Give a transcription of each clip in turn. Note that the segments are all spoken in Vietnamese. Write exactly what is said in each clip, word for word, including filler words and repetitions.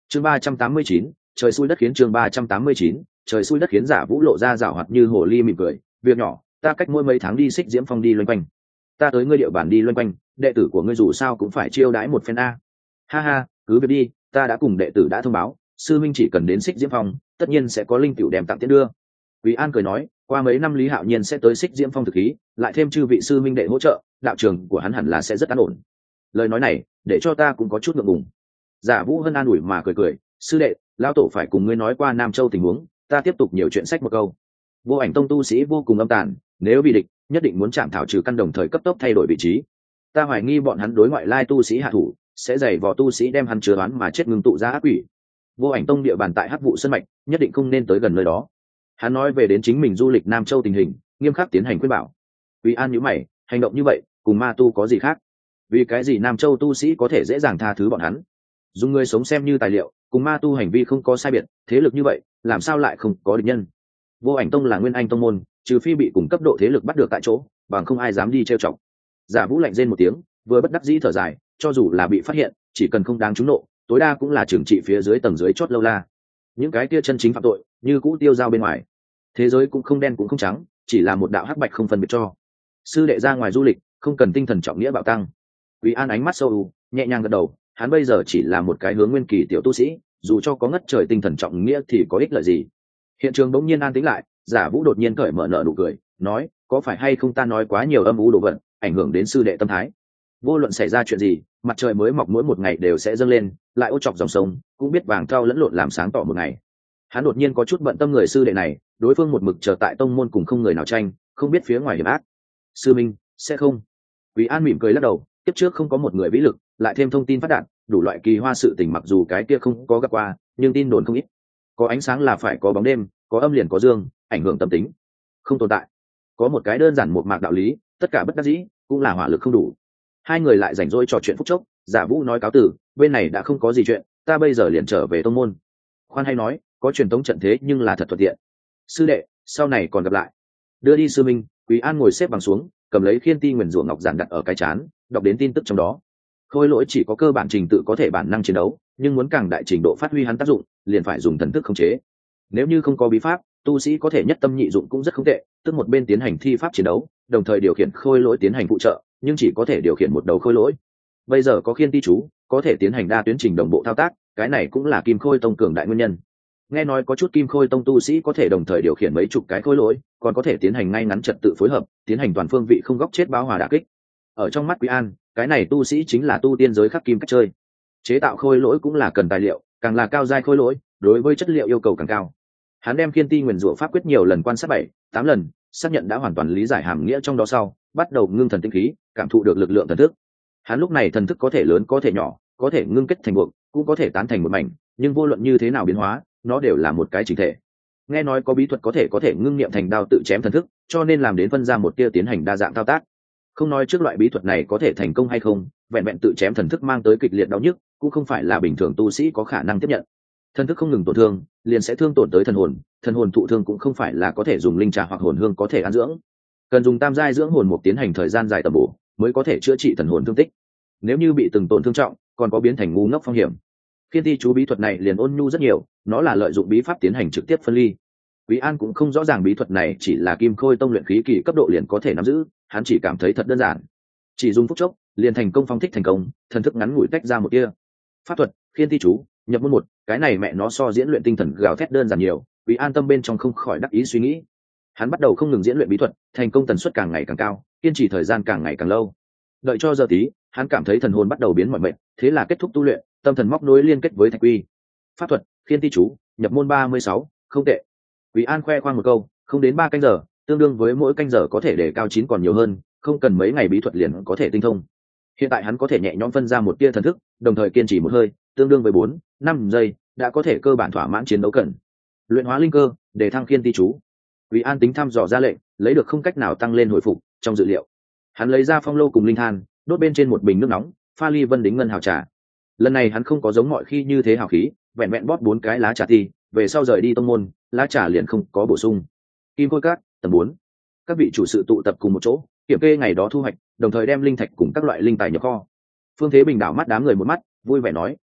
chương ba trăm tám mươi chín, trời xui đất khiến. chương ba trăm tám mươi chín, trời xui đất khiến. Giả Vũ lộ ra rảo hoạt như hồ ly mỉm cười, việc nhỏ, ta cách mỗi mấy tháng đi Xích Diễm Phong đi loanh quanh. Ta tới ngươi địa bàn đi loanh quanh, đệ tử của ngươi dù sao cũng phải chiêu đãi một phen a. Ha ha, cứ việc đi, ta đã cùng đệ tử đã thông báo, sư minh chỉ cần đến Xích Diễm Phong, tất nhiên sẽ có linh tiểu đem tặng tiễn đưa. Quý An cười nói, qua mấy năm Lý Hạo Nhiên sẽ tới Xích Diễm Phong thực khí, lại thêm chư vị sư minh đệ hỗ trợ, đạo trường của hắn hẳn là sẽ rất an ổn. Lời nói này, để cho ta cũng có chút ngượng ngùng. Giả Vũ Hân an ủi mà cười cười, sư đệ, lão tổ phải cùng ngươi nói qua Nam Châu tình huống, ta tiếp tục nhiều chuyện sách một câu. Vô Ảnh Tông tu sĩ vô cùng âm tàn, nếu bị địch, nhất định muốn chạm thảo trừ căn, đồng thời cấp tốc thay đổi vị trí. Ta hoài nghi bọn hắn đối ngoại lai tu sĩ hạ thủ, sẽ giày vò tu sĩ đem hắn chứa đoán mà chết ngưng tụ ra ác quỷ. Vô Ảnh Tông địa bàn tại Hắc Vụ Sơn mạch, nhất định không nên tới gần nơi đó. Hắn nói về đến chính mình du lịch Nam Châu tình hình, nghiêm khắc tiến hành khuyên bảo. Quý An nhíu mày, hành động như vậy, cùng ma tu có gì khác? Vì cái gì Nam Châu tu sĩ có thể dễ dàng tha thứ bọn hắn? Dùng người sống xem như tài liệu, cùng ma tu hành vi không có sai biệt, thế lực như vậy, làm sao lại không có địch nhân? Vô Ảnh Tông là Nguyên Anh tông môn, trừ phi bị cùng cấp độ thế lực bắt được tại chỗ, bằng không ai dám đi trêu chọc. Giả Vũ lạnh rên một tiếng, vừa bất đắc dĩ thở dài, cho dù là bị phát hiện, chỉ cần không đáng trúng nộ, tối đa cũng là trừng trị phía dưới tầng dưới chót lâu la. Những cái kia chân chính phạm tội, như cũ tiêu dao bên ngoài. Thế giới cũng không đen cũng không trắng, chỉ là một đạo hắc bạch không phân biệt cho. Sư đệ ra ngoài du lịch, không cần tinh thần trọng nghĩa bạo tăng. Quý An ánh mắt sâu u, nhẹ nhàng gật đầu, hắn bây giờ chỉ là một cái hướng nguyên kỳ tiểu tu sĩ, dù cho có ngất trời tinh thần trọng nghĩa thì có ích lợi gì? Hiện trường bỗng nhiên an tĩnh lại, Giả Vũ đột nhiên cởi mở nở nụ cười, nói, có phải hay không ta nói quá nhiều âm u đồ vật, ảnh hưởng đến sư đệ tâm thái? Vô luận xảy ra chuyện gì, mặt trời mới mọc mỗi một ngày đều sẽ dâng lên, lại ô chọc dòng sông, cũng biết vàng thao lẫn lộn làm sáng tỏ một ngày. Hắn đột nhiên có chút bận tâm người sư đệ này, đối phương một mực chờ tại tông môn cùng không người nào tranh, không biết phía ngoài hiểm ác. Sư minh, sẽ không. Quý An mỉm cười lắc đầu, tiếp trước không có một người vĩ lực, lại thêm thông tin phát đạt, đủ loại kỳ hoa sự tình, mặc dù cái kia không có gặp qua, nhưng tin đồn không ít. Có ánh sáng là phải có bóng đêm, có âm liền có dương, ảnh hưởng tâm tính, không tồn tại. Có một cái đơn giản một mạc đạo lý, tất cả bất đắc dĩ, cũng là hỏa lực không đủ. Hai người lại rảnh rỗi trò chuyện phút chốc, Giả Vũ nói cáo từ, bên này đã không có gì chuyện, ta bây giờ liền trở về tông môn. Khoan hay nói, có truyền tống trận thế nhưng là thật thuận tiện. Sư đệ, sau này còn gặp lại. Đưa đi sư minh. Quý An ngồi xếp bằng xuống, cầm lấy khiên ti nguyền rủa ngọc giản đặt ở cái chán, đọc đến tin tức trong đó. Khôi lỗi chỉ có cơ bản trình tự có thể bản năng chiến đấu, nhưng muốn càng đại trình độ phát huy hắn tác dụng, liền phải dùng thần thức khống chế. Nếu như không có bí pháp, tu sĩ có thể nhất tâm nhị dụng cũng rất không tệ, tức một bên tiến hành thi pháp chiến đấu, đồng thời điều khiển khôi lỗi tiến hành phụ trợ, nhưng chỉ có thể điều khiển một đầu khôi lỗi. Bây giờ có khiên ti chú, có thể tiến hành đa tuyến trình đồng bộ thao tác, cái này cũng là Kim Khôi Tông cường đại nguyên nhân. Nghe nói có chút Kim Khôi Tông tu sĩ có thể đồng thời điều khiển mấy chục cái khôi lỗi, còn có thể tiến hành ngay ngắn trật tự phối hợp, tiến hành toàn phương vị không góc chết báo hòa đả kích. Ở trong mắt Quý An, cái này tu sĩ chính là tu tiên giới khắc kim cách chơi. Chế tạo khôi lỗi cũng là cần tài liệu, càng là cao giai khôi lỗi, đối với chất liệu yêu cầu càng cao. Hắn đem Khiên Ti Nguyền Rủa pháp quyết nhiều lần quan sát bảy, tám lần, xác nhận đã hoàn toàn lý giải hàm nghĩa trong đó sau, bắt đầu ngưng thần tinh khí, cảm thụ được lực lượng thần thức. Hắn lúc này thần thức có thể lớn có thể nhỏ, có thể ngưng kết thành buộc, cũng có thể tán thành một mảnh, nhưng vô luận như thế nào biến hóa, nó đều là một cái chỉnh thể. Nghe nói có bí thuật có thể có thể ngưng niệm thành đao tự chém thần thức, cho nên làm đến phân ra một tia tiến hành đa dạng thao tác. Không nói trước loại bí thuật này có thể thành công hay không, vẹn vẹn tự chém thần thức mang tới kịch liệt đau nhức, cũng không phải là bình thường tu sĩ có khả năng tiếp nhận. Thần thức không ngừng tổn thương, liền sẽ thương tổn tới thần hồn, thần hồn thụ thương cũng không phải là có thể dùng linh trà hoặc hồn hương có thể an dưỡng. Cần dùng tam giai dưỡng hồn mục tiến hành thời gian dài tầm bổ, mới có thể chữa trị thần hồn thương tích. Nếu như bị từng tổn thương trọng, còn có biến thành ngu ngốc phong hiểm. Khiên Ti chú bí thuật này liền ôn nhu rất nhiều, nó là lợi dụng bí pháp tiến hành trực tiếp phân ly. Quý An cũng không rõ ràng bí thuật này chỉ là Kim Khôi Tông luyện khí kỳ cấp độ liền có thể nắm giữ, hắn chỉ cảm thấy thật đơn giản. Chỉ dùng phút chốc, liền thành công phong thích thành công, thần thức ngắn ngủi tách ra một tia. Pháp thuật, Khiên Ti chú, nhập môn một, cái này mẹ nó so diễn luyện tinh thần gào thét đơn giản nhiều, Quý An tâm bên trong không khỏi đắc ý suy nghĩ. Hắn bắt đầu không ngừng diễn luyện bí thuật, thành công tần suất càng ngày càng cao, kiên trì thời gian càng ngày càng lâu. Đợi cho giờ tí, hắn cảm thấy thần hồn bắt đầu biến mỏi mệt, thế là kết thúc tu luyện, tâm thần móc nối liên kết với thạch quy. Pháp thuật, Khiên Ti chú, nhập môn ba mươi sáu, không tệ. Quý An khoe khoang một câu, không đến ba canh giờ, tương đương với mỗi canh giờ có thể để cao chín còn nhiều hơn, không cần mấy ngày bí thuật liền có thể tinh thông. Hiện tại hắn có thể nhẹ nhõm phân ra một tia thần thức, đồng thời kiên trì một hơi, tương đương với bốn, năm giây, đã có thể cơ bản thỏa mãn chiến đấu cần. Luyện hóa linh cơ, để thăng Khiên Ti chú. Quý An tính thăm dò ra lệnh, lấy được không cách nào tăng lên hồi phục, trong dự liệu. Hắn lấy ra phong lô cùng linh than, đốt bên trên một bình nước nóng, pha ly vân đính ngân hào trà. Lần này hắn không có giống mọi khi như thế hào khí, vẹn vẹn bóp bốn cái lá trà ti, về sau rời đi tông môn, lá trà liền không có bổ sung. Kim Khôi Các, tầng bốn. Các vị chủ sự tụ tập cùng một chỗ, kiểm kê ngày đó thu hoạch, đồng thời đem linh thạch cùng các loại linh tài nhập kho. Phương Thế Bình đảo mắt đám người một mắt, vui vẻ nói,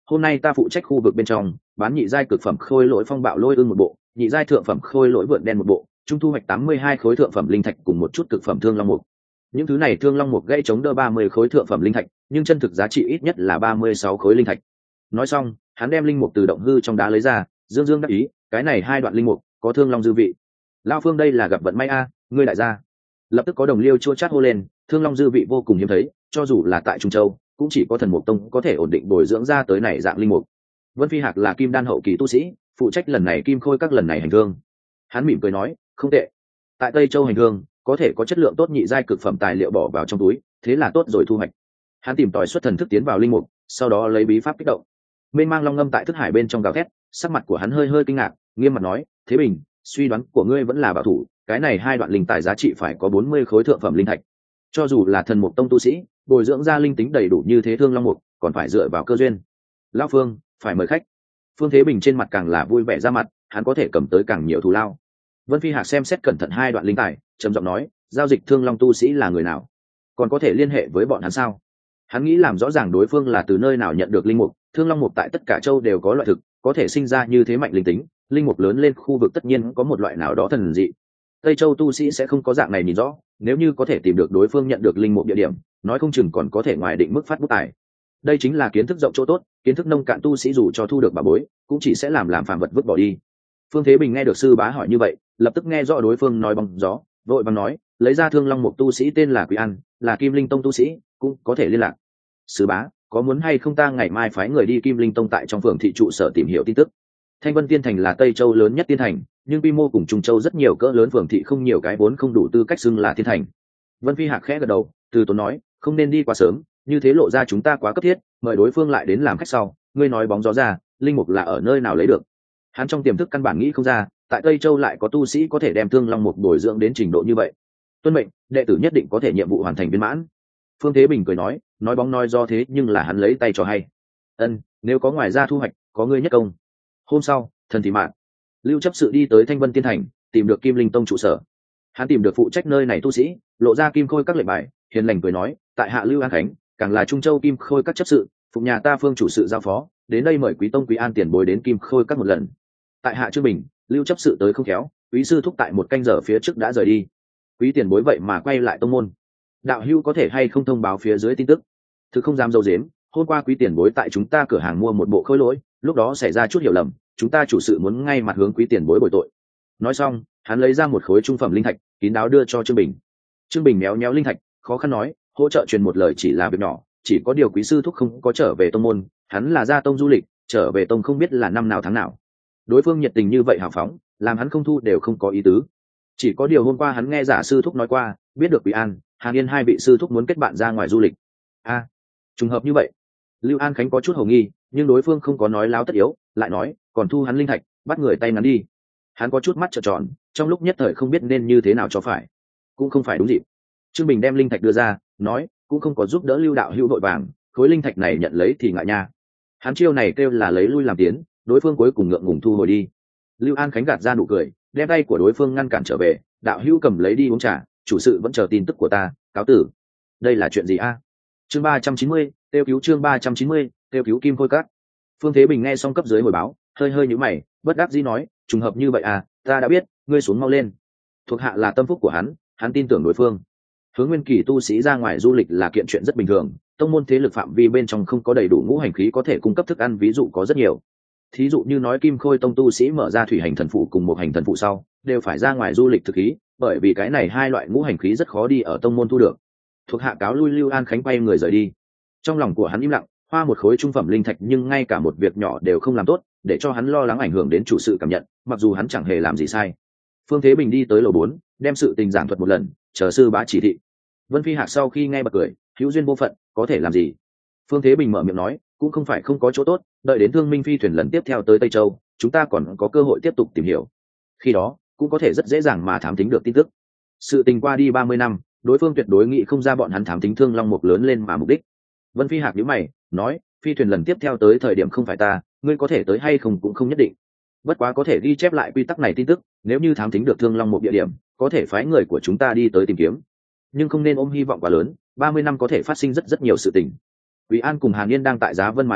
hôm nay ta phụ trách khu vực bên trong bán nhị giai cực phẩm khôi lỗi phong bạo lôi ương một bộ, nhị giai thượng phẩm khôi lỗi vượn đen một bộ, trung thu hoạch tám mươi hai khối thượng phẩm linh thạch cùng một chút cực phẩm thương long mục. Những thứ này thương long mục gãy chống đỡ ba mươi khối thượng phẩm linh thạch, nhưng chân thực giá trị ít nhất là ba mươi sáu khối linh thạch. Nói xong, hắn đem linh mục từ động hư trong đá lấy ra, dương dương đắc ý, cái này hai đoạn linh mục có thương long dư vị. Lão Phương đây là gặp vận may a, ngươi đại gia. Lập tức có đồng liêu chua chát hô lên, thương long dư vị vô cùng hiếm thấy, cho dù là tại Trung Châu, cũng chỉ có thần mục tông có thể ổn định bồi dưỡng ra tới này dạng linh mục. Vân Phi Hạc là kim đan hậu kỳ tu sĩ, phụ trách lần này kim khôi các lần này hành thương. Hắn mỉm cười nói, không tệ. Tại Tây Châu hành thương, có thể có chất lượng tốt nhị giai cực phẩm tài liệu bỏ vào trong túi, thế là tốt rồi thu hoạch. Hắn tìm tòi xuất thần thức tiến vào linh mục, sau đó lấy bí pháp kích động. Mênh mang long ngâm tại thức hải bên trong gào thét, sắc mặt của hắn hơi hơi kinh ngạc, nghiêm mặt nói, "Thế Bình, suy đoán của ngươi vẫn là bảo thủ, cái này hai đoạn linh tài giá trị phải có bốn mươi khối thượng phẩm linh thạch. Cho dù là thần mục tông tu sĩ, bồi dưỡng ra linh tính đầy đủ như thế thương long mục, còn phải dựa vào cơ duyên." Lão Phương, phải mời khách. Phương Thế Bình trên mặt càng là vui vẻ ra mặt, hắn có thể cầm tới càng nhiều thù lao. Vân Phi Hạc xem xét cẩn thận hai đoạn linh tài, trầm giọng nói, giao dịch thương long tu sĩ là người nào, còn có thể liên hệ với bọn hắn sao? Hắn nghĩ làm rõ ràng đối phương là từ nơi nào nhận được linh mục. Thương long mục tại tất cả châu đều có loại thực, có thể sinh ra như thế mạnh linh tính, linh mục lớn lên khu vực tất nhiên có một loại nào đó thần dị. Tây Châu tu sĩ sẽ không có dạng này nhìn rõ, nếu như có thể tìm được đối phương nhận được linh mục địa điểm, nói không chừng còn có thể ngoài định mức phát bút tài. Đây chính là kiến thức rộng chỗ tốt, kiến thức nông cạn tu sĩ dù cho thu được bà bối, cũng chỉ sẽ làm làm phàm vật vứt bỏ đi. Phương Thế Bình nghe được sư bá hỏi như vậy, lập tức nghe rõ đối phương nói bằng gió, vội vàng nói, lấy ra thương long mục tu sĩ tên là Quý An, là Kim Linh Tông tu sĩ, cũng có thể liên lạc. Sư bá, có muốn hay không ta ngày mai phái người đi Kim Linh Tông tại trong phường thị trụ sở tìm hiểu tin tức? Thanh Vân Tiên Thành là Tây Châu lớn nhất tiên thành, nhưng quy mô cùng Trung Châu rất nhiều cỡ lớn phường thị không nhiều cái vốn không đủ tư cách xưng là tiên thành. Vân Phi Hạc khẽ gật đầu, từ tốn nói, không nên đi quá sớm, như thế lộ ra chúng ta quá cấp thiết, mời đối phương lại đến làm khách sau. Ngươi nói bóng gió ra, linh mục là ở nơi nào lấy được? Hắn trong tiềm thức căn bản nghĩ không ra, tại Tây Châu lại có tu sĩ có thể đem thương long mục bồi dưỡng đến trình độ như vậy. Tuân mệnh, đệ tử nhất định có thể nhiệm vụ hoàn thành viên mãn. Phương Thế Bình cười nói, nói bóng nói do thế nhưng là hắn lấy tay cho hay. Ân, nếu có ngoài ra thu hoạch, có ngươi nhất công. Hôm sau, thần thị mạng, Lưu chấp sự đi tới Thanh Vân Tiên Thành, tìm được Kim Linh Tông trụ sở. Hắn tìm được phụ trách nơi này tu sĩ, lộ ra kim khôi các lệnh bài, hiền lành cười nói, tại hạ Lưu An Khánh, càng là Trung Châu kim khôi các chấp sự, phụng nhà ta Phương chủ sự giao phó, đến đây mời quý tông quý an tiền bối đến kim khôi các một lần. Tại hạ Trương Bình, Lưu chấp sự tới không khéo, quý sư thúc tại một canh giờ phía trước đã rời đi. Quý tiền bối vậy mà quay lại tông môn, đạo hữu có thể hay không thông báo phía dưới tin tức? Thực không dám dâu dếm, hôm qua quý tiền bối tại chúng ta cửa hàng mua một bộ khôi lỗi, lúc đó xảy ra chút hiểu lầm, chúng ta chủ sự muốn ngay mặt hướng quý tiền bối bồi tội. Nói xong, hắn lấy ra một khối trung phẩm linh thạch, kín đáo đưa cho Trương Bình. Trương Bình méo méo linh thạch, khó khăn nói, hỗ trợ truyền một lời chỉ là việc nhỏ, chỉ có điều quý sư thúc không có trở về tông môn, hắn là ra tông du lịch, trở về tông không biết là năm nào tháng nào. Đối phương nhiệt tình như vậy hào phóng, làm hắn không thu đều không có ý tứ. Chỉ có điều hôm qua hắn nghe giả sư thúc nói qua, biết được Quý An, Hàn Yên hai vị sư thúc muốn kết bạn ra ngoài du lịch. A, à, trùng hợp như vậy. Lưu An Khánh có chút hồ nghi, nhưng đối phương không có nói láo tất yếu, lại nói, còn thu hắn linh thạch, bắt người tay ngắn đi. Hắn có chút mắt trợn tròn, trong lúc nhất thời không biết nên như thế nào cho phải, cũng không phải đúng dịp. Trương Bình đem linh thạch đưa ra, nói, cũng không có giúp đỡ Lưu đạo hữu vội vàng, khối linh thạch này nhận lấy thì ngại nha. Hắn chiêu này kêu là lấy lui làm tiến, đối phương cuối cùng ngượng ngùng thu hồi đi. Lưu An Khánh gạt ra nụ cười, đem tay của đối phương ngăn cản trở về, đạo hữu cầm lấy đi uống trà, chủ sự vẫn chờ tin tức của ta, cáo tử. Đây là chuyện gì a? Chương ba trăm chín mươi, tiêu cứu chương ba trăm chín mươi, tiêu cứu kim khôi các. Phương Thế Bình nghe xong cấp dưới hồi báo, hơi hơi nhíu mày, bất đắc dĩ nói, trùng hợp như vậy à, ta đã biết, ngươi xuống mau lên. Thuộc hạ là tâm phúc của hắn, hắn tin tưởng đối phương. Hướng nguyên kỳ tu sĩ ra ngoài du lịch là kiện chuyện rất bình thường, tông môn thế lực phạm vi bên trong không có đầy đủ ngũ hành khí có thể cung cấp thức ăn, ví dụ có rất nhiều. Thí dụ như nói Kim Khôi tông tu sĩ mở ra thủy hành thần phụ cùng một hành thần phụ sau, đều phải ra ngoài du lịch thực khí, bởi vì cái này hai loại ngũ hành khí rất khó đi ở tông môn thu được. Thuộc hạ cáo lui. Lưu An Khánh quay người rời đi. Trong lòng của hắn im lặng, hoa một khối trung phẩm linh thạch nhưng ngay cả một việc nhỏ đều không làm tốt, để cho hắn lo lắng ảnh hưởng đến chủ sự cảm nhận, mặc dù hắn chẳng hề làm gì sai. Phương Thế Bình đi tới lầu bốn, đem sự tình giảng thuật một lần, chờ sư bá chỉ thị. Vân Phi Hạc sau khi nghe bật cười, hữu duyên vô phận, có thể làm gì? Phương Thế Bình mở miệng nói, cũng không phải không có chỗ tốt, đợi đến Thương Minh phi thuyền lần tiếp theo tới Tây Châu, chúng ta còn có cơ hội tiếp tục tìm hiểu. Khi đó, cũng có thể rất dễ dàng mà thám thính được tin tức. Sự tình qua đi ba mươi năm, đối phương tuyệt đối nghĩ không ra bọn hắn thám thính Thương Long Mục lớn lên mà mục đích. Vân Phi Hạc nhíu mày, nói, phi thuyền lần tiếp theo tới thời điểm không phải ta, ngươi có thể tới hay không cũng không nhất định. Bất quá có thể ghi chép lại quy tắc này tin tức, nếu như thám thính được Thương Long Mục địa điểm, có thể phái người của chúng ta đi tới tìm kiếm. Nhưng không nên ôm hy vọng quá lớn, ba mươi năm có thể phát sinh rất rất nhiều sự tình. Quý An cùng Hàn Yên đang tại Giá Vân mà đi,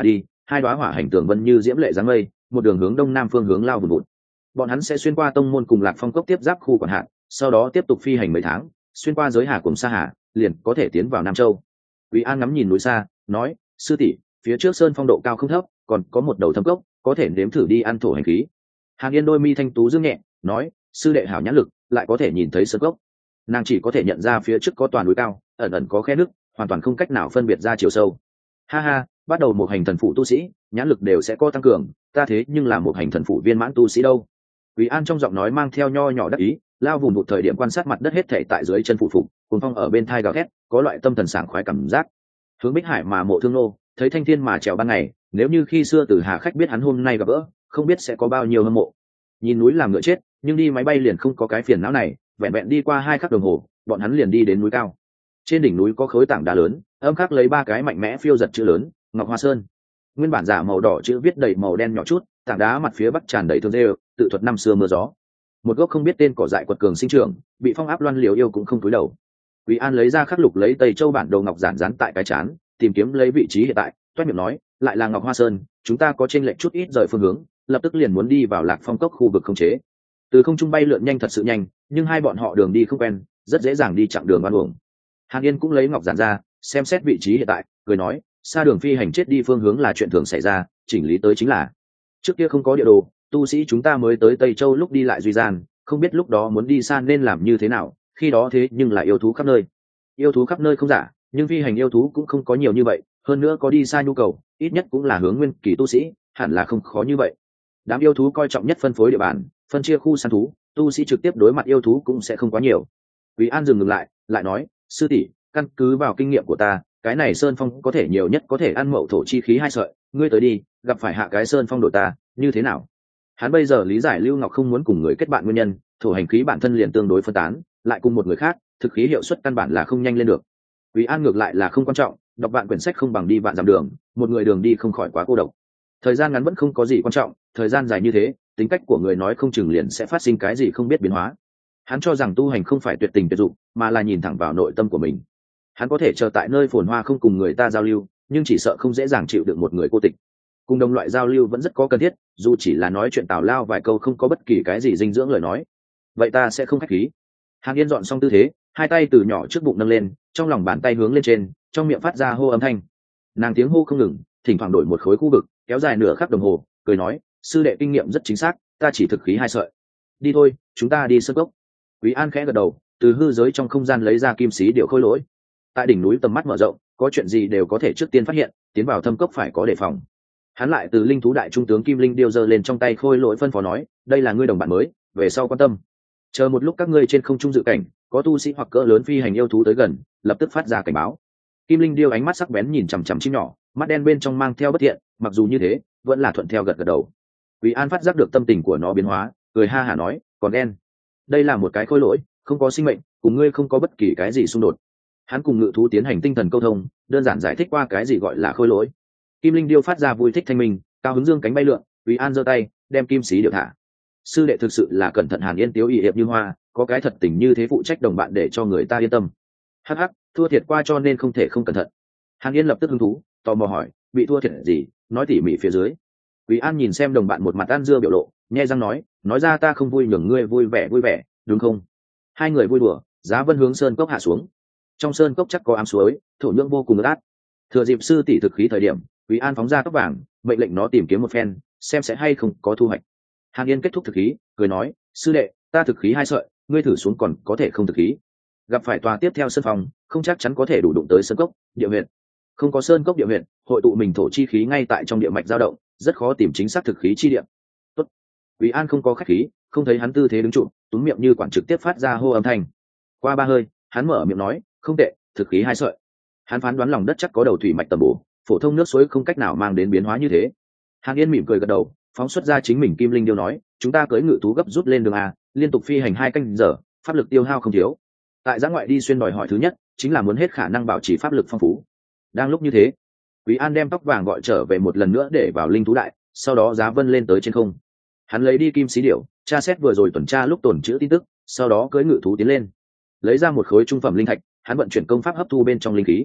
hai đoá hỏa hành tường vân như diễm lệ dáng mây, một đường hướng đông nam phương hướng lao vùn vụt. Bọn hắn sẽ xuyên qua tông môn cùng Lạc Phong cốc tiếp giáp khu quản hạt, sau đó tiếp tục phi hành mấy tháng, xuyên qua giới hà cùng sa hà, liền có thể tiến vào Nam Châu. Quý An ngắm nhìn núi xa, nói: sư tỷ, phía trước sơn phong độ cao không thấp, còn có một đầu thâm cốc, có thể nếm thử đi ăn thổ hành khí. Hàn Yên đôi mi thanh tú dương nhẹ, nói: sư đệ hảo nhãn lực, lại có thể nhìn thấy sơn cốc. Nàng chỉ có thể nhận ra phía trước có toàn núi cao, ẩn ẩn có khe nước, hoàn toàn không cách nào phân biệt ra chiều sâu. Ha ha, bắt đầu một hành thần phụ tu sĩ, nhãn lực đều sẽ có tăng cường, ta thế nhưng là một hành thần phụ viên mãn tu sĩ đâu. Quý An trong giọng nói mang theo nho nhỏ đắc ý, lao vùng một thời điểm quan sát mặt đất hết thảy tại dưới chân phụ phục, cùng phong ở bên thai gào thét, có loại tâm thần sảng khoái cảm giác. Hướng Bích Hải mà mộ thương nô, thấy thanh thiên mà trèo ban ngày, nếu như khi xưa từ Hà khách biết hắn hôm nay gặp gỡ, không biết sẽ có bao nhiêu hâm mộ. Nhìn núi làm ngựa chết, nhưng đi máy bay liền không có cái phiền não này, vẹn vẹn đi qua hai khắc đồng hồ, bọn hắn liền đi đến núi cao. Trên đỉnh núi có khối tảng đá lớn, âm khắc lấy ba cái mạnh mẽ phiêu giật chữ lớn, Ngọc Hoa Sơn. Nguyên bản giả màu đỏ chữ viết đầy màu đen nhỏ chút, tảng đá mặt phía bắc tràn đầy thương rêu, tự thuật năm xưa mưa gió. Một gốc không biết tên cỏ dại quật cường sinh trưởng, bị phong áp loan liều yêu cũng không cúi đầu. Quý An lấy ra khắc lục lấy Tây Châu bản đồ ngọc giản dán tại cái chán, tìm kiếm lấy vị trí hiện tại, toét miệng nói: lại là Ngọc Hoa Sơn, chúng ta có chênh lệch chút ít rời phương hướng, lập tức liền muốn đi vào Lạc Phong cốc khu vực không chế. Từ không trung bay lượn nhanh thật sự nhanh, nhưng hai bọn họ đường đi không quen, rất dễ dàng đi chặng đường oan uổng. Hàn Yên cũng lấy ngọc giản ra, xem xét vị trí hiện tại, cười nói: xa đường phi hành chết đi phương hướng là chuyện thường xảy ra, chỉnh lý tới chính là. Trước kia không có địa đồ, tu sĩ chúng ta mới tới Tây Châu lúc đi lại duy gian, không biết lúc đó muốn đi xa nên làm như thế nào, khi đó thế nhưng là yêu thú khắp nơi. Yêu thú khắp nơi không giả, nhưng phi hành yêu thú cũng không có nhiều như vậy, hơn nữa có đi xa nhu cầu, ít nhất cũng là hướng nguyên kỳ tu sĩ, hẳn là không khó như vậy. Đám yêu thú coi trọng nhất phân phối địa bàn, phân chia khu săn thú, tu sĩ trực tiếp đối mặt yêu thú cũng sẽ không quá nhiều. Quý An dừng ngừng lại, lại nói: sư tỷ, căn cứ vào kinh nghiệm của ta, cái này sơn phong có thể nhiều nhất có thể ăn mậu thổ chi khí hai sợi, ngươi tới đi, gặp phải hạ cái sơn phong đội ta, như thế nào? Hắn bây giờ lý giải Lưu Ngọc không muốn cùng người kết bạn nguyên nhân, thổ hành khí bản thân liền tương đối phân tán, lại cùng một người khác, thực khí hiệu suất căn bản là không nhanh lên được. Quý An ngược lại là không quan trọng, đọc bạn quyển sách không bằng đi vạn dặm đường, một người đường đi không khỏi quá cô độc. Thời gian ngắn vẫn không có gì quan trọng, thời gian dài như thế, tính cách của người nói không chừng liền sẽ phát sinh cái gì không biết biến hóa. Hắn cho rằng tu hành không phải tuyệt tình tuyệt dụng, mà là nhìn thẳng vào nội tâm của mình. Hắn có thể chờ tại nơi phồn hoa không cùng người ta giao lưu, nhưng chỉ sợ không dễ dàng chịu được một người cô tịch. Cùng đồng loại giao lưu vẫn rất có cần thiết, dù chỉ là nói chuyện tào lao vài câu không có bất kỳ cái gì dinh dưỡng lời nói. Vậy ta sẽ không khách khí. Hàn Yên dọn xong tư thế, hai tay từ nhỏ trước bụng nâng lên, trong lòng bàn tay hướng lên trên, trong miệng phát ra hô âm thanh. Nàng tiếng hô không ngừng, thỉnh thoảng đổi một khối khu vực, kéo dài nửa khắc đồng hồ, cười nói: sư đệ kinh nghiệm rất chính xác, ta chỉ thực khí hai sợi. Đi thôi, chúng ta đi sơn cốc. Quý An khẽ gật đầu, từ hư giới trong không gian lấy ra kim xí điệu khôi lỗi. Tại đỉnh núi tầm mắt mở rộng, có chuyện gì đều có thể trước tiên phát hiện, tiến vào thâm cốc phải có đề phòng. Hắn lại từ linh thú đại trung tướng Kim Linh điêu giơ lên trong tay khôi lỗi phân phó nói: đây là ngươi đồng bạn mới, về sau quan tâm. Chờ một lúc các ngươi trên không trung dự cảnh, có tu sĩ hoặc cỡ lớn phi hành yêu thú tới gần, lập tức phát ra cảnh báo. Kim Linh điêu ánh mắt sắc bén nhìn chằm chằm chim nhỏ, mắt đen bên trong mang theo bất thiện, mặc dù như thế, vẫn là thuận theo gật gật đầu. Quý An phát giác được tâm tình của nó biến hóa, cười ha hả nói: còn đen, đây là một cái khôi lỗi, không có sinh mệnh, cùng ngươi không có bất kỳ cái gì xung đột. Hắn cùng ngự thú tiến hành tinh thần câu thông, đơn giản giải thích qua cái gì gọi là khôi lỗi. Kim Linh điêu phát ra vui thích thanh minh, cao hứng dương cánh bay lượn. Quý An giơ tay đem kim xí điệu thả. Sư đệ thực sự là cẩn thận. Hàn Yên tiếu ỵ hiệp như hoa, có cái thật tình như thế phụ trách đồng bạn để cho người ta yên tâm. Hắc hắc, thua thiệt qua cho nên không thể không cẩn thận. Hàn Yên lập tức hứng thú, tò mò hỏi: bị thua thiệt gì, nói tỉ mỉ phía dưới. Quý An nhìn xem đồng bạn một mặt ăn dưa biểu lộ, nhe răng nói: nói ra ta không vui nhường ngươi vui vẻ vui vẻ, đúng không? Hai người vui đùa, Giá Vân hướng sơn cốc hạ xuống. Trong sơn cốc chắc có ám suối, thổ nhưỡng vô cùng ướt át. Thừa dịp sư tỷ thực khí thời điểm, Quý An phóng ra tóc vàng, mệnh lệnh nó tìm kiếm một phen, xem sẽ hay không có thu hoạch. Hàn Yên kết thúc thực khí, cười nói: sư đệ, ta thực khí hai sợi, ngươi thử xuống còn có thể không thực khí. Gặp phải tòa tiếp theo sân phòng, không chắc chắn có thể đủ đụng tới sơn cốc, địa huyệt. Không có sơn cốc địa huyệt, hội tụ mình thổ chi khí ngay tại trong địa mạch dao động, rất khó tìm chính xác thực khí chi địa. Tốt. Quý An không có khách khí, không thấy hắn tư thế đứng trụ, túm miệng như quản trực tiếp phát ra hô âm thanh. Qua ba hơi, hắn mở miệng nói: không tệ, thực khí hai sợi. Hắn phán đoán lòng đất chắc có đầu thủy mạch tầm bổ, phổ thông nước suối không cách nào mang đến biến hóa như thế. Hàn Yên mỉm cười gật đầu, phóng xuất ra chính mình Kim Linh điêu nói: chúng ta cưỡi ngự thú gấp rút lên đường a, liên tục phi hành hai canh giờ, pháp lực tiêu hao không thiếu. Tại giã ngoại đi xuyên đòi hỏi thứ nhất chính là muốn hết khả năng bảo trì pháp lực phong phú. Đang lúc như thế, Quý An đem tóc vàng gọi trở về một lần nữa để vào linh thú đại, sau đó Giá Vân lên tới trên không. Hắn lấy đi kim xí điểu, tra xét vừa rồi tuần tra lúc tổn chữ tin tức, sau đó cưỡi ngự thú tiến lên, lấy ra một khối trung phẩm linh thạch, hắn vận chuyển công pháp hấp thu bên trong linh khí.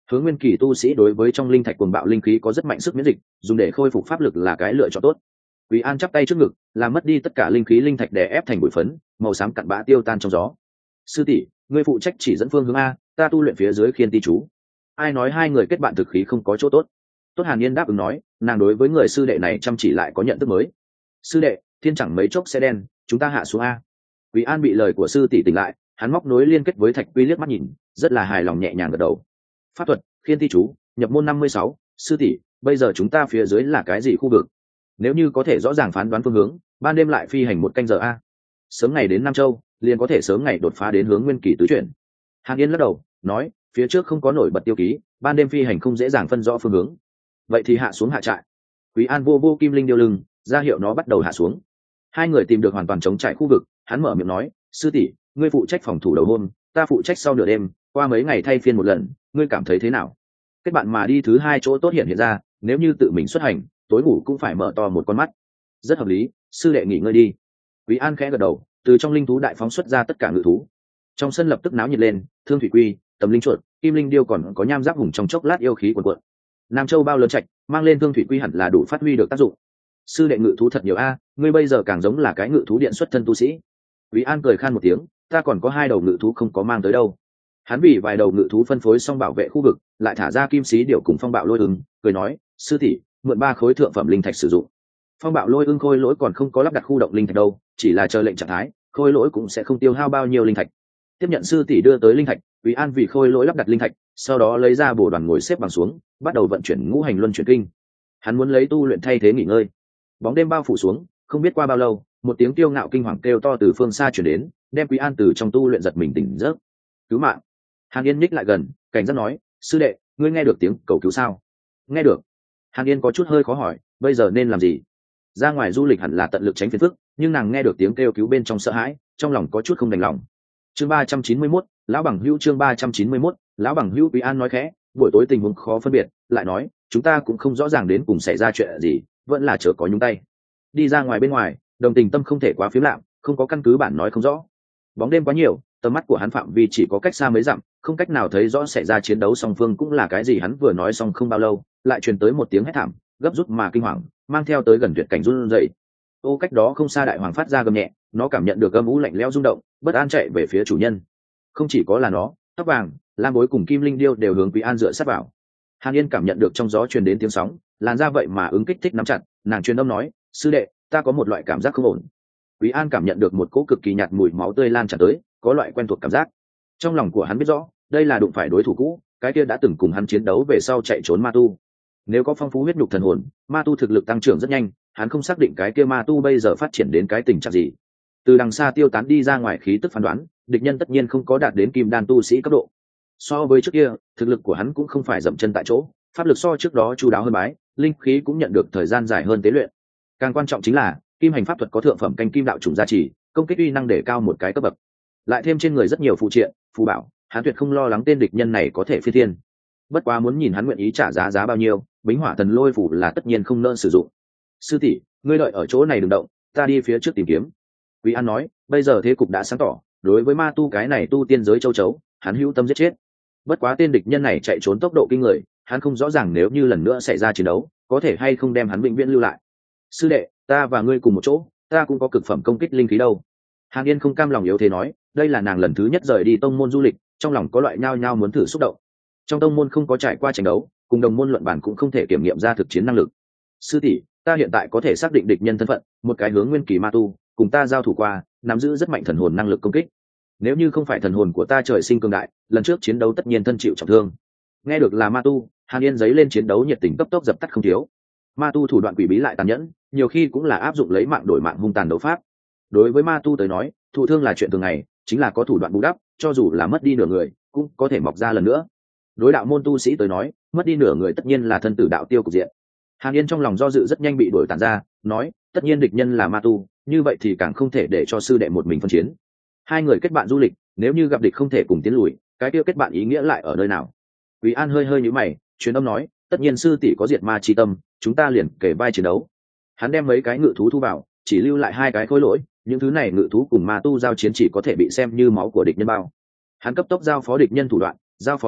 Hướng nguyên kỳ tu sĩ đối với trong linh thạch cuồng bạo linh khí có rất mạnh sức miễn dịch, dùng để khôi phục pháp lực là cái lựa chọn tốt. Quý An chắp tay trước ngực, làm mất đi tất cả linh khí linh thạch để ép thành bụi phấn, màu xám cặn bã tiêu tan trong gió. Sư tỷ, ngươi phụ trách chỉ dẫn phương hướng a, ta tu luyện phía dưới khiên ti chú. Ai nói hai người kết bạn thực khí không có chỗ tốt? Tốt Hàn Yên đáp ứng nói, nàng đối với người sư đệ này chăm chỉ lại có nhận thức mới. Sư đệ, thiên chẳng mấy chốc sẽ đen, chúng ta hạ xuống a. Quý An bị lời của sư tỷ tỉnh lại, hắn móc nối liên kết với Thạch Quy liếc mắt nhìn, rất là hài lòng nhẹ nhàng gật đầu. Pháp thuật, khiên ti chú, nhập môn năm mươi sáu, sư tỷ, bây giờ chúng ta phía dưới là cái gì khu vực? Nếu như có thể rõ ràng phán đoán phương hướng, ban đêm lại phi hành một canh giờ a. Sớm ngày đến Nam Châu, liền có thể sớm ngày đột phá đến hướng nguyên kỳ tứ chuyển. Hàn Yên lắc đầu, nói, phía trước không có nổi bật tiêu ký, ban đêm phi hành không dễ dàng phân rõ phương hướng. Vậy thì hạ xuống hạ trại. Quý An vô vô kim linh điêu lưng, ra hiệu nó bắt đầu hạ xuống. Hai người tìm được hoàn toàn chống trải khu vực, hắn mở miệng nói, sư tỷ, ngươi phụ trách phòng thủ đầu hôm, ta phụ trách sau nửa đêm, qua mấy ngày thay phiên một lần, ngươi cảm thấy thế nào? Kết bạn mà đi thứ hai chỗ tốt hiện hiện ra, nếu như tự mình xuất hành, tối ngủ cũng phải mở to một con mắt. Rất hợp lý, sư đệ nghỉ ngơi đi. Quý An khẽ gật đầu, từ trong linh thú đại phóng xuất ra tất cả ngự thú. Trong sân lập tức náo nhiệt lên, thương thủy quy, tầm linh chuột, kim linh điêu còn có nham giáp hùng trong chốc lát yêu khí cuồn cuộn. Nam Châu bao lớn trạch, mang lên thương thủy quy hẳn là đủ phát huy được tác dụng. Sư đệ ngự thú thật nhiều a, ngươi bây giờ càng giống là cái ngự thú điện xuất thân tu sĩ. Quý An cười khan một tiếng, ta còn có hai đầu ngự thú không có mang tới đâu. Hắn vì vài đầu ngự thú phân phối xong bảo vệ khu vực, lại thả ra kim sĩ điểu cùng phong bạo lôi ưng, cười nói, sư tỷ, mượn ba khối thượng phẩm linh thạch sử dụng. Phong bạo lôi ưng khôi lỗi còn không có lắp đặt khu động linh thạch đâu, chỉ là chờ lệnh trạng thái, khôi lỗi cũng sẽ không tiêu hao bao nhiêu linh thạch. Tiếp nhận sư tỷ đưa tới linh thạch, Quý An vì khôi lỗi lắp đặt linh thạch, sau đó lấy ra bổ đoàn ngồi xếp bằng xuống, bắt đầu vận chuyển ngũ hành luân chuyển kinh. Hắn muốn lấy tu luyện thay thế nghỉ ngơi. Bóng đêm bao phủ xuống, không biết qua bao lâu, một tiếng tiêu ngạo kinh hoàng kêu to từ phương xa truyền đến, đem Quý An từ trong tu luyện giật mình tỉnh giấc. Cứu mạng! Hàn Yên ních lại gần, cảnh giác nói, sư đệ, ngươi nghe được tiếng cầu cứu sao? Nghe được. Hàn Yên có chút hơi khó hỏi, bây giờ nên làm gì? Ra ngoài du lịch hẳn là tận lực tránh phiền phức, nhưng nàng nghe được tiếng kêu cứu bên trong sợ hãi, trong lòng có chút không đành lòng. Chương ba trăm chín mươi mốt, lão bằng hữu chương ba trăm chín mươi mốt, lão bằng hữu. Quý An nói khẽ, buổi tối tình huống khó phân biệt, lại nói, chúng ta cũng không rõ ràng đến cùng xảy ra chuyện gì, vẫn là chớ có nhúng tay. Đi ra ngoài bên ngoài, đồng tình tâm không thể quá phiếm lạm, không có căn cứ bản nói không rõ. Bóng đêm quá nhiều, tầm mắt của hắn phạm vi chỉ có cách xa mấy dặm, không cách nào thấy rõ xảy ra chiến đấu song phương cũng là cái gì. Hắn vừa nói xong không bao lâu, lại truyền tới một tiếng hét thảm, gấp rút mà kinh hoàng, mang theo tới gần tuyệt cảnh run rẩy. Ô cách đó không xa đại hoàng phát ra gầm nhẹ, nó cảm nhận được âm u lạnh lẽo rung động, bất an chạy về phía chủ nhân. Không chỉ có là nó, tóc vàng, lam bối cùng kim linh điêu đều hướng Quý An dựa sát vào. Hàn Yên cảm nhận được trong gió truyền đến tiếng sóng, làn ra vậy mà ứng kích thích nắm chặt, nàng truyền âm nói, sư đệ, ta có một loại cảm giác không ổn. Quý An cảm nhận được một cỗ cực kỳ nhạt mùi máu tươi lan tràn tới, có loại quen thuộc cảm giác. Trong lòng của hắn biết rõ, đây là đụng phải đối thủ cũ, cái kia đã từng cùng hắn chiến đấu về sau chạy trốn ma tu. Nếu có phong phú huyết nhục thần hồn, ma tu thực lực tăng trưởng rất nhanh, hắn không xác định cái kia ma tu bây giờ phát triển đến cái tình trạng gì. Từ đằng xa tiêu tán đi ra ngoài khí tức phán đoán, địch nhân tất nhiên không có đạt đến kim đan tu sĩ cấp độ. So với trước kia, thực lực của hắn cũng không phải dậm chân tại chỗ, pháp lực so trước đó chu đáo hơn bái, linh khí cũng nhận được thời gian dài hơn tế luyện. Càng quan trọng chính là, kim hành pháp thuật có thượng phẩm canh kim đạo trùng gia trì, công kích uy năng để cao một cái cấp bậc. Lại thêm trên người rất nhiều phụ triện, phù bảo, hắn tuyệt không lo lắng tên địch nhân này có thể phi thiên. Bất quá muốn nhìn hắn nguyện ý trả giá giá bao nhiêu, bính hỏa thần lôi phủ là tất nhiên không nỡ sử dụng. Sư tỷ, ngươi đợi ở chỗ này đừng động, ta đi phía trước tìm kiếm. Quý An nói, bây giờ thế cục đã sáng tỏ, đối với ma tu cái này tu tiên giới châu chấu, hắn hữu tâm giết chết. Bất quá tên địch nhân này chạy trốn tốc độ kinh người, hắn không rõ ràng nếu như lần nữa xảy ra chiến đấu, có thể hay không đem hắn vĩnh viễn lưu lại. Sư đệ, ta và ngươi cùng một chỗ, ta cũng có cực phẩm công kích linh khí đâu. Hàn Yên không cam lòng yếu thế nói, đây là nàng lần thứ nhất rời đi tông môn du lịch, trong lòng có loại nhao nhao muốn thử xúc động. Trong tông môn không có trải qua tranh đấu, cùng đồng môn luận bản cũng không thể kiểm nghiệm ra thực chiến năng lực. Sư tỷ, ta hiện tại có thể xác định địch nhân thân phận, một cái hướng nguyên kỳ ma tu, cùng ta giao thủ qua, nắm giữ rất mạnh thần hồn năng lực công kích. Nếu như không phải thần hồn của ta trời sinh cường đại, lần trước chiến đấu tất nhiên thân chịu trọng thương. Nghe được là ma tu, Hàn Yên giấy lên chiến đấu nhiệt tình cấp tốc dập tắt không thiếu. Ma tu thủ đoạn quỷ bí lại tàn nhẫn, nhiều khi cũng là áp dụng lấy mạng đổi mạng hung tàn đấu pháp. Đối với ma tu tới nói, thụ thương là chuyện thường ngày, chính là có thủ đoạn bù đắp, cho dù là mất đi nửa người, cũng có thể mọc ra lần nữa. Đối đạo môn tu sĩ tới nói, mất đi nửa người tất nhiên là thân tử đạo tiêu cục diện. Hàn Yên trong lòng do dự rất nhanh bị đuổi tản ra, nói, tất nhiên địch nhân là ma tu, như vậy thì càng không thể để cho sư đệ một mình phân chiến. Hai người kết bạn du lịch, nếu như gặp địch không thể cùng tiến lùi, cái kia kết bạn ý nghĩa lại ở nơi nào? Quý An hơi hơi nhíu mày, truyền âm nói, tất nhiên sư tỷ có diệt ma chi tâm, chúng ta liền kể vai chiến đấu. Hắn đem mấy cái ngự thú thu vào, chỉ lưu lại hai cái khối lỗi, những thứ này ngự thú cùng ma tu giao chiến chỉ có thể bị xem như máu của địch nhân bao. Hắn cấp tốc giao phó địch nhân thủ đoạn, giao phó nói,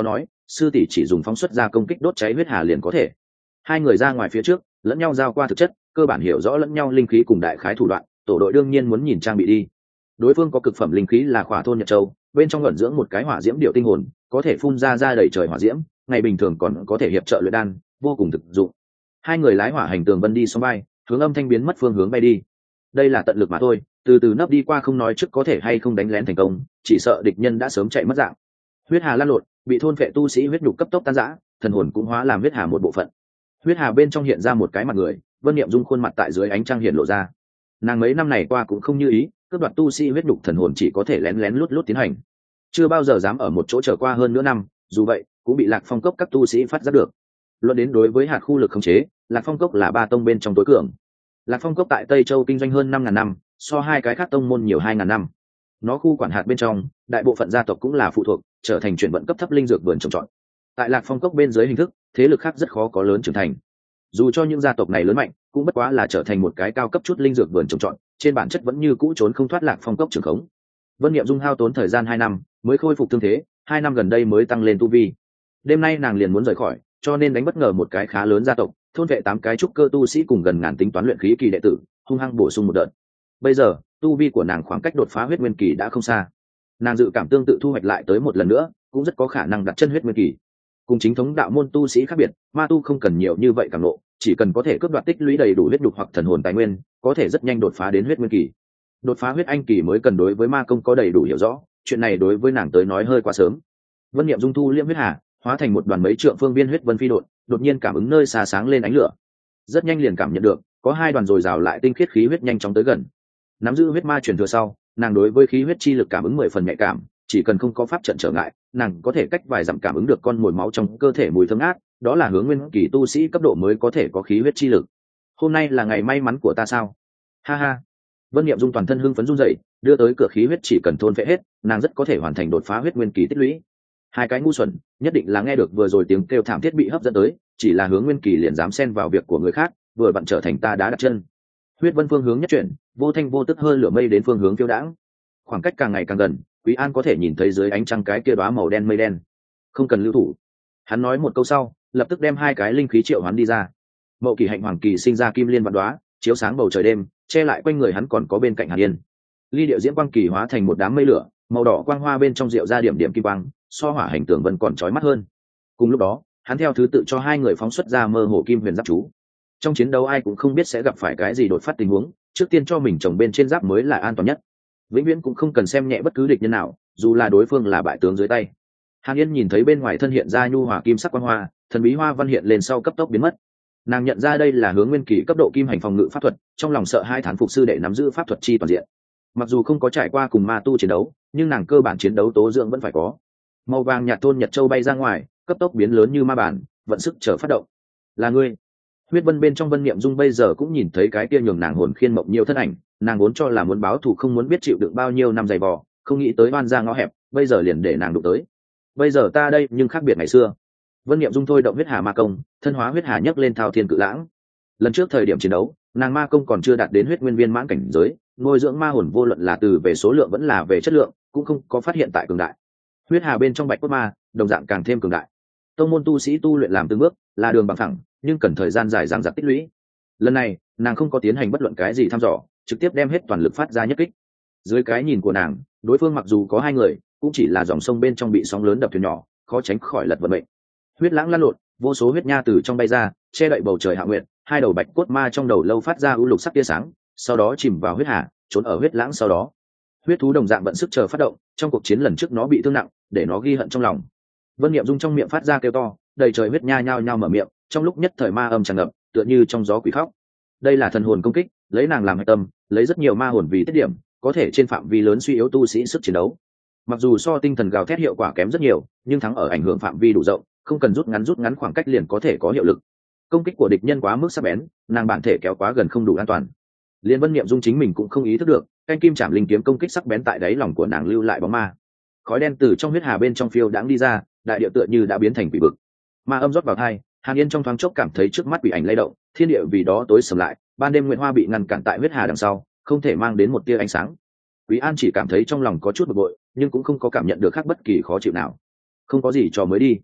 sư tỷ chỉ dùng phóng xuất ra công kích đốt cháy huyết hà liền có thể. Hai người ra ngoài phía trước lẫn nhau giao qua thực chất, cơ bản hiểu rõ lẫn nhau linh khí cùng đại khái thủ đoạn, tổ đội đương nhiên muốn nhìn trang bị đi. Đối phương có cực phẩm linh khí là Khỏa Thôn Nhật Châu, bên trong ẩn dưỡng một cái hỏa diễm điệu tinh hồn, có thể phun ra ra đầy trời hỏa diễm, ngày bình thường còn có thể hiệp trợ luyện đan, vô cùng thực dụng. Hai người lái hỏa hành tường vân đi sóng bay, hướng âm thanh biến mất phương hướng bay đi. Đây là tận lực mà thôi, từ từ nấp đi qua không nói trước có thể hay không đánh lén thành công, chỉ sợ địch nhân đã sớm chạy mất dạng. Huyết hà lan lộn, bị thôn phệ tu sĩ huyết nhục cấp tốc tan rã, thần hồn cũng hóa làm huyết hà một bộ phận. Huyết hà bên trong hiện ra một cái mặt người, Vân Niệm Dung khuôn mặt tại dưới ánh trăng hiện lộ ra. Nàng mấy năm này qua cũng không như ý, cướp đoạt tu sĩ huyết nhục thần hồn chỉ có thể lén lén lút lút tiến hành, chưa bao giờ dám ở một chỗ trở qua hơn nửa năm, dù vậy cũng bị Lạc Phong cốc các tu sĩ phát giác được. Luận đến đối với hạt khu lực khống chế, Lạc Phong cốc là ba tông bên trong tối cường. Lạc Phong cốc tại Tây Châu kinh doanh hơn năm ngàn năm, so hai cái khác tông môn nhiều hai ngàn năm. Nó khu quản hạt bên trong, đại bộ phận gia tộc cũng là phụ thuộc, trở thành chuyển vận cấp thấp linh dược vườn trồng trọt. Tại Lạc Phong cốc bên dưới hình thức, thế lực khác rất khó có lớn trưởng thành. Dù cho những gia tộc này lớn mạnh, cũng bất quá là trở thành một cái cao cấp chút linh dược vườn trồng trọt, trên bản chất vẫn như cũ trốn không thoát Lạc Phong cốc trưởng khống. Vân Niệm Dung hao tốn thời gian hai năm, mới khôi phục thương thế, hai năm gần đây mới tăng lên tu vi. Đêm nay nàng liền muốn rời khỏi, cho nên đánh bất ngờ một cái khá lớn gia tộc, thôn vệ tám cái trúc cơ tu sĩ cùng gần ngàn tính toán luyện khí kỳ đệ tử, hung hăng bổ sung một đợt. Bây giờ, tu vi của nàng khoảng cách đột phá huyết nguyên kỳ đã không xa. Nàng dự cảm tương tự thu hoạch lại tới một lần nữa, cũng rất có khả năng đặt chân huyết nguyên kỳ. Cùng chính thống đạo môn tu sĩ khác biệt, ma tu không cần nhiều như vậy cảm nộ, chỉ cần có thể cướp đoạt tích lũy đầy đủ huyết đục hoặc thần hồn tài nguyên, có thể rất nhanh đột phá đến huyết nguyên kỳ. Đột phá huyết anh kỳ mới cần đối với ma công có đầy đủ hiểu rõ, chuyện này đối với nàng tới nói hơi quá sớm. Vân Niệm Dung thu liễm huyết hà, hóa thành một đoàn mấy trượng phương viên huyết vân phi đột, đột nhiên cảm ứng nơi xa sáng lên ánh lửa. Rất nhanh liền cảm nhận được, có hai đoàn dồi dào lại tinh khiết khí huyết nhanh chóng tới gần. Nắm giữ huyết ma truyền thừa sau, nàng đối với khí huyết chi lực cảm ứng mười phần nhạy cảm, chỉ cần không có pháp trận trở ngại, nàng có thể cách vài dặm cảm ứng được con mồi máu trong cơ thể mùi thơm ngát, đó là hướng nguyên kỳ tu sĩ cấp độ mới có thể có khí huyết chi lực. Hôm nay là ngày may mắn của ta sao? Ha ha. Vân Niệm Dung toàn thân hưng phấn run rẩy, đưa tới cửa khí huyết chỉ cần thôn phệ hết, nàng rất có thể hoàn thành đột phá huyết nguyên kỳ tích lũy. Hai cái ngu xuẩn, nhất định là nghe được vừa rồi tiếng kêu thảm thiết bị hấp dẫn tới, chỉ là hướng nguyên kỳ liền dám xen vào việc của người khác, vừa vặn trở thành ta đá đặt chân. Huyết vân phương hướng nhất chuyển, vô thanh vô tức hơi lửa mây đến phương hướng phiêu đãng. Khoảng cách càng ngày càng gần, Quý An có thể nhìn thấy dưới ánh trăng cái kia đóa màu đen mây đen. Không cần lưu thủ. Hắn nói một câu sau, lập tức đem hai cái linh khí triệu hoán đi ra. Mậu Kỳ Hạnh Hoàng Kỳ sinh ra kim liên vạn đóa, chiếu sáng bầu trời đêm, che lại quanh người hắn còn có bên cạnh Hàn Yên. Ly Điệu Diễm Quang Kỳ hóa thành một đám mây lửa, màu đỏ quang hoa bên trong rượu ra điểm điểm kim quang, so hỏa hành tường vân còn chói mắt hơn. Cùng lúc đó, hắn theo thứ tự cho hai người phóng xuất ra mơ hồ kim huyền giáp chú. Trong chiến đấu ai cũng không biết sẽ gặp phải cái gì đột phát tình huống, trước tiên cho mình trồng bên trên giáp mới là an toàn nhất. Vĩnh viễn cũng không cần xem nhẹ bất cứ địch nhân nào, dù là đối phương là bại tướng dưới tay. Hàn Yên nhìn thấy bên ngoài thân hiện ra nhu hòa kim sắc quang hoa, thần bí hoa văn hiện lên sau cấp tốc biến mất. Nàng nhận ra đây là hướng nguyên kỳ cấp độ kim hành phòng ngự pháp thuật, trong lòng sợ hai thán phục sư đệ nắm giữ pháp thuật chi toàn diện. Mặc dù không có trải qua cùng ma tu chiến đấu, nhưng nàng cơ bản chiến đấu tố dưỡng vẫn phải có. Màu vàng nhạt thôn Nhật Châu bay ra ngoài, cấp tốc biến lớn như ma bản, vận sức chờ phát động. Là ngươi. Huyết vân bên trong Vân Niệm Dung bây giờ cũng nhìn thấy cái kia nhường nàng hồn khiên mộng nhiều thân ảnh, nàng vốn cho là muốn báo thù không muốn biết chịu đựng bao nhiêu năm dày vò, không nghĩ tới oan ra ngõ hẹp, bây giờ liền để nàng đụng tới. Bây giờ ta đây nhưng khác biệt ngày xưa. Vân Niệm Dung thôi động huyết hà ma công, thân hóa huyết hà nhấc lên thao thiên cự lãng. Lần trước thời điểm chiến đấu, nàng ma công còn chưa đạt đến huyết nguyên viên mãn cảnh giới, nuôi dưỡng ma hồn vô luận là từ về số lượng vẫn là về chất lượng, cũng không có phát hiện tại cường đại. Huyết hà bên trong bạch cốt ma, đồng dạng càng thêm cường đại. Tông môn tu sĩ tu luyện làm từng bước, là đường bằng thẳng, nhưng cần thời gian dài dằng dặc tích lũy. Lần này, nàng không có tiến hành bất luận cái gì thăm dò, trực tiếp đem hết toàn lực phát ra nhất kích. Dưới cái nhìn của nàng, đối phương mặc dù có hai người, cũng chỉ là dòng sông bên trong bị sóng lớn đập thuyền nhỏ, khó tránh khỏi lật vận mệnh. Huyết lãng lăn lộn, vô số huyết nha từ trong bay ra, che đậy bầu trời hạ nguyệt, hai đầu bạch cốt ma trong đầu lâu phát ra u lục sắc tia sáng, sau đó chìm vào huyết hà, trốn ở huyết lãng sau đó. Huyết thú đồng dạng vận sức chờ phát động, trong cuộc chiến lần trước nó bị thương nặng, để nó ghi hận trong lòng. Vân Niệm Dung trong miệng phát ra kêu to, đầy trời huyết nha nhao nhao mở miệng, trong lúc nhất thời ma âm tràn ngập, tựa như trong gió quỷ khóc. Đây là thần hồn công kích, lấy nàng làm hệ tâm, lấy rất nhiều ma hồn vì tiết điểm, có thể trên phạm vi lớn suy yếu tu sĩ sức chiến đấu. Mặc dù so tinh thần gào thét hiệu quả kém rất nhiều, nhưng thắng ở ảnh hưởng phạm vi đủ rộng, không cần rút ngắn rút ngắn khoảng cách liền có thể có hiệu lực. Công kích của địch nhân quá mức sắc bén, nàng bản thể kéo quá gần không đủ an toàn. Liên Vân Niệm Dung chính mình cũng không ý thức được, canh kim chạm linh kiếm công kích sắc bén tại đáy lòng của nàng lưu lại bóng ma. Khói đen từ trong huyết hà bên trong phiêu đãng đi ra, đại địa tựa như đã biến thành quỷ vực. Ma âm rót vào tai, Hàn Yên trong thoáng chốc cảm thấy trước mắt quỷ ảnh lay động, thiên địa vì đó tối sầm lại, ban đêm nguyệt hoa bị ngăn cản tại huyết hà đằng sau, không thể mang đến một tia ánh sáng. Quý An chỉ cảm thấy trong lòng có chút bực bội, nhưng cũng không có cảm nhận được khác bất kỳ khó chịu nào. Không có gì cho mới đi.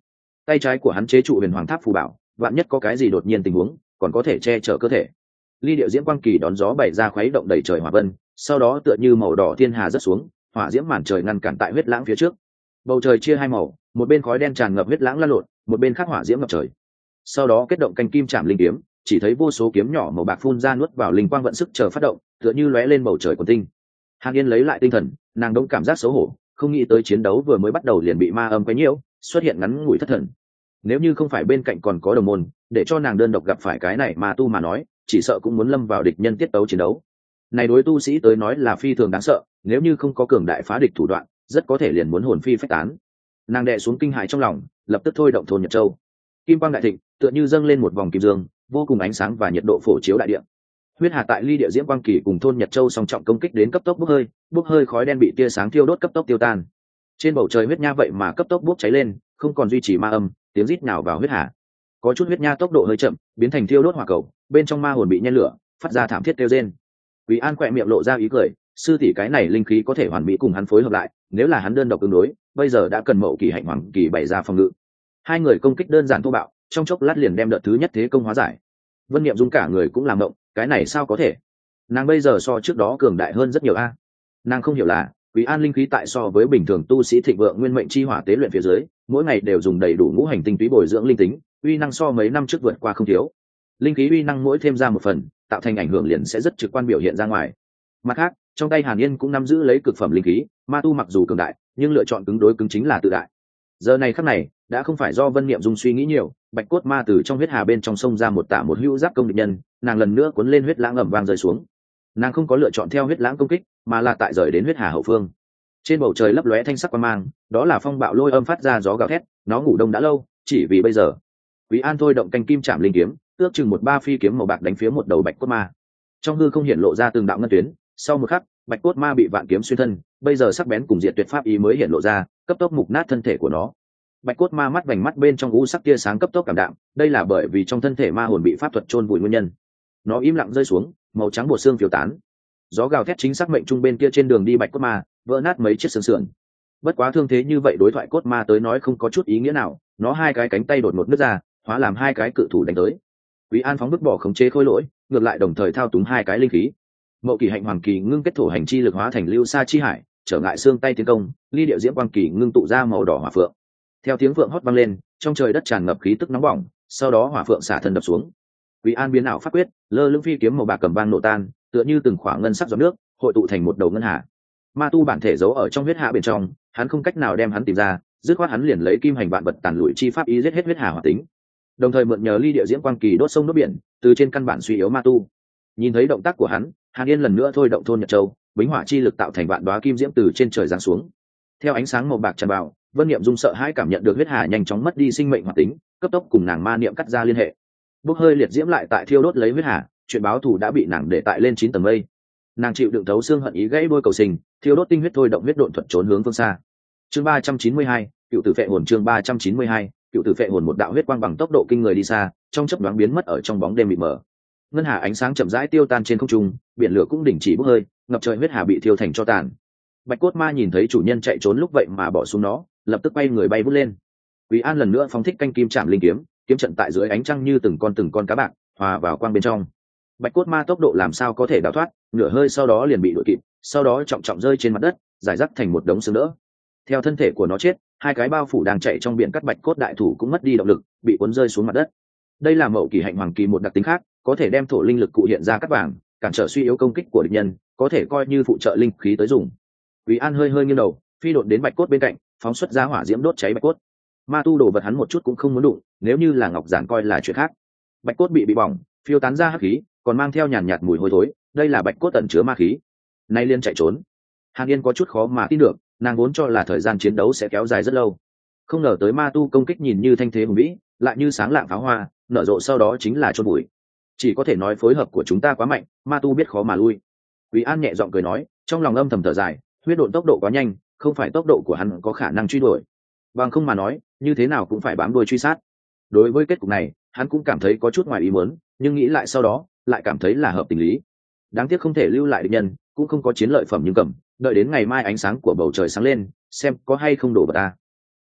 tay trái của hắn chế trụ huyền hoàng tháp phù bảo, vạn nhất có cái gì đột nhiên tình huống còn có thể che chở cơ thể. Ly điệu diễm quang kỳ đón gió bày ra khuấy động đầy trời hỏa vân, sau đó tựa như màu đỏ thiên hà rớt xuống, hỏa diễm màn trời ngăn cản tại huyết lãng phía trước. Bầu trời chia hai màu, một bên khói đen tràn ngập huyết lãng lan lộn, một bên khác hỏa diễm ngập trời. Sau đó kết động canh kim chạm linh kiếm, chỉ thấy vô số kiếm nhỏ màu bạc phun ra nuốt vào linh quang vận sức chờ phát động, tựa như lóe lên bầu trời quần tinh. Hàn Yên lấy lại tinh thần, nàng đông cảm giác xấu hổ, không nghĩ tới chiến đấu vừa mới bắt đầu liền bị ma âm quấy nhiễu, xuất hiện ngắn ngủi thất thần. Nếu như không phải bên cạnh còn có đồng môn, để cho nàng đơn độc gặp phải cái này mà tu mà nói, chỉ sợ cũng muốn lâm vào địch nhân tiết tấu chiến đấu. Này đối tu sĩ tới nói là phi thường đáng sợ, nếu như không có cường đại phá địch thủ đoạn, rất có thể liền muốn hồn phi phách tán. Nàng đè xuống kinh hãi trong lòng, lập tức thôi động thôn Nhật Châu. Kim quang đại thịnh, tựa như dâng lên một vòng kim dương, vô cùng ánh sáng và nhiệt độ phổ chiếu đại địa. Huyết hà tại ly địa diễm quang kỳ cùng thôn Nhật Châu song trọng công kích đến cấp tốc bốc hơi, bốc hơi khói đen bị tia sáng thiêu đốt cấp tốc tiêu tan. Trên bầu trời huyết nha vậy mà cấp tốc bốc cháy lên, không còn duy trì ma âm, tiếng rít nào vào huyết hà. Có chút huyết nha tốc độ hơi chậm, biến thành thiêu đốt hỏa cầu, bên trong ma hồn bị nhen lửa, phát ra thảm thiết kêu rên. Quý An khỏe miệng lộ ra ý cười, sư tỷ cái này linh khí có thể hoàn mỹ cùng hắn phối hợp lại, nếu là hắn đơn độc ứng đối, bây giờ đã cần mậu kỳ hạnh hoàng kỳ bày ra phòng ngự. Hai người công kích đơn giản thô bạo, trong chốc lát liền đem đợt thứ nhất thế công hóa giải. Vân Niệm Dung cả người cũng làm động, cái này sao có thể? Nàng bây giờ so trước đó cường đại hơn rất nhiều a. Nàng không hiểu là, Quý An linh khí tại so với bình thường tu sĩ thịnh vượng nguyên mệnh chi hỏa tế luyện phía dưới, mỗi ngày đều dùng đầy đủ ngũ hành tinh túy bồi dưỡng linh tính, uy năng so mấy năm trước vượt qua không thiếu. Linh khí uy năng mỗi thêm ra một phần, tạo thành ảnh hưởng liền sẽ rất trực quan biểu hiện ra ngoài. Mặt khác, trong tay Hàn Yên cũng nắm giữ lấy cực phẩm linh khí, ma tu mặc dù cường đại, nhưng lựa chọn cứng đối cứng chính là tự đại. Giờ này khắc này, đã không phải do Vân Niệm Dung suy nghĩ nhiều, bạch cốt ma từ trong huyết hà bên trong sông ra một tạ một hữu giáp công địch nhân, nàng lần nữa cuốn lên huyết lãng ầm vang rơi xuống. Nàng không có lựa chọn theo huyết lãng công kích, mà là tại rời đến huyết hà hậu phương. Trên bầu trời lấp lóe thanh sắc quang mang, đó là phong bạo lôi âm phát ra gió gào thét, nó ngủ đông đã lâu, chỉ vì bây giờ. Quý An thôi động canh kim chạm linh kiếm, ước chừng một ba phi kiếm màu bạc đánh phía một đầu bạch cốt ma. Trong hư không hiện lộ ra từng đạo ngân tuyến, sau một khắc, bạch cốt ma bị vạn kiếm xuyên thân, bây giờ sắc bén cùng diệt tuyệt pháp ý mới hiện lộ ra, cấp tốc mục nát thân thể của nó. Bạch cốt ma mắt vành mắt bên trong u sắc tia sáng cấp tốc cảm đạm, đây là bởi vì trong thân thể ma hồn bị pháp thuật chôn vùi nguyên nhân. Nó im lặng rơi xuống, màu trắng bột xương phiêu tán. Gió gào thét chính xác mệnh trung bên kia trên đường đi bạch cốt ma, vỡ nát mấy chiếc xương sườn. Bất quá thương thế như vậy đối thoại cốt ma tới nói không có chút ý nghĩa nào, nó hai cái cánh tay đột ngột nứt ra, hóa làm hai cái cự thủ đánh tới. Quý An phóng bức bỏ khống chế khối lỗi, ngược lại đồng thời thao túng hai cái linh khí. Mậu kỳ hạnh hoàng kỳ ngưng kết thổ hành chi lực hóa thành lưu sa chi hải, trở ngại xương tay tiến công, ly điệu diễm quang kỳ ngưng tụ ra màu đỏ hỏa phượng. Theo tiếng phượng hót vang lên, trong trời đất tràn ngập khí tức nóng bỏng, sau đó hỏa phượng xả thân đập xuống. Quý An biến ảo pháp quyết, lơ lửng phi kiếm màu bạc cầm vang nổ tan, tựa như từng khoảng ngân sắc giọt nước, hội tụ thành một đầu ngân hà. Ma tu bản thể giấu ở trong huyết hạ bên trong, hắn không cách nào đem hắn tìm ra, dứt khoát hắn liền lấy kim hành vạn vật tàn lụi chi pháp ý giết hết huyết hà hỏa tính, đồng thời mượn nhờ ly địa diễm quang kỳ đốt sông đốt biển, từ trên căn bản suy yếu ma tu. Nhìn thấy động tác của hắn, Hàn Yên lần nữa thôi động thôn Nhật Châu, bính hỏa chi lực tạo thành vạn đóa kim diễm từ trên trời giáng xuống. Theo ánh sáng màu bạc tràn vào, Vân Niệm Dung sợ hãi cảm nhận được huyết hà nhanh chóng mất đi sinh mệnh hoạt tính, cấp tốc cùng nàng ma niệm cắt ra liên hệ. Bốc hơi liệt diễm lại tại thiêu đốt lấy huyết hà, chuyện báo thù đã bị nàng để tại lên chín tầng mây. Nàng chịu đựng thấu xương hận ý gãy đôi cầu sinh, thiêu đốt tinh huyết thôi động huyết độn thuật trốn hướng phương xa. Chương ba trăm chín mươi hai, cựu tử phệ hồn chương ba trăm chín mươi hai, cựu tử phệ hồn một đạo huyết quang bằng tốc độ kinh người đi xa, trong chớp nhoáng biến mất ở trong bóng đêm mịt mờ. Ngân hà ánh sáng chậm rãi tiêu tan trên không trung, biển lửa cũng đình chỉ bốc hơi, ngập trời huyết hà bị thiêu thành tro tàn. Bạch cốt ma nhìn thấy chủ nhân chạy trốn lúc vậy mà bỏ xuống nó, lập tức bay người bay vút lên. Quý An lần nữa phóng thích canh kim chạm linh kiếm, kiếm trận tại dưới ánh trăng như từng con từng con cá bạc, hòa vào quang bên trong. Bạch cốt ma tốc độ làm sao có thể đào thoát, nửa hơi sau đó liền bị đuổi kịp, sau đó trọng trọng rơi trên mặt đất, giải rác thành một đống xương đỡ. Theo thân thể của nó chết, hai cái bao phủ đang chạy trong biển cắt bạch cốt đại thủ cũng mất đi động lực, bị cuốn rơi xuống mặt đất. Đây là mậu kỳ hạnh hoàng kỳ một đặc tính khác, có thể đem thổ linh lực cụ hiện ra cắt vàng, cản trở suy yếu công kích của địch nhân, có thể coi như phụ trợ linh khí tới dùng. Quý An hơi hơi nghiêng đầu, phi độn đến bạch cốt bên cạnh, phóng xuất ra hỏa diễm đốt cháy bạch cốt. Ma tu đồ vật hắn một chút cũng không muốn đụng, nếu như là ngọc giản coi là chuyện khác. Bạch cốt bị bị bỏng, phiêu tán ra hắc khí, còn mang theo nhàn nhạt mùi hôi thối, đây là bạch cốt ẩn chứa ma khí. Nay liên chạy trốn. Hàn Yên có chút khó mà tin được, nàng vốn cho là thời gian chiến đấu sẽ kéo dài rất lâu, không ngờ tới ma tu công kích nhìn như thanh thế hùng vĩ, lại như sáng lạng pháo hoa, nở rộ sau đó chính là chôn bụi. Chỉ có thể nói phối hợp của chúng ta quá mạnh, ma tu biết khó mà lui. Quý An nhẹ giọng cười nói, trong lòng âm thầm thở dài, huyết độn tốc độ quá nhanh, không phải tốc độ của hắn có khả năng truy đuổi, bằng không mà nói, như thế nào cũng phải bám đuôi truy sát. Đối với kết cục này, hắn cũng cảm thấy có chút ngoài ý muốn, nhưng nghĩ lại sau đó, lại cảm thấy là hợp tình lý. Đáng tiếc không thể lưu lại địch nhân, cũng không có chiến lợi phẩm nhưng cầm, đợi đến ngày mai ánh sáng của bầu trời sáng lên, xem có hay không đổ vào ta.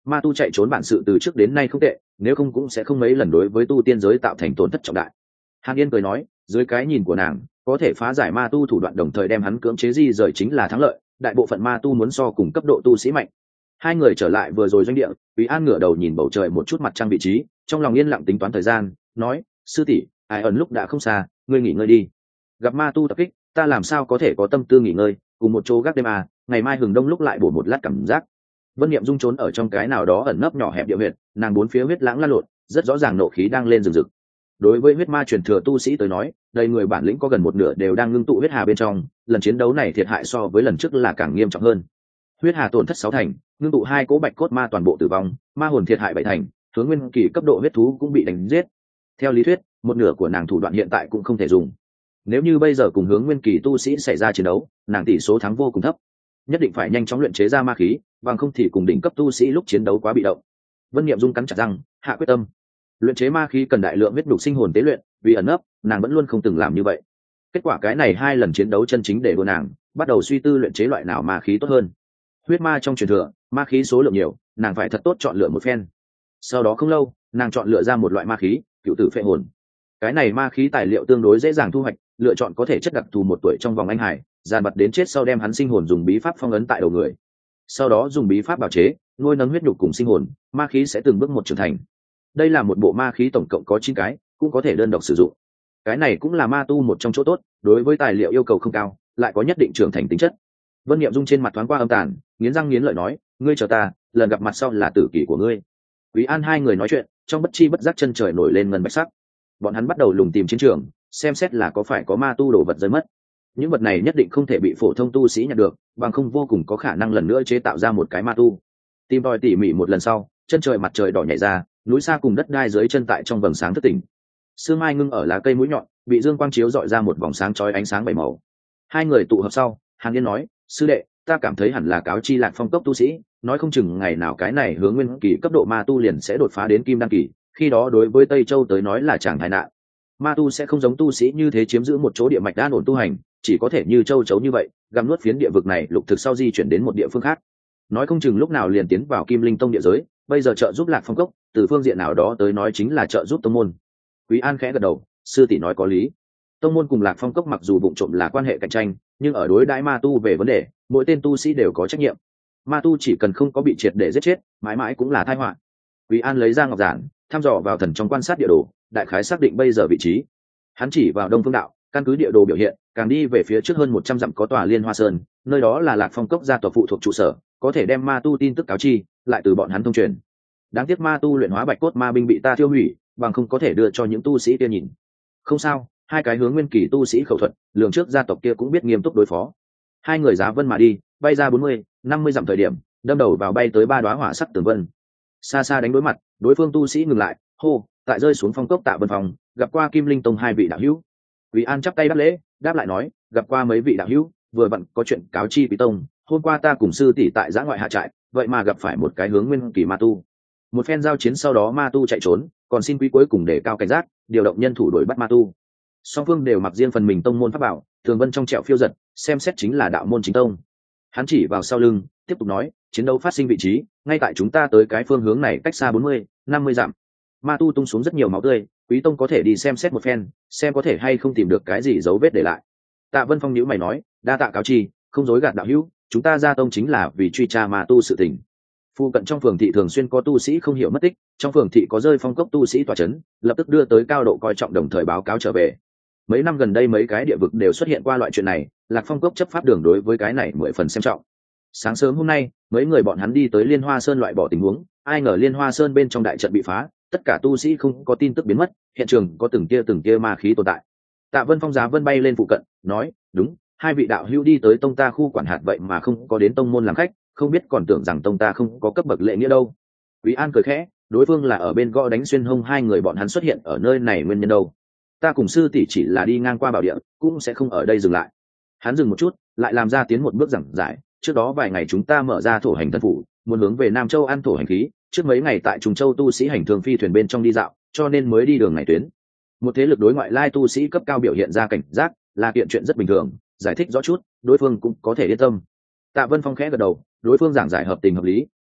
Ma tu chạy trốn bản sự từ trước đến nay không tệ, nếu không cũng sẽ không mấy lần đối với tu tiên giới tạo thành tổn thất trọng đại. Hàn Yên cười nói, dưới cái nhìn của nàng, có thể phá giải ma tu thủ đoạn đồng thời đem hắn cưỡng chế di rời chính là thắng lợi, đại bộ phận ma tu muốn so cùng cấp độ tu sĩ mạnh. Hai người trở lại vừa rồi doanh địa, Quý An ngửa đầu nhìn bầu trời một chút mặt trăng vị trí, trong lòng yên lặng tính toán thời gian, nói, sư tỷ, ai ẩn lúc đã không xa, ngươi nghỉ ngơi đi. Gặp ma tu tập kích, ta làm sao có thể có tâm tư nghỉ ngơi, cùng một chỗ gác đêm à, ngày mai hừng đông lúc lại bổ một lát cảm giác. Vân Niệm Dung trốn ở trong cái nào đó ẩn nấp nhỏ hẹp địa huyệt, nàng bốn phía huyết lãng lan lộn, rất rõ ràng nộ khí đang lên rừng rực. Đối với huyết ma truyền thừa tu sĩ tới nói, đầy người bản lĩnh có gần một nửa đều đang ngưng tụ huyết hà bên trong, lần chiến đấu này thiệt hại so với lần trước là càng nghiêm trọng hơn. Huyết hà tổn thất sáu thành, ngưng tụ hai cỗ bạch cốt ma toàn bộ tử vong, ma hồn thiệt hại bảy thành, hướng nguyên kỳ cấp độ huyết thú cũng bị đánh giết. Theo lý thuyết, một nửa của nàng thủ đoạn hiện tại cũng không thể dùng. Nếu như bây giờ cùng hướng nguyên kỳ tu sĩ xảy ra chiến đấu, nàng tỷ số thắng vô cùng thấp, nhất định phải nhanh chóng luyện chế ra ma khí, bằng không thì cùng đỉnh cấp tu sĩ lúc chiến đấu quá bị động. Vân Niệm Dung cắn chặt răng, hạ quyết tâm. Luyện chế ma khí cần đại lượng huyết nhục sinh hồn tế luyện, vì ẩn nấp, nàng vẫn luôn không từng làm như vậy. Kết quả cái này hai lần chiến đấu chân chính để đua nàng, bắt đầu suy tư luyện chế loại nào ma khí tốt hơn. Huyết ma trong truyền thừa, ma khí số lượng nhiều, nàng phải thật tốt chọn lựa một phen. Sau đó không lâu, nàng chọn lựa ra một loại ma khí, cựu tử phệ hồn. Cái này ma khí tài liệu tương đối dễ dàng thu hoạch, lựa chọn có thể chất đặc thù một tuổi trong vòng anh hải, dàn bật đến chết sau đem hắn sinh hồn dùng bí pháp phong ấn tại đầu người. Sau đó dùng bí pháp bào chế, nuôi nấng huyết nhục cùng sinh hồn, ma khí sẽ từng bước một trưởng thành. Đây là một bộ ma khí tổng cộng có chín cái, cũng có thể đơn độc sử dụng. Cái này cũng là ma tu một trong chỗ tốt, đối với tài liệu yêu cầu không cao, lại có nhất định trưởng thành tính chất. Vân Niệm Dung trên mặt thoáng qua âm tàn, nghiến răng nghiến lợi nói, ngươi chờ ta, lần gặp mặt sau là tử kỷ của ngươi. Quý An hai người nói chuyện, trong bất chi bất giác chân trời nổi lên ngân bạch sắc. Bọn hắn bắt đầu lùng tìm chiến trường, xem xét là có phải có ma tu đồ vật rơi mất. Những vật này nhất định không thể bị phổ thông tu sĩ nhặt được, bằng không vô cùng có khả năng lần nữa chế tạo ra một cái ma tu. Tìm tòi tỉ mỉ một lần sau, chân trời mặt trời đỏ nhảy ra, núi xa cùng đất đai dưới chân tại trong vầng sáng thất tỉnh. Sương mai ngưng ở lá cây mũi nhọn, bị dương quang chiếu dọi ra một vòng sáng chói ánh sáng bảy màu. Hai người tụ hợp sau, Hàn Yên nói, sư đệ, ta cảm thấy hẳn là cáo chi Lạc Phong cốc tu sĩ, nói không chừng ngày nào cái này hướng nguyên kỳ cấp độ ma tu liền sẽ đột phá đến kim đăng kỳ, khi đó đối với Tây Châu tới nói là chẳng tai nạn. Ma tu sẽ không giống tu sĩ như thế chiếm giữ một chỗ địa mạch đan ổn tu hành, chỉ có thể như châu chấu như vậy, gặm nuốt phiến địa vực này lục thực sau di chuyển đến một địa phương khác. Nói không chừng lúc nào liền tiến vào Kim Linh Tông địa giới, bây giờ trợ giúp Lạc Phong cốc, từ phương diện nào đó tới nói chính là trợ giúp tông môn. Quý An khẽ gật đầu, sư tỷ nói có lý. Tông môn cùng Lạc Phong cốc mặc dù vụng trộm là quan hệ cạnh tranh, nhưng ở đối đãi ma tu về vấn đề, mỗi tên tu sĩ đều có trách nhiệm. Ma tu chỉ cần không có bị triệt để giết chết, mãi mãi cũng là tai họa. Quý An lấy ra ngọc giản, thăm dò vào thần trong quan sát địa đồ, đại khái xác định bây giờ vị trí. Hắn chỉ vào Đông Phương đạo, căn cứ địa đồ biểu hiện, càng đi về phía trước hơn một trăm dặm có tòa Liên Hoa Sơn, nơi đó là Lạc Phong cốc gia tộc phụ thuộc trụ sở, có thể đem ma tu tin tức cáo chi, lại từ bọn hắn thông truyền. Đáng tiếc ma tu luyện hóa bạch cốt ma binh bị ta tiêu hủy, bằng không có thể đưa cho những tu sĩ kia nhìn. Không sao, hai cái hướng nguyên kỳ tu sĩ khẩu thuật, lường trước gia tộc kia cũng biết nghiêm túc đối phó. Hai người giá vân mà đi, bay ra bốn mươi, năm mươi dặm thời điểm, đâm đầu vào bay tới ba đóa hỏa sắc tường vân. Xa xa đánh đối mặt, đối phương tu sĩ ngừng lại, hô, tại rơi xuống phong cốc Tạ Vân Phòng, gặp qua Kim Linh Tông hai vị đạo hữu. Quý An chắp tay đáp lễ, đáp lại nói, gặp qua mấy vị đạo hữu, vừa vặn có chuyện cáo chi Quý Tông, hôm qua ta cùng sư tỷ tại giã ngoại hạ trại, vậy mà gặp phải một cái hướng nguyên kỳ ma tu. Một phen giao chiến sau đó ma tu chạy trốn, còn xin quý cuối cùng để cao cảnh giác, điều động nhân thủ đuổi bắt ma tu. Song phương đều mặc riêng phần mình tông môn pháp bảo, thường vân trong trẹo phiêu giật, xem xét chính là đạo môn chính tông. Hắn chỉ vào sau lưng, tiếp tục nói, chiến đấu phát sinh vị trí, ngay tại chúng ta tới cái phương hướng này cách xa bốn mươi, năm mươi dặm. Ma tu tung xuống rất nhiều máu tươi, Quý Tông có thể đi xem xét một phen, xem có thể hay không tìm được cái gì dấu vết để lại. Tạ Vân Phong nhíu mày nói, đa tạ cáo chi, không dối gạt đạo hữu, chúng ta ra tông chính là vì truy tra ma tu sự tình. Phu cận trong phường thị thường xuyên có tu sĩ không hiểu mất tích, trong phường thị có rơi phong cốc tu sĩ tỏa chấn, lập tức đưa tới cao độ coi trọng đồng thời báo cáo trở về. Mấy năm gần đây mấy cái địa vực đều xuất hiện qua loại chuyện này, Lạc Phong cốc chấp pháp đường đối với cái này mười phần xem trọng. Sáng sớm hôm nay, mấy người bọn hắn đi tới Liên Hoa Sơn loại bỏ tình huống, ai ngờ Liên Hoa Sơn bên trong đại trận bị phá, tất cả tu sĩ không có tin tức biến mất, hiện trường có từng kia từng kia ma khí tồn tại. Tạ Vân Phong giá vân bay lên phụ cận, nói, đúng, hai vị đạo hữu đi tới tông ta khu quản hạt vậy mà không có đến tông môn làm khách, không biết còn tưởng rằng tông ta không có cấp bậc lễ nghĩa đâu. Quý An cười khẽ, đối phương là ở bên gõ đánh xuyên hông hai người bọn hắn xuất hiện ở nơi này nguyên nhân đâu. Ta cùng sư tỷ chỉ là đi ngang qua bảo địa, cũng sẽ không ở đây dừng lại. Hắn dừng một chút, lại làm ra tiến một bước giảng giải, trước đó vài ngày chúng ta mở ra thổ hành thân phủ, muốn hướng về Nam Châu ăn thổ hành khí, trước mấy ngày tại Trùng Châu tu sĩ hành thường phi thuyền bên trong đi dạo, cho nên mới đi đường này tuyến. Một thế lực đối ngoại lai tu sĩ cấp cao biểu hiện ra cảnh giác, là kiện chuyện rất bình thường, giải thích rõ chút, đối phương cũng có thể yên tâm. Tạ Vân Phong khẽ gật đầu, đối phương giảng giải hợp tình hợp lý,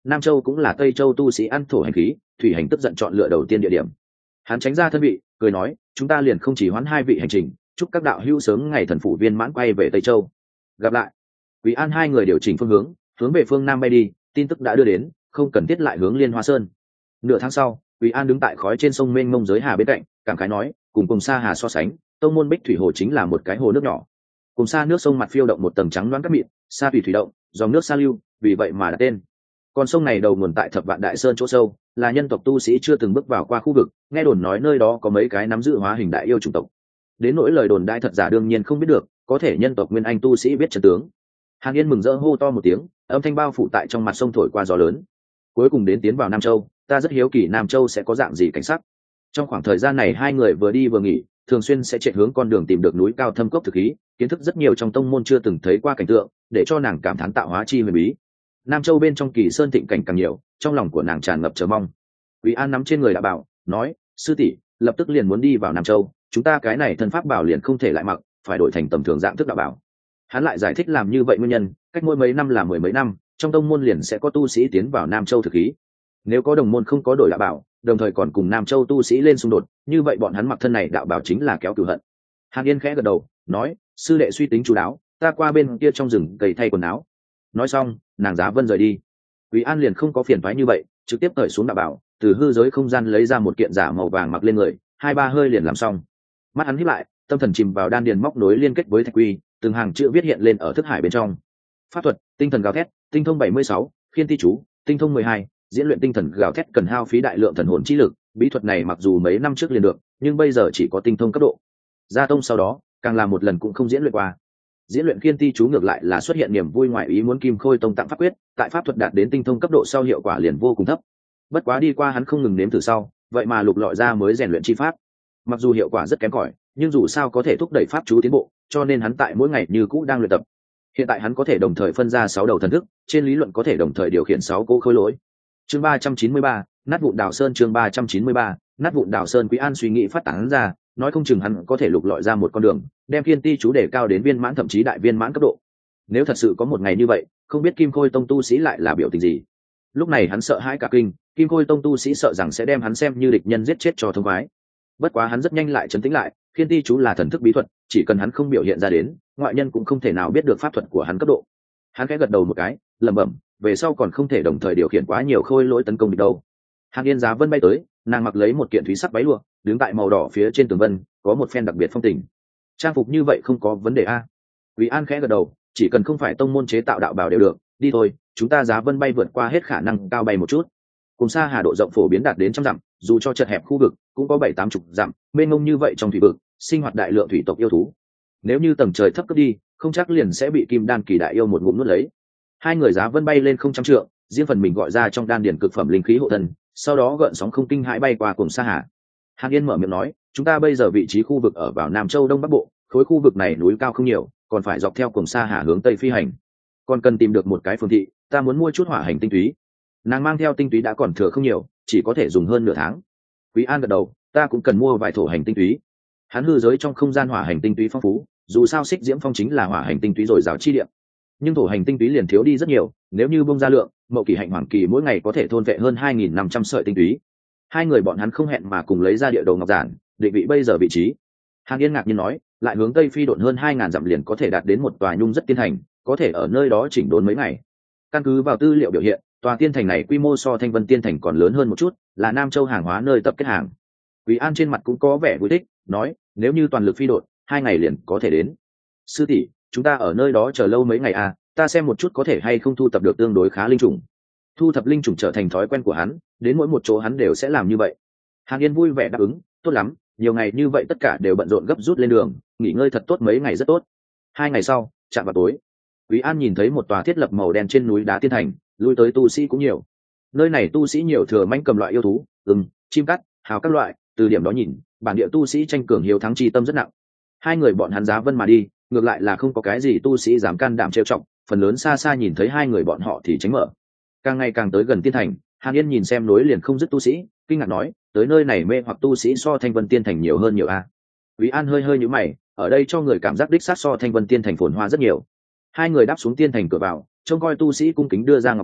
Nam Châu cũng là Tây Châu tu sĩ ăn thổ hành khí, thủy hành tức giận chọn lựa đầu tiên địa điểm. Hắn tránh ra thân vị, cười nói, chúng ta liền không chỉ hoãn hai vị hành trình, chúc các đạo hữu sớm ngày thần phủ viên mãn quay về Tây Châu. Gặp lại. Quý An hai người điều chỉnh phương hướng, hướng về phương Nam bay đi, tin tức đã đưa đến, không cần thiết lại hướng Liên Hoa Sơn. Nửa tháng sau, Quý An đứng tại khói trên sông mênh mông giới hà bên cạnh, cảm khái nói, cùng cùng xa hà so sánh, tông môn Bích Thủy Hồ chính là một cái hồ nước nhỏ. Cùng xa nước sông mặt phiêu động một tầng trắng loáng cát mịn, xa thủy thủy động, dòng nước xa lưu, vì vậy mà đặt tên. Con sông này đầu nguồn tại Thập Vạn Đại Sơn chỗ sâu, là nhân tộc tu sĩ chưa từng bước vào qua khu vực, nghe đồn nói nơi đó có mấy cái nắm giữ hóa hình đại yêu chủng tộc. Đến nỗi lời đồn đại thật giả đương nhiên không biết được, có thể nhân tộc nguyên anh tu sĩ biết chân tướng. Hàn Yên mừng rỡ hô to một tiếng, âm thanh bao phủ tại trong mặt sông thổi qua gió lớn. Cuối cùng đến tiến vào Nam Châu, ta rất hiếu kỳ Nam Châu sẽ có dạng gì cảnh sắc. Trong khoảng thời gian này hai người vừa đi vừa nghỉ, thường xuyên sẽ chạy hướng con đường tìm được núi cao thâm cốc thực khí, kiến thức rất nhiều trong tông môn chưa từng thấy qua cảnh tượng, để cho nàng cảm thán tạo hóa chi huyền bí. Nam Châu bên trong kỳ sơn thịnh cảnh càng nhiều, trong lòng của nàng tràn ngập chờ mong. Quý An nắm trên người đã bảo, nói, sư tỷ, lập tức liền muốn đi vào Nam Châu, chúng ta cái này thân pháp bảo liền không thể lại mặc, phải đổi thành tầm thường dạng thức đạo bảo. Hắn lại giải thích làm như vậy nguyên nhân, cách mỗi mấy năm là mười mấy năm, trong tông môn liền sẽ có tu sĩ tiến vào Nam Châu thực khí. Nếu có đồng môn không có đổi đạo bảo, đồng thời còn cùng Nam Châu tu sĩ lên xung đột, như vậy bọn hắn mặc thân này đạo bảo chính là kéo cửu hận. Hàn Yên khẽ gật đầu, nói, sư đệ suy tính chú đáo, ta qua bên kia trong rừng cày thay quần áo. Nói xong, nàng Giá Vân rời đi. Quý An liền không có phiền toái như vậy, trực tiếp cởi xuống đạo bảo, từ hư giới không gian lấy ra một kiện giả màu vàng mặc lên người, hai ba hơi liền làm xong. Mắt hắn híp lại, tâm thần chìm vào đan điền móc nối liên kết với thạch quy, từng hàng chữ viết hiện lên ở thức hải bên trong. Pháp thuật, tinh thần gào thét, tinh thông bảy mươi sáu, khiên ti chú, tinh thông mười hai, diễn luyện tinh thần gào thét cần hao phí đại lượng thần hồn chi lực, bí thuật này mặc dù mấy năm trước liền được, nhưng bây giờ chỉ có tinh thông cấp độ. Gia tông sau đó, càng làm một lần cũng không diễn luyện qua. Diễn luyện khiên ti chú ngược lại là xuất hiện niềm vui ngoại ý muốn Kim Khôi tông tặng pháp quyết, tại pháp thuật đạt đến tinh thông cấp độ sau hiệu quả liền vô cùng thấp. Bất quá đi qua hắn không ngừng nếm thử sau, vậy mà lục lọi ra mới rèn luyện chi pháp. Mặc dù hiệu quả rất kém cỏi, nhưng dù sao có thể thúc đẩy pháp chú tiến bộ, cho nên hắn tại mỗi ngày như cũ đang luyện tập. Hiện tại hắn có thể đồng thời phân ra sáu đầu thần thức, trên lý luận có thể đồng thời điều khiển sáu cỗ khối lỗi. Chương ba trăm chín mươi ba, nát vụn Đào Sơn. Chương ba trăm chín mươi ba, nát vụn Đào Sơn. Quý An suy nghĩ phát tán ra, nói không chừng hắn có thể lục lọi ra một con đường, đem Kiên Ti chú đề cao đến viên mãn thậm chí đại viên mãn cấp độ. Nếu thật sự có một ngày như vậy, không biết Kim Khôi tông tu sĩ lại là biểu tình gì. Lúc này hắn sợ hãi cả kinh, Kim Khôi tông tu sĩ sợ rằng sẽ đem hắn xem như địch nhân giết chết cho thông khoái. Bất quá hắn rất nhanh lại trấn tĩnh lại, Kiên Ti chú là thần thức bí thuật, chỉ cần hắn không biểu hiện ra đến, ngoại nhân cũng không thể nào biết được pháp thuật của hắn cấp độ. Hắn khẽ gật đầu một cái, lẩm bẩm, về sau còn không thể đồng thời điều khiển quá nhiều khôi lỗi tấn công địch đâu. Hàn Yên Giá Vân bay tới, nàng mặc lấy một kiện thúy sắc váy lụa, đứng tại màu đỏ phía trên tường vân, có một phen đặc biệt phong tình. Trang phục như vậy không có vấn đề a? Quý An khẽ gật đầu, chỉ cần không phải tông môn chế tạo đạo bảo đều được, đi thôi, chúng ta Giá Vân bay vượt qua hết khả năng cao bay một chút. Cùng xa hà độ rộng phổ biến đạt đến trăm dặm, dù cho chật hẹp khu vực cũng có bảy tám chục dặm, mênh mông như vậy trong thủy vực, sinh hoạt đại lượng thủy tộc yêu thú. Nếu như tầng trời thấp cất đi, không chắc liền sẽ bị Kim Đan kỳ đại yêu một ngụm nuốt lấy. Hai người Giá Vân bay lên không trăm trượng, riêng phần mình gọi ra trong đan điển cực phẩm linh khí hộ thân, sau đó gợn sóng không kinh hãi bay qua cùng xa hà. Hàn Yên mở miệng nói, chúng ta bây giờ vị trí khu vực ở vào Nam Châu Đông Bắc Bộ, khối khu vực này núi cao không nhiều, còn phải dọc theo cùng xa hà hướng tây phi hành. Còn cần tìm được một cái phương thị, ta muốn mua chút hỏa hành tinh túy. Nàng mang theo tinh túy đã còn thừa không nhiều, chỉ có thể dùng hơn nửa tháng. Quý An gật đầu, ta cũng cần mua vài thổ hành tinh túy. Hắn hư giới trong không gian hỏa hành tinh túy phong phú, dù sao Xích Diễm Phong chính là hỏa hành tinh túy rồi rào chi địa. Nhưng thổ hành tinh túy liền thiếu đi rất nhiều, nếu như bung ra lượng, Mậu Kỳ Hạnh Hoàng Kỳ mỗi ngày có thể thôn vệ hơn hai nghìn năm trăm sợi tinh túy. Hai người bọn hắn không hẹn mà cùng lấy ra địa đồ ngọc giản, định vị bây giờ vị trí. Hàn Yên ngạc nhiên nói, lại hướng tây phi độn hơn hai ngàn dặm liền có thể đạt đến một tòa nhung rất tiên thành, có thể ở nơi đó chỉnh đốn mấy ngày. Căn cứ vào tư liệu biểu hiện, tòa tiên thành này quy mô so Thanh Vân tiên thành còn lớn hơn một chút, là Nam Châu hàng hóa nơi tập kết hàng. Quý An trên mặt cũng có vẻ vui thích, nói, nếu như toàn lực phi độn, hai ngày liền có thể đến. Sư tỷ, chúng ta ở nơi đó chờ lâu mấy ngày à, ta xem một chút có thể hay không thu thập được tương đối khá linh trùng. Thu thập linh trùng trở thành thói quen của hắn, đến mỗi một chỗ hắn đều sẽ làm như vậy. Hàn Yên vui vẻ đáp ứng, tốt lắm, nhiều ngày như vậy tất cả đều bận rộn gấp rút lên đường, nghỉ ngơi thật tốt mấy ngày rất tốt. Hai ngày sau, chạm vào tối, Quý An nhìn thấy một tòa thiết lập màu đen trên núi đá tiên thành, lui tới tu sĩ cũng nhiều. Nơi này tu sĩ nhiều thừa manh cầm loại yêu thú, ưng, chim cắt, hào các loại, từ điểm đó nhìn, bản địa tu sĩ tranh cường hiếu thắng chi tâm rất nặng. Hai người bọn hắn Giá Vân mà đi, ngược lại là không có cái gì tu sĩ dám can đảm trêu chọc, phần lớn xa xa nhìn thấy hai người bọn họ thì tránh mở. Càng ngày càng tới gần tiên thành, Hàn Yên nhìn xem nối liền không dứt tu sĩ, kinh ngạc nói, tới nơi này mê hoặc tu sĩ so Thanh Vân tiên thành nhiều hơn nhiều a. Quý An hơi hơi nhíu mày, ở đây cho người cảm giác đích xác so Thanh Vân tiên thành phồn hoa rất nhiều. Hai người đáp xuống tiên thành cửa vào, trông coi tu sĩ cung kính đưa ra ngọc bài,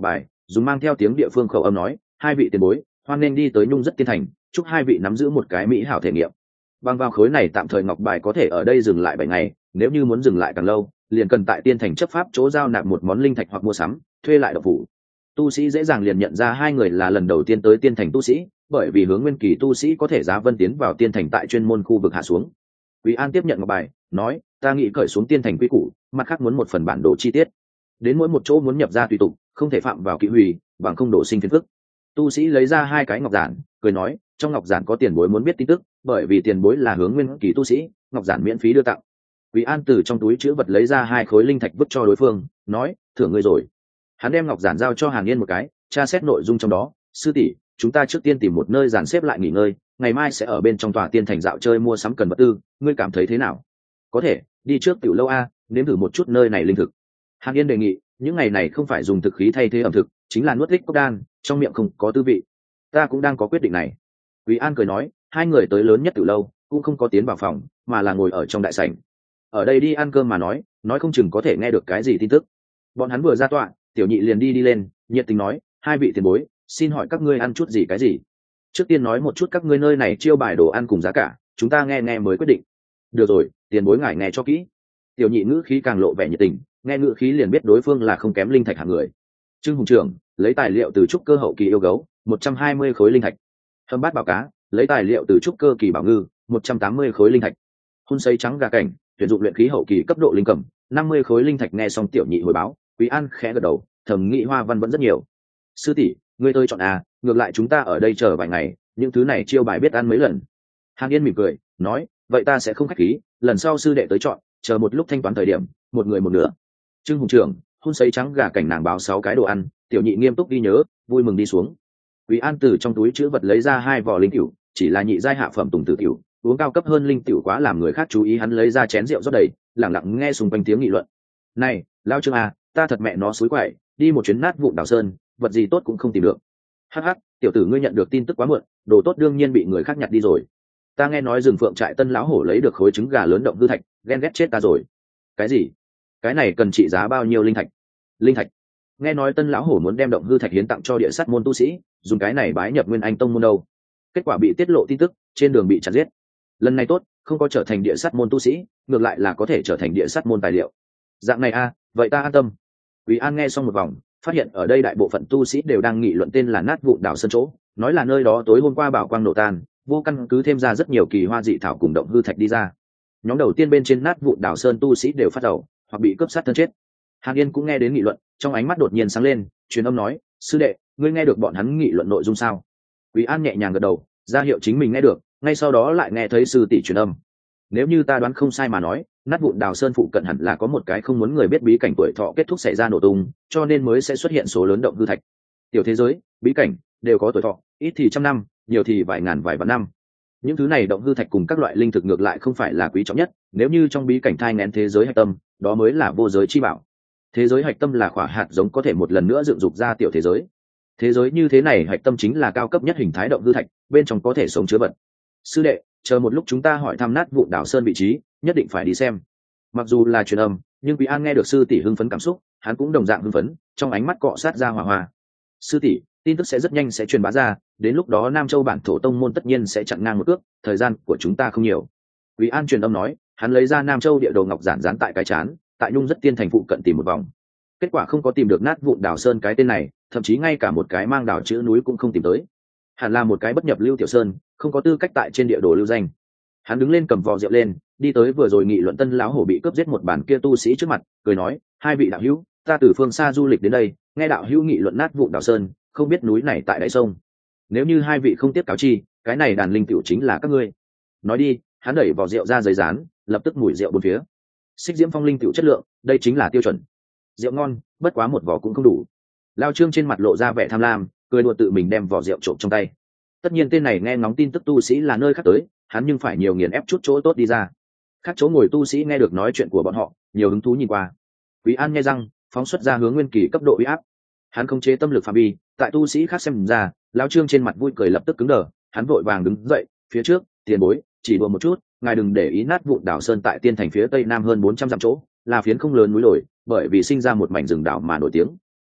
dùng mang theo tiếng địa phương khẩu âm nói, hai vị tiền bối hoan nên đi tới Nhung Rất Tiên Thành, chúc hai vị nắm giữ một cái mỹ hảo thể nghiệm. Bằng vào khối này tạm thời ngọc bài có thể ở đây dừng lại bảy ngày, nếu như muốn dừng lại càng lâu liền cần tại Tiên Thành chấp pháp chỗ giao nạp một món linh thạch hoặc mua sắm thuê lại động phủ. Tu sĩ dễ dàng liền nhận ra hai người là lần đầu tiên tới Tiên Thành tu sĩ, bởi vì hướng nguyên kỳ tu sĩ có thể giá vân tiến vào Tiên Thành tại chuyên môn khu vực hạ xuống. Quý An tiếp nhận ngọc bài nói, ta nghĩ cởi xuống Tiên Thành quy củ, mặt khác muốn một phần bản đồ chi tiết, đến mỗi một chỗ muốn nhập ra tùy tục, không thể phạm vào kỵ hủy bằng không đổ sinh phiền phức. Tu sĩ lấy ra hai cái ngọc giản cười nói, trong ngọc giản có tiền bối muốn biết tin tức, bởi vì tiền bối là hướng nguyên kỳ tu sĩ, ngọc giản miễn phí đưa tặng. Quý An từ trong túi chữ vật lấy ra hai khối linh thạch vứt cho đối phương, nói, thưởng ngươi rồi. Hắn đem ngọc giản giao cho Hàn Yên một cái, tra xét nội dung trong đó, sư tỷ, chúng ta trước tiên tìm một nơi dàn xếp lại nghỉ ngơi, ngày mai sẽ ở bên trong tòa Tiên Thành dạo chơi mua sắm cần vật tư, ngươi cảm thấy thế nào? Có thể, đi trước tiểu lâu a, nếm thử một chút nơi này linh thực. Hàn Yên đề nghị, những ngày này không phải dùng thực khí thay thế ẩm thực, chính là nuốt lích cốc đan, trong miệng không có tư vị. Ta cũng đang có quyết định này. Quý An cười nói, hai người tới lớn nhất tiểu lâu, cũng không có tiến vào phòng, mà là ngồi ở trong đại sảnh. Ở đây đi ăn cơm mà nói, nói không chừng có thể nghe được cái gì tin tức. Bọn hắn vừa ra tọa, tiểu nhị liền đi đi lên, nhiệt tình nói, hai vị tiền bối, xin hỏi các ngươi ăn chút gì cái gì? Trước tiên nói một chút các ngươi nơi này chiêu bài đồ ăn cùng giá cả, chúng ta nghe nghe mới quyết định. Được rồi, tiền bối ngài nghe cho kỹ. Tiểu nhị ngữ khí càng lộ vẻ nhiệt tình, nghe ngữ khí liền biết đối phương là không kém linh thạch hạng người. Trương Hùng trưởng lấy tài liệu từ trúc cơ hậu kỳ yêu gấu, một trăm hai mươi khối linh thạch. Hâm bát bảo cá lấy tài liệu từ trúc cơ kỳ bảo ngư, một trăm tám mươi khối linh thạch. Hun sấy trắng gà cảnh tuyển dụng luyện khí hậu kỳ cấp độ linh cẩm, năm mươi khối linh thạch. Nghe xong tiểu nhị hồi báo, Quý An khẽ gật đầu, thầm nghĩ hoa văn vẫn rất nhiều. Sư tỷ, ngươi tôi chọn à, ngược lại chúng ta ở đây chờ vài ngày, những thứ này chiêu bài biết ăn mấy lần. Hàn Yên mỉm cười nói, vậy ta sẽ không khách khí, lần sau sư đệ tới chọn, chờ một lúc thanh toán thời điểm, một người một nửa. Trương Hùng trưởng hun sấy trắng gà cảnh nàng báo sáu cái đồ ăn, tiểu nhị nghiêm túc ghi nhớ, vui mừng đi xuống. Quý An từ trong túi chữ vật lấy ra hai vỏ linh tiểu, chỉ là nhị giai hạ phẩm tùng tử tiểu, uống cao cấp hơn linh tiểu quá làm người khác chú ý. Hắn lấy ra chén rượu rót đầy, lặng lặng nghe xung quanh tiếng nghị luận. Này, lao Trương à, ta thật mẹ nó suối quậy, đi một chuyến nát vụn đảo sơn, vật gì tốt cũng không tìm được. Hắc hắc, tiểu tử ngươi nhận được tin tức quá muộn, đồ tốt đương nhiên bị người khác nhặt đi rồi. Ta nghe nói rừng phượng trại Tân lão hổ lấy được khối trứng gà lớn động hư thạch, ghen ghét chết ta rồi. Cái gì? Cái này cần trị giá bao nhiêu linh thạch? Linh thạch? Nghe nói Tân lão hổ muốn đem động hư thạch hiến tặng cho địa sát môn tu sĩ, dùng cái này bái nhập Nguyên Anh tông môn đâu. Kết quả bị tiết lộ tin tức, trên đường bị chặt giết. Lần này tốt, không có trở thành địa sát môn tu sĩ, ngược lại là có thể trở thành địa sát môn tài liệu. Dạng này a, à, vậy ta an tâm. Quý An nghe xong một vòng, phát hiện ở đây đại bộ phận tu sĩ đều đang nghị luận tên là nát vụn đảo sơn chỗ, nói là nơi đó tối hôm qua bảo quang nổ tan, vô căn cứ thêm ra rất nhiều kỳ hoa dị thảo cùng động hư thạch đi ra. Nhóm đầu tiên bên trên nát vụn đảo sơn tu sĩ đều phát đầu, hoặc bị cướp sát thân chết. Hàn Yên cũng nghe đến nghị luận, trong ánh mắt đột nhiên sáng lên, truyền âm nói, sư đệ, ngươi nghe được bọn hắn nghị luận nội dung sao? Quý An nhẹ nhàng gật đầu, ra hiệu chính mình nghe được, ngay sau đó lại nghe thấy sư tỷ truyền âm. Nếu như ta đoán không sai mà nói, nát vụn đào sơn phụ cận hẳn là có một cái không muốn người biết bí cảnh tuổi thọ kết thúc xảy ra nổ tung, cho nên mới sẽ xuất hiện số lớn động hư thạch. Tiểu thế giới, bí cảnh đều có tuổi thọ, ít thì trăm năm, nhiều thì vài ngàn vài vạn năm. Những thứ này động hư thạch cùng các loại linh thực ngược lại không phải là quý trọng nhất, nếu như trong bí cảnh thai nghén thế giới hạch tâm, đó mới là vô giới chi bảo. Thế giới hạch tâm là khỏa hạt giống có thể một lần nữa dựng dục ra tiểu thế giới. Thế giới như thế này hạch tâm chính là cao cấp nhất hình thái động hư thạch, bên trong có thể sống chứa vật. Sư đệ, chờ một lúc chúng ta hỏi thăm nát vụn đảo sơn vị trí, nhất định phải đi xem. Mặc dù là truyền âm, nhưng Quý An nghe được sư tỷ hưng phấn cảm xúc, hắn cũng đồng dạng hưng phấn, trong ánh mắt cọ sát ra hỏa hoa. Sư tỷ, tin tức sẽ rất nhanh sẽ truyền bá ra, đến lúc đó Nam Châu bản thổ tông môn tất nhiên sẽ chặn ngang một cước, thời gian của chúng ta không nhiều. Quý An truyền âm nói, hắn lấy ra Nam Châu địa đồ ngọc giản dán tại cái chán, tại Nhung Rất Tiên thành phụ cận tìm một vòng. Kết quả không có tìm được nát vụn đảo sơn cái tên này, thậm chí ngay cả một cái mang đảo chữ núi cũng không tìm tới. Hẳn là một cái bất nhập lưu tiểu sơn, không có tư cách tại trên địa đồ lưu danh. Hắn đứng lên cầm vò rượu lên, đi tới vừa rồi nghị luận Tân lão hổ bị cướp giết một bản kia tu sĩ trước mặt, cười nói, hai vị đạo hữu, ta từ phương xa du lịch đến đây, nghe đạo hữu nghị luận nát vụn đảo sơn, không biết núi này tại đáy sông. Nếu như hai vị không tiếp cáo chi, cái này đàn linh tiểu chính là các ngươi. Nói đi, hắn đẩy vò rượu ra giấy rán, lập tức mùi rượu bốn phía. Xích diễm phong linh tiểu chất lượng, đây chính là tiêu chuẩn. Rượu ngon, bất quá một vò cũng không đủ. Lao Trương trên mặt lộ ra vẻ tham lam, cười đùa tự mình đem vò rượu trộm trong tay. Tất nhiên tên này nghe ngóng tin tức tu sĩ là nơi khác tới, hắn nhưng phải nhiều nghiền ép chút chỗ tốt đi ra. Khác chỗ ngồi tu sĩ nghe được nói chuyện của bọn họ, nhiều hứng thú nhìn qua. Quý An nghe răng, phóng xuất ra hướng nguyên kỳ cấp độ uy áp. Hắn không chế tâm lực phạm vi, tại tu sĩ khác xem ra, Lão Trương trên mặt vui cười lập tức cứng đờ, hắn vội vàng đứng dậy, phía trước, tiền bối, chỉ đùa một chút, ngài đừng để ý nát vụn đảo sơn tại Tiên thành phía tây nam hơn bốn trăm dặm chỗ, là phiến không lớn núi đồi, bởi vì sinh ra một mảnh rừng đảo mà nổi tiếng.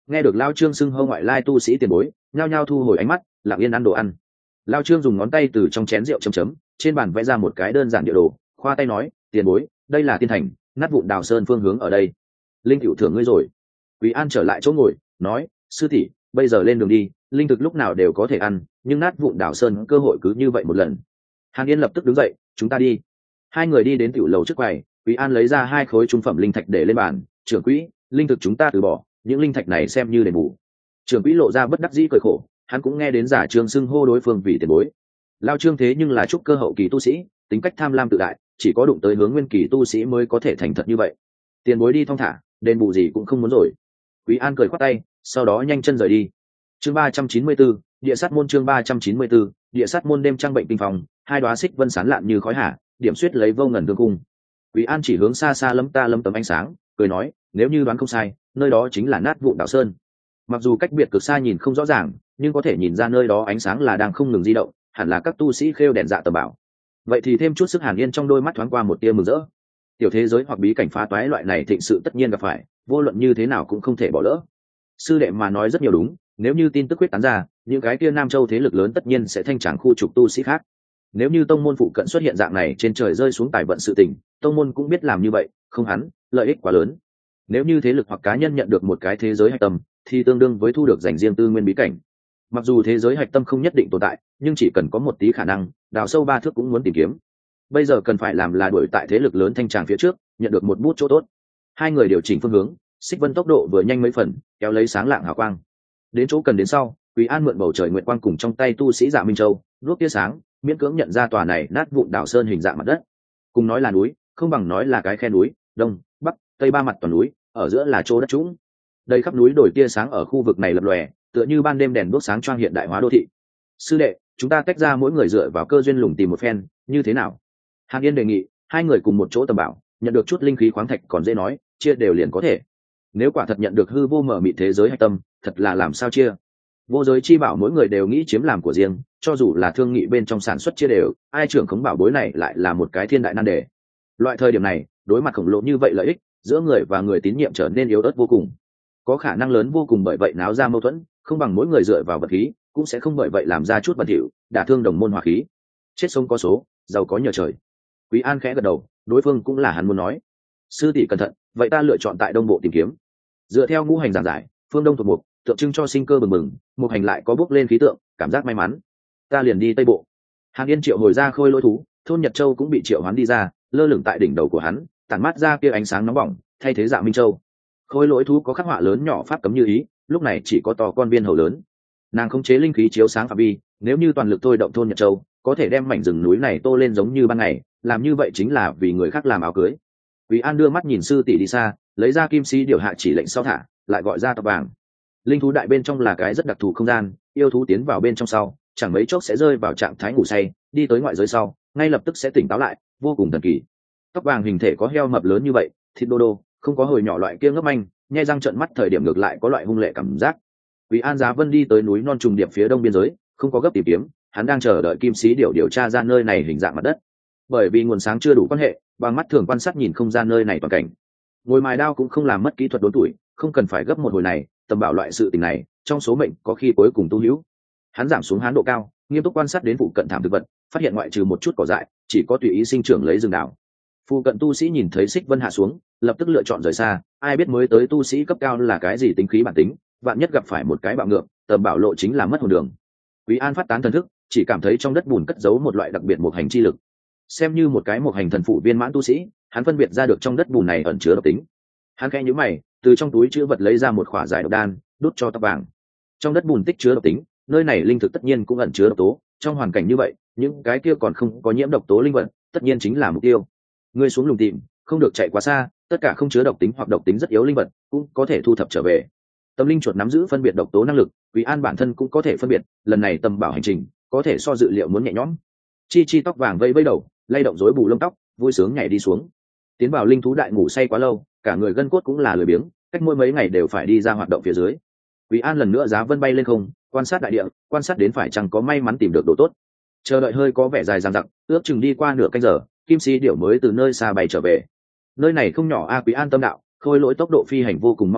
Nghe được lao trương xưng hô ngoại lai tu sĩ tiền bối, nhao nhao thu hồi ánh mắt, lặng yên ăn đồ ăn. Lao trương dùng ngón tay từ trong chén rượu chấm chấm trên bàn vẽ ra một cái đơn giản địa đồ, khoa tay nói, tiền bối, đây là tiên thành, nát vụn đào sơn phương hướng ở đây. Linh cựu thưởng ngươi rồi. Quý An trở lại chỗ ngồi, nói, sư tỷ, bây giờ lên đường đi, linh thực lúc nào đều có thể ăn, nhưng nát vụn đào sơn cơ hội cứ như vậy một lần. Hàn Yên lập tức đứng dậy, chúng ta đi. Hai người đi đến tiểu lầu trước quầy, Quý An lấy ra hai khối trung phẩm linh thạch để lên bàn, trưởng quỹ, linh thực chúng ta từ bỏ, những linh thạch này xem như đền bù. Trưởng quỹ lộ ra bất đắc dĩ cười khổ, hắn cũng nghe đến giả trương xưng hô đối phương vì tiền bối. Lao trương thế nhưng là trúc cơ hậu kỳ tu sĩ, tính cách tham lam tự đại, chỉ có đụng tới hướng nguyên kỳ tu sĩ mới có thể thành thật như vậy. Tiền bối đi thong thả, đền bù gì cũng không muốn rồi. Quý An cười khoát tay, sau đó nhanh chân rời đi. Chương ba trăm chín mươi 4, địa sát môn chương ba trăm chín mươi 4, địa sát môn đêm trăng bệnh tinh phòng, hai đóa xích vân sán lạn như khói hạ, điểm xuyết lấy vô ngần tương cung. Quý An chỉ hướng xa xa lấm ta lấm tấm ánh sáng, cười nói, nếu như đoán không sai, nơi đó chính là nát vụn đảo sơn. Mặc dù cách biệt cực xa nhìn không rõ ràng, nhưng có thể nhìn ra nơi đó ánh sáng là đang không ngừng di động, hẳn là các tu sĩ khêu đèn dạ tầm bảo. Vậy thì thêm chút sức Hàn Yên trong đôi mắt thoáng qua một tia mừng rỡ. Tiểu thế giới hoặc bí cảnh phá toái loại này thịnh sự tất nhiên gặp phải, vô luận như thế nào cũng không thể bỏ lỡ. Sư đệ mà nói rất nhiều đúng, nếu như tin tức quyết tán ra, những cái kia Nam Châu thế lực lớn tất nhiên sẽ thanh tràng khu trục tu sĩ khác. Nếu như tông môn phụ cận xuất hiện dạng này trên trời rơi xuống tài vận sự tình, tông môn cũng biết làm như vậy, không hắn, lợi ích quá lớn. Nếu như thế lực hoặc cá nhân nhận được một cái thế giới hạch tâm, thì tương đương với thu được dành riêng tư nguyên bí cảnh. Mặc dù thế giới hạch tâm không nhất định tồn tại, nhưng chỉ cần có một tí khả năng, đào sâu ba thước cũng muốn tìm kiếm. Bây giờ cần phải làm là đuổi tại thế lực lớn thanh tràng phía trước, nhận được một bút chỗ tốt. Hai người điều chỉnh phương hướng, xích vân tốc độ vừa nhanh mấy phần, kéo lấy sáng lạng hào quang. Đến chỗ cần đến sau, Quý An mượn bầu trời nguyện quang cùng trong tay tu sĩ Dạ Minh Châu, đuốc tia sáng, miễn cưỡng nhận ra tòa này nát vụn đảo sơn hình dạng mặt đất. Cùng nói là núi, không bằng nói là cái khe núi, đông, bắc, tây ba mặt toàn núi, ở giữa là chỗ đất trũng. Đây khắp núi đồi tia sáng ở khu vực này lập lòe, tựa như ban đêm đèn đuốc sáng choang hiện đại hóa đô thị. Sư đệ, chúng ta tách ra mỗi người dựa vào cơ duyên lùng tìm một phen, như thế nào? Hàn Yên đề nghị, hai người cùng một chỗ tầm bảo, nhận được chút linh khí khoáng thạch còn dễ nói, chia đều liền có thể. Nếu quả thật nhận được hư vô mở mịt thế giới hạch tâm, thật là làm sao chia? Vô giới chi bảo mỗi người đều nghĩ chiếm làm của riêng, cho dù là thương nghị bên trong sản xuất chia đều, ai trưởng khống bảo bối này lại là một cái thiên đại nan đề. Loại thời điểm này, đối mặt khổng lồ như vậy lợi ích, giữa người và người tín nhiệm trở nên yếu ớt vô cùng. Có khả năng lớn vô cùng bởi vậy náo ra mâu thuẫn, không bằng mỗi người dựa vào vật khí, cũng sẽ không bởi vậy làm ra chút vật hiệu, đả thương đồng môn hòa khí. Chết sống có số, giàu có nhờ trời. Quý An khẽ gật đầu, đối phương cũng là hắn muốn nói. Sư tỷ cẩn thận, vậy ta lựa chọn tại đông bộ tìm kiếm. Dựa theo ngũ hành giảng giải, phương đông thuộc mục, tượng trưng cho sinh cơ bừng bừng, một hành lại có bước lên khí tượng, cảm giác may mắn. Ta liền đi tây bộ. Hàn Yên triệu hồi ra khôi lỗi thú, thôn Nhật Châu cũng bị triệu hoán đi ra, lơ lửng tại đỉnh đầu của hắn, tản mát ra kia ánh sáng nóng bỏng, thay thế Dạ Minh Châu. Khôi lỗi thú có khắc họa lớn nhỏ pháp cấm như ý, lúc này chỉ có to con viên hầu lớn. Nàng khống chế linh khí chiếu sáng phạm vi, nếu như toàn lực thôi động thôn Nhật Châu, có thể đem mảnh rừng núi này tô lên giống như ban ngày, làm như vậy chính là vì người khác làm áo cưới. Quý An đưa mắt nhìn sư tỷ đi xa, lấy ra kim sĩ điều hạ chỉ lệnh sau thả, lại gọi ra tóc vàng. Linh thú đại bên trong là cái rất đặc thù không gian, yêu thú tiến vào bên trong sau, chẳng mấy chốc sẽ rơi vào trạng thái ngủ say, đi tới ngoại giới sau, ngay lập tức sẽ tỉnh táo lại, vô cùng thần kỳ. Tóc vàng hình thể có heo mập lớn như vậy, thịt đô đô, không có hồi nhỏ loại kia ngấp manh, nhe răng trợn mắt thời điểm ngược lại có loại hung lệ cảm giác. Quý An Giá Vân đi tới núi non trùng điệp phía đông biên giới, không có gấp tìm kiếm, hắn đang chờ đợi kim sĩ điều điều tra ra nơi này hình dạng mặt đất. Bởi vì nguồn sáng chưa đủ quan hệ, bằng mắt thường quan sát nhìn không ra nơi này toàn cảnh. Ngồi mài đao cũng không làm mất kỹ thuật đốn tuổi, không cần phải gấp một hồi này, tầm bảo loại sự tình này, trong số mệnh có khi cuối cùng tu hữu. Hắn giảm xuống hán độ cao, nghiêm túc quan sát đến phụ cận thảm thực vật, phát hiện ngoại trừ một chút cỏ dại, chỉ có tùy ý sinh trưởng lấy rừng đảo. Phụ cận tu sĩ nhìn thấy Xích Vân hạ xuống, lập tức lựa chọn rời xa, ai biết mới tới tu sĩ cấp cao là cái gì tính khí bản tính, vạn nhất gặp phải một cái bạo ngược, tầm bảo lộ chính là mất hồn đường. Quý An phát tán thần thức, chỉ cảm thấy trong đất bùn cất giấu một loại đặc biệt một hành chi lực. Xem như một cái một hành thần phụ viên mãn tu sĩ, hắn phân biệt ra được trong đất bùn này ẩn chứa độc tính. Hắn khẽ nhíu mày, từ trong túi chứa vật lấy ra một khỏa giải độc đan, đút cho tóc vàng. Trong đất bùn tích chứa độc tính, nơi này linh thực tất nhiên cũng ẩn chứa độc tố, trong hoàn cảnh như vậy, những cái kia còn không có nhiễm độc tố linh vật, tất nhiên chính là mục tiêu. Ngươi xuống lùng tìm, không được chạy quá xa, tất cả không chứa độc tính hoặc độc tính rất yếu linh vật cũng có thể thu thập trở về. Tâm linh chuột nắm giữ phân biệt độc tố năng lực, Quý An bản thân cũng có thể phân biệt, lần này tầm bảo hành trình có thể so dự liệu muốn nhẹ nhõm. Chi chi tóc vàng vây vây đầu, lay động rối bù lông tóc, vui sướng nhảy đi xuống. Tiến vào linh thú đại ngủ say quá lâu, cả người gân cốt cũng là lười biếng, cách mỗi mấy ngày đều phải đi ra hoạt động phía dưới. Quý An lần nữa giá vân bay lên không, quan sát đại địa, quan sát đến phải chăng có may mắn tìm được đồ tốt. Chờ đợi hơi có vẻ dài dằng dặc, ước chừng đi qua nửa canh giờ, kim sĩ điểu mới từ nơi xa bay trở về. Nơi này không nhỏ a. Quý An tâm đạo, khôi lỗi tốc độ phi hành vô cùng mau lẹ,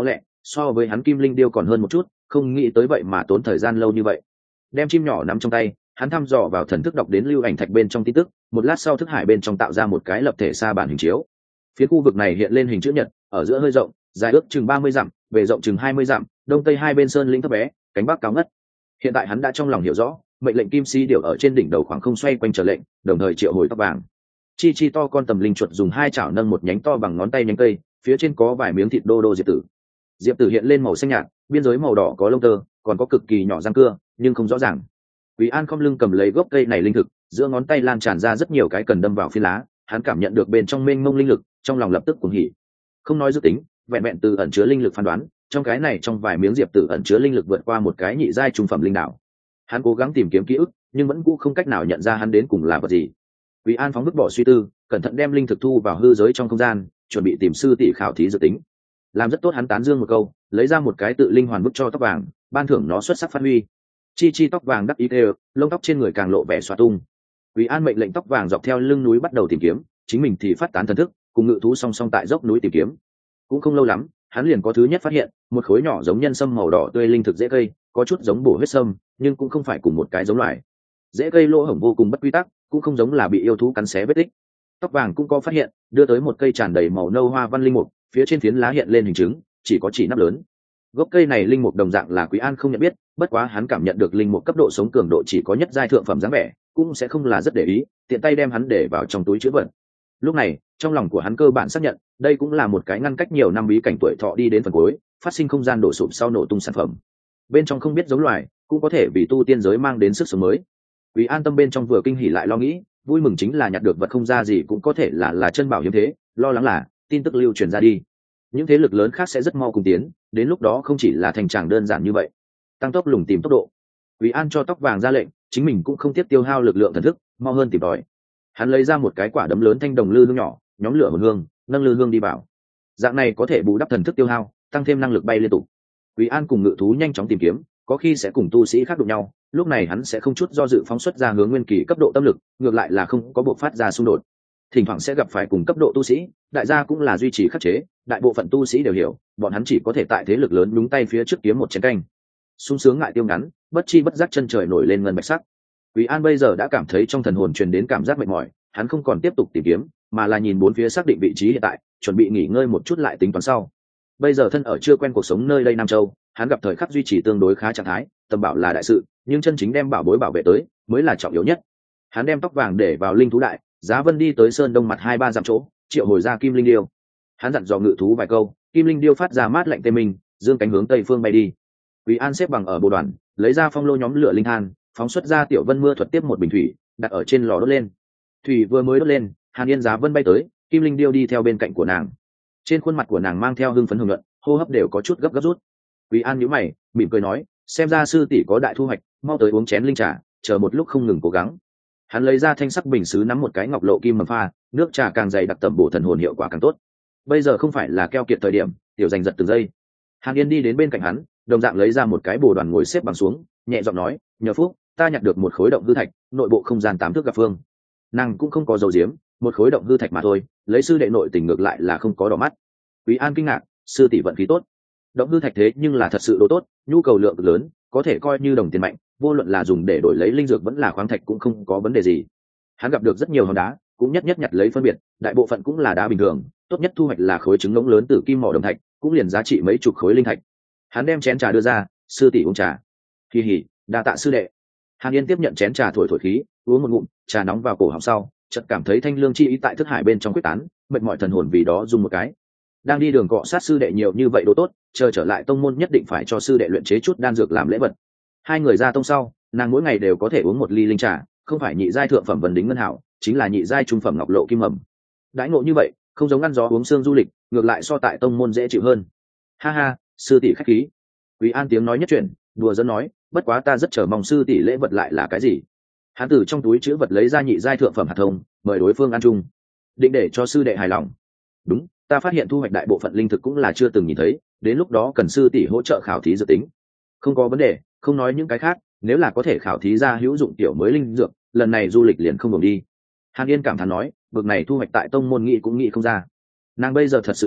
so với hắn kim linh điêu còn hơn một chút, không nghĩ tới vậy mà tốn thời gian lâu như vậy. Đem chim nhỏ nắm trong tay, hắn thăm dò vào thần thức đọc đến lưu ảnh thạch bên trong tin tức, một lát sau thức hải bên trong tạo ra một cái lập thể xa bản hình chiếu. Phía khu vực này hiện lên hình chữ nhật, ở giữa hơi rộng, dài ước chừng ba mươi dặm, bề rộng chừng hai mươi dặm, đông tây hai bên sơn lĩnh thấp bé, cánh bắc cao ngất. Hiện tại hắn đã trong lòng hiểu rõ, mệnh lệnh kim si điều ở trên đỉnh đầu khoảng không xoay quanh trở lệnh, đồng thời triệu hồi tóc vàng. Chi chi to con tầm linh chuột dùng hai chảo nâng một nhánh to bằng ngón tay nhánh cây, phía trên có vài miếng thịt đô đô diệp tử. Diệp tử hiện lên màu xanh nhạt, biên giới màu đỏ có lông tơ, còn có cực kỳ nhỏ răng cưa, nhưng không rõ ràng. Quý An không lưng cầm lấy gốc cây này linh thực, giữa ngón tay lan tràn ra rất nhiều cái cần đâm vào phi lá, hắn cảm nhận được bên trong mênh mông linh lực, trong lòng lập tức cuồng hỉ. Không nói dự tính, vẹn vẹn từ ẩn chứa linh lực phán đoán, trong cái này trong vài miếng diệp tử ẩn chứa linh lực vượt qua một cái nhị giai trung phẩm linh đạo. Hắn cố gắng tìm kiếm ký ức, nhưng vẫn cũ không cách nào nhận ra hắn đến cùng là vật gì. Quý An phóng vứt bỏ suy tư, cẩn thận đem linh thực thu vào hư giới trong không gian, chuẩn bị tìm sư tỷ khảo thí dự tính. Làm rất tốt, hắn tán dương một câu, lấy ra một cái tự linh hoàn bức cho tóc vàng, ban thưởng nó xuất sắc phát huy. Chi chi tóc vàng đắc ý kêu, lông tóc trên người càng lộ vẻ xóa tung. Quý An mệnh lệnh tóc vàng dọc theo lưng núi bắt đầu tìm kiếm, chính mình thì phát tán thần thức, cùng ngự thú song song tại dốc núi tìm kiếm. Cũng không lâu lắm, hắn liền có thứ nhất phát hiện, một khối nhỏ giống nhân sâm màu đỏ tươi linh thực dễ cây, có chút giống bổ huyết sâm, nhưng cũng không phải cùng một cái giống loài. Dễ cây lỗ hổng vô cùng bất quy tắc, cũng không giống là bị yêu thú cắn xé vết tích. Tóc vàng cũng có phát hiện, đưa tới một cây tràn đầy màu nâu hoa văn linh mục, phía trên phiến lá hiện lên hình trứng, chỉ có chỉ nắp lớn. Gốc cây này linh mục đồng dạng là Quý An không nhận biết, bất quá hắn cảm nhận được linh mục cấp độ sống cường độ chỉ có nhất giai thượng phẩm dáng vẻ, cũng sẽ không là rất để ý, tiện tay đem hắn để vào trong túi trữ vật. Lúc này, trong lòng của hắn cơ bản xác nhận, đây cũng là một cái ngăn cách nhiều năm bí cảnh tuổi thọ đi đến phần cuối, phát sinh không gian đổ sụp sau nổ tung sản phẩm. Bên trong không biết giống loài, cũng có thể vì tu tiên giới mang đến sức sống mới. Quý An tâm bên trong vừa kinh hỉ lại lo nghĩ, vui mừng chính là nhặt được vật không ra gì cũng có thể là là chân bảo hiếm thế, lo lắng là tin tức lưu truyền ra đi, những thế lực lớn khác sẽ rất mau cùng tiến, đến lúc đó không chỉ là thành tràng đơn giản như vậy. Tăng tốc lùng tìm tốc độ. Quý An cho tóc vàng ra lệnh, chính mình cũng không tiếp tiêu hao lực lượng thần thức, mau hơn tìm tòi. Hắn lấy ra một cái quả đấm lớn thanh đồng lư hương nhỏ, nhóm lửa hồn hương, nâng lư hương đi vào. Dạng này có thể bù đắp thần thức tiêu hao, tăng thêm năng lực bay liên tục. Quý An cùng ngự thú nhanh chóng tìm kiếm, có khi sẽ cùng tu sĩ khác đụng nhau, lúc này hắn sẽ không chút do dự phóng xuất ra hướng nguyên kỳ cấp độ tâm lực, ngược lại là không có buộc phát ra xung đột. Thỉnh thoảng sẽ gặp phải cùng cấp độ tu sĩ, đại gia cũng là duy trì khắc chế, đại bộ phận tu sĩ đều hiểu, bọn hắn chỉ có thể tại thế lực lớn nhúng tay phía trước kiếm một chén canh. Sung sướng ngại tiêu ngắn, bất chi bất giác chân trời nổi lên ngân bạch sắc. Quý An bây giờ đã cảm thấy trong thần hồn truyền đến cảm giác mệt mỏi, hắn không còn tiếp tục tìm kiếm, mà là nhìn bốn phía xác định vị trí hiện tại, chuẩn bị nghỉ ngơi một chút lại tính toán sau. Bây giờ thân ở chưa quen cuộc sống nơi đây Nam Châu, hắn gặp thời khắc duy trì tương đối khá trạng thái, tầm bảo là đại sự, nhưng chân chính đem bảo bối bảo vệ tới mới là trọng yếu nhất. Hắn đem tóc vàng để vào linh thú đại, Giá Vân đi tới sơn đông mặt hai ba dặm chỗ, triệu hồi ra kim linh điêu. Hắn dặn dò ngự thú vài câu, kim linh điêu phát ra mát lạnh tê mình, dương cánh hướng tây phương bay đi. Quý An xếp bằng ở bộ đoàn, lấy ra phong lô nhóm lửa linh than, phóng xuất ra tiểu vân mưa thuật tiếp một bình thủy, đặt ở trên lò đốt lên. Thủy vừa mới đốt lên, Hàn Yên Giá Vân bay tới, kim linh điêu đi theo bên cạnh của nàng. Trên khuôn mặt của nàng mang theo hưng phấn hưởng luận, hô hấp đều có chút gấp gáp rút. Quý An nhíu mày, mỉm cười nói, xem ra sư tỷ có đại thu hoạch, mau tới uống chén linh trà, chờ một lúc không ngừng cố gắng. Hắn lấy ra thanh sắc bình sứ nắm một cái ngọc lộ kim mầm pha, nước trà càng dày đặc tẩm bổ thần hồn hiệu quả càng tốt. Bây giờ không phải là keo kiệt thời điểm, tiểu giành giật từng giây. Hàn Yên đi đến bên cạnh hắn, đồng dạng lấy ra một cái bồ đoàn ngồi xếp bằng xuống, nhẹ giọng nói, nhờ phúc, ta nhặt được một khối động hư thạch, nội bộ không gian tám thước gặp phương. Nàng cũng không có dầu diếm, một khối động hư thạch mà thôi, lấy sư đệ nội tình ngược lại là không có đỏ mắt. Quý An kinh ngạc, sư tỷ vận khí tốt. Động hư thạch thế nhưng là thật sự đồ tốt, nhu cầu lượng lớn, có thể coi như đồng tiền mạnh, vô luận là dùng để đổi lấy linh dược vẫn là khoáng thạch cũng không có vấn đề gì. Hắn gặp được rất nhiều hòn đá, cũng nhất nhất nhặt lấy phân biệt, đại bộ phận cũng là đá bình thường, tốt nhất thu hoạch là khối trứng ngỗng lớn từ kim mỏ đồng thạch, cũng liền giá trị mấy chục khối linh thạch. Hắn đem chén trà đưa ra, sư tỷ uống trà. Kỳ hỉ, đa tạ sư đệ. Hàn Yên tiếp nhận chén trà thổi thổi khí, uống một ngụm, trà nóng vào cổ họng sau, chợt cảm thấy thanh lương chi ý tại thức hải bên trong quyết tán, mệt mỏi thần hồn vì đó dùng một cái. Đang đi đường cọ sát sư đệ nhiều như vậy đồ tốt, chờ trở lại tông môn nhất định phải cho sư đệ luyện chế chút đan dược làm lễ vật. Hai người ra tông sau, nàng mỗi ngày đều có thể uống một ly linh trà, không phải nhị giai thượng phẩm vần đính ngân hảo, chính là nhị giai trung phẩm ngọc lộ kim mầm. Đãi ngộ như vậy, không giống ăn gió uống sương du lịch, ngược lại so tại tông môn dễ chịu hơn. Ha ha, sư tỷ khách khí. Quý An tiếng nói nhất chuyển, đùa giỡn nói, bất quá ta rất chờ mong sư tỷ lễ vật lại là cái gì. Hắn từ trong túi chữ vật lấy ra nhị giai thượng phẩm hạt thông, mời đối phương ăn chung, định để cho sư đệ hài lòng. Đúng, ta phát hiện thu hoạch đại bộ phận linh thực cũng là chưa từng nhìn thấy, đến lúc đó cần sư tỷ hỗ trợ khảo thí dự tính. Không có vấn đề, không nói những cái khác, nếu là có thể khảo thí ra hữu dụng tiểu mới linh dược, lần này du lịch liền không ngừng đi. Hàn Yên cảm thán nói, bực này thu hoạch tại tông môn nghị cũng nghĩ không ra. Nàng bây giờ thật sự hiểu,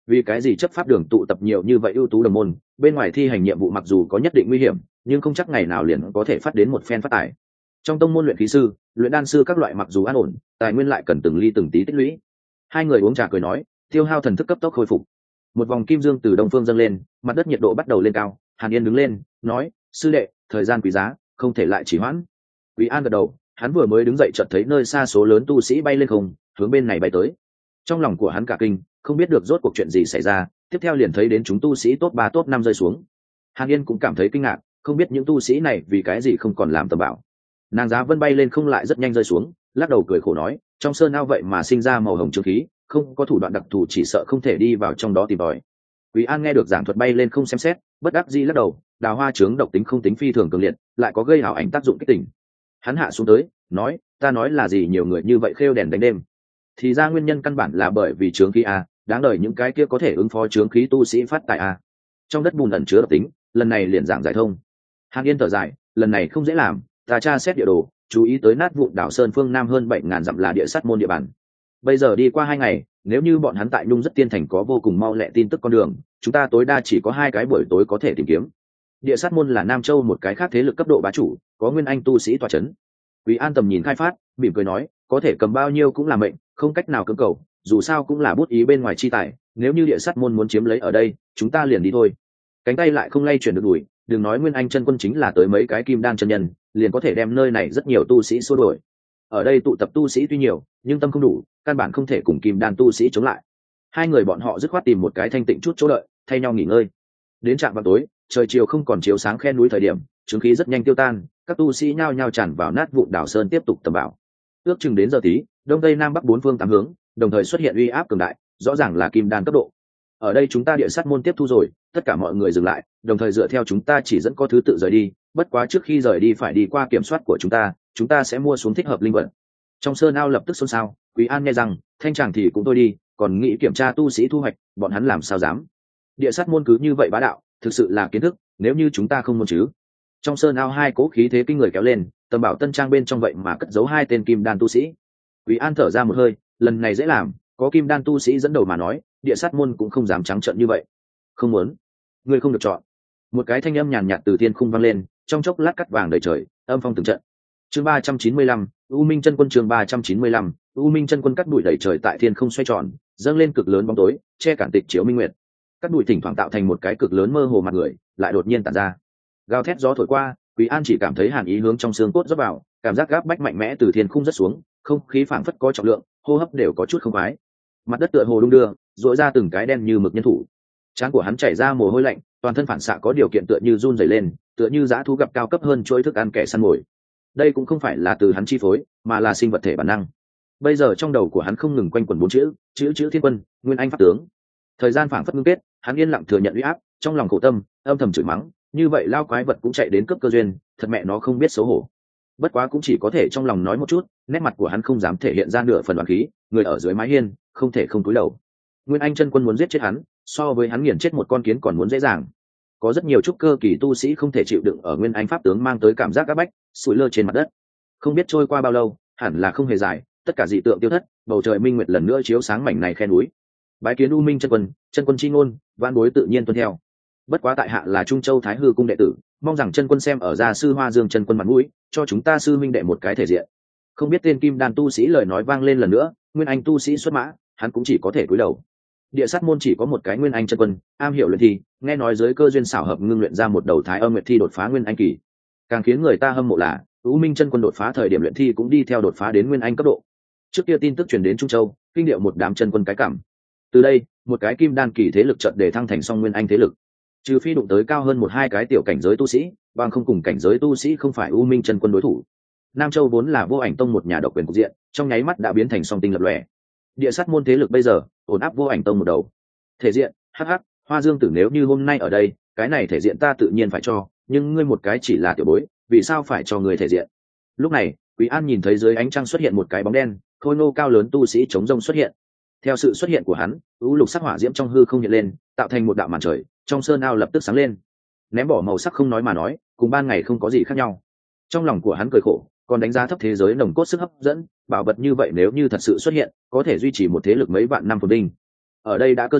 vì cái gì chấp pháp đường tụ tập nhiều như vậy ưu tú đồng môn, bên ngoài thi hành nhiệm vụ mặc dù có nhất định nguy hiểm nhưng không chắc ngày nào liền có thể phát đến một phen phát tài. Trong tông môn luyện khí sư, luyện đan sư các loại mặc dù an ổn, tài nguyên lại cần từng ly từng tí tích lũy. Hai người uống trà cười nói, tiêu hao thần thức cấp tốc khôi phục. Một vòng kim dương từ đông phương dâng lên, mặt đất nhiệt độ bắt đầu lên cao. Hàn Yên đứng lên nói, sư đệ, thời gian quý giá, không thể lại trì hoãn. Quý An gật đầu, hắn vừa mới đứng dậy chợt thấy nơi xa số lớn tu sĩ bay lên không, hướng bên này bay tới. Trong lòng của hắn cả kinh, không biết được rốt cuộc chuyện gì xảy ra, tiếp theo liền thấy đến chúng tu sĩ top ba top năm rơi xuống. Hàn Yên cũng cảm thấy kinh ngạc, không biết những tu sĩ này vì cái gì không còn làm tầm bảo. Nàng Giá Vân bay lên không lại rất nhanh rơi xuống, lắc đầu cười khổ nói, trong sơn ao vậy mà sinh ra màu hồng trướng khí, không có thủ đoạn đặc thù chỉ sợ không thể đi vào trong đó tìm tòi. Quý An nghe được giảng thuật bay lên không xem xét, bất đắc dĩ lắc đầu, đào hoa trướng độc tính không tính phi thường cường liệt, lại có gây ảo ảnh tác dụng kích tỉnh. Hắn hạ xuống tới, nói, ta nói là gì nhiều người như vậy khêu đèn đánh đêm. Thì ra nguyên nhân căn bản là bởi vì trướng khí a, đáng đời những cái kia có thể ứng phó trướng khí tu sĩ phát tại a. Trong đất bùn ẩn chứa độc tính, lần này liền giảng giải thông. Hàn Yên thở dài, lần này không dễ làm, ta tra xét địa đồ, chú ý tới nát vụn đảo sơn phương nam hơn bảy ngàn dặm là địa sát môn địa bàn. Bây giờ đi qua hai ngày, nếu như bọn hắn tại Nhung Rất Tiên Thành có vô cùng mau lẹ tin tức con đường, chúng ta tối đa chỉ có hai cái buổi tối có thể tìm kiếm. Địa sát môn là Nam Châu một cái khác thế lực cấp độ bá chủ, có nguyên anh tu sĩ tọa chấn. Quý An tầm nhìn khai phát, mỉm cười nói, có thể cầm bao nhiêu cũng là mệnh, không cách nào cưỡng cầu, dù sao cũng là bút ý bên ngoài chi tài, nếu như địa sát môn muốn chiếm lấy ở đây, chúng ta liền đi thôi. Cánh tay lại không lay chuyển được đuổi, đừng nói nguyên anh chân quân chính là tới mấy cái kim đan chân nhân, liền có thể đem nơi này rất nhiều tu sĩ xua đuổi. Ở đây tụ tập tu sĩ tuy nhiều, nhưng tâm không đủ, căn bản không thể cùng kim đan tu sĩ chống lại. Hai người bọn họ dứt khoát tìm một cái thanh tịnh chút chỗ đợi, thay nhau nghỉ ngơi. Đến trạm vào tối, trời chiều không còn chiếu sáng khe núi thời điểm, chứng khí rất nhanh tiêu tan, các tu sĩ nhao nhao tràn vào nát vụn đảo sơn tiếp tục tầm bảo. Ước chừng đến giờ tí, đông tây nam bắc bốn phương tám hướng, đồng thời xuất hiện uy áp cường đại, rõ ràng là kim đan cấp độ. Ở đây chúng ta địa sát môn tiếp thu rồi, tất cả mọi người dừng lại, đồng thời dựa theo chúng ta chỉ dẫn có thứ tự rời đi, bất quá trước khi rời đi phải đi qua kiểm soát của chúng ta, chúng ta sẽ mua xuống thích hợp linh vật. Trong sơn ao lập tức xôn xao, Quý An nghe rằng, thanh chàng thì cũng tôi đi, còn nghĩ kiểm tra tu sĩ thu hoạch, bọn hắn làm sao dám. Địa sát môn cứ như vậy bá đạo, thực sự là kiến thức, nếu như chúng ta không muốn chứ. Trong sơn ao hai cố khí thế kinh người kéo lên, tầm bảo tân trang bên trong vậy mà cất giấu hai tên kim đan tu sĩ. Quý An thở ra một hơi, lần này dễ làm, có kim đan tu sĩ dẫn đầu mà nói, địa sát môn cũng không dám trắng trợn như vậy. Không muốn, ngươi không được chọn. Một cái thanh âm nhàn nhạt từ thiên khung vang lên, trong chốc lát cắt vàng đầy trời, âm phong từng trận. Chương ba trăm chín mươi lăm, U Minh chân quân chương ba trăm chín mươi lăm, U Minh chân quân cắt bụi đầy trời tại thiên không xoay tròn, dâng lên cực lớn bóng tối, che cản tịch chiếu minh nguyệt. Cắt bụi thỉnh thoảng tạo thành một cái cực lớn mơ hồ mặt người, lại đột nhiên tản ra. Gào thét gió thổi qua, Quý An chỉ cảm thấy hàn ý hướng trong xương cốt rót vào, cảm giác gáp bách mạnh mẽ từ thiên khung rất xuống, không khí phảng phất có trọng lượng, hô hấp đều có chút không khoái. Mặt đất tựa hồ đung đưa, rũa ra từng cái đen như mực nhân thủ. Trán của hắn chảy ra mồ hôi lạnh, toàn thân phản xạ có điều kiện tựa như run rẩy lên, tựa như dã thú gặp cao cấp hơn chuỗi thức ăn kẻ săn mồi. Đây cũng không phải là từ hắn chi phối, mà là sinh vật thể bản năng. Bây giờ trong đầu của hắn không ngừng quanh quẩn bốn chữ, chữ chữ thiên quân, nguyên anh pháp tướng. Thời gian phảng phất ngưng kết, hắn yên lặng thừa nhận uy áp, trong lòng khổ tâm, âm thầm chửi mắng, như vậy lao quái vật cũng chạy đến cướp cơ duyên, thật mẹ nó không biết xấu hổ. Bất quá cũng chỉ có thể trong lòng nói một chút, nét mặt của hắn không dám thể hiện ra nửa phần oán khí, người ở dưới mái hiên, không thể không cúi đầu. Nguyên anh chân quân muốn giết chết hắn, so với hắn nghiền chết một con kiến còn muốn dễ dàng. Có rất nhiều trúc cơ kỳ tu sĩ không thể chịu đựng ở nguyên anh pháp tướng mang tới cảm giác áp bách, sủi lơ trên mặt đất. Không biết trôi qua bao lâu, hẳn là không hề dài, tất cả dị tượng tiêu thất, bầu trời minh nguyệt lần nữa chiếu sáng mảnh này khe núi. Bái kiến U Minh chân quân, chân quân chi ngôn, vạn bối tự nhiên tuân theo. Bất quá tại hạ là Trung Châu Thái Hư cung đệ tử, mong rằng chân quân xem ở gia sư Hoa Dương chân quân mặt mũi, cho chúng ta sư minh đệ một cái thể diện. Không biết tên kim đan tu sĩ lời nói vang lên lần nữa, nguyên anh tu sĩ xuất mã, hắn cũng chỉ có thể cúi đầu. Địa sát môn chỉ có một cái nguyên anh chân quân, am hiểu luyện thi, nghe nói dưới cơ duyên xảo hợp ngưng luyện ra một đầu thái âm nguyệt thi đột phá nguyên anh kỳ. Càng khiến người ta hâm mộ là, U Minh chân quân đột phá thời điểm luyện thi cũng đi theo đột phá đến nguyên anh cấp độ. Trước kia tin tức truyền đến Trung Châu, kinh điệu một đám chân quân cái cảm. Từ đây, một cái kim đan kỳ thế lực chợt để thăng thành song nguyên anh thế lực. Trừ phi đụng tới cao hơn một hai cái tiểu cảnh giới tu sĩ, bằng không cùng cảnh giới tu sĩ không phải U Minh chân quân đối thủ. Nam Châu vốn là vô ảnh tông một nhà độc quyền cục diện, trong nháy mắt đã biến thành song tinh lập lòe. Địa sát môn thế lực bây giờ ổn áp vô ảnh tông một đầu. Thể diện, hắc hắc, Hoa Dương Tử nếu như hôm nay ở đây, cái này thể diện ta tự nhiên phải cho, nhưng ngươi một cái chỉ là tiểu bối, vì sao phải cho người thể diện? Lúc này, Quý An nhìn thấy dưới ánh trăng xuất hiện một cái bóng đen, khôi ngô cao lớn tu sĩ chống rông xuất hiện. Theo sự xuất hiện của hắn, u lục sắc hỏa diễm trong hư không hiện lên, tạo thành một đạo màn trời, trong sơn ao lập tức sáng lên. Ném bỏ màu sắc không nói mà nói, cùng ban ngày không có gì khác nhau. Trong lòng của hắn cười khổ, còn đánh giá thấp thế giới nồng cốt sức hấp dẫn, bảo vật như vậy nếu như thật sự xuất hiện, có thể duy trì một thế lực mấy vạn năm phồn vinh. Ở đây đã cơ duyên,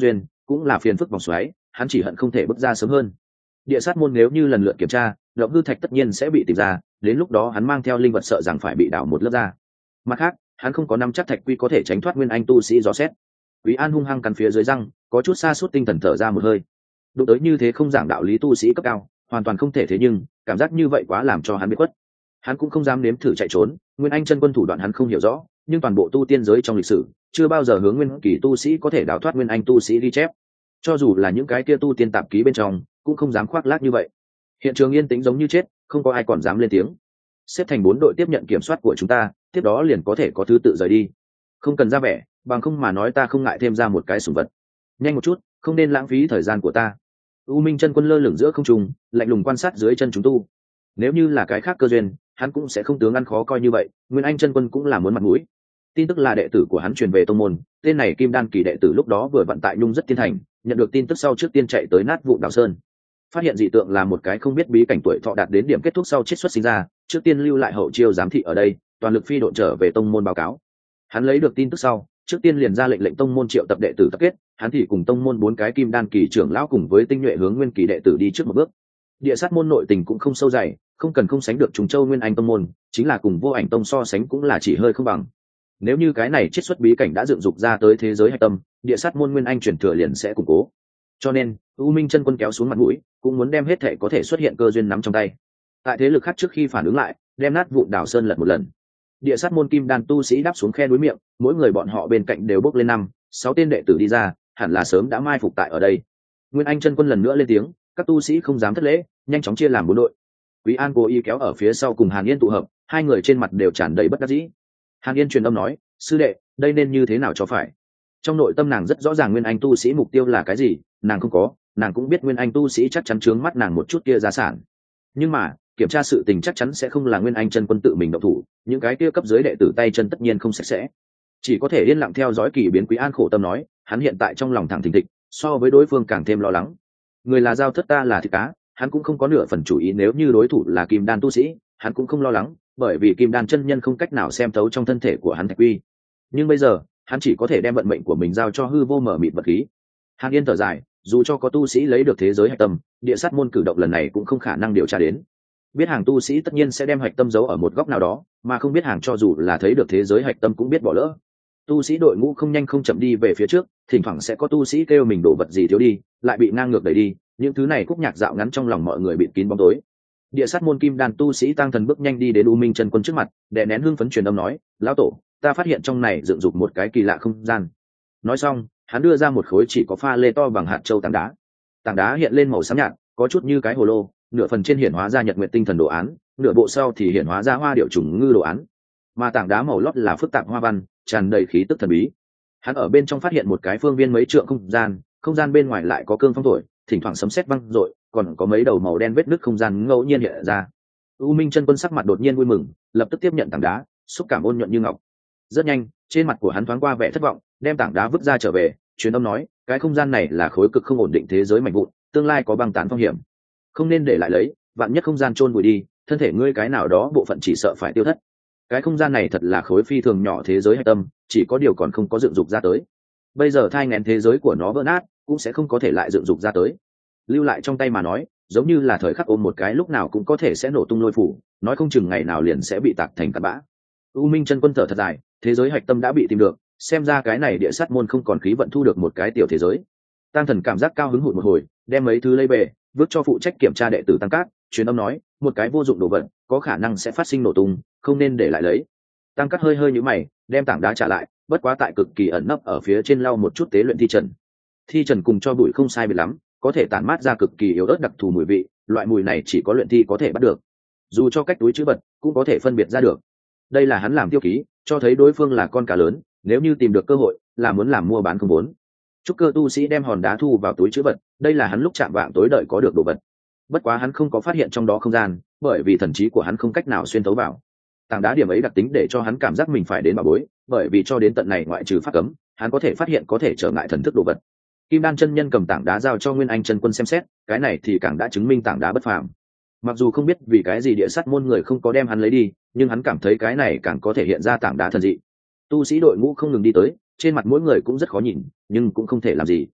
cũng là phiền phức vòng xoáy, hắn chỉ hận không thể bước ra sớm hơn. Địa sát môn nếu như lần lượt kiểm tra, động hư thạch tất nhiên sẽ bị tìm ra, đến lúc đó hắn mang theo linh vật sợ rằng phải bị đảo một lớp ra. Mặt khác, hắn không có nắm chắc thạch quy có thể tránh thoát nguyên anh tu sĩ dò xét. Quý An hung hăng cắn phía dưới răng, có chút sa sút tinh thần thở ra một hơi. Đụng tới như thế không giảng đạo lý tu sĩ cấp cao, hoàn toàn không thể, thế nhưng cảm giác như vậy quá làm cho hắn biết quất. Hắn cũng không dám nếm thử chạy trốn, nguyên anh chân quân thủ đoạn hắn không hiểu rõ, nhưng toàn bộ tu tiên giới trong lịch sử chưa bao giờ hướng nguyên kỳ tu sĩ có thể đào thoát nguyên anh tu sĩ ghi chép. Cho dù là những cái kia tu tiên tạp ký bên trong cũng không dám khoác lác như vậy. Hiện trường yên tĩnh giống như chết, không có ai còn dám lên tiếng. Xếp thành bốn đội tiếp nhận kiểm soát của chúng ta, tiếp đó liền có thể có thứ tự rời đi. Không cần ra vẻ, bằng không mà nói ta không ngại thêm ra một cái sủng vật. Nhanh một chút, không nên lãng phí thời gian của ta. U Minh chân quân lơ lửng giữa không trung, lạnh lùng quan sát dưới chân chúng tu. Nếu như là cái khác cơ duyên, hắn cũng sẽ không tướng ăn khó coi như vậy. Nguyên anh chân quân cũng là muốn mặt mũi. Tin tức là đệ tử của hắn truyền về tông môn, tên này Kim Đan kỳ đệ tử lúc đó vừa vận tại Nhung rất tiên thành, nhận được tin tức sau trước tiên chạy tới nát vụ đào sơn. Phát hiện dị tượng là một cái không biết bí cảnh tuổi thọ đạt đến điểm kết thúc sau chết xuất sinh ra, trước tiên lưu lại hậu chiêu giám thị ở đây, toàn lực phi độn trở về tông môn báo cáo. Hắn lấy được tin tức sau, trước tiên liền ra lệnh lệnh tông môn triệu tập đệ tử tập kết, hắn thì cùng tông môn bốn cái Kim Đan kỳ trưởng lão cùng với tinh nhuệ hướng nguyên kỳ đệ tử đi trước một bước. Địa sát môn nội tình cũng không sâu dày, không cần không sánh được Trùng Châu Nguyên Anh tông môn, chính là cùng Vô Ảnh tông so sánh cũng là chỉ hơi không bằng. Nếu như cái này chiết xuất bí cảnh đã dựng dục ra tới thế giới hạch tâm, địa sát môn Nguyên Anh truyền thừa liền sẽ củng cố. Cho nên, U Minh chân quân kéo xuống mặt mũi, cũng muốn đem hết thể có thể xuất hiện cơ duyên nắm trong tay. Tại thế lực khác trước khi phản ứng lại, đem nát vụn đảo sơn lật một lần. Địa sát môn Kim Đan tu sĩ đáp xuống khe núi miệng, mỗi người bọn họ bên cạnh đều bốc lên năm, sáu tên đệ tử đi ra, hẳn là sớm đã mai phục tại ở đây. Nguyên Anh chân quân lần nữa lên tiếng, các tu sĩ không dám thất lễ, nhanh chóng chia làm bốn đội. Quý An cố ý kéo ở phía sau cùng Hàn Yên tụ hợp, hai người trên mặt đều tràn đầy bất đắc dĩ. Hàn Yên truyền âm nói, sư đệ, đây nên như thế nào cho phải? Trong nội tâm nàng rất rõ ràng Nguyên Anh tu sĩ mục tiêu là cái gì, nàng không có, nàng cũng biết Nguyên Anh tu sĩ chắc chắn trướng mắt nàng một chút kia giá sản. Nhưng mà, kiểm tra sự tình chắc chắn sẽ không là Nguyên Anh chân quân tự mình động thủ, những cái kia cấp dưới đệ tử tay chân tất nhiên không sạch sẽ. Chỉ có thể yên lặng theo dõi kỳ biến. Quý An khổ tâm nói, hắn hiện tại trong lòng thẳng thình thịch, so với đối phương càng thêm lo lắng. Người là dao thất, ta là thịt cá, hắn cũng không có nửa phần chủ ý. Nếu như đối thủ là Kim Đan tu sĩ, hắn cũng không lo lắng, bởi vì Kim Đan chân nhân không cách nào xem thấu trong thân thể của hắn thạch quy. Nhưng bây giờ, hắn chỉ có thể đem vận mệnh của mình giao cho hư vô mở mịt vật khí. Hàn Yên thở dài, dù cho có tu sĩ lấy được thế giới hạch tâm, địa sát môn cử động lần này cũng không khả năng điều tra đến. Biết hàng tu sĩ tất nhiên sẽ đem hạch tâm giấu ở một góc nào đó, mà không biết hàng cho dù là thấy được thế giới hạch tâm cũng biết bỏ lỡ. Tu sĩ đội ngũ không nhanh không chậm đi về phía trước, thỉnh thoảng sẽ có tu sĩ kêu mình đổ vật gì thiếu đi, lại bị ngang ngược đẩy đi, những thứ này khúc nhạc dạo ngắn trong lòng mọi người bịt kín bóng tối. Địa sát môn Kim Đan tu sĩ tăng thần bước nhanh đi đến U Minh chân quân trước mặt, đè nén hưng phấn truyền âm nói, lão tổ, ta phát hiện trong này dựng dục một cái kỳ lạ không gian. Nói xong, hắn đưa ra một khối chỉ có pha lê to bằng hạt châu tảng đá. Tảng đá hiện lên màu xám nhạt, có chút như cái hồ lô, nửa phần trên hiển hóa ra nhật nguyệt tinh thần đồ án, nửa bộ sau thì hiển hóa ra hoa điệu trùng ngư đồ án. Mà tảng đá màu lót là phức tạp hoa văn, tràn đầy khí tức thần bí. Hắn ở bên trong phát hiện một cái phương viên mấy trượng không gian, không gian bên ngoài lại có cương phong thổi, thỉnh thoảng sấm sét vang rội, còn có mấy đầu màu đen vết nứt không gian ngẫu nhiên hiện ra. U Minh chân quân sắc mặt đột nhiên vui mừng, lập tức tiếp nhận tảng đá, xúc cảm ôn nhuận như ngọc. Rất nhanh, trên mặt của hắn thoáng qua vẻ thất vọng, đem tảng đá vứt ra trở về, truyền âm nói, cái không gian này là khối cực không ổn định thế giới mạnh vụn, tương lai có băng tán phong hiểm, không nên để lại lấy, vạn nhất không gian chôn vùi đi, thân thể ngươi cái nào đó bộ phận chỉ sợ phải tiêu thất. Cái không gian này thật là khối phi thường nhỏ thế giới hạch tâm, chỉ có điều còn không có dựng dục ra tới. Bây giờ thai nghén thế giới của nó vỡ nát, cũng sẽ không có thể lại dựng dục ra tới. Lưu lại trong tay mà nói, giống như là thời khắc ôm một cái lúc nào cũng có thể sẽ nổ tung lôi phủ, nói không chừng ngày nào liền sẽ bị tạc thành cát bã. U Minh chân quân thở thật dài, thế giới hạch tâm đã bị tìm được, xem ra cái này địa sát môn không còn khí vận thu được một cái tiểu thế giới. Tăng thần cảm giác cao hứng hụt một hồi, đem mấy thứ lấy về, vứt cho phụ trách kiểm tra đệ tử Tăng Cát, truyền âm nói, một cái vô dụng đồ vật, có khả năng sẽ phát sinh nổ tung, không nên để lại lấy. Tăng Cát hơi hơi nhíu mày, đem tảng đá trả lại, bất quá tại cực kỳ ẩn nấp ở phía trên lau một chút tế luyện thi trần. Thi trần cùng cho bụi không sai biệt lắm, có thể tản mát ra cực kỳ yếu ớt đặc thù mùi vị, loại mùi này chỉ có luyện thi có thể bắt được. Dù cho cách túi chữ vật, cũng có thể phân biệt ra được. Đây là hắn làm tiêu ký, cho thấy đối phương là con cá lớn, nếu như tìm được cơ hội, là muốn làm mua bán không vốn. Trúc cơ tu sĩ đem hòn đá thu vào túi chữ vật, đây là hắn lúc chạm vạng tối đợi có được đồ vật. Bất quá hắn không có phát hiện trong đó không gian, bởi vì thần trí của hắn không cách nào xuyên thấu vào. Tảng đá điểm ấy đặc tính để cho hắn cảm giác mình phải đến bảo bối, bởi vì cho đến tận này ngoại trừ pháp cấm, hắn có thể phát hiện có thể trở ngại thần thức đồ vật. Kim Đan chân nhân cầm tảng đá giao cho Nguyên Anh chân quân xem xét, cái này thì càng đã chứng minh tảng đá bất phàm. Mặc dù không biết vì cái gì địa sát môn người không có đem hắn lấy đi, nhưng hắn cảm thấy cái này càng có thể hiện ra tảng đá thần dị. Tu sĩ đội ngũ không ngừng đi tới, trên mặt mỗi người cũng rất khó nhìn, nhưng cũng không thể làm gì.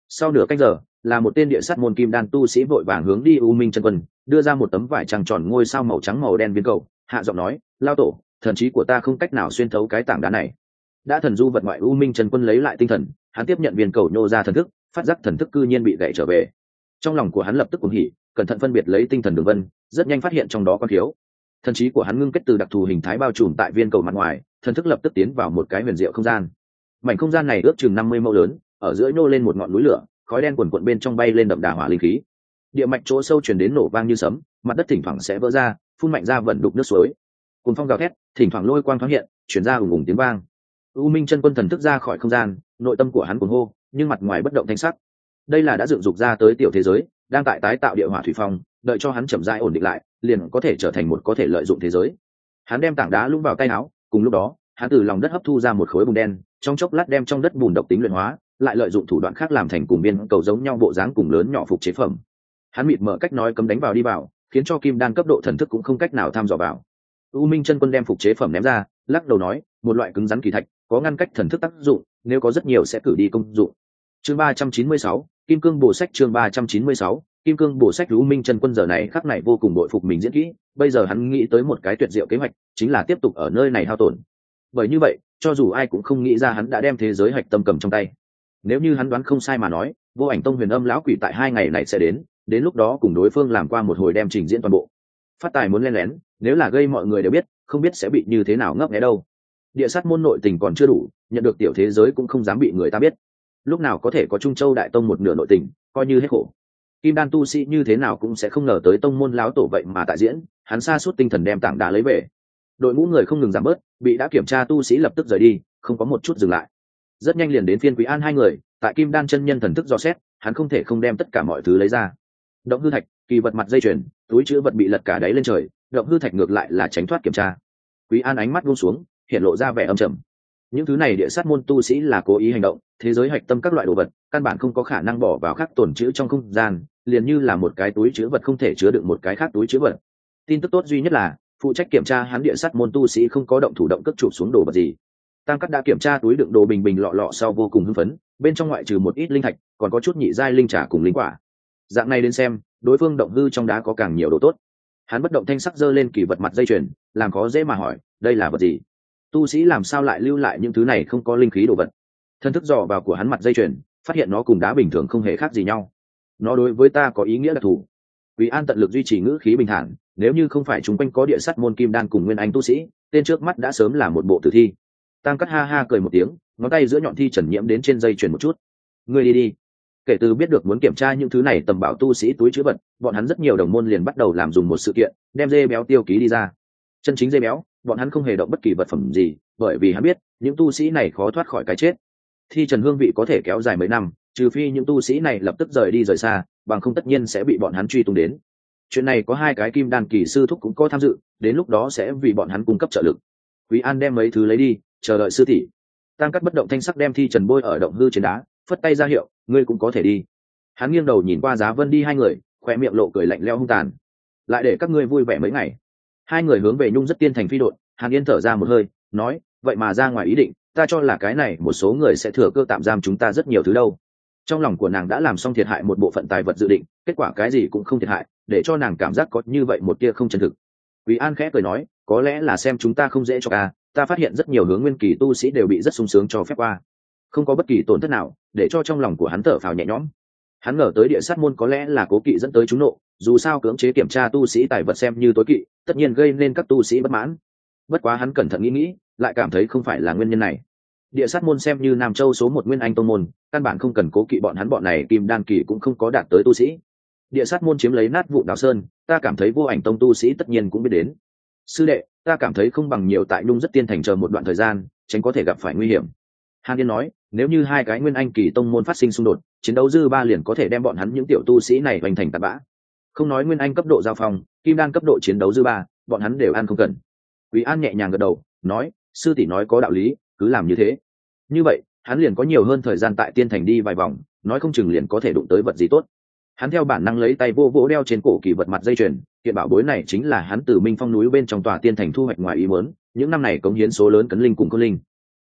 Sau nửa canh giờ, là một tên địa sát môn kim đan tu sĩ vội vàng hướng đi U Minh chân quân, đưa ra một tấm vải trăng tròn ngôi sao màu trắng màu đen viên cầu, hạ giọng nói, lao tổ, thần trí của ta không cách nào xuyên thấu cái tảng đá này. Đã thần du vật ngoại, U Minh chân quân lấy lại tinh thần, hắn tiếp nhận viên cầu nhô ra thần thức, phát giác thần thức cư nhiên bị gãy trở về. Trong lòng của hắn lập tức cuồng hỉ, cẩn thận phân biệt lấy tinh thần đường vân, rất nhanh phát hiện trong đó có thiếu. Thần trí của hắn ngưng kết từ đặc thù hình thái bao trùm tại viên cầu mặt ngoài, thần thức lập tức tiến vào một cái huyền diệu không gian. Mảnh không gian này ước chừng năm mươi mẫu lớn, ở giữa nhô lên một ngọn núi lửa, khói đen quần quận bên trong bay lên đậm đà hỏa linh khí. Địa mạch chỗ sâu truyền đến nổ vang như sấm, mặt đất thỉnh thoảng sẽ vỡ ra, phun mạnh ra vận đục nước suối. Cuồng phong gào thét, thỉnh thoảng lôi quang thoáng hiện, truyền ra ùng ùng tiếng vang. U Minh chân quân thần thức ra khỏi không gian, nội tâm của hắn cuồng hô, nhưng mặt ngoài bất động thanh sắc. Đây là đã dựng dục ra tới tiểu thế giới, đang tại tái tạo địa hỏa thủy phong, đợi cho hắn chậm rãi ổn định lại, liền có thể trở thành một có thể lợi dụng thế giới. Hắn đem tảng đá lũng vào tay áo, cùng lúc đó, hắn từ lòng đất hấp thu ra một khối bùn đen, trong chốc lát đem trong đất bùn độc tính luyện hóa, lại lợi dụng thủ đoạn khác làm thành cùng viên cầu giống nhau bộ dáng cùng lớn nhỏ phục chế phẩm. Hắn mịt mở cách nói cấm đánh vào đi vào, khiến cho kim đan cấp độ thần thức cũng không cách nào tham dò vào. U Minh chân quân đem phục chế phẩm ném ra, lắc đầu nói, một loại cứng rắn kỳ thạch, có ngăn cách thần thức tác dụng, nếu có rất nhiều sẽ cử đi công dụng. Chương ba trăm chín mươi sáu, Kim Cương Bổ Sách. Chương ba trăm chín mươi sáu, Kim Cương Bổ Sách. U Minh chân quân giờ này khắc này vô cùng bội phục mình diễn kỹ, bây giờ hắn nghĩ tới một cái tuyệt diệu kế hoạch, chính là tiếp tục ở nơi này hao tổn. Bởi như vậy, cho dù ai cũng không nghĩ ra hắn đã đem thế giới hạch tâm cầm trong tay. Nếu như hắn đoán không sai mà nói, Vô Ảnh Tông Huyền Âm lão quỷ tại hai ngày này sẽ đến, đến lúc đó cùng đối phương làm qua một hồi đem trình diễn toàn bộ. Phát tài muốn len lén, nếu là gây mọi người đều biết, không biết sẽ bị như thế nào ngấp nghé đâu. Địa sát môn nội tình còn chưa đủ, nhận được tiểu thế giới cũng không dám bị người ta biết. Lúc nào có thể có Trung Châu đại tông một nửa nội tình, coi như hết khổ. Kim đan tu sĩ như thế nào cũng sẽ không ngờ tới tông môn lão tổ vậy mà tại diễn, hắn sa sút tinh thần đem tảng đá lấy về. Đội ngũ người không ngừng giảm bớt, bị đã kiểm tra tu sĩ lập tức rời đi, không có một chút dừng lại. Rất nhanh liền đến phiên Quý An hai người, tại Kim Đan chân nhân thần thức dò xét, hắn không thể không đem tất cả mọi thứ lấy ra. Động hư thạch, kỳ vật mặt dây chuyền, túi chứa vật bị lật cả đáy lên trời, động hư thạch ngược lại là tránh thoát kiểm tra. Quý An ánh mắt buông xuống, hiện lộ ra vẻ âm trầm. Những thứ này địa sát môn tu sĩ là cố ý hành động, thế giới hạch tâm các loại đồ vật, căn bản không có khả năng bỏ vào khác tồn trữ trong không gian, liền như là một cái túi chứa vật không thể chứa đựng một cái khác túi chứa vật. Tin tức tốt duy nhất là, phụ trách kiểm tra hắn địa sát môn tu sĩ không có động thủ động cất chụp xuống đồ vật gì. Tam Cắt đã kiểm tra túi đựng đồ bình bình lọ lọ sau vô cùng hưng phấn, bên trong ngoại trừ một ít linh thạch, còn có chút nhị giai linh trà cùng linh quả. Dạng này đến xem, đối phương động hư trong đá có càng nhiều đồ tốt. Hắn bất động thanh sắc giơ lên kỳ vật mặt dây chuyền, làm khó dễ mà hỏi, đây là vật gì? Tu sĩ làm sao lại lưu lại những thứ này không có linh khí đồ vật? Thân thức dò vào của hắn mặt dây chuyền, phát hiện nó cùng đá bình thường không hề khác gì nhau. Nó đối với ta có ý nghĩa đặc thù. Quý An tận lực duy trì ngữ khí bình thản, nếu như không phải chúng quanh có địa sát môn kim đan cùng nguyên anh tu sĩ, tên trước mắt đã sớm là một bộ tử thi. Tam Cắt ha ha cười một tiếng, ngón tay giữa nhọn thi trần nhiễm đến trên dây chuyền một chút. Ngươi đi đi. Kể từ biết được muốn kiểm tra những thứ này tầm bảo tu sĩ túi chứa vật, bọn hắn rất nhiều đồng môn liền bắt đầu làm dùng một sự kiện, đem dê béo tiêu ký đi ra. Chân chính dê béo, bọn hắn không hề động bất kỳ vật phẩm gì, bởi vì hắn biết, những tu sĩ này khó thoát khỏi cái chết. Thi trần hương vị có thể kéo dài mấy năm, trừ phi những tu sĩ này lập tức rời đi rời xa, bằng không tất nhiên sẽ bị bọn hắn truy tung đến. Chuyện này có hai cái kim đan kỳ sư thúc cũng có tham dự, đến lúc đó sẽ vì bọn hắn cung cấp trợ lực. Quý An đem mấy thứ lấy đi, chờ đợi sư tỷ. Tam Cắt bất động thanh sắc đem thi trần bôi ở động hư trên đá, phất tay ra hiệu, ngươi cũng có thể đi. Hắn nghiêng đầu nhìn qua Giá Vân đi hai người, khoe miệng lộ cười lạnh lẽo hung tàn. Lại để các ngươi vui vẻ mấy ngày. Hai người hướng về Nhung Rất Tiên thành phi độn, Hàn Yên thở ra một hơi, nói, vậy mà ra ngoài ý định, ta cho là cái này một số người sẽ thừa cơ tạm giam chúng ta rất nhiều thứ đâu. Trong lòng của nàng đã làm xong thiệt hại một bộ phận tài vật dự định, kết quả cái gì cũng không thiệt hại, để cho nàng cảm giác có như vậy một tia không chân thực. Quý An khẽ cười nói, có lẽ là xem chúng ta không dễ cho ca, ta phát hiện rất nhiều hướng nguyên kỳ tu sĩ đều bị rất sung sướng cho phép qua, không có bất kỳ tổn thất nào, để cho trong lòng của hắn thở phào nhẹ nhõm. Hắn ngờ tới địa sát môn có lẽ là cố kỵ dẫn tới chúng nộ, dù sao cưỡng chế kiểm tra tu sĩ tài vật xem như tối kỵ, tất nhiên gây nên các tu sĩ bất mãn. Bất quá hắn cẩn thận nghĩ nghĩ, lại cảm thấy không phải là nguyên nhân này. Địa sát môn xem như Nam Châu số một nguyên anh tông môn, căn bản không cần cố kỵ bọn hắn, bọn này kim đan kỳ cũng không có đạt tới tu sĩ. Địa sát môn chiếm lấy nát vụ đào sơn, ta cảm thấy Vô Ảnh tông tu sĩ tất nhiên cũng biết đến. Sư đệ, ta cảm thấy không bằng nhiều tại Nhung Rất Tiên thành chờ một đoạn thời gian, tránh có thể gặp phải nguy hiểm. Hàn Yên nói, nếu như hai cái nguyên anh kỳ tông môn phát sinh xung đột, chiến đấu dư ba liền có thể đem bọn hắn những tiểu tu sĩ này hoành thành tạt bã. Không nói nguyên anh cấp độ giao phòng, kim đan cấp độ chiến đấu dư ba, bọn hắn đều ăn không cần. Quý An nhẹ nhàng gật đầu, nói, sư tỷ nói có đạo lý, cứ làm như thế. Như vậy, hắn liền có nhiều hơn thời gian tại tiên thành đi vài vòng, nói không chừng liền có thể đụng tới vật gì tốt. Hắn theo bản năng lấy tay vô vỗ đeo trên cổ kỳ vật mặt dây chuyền, kiện bảo bối này chính là hắn từ Minh Phong núi bên trong tòa tiên thành thu hoạch ngoài ý muốn, những năm này cống hiến số lớn cấn linh cùng côn linh.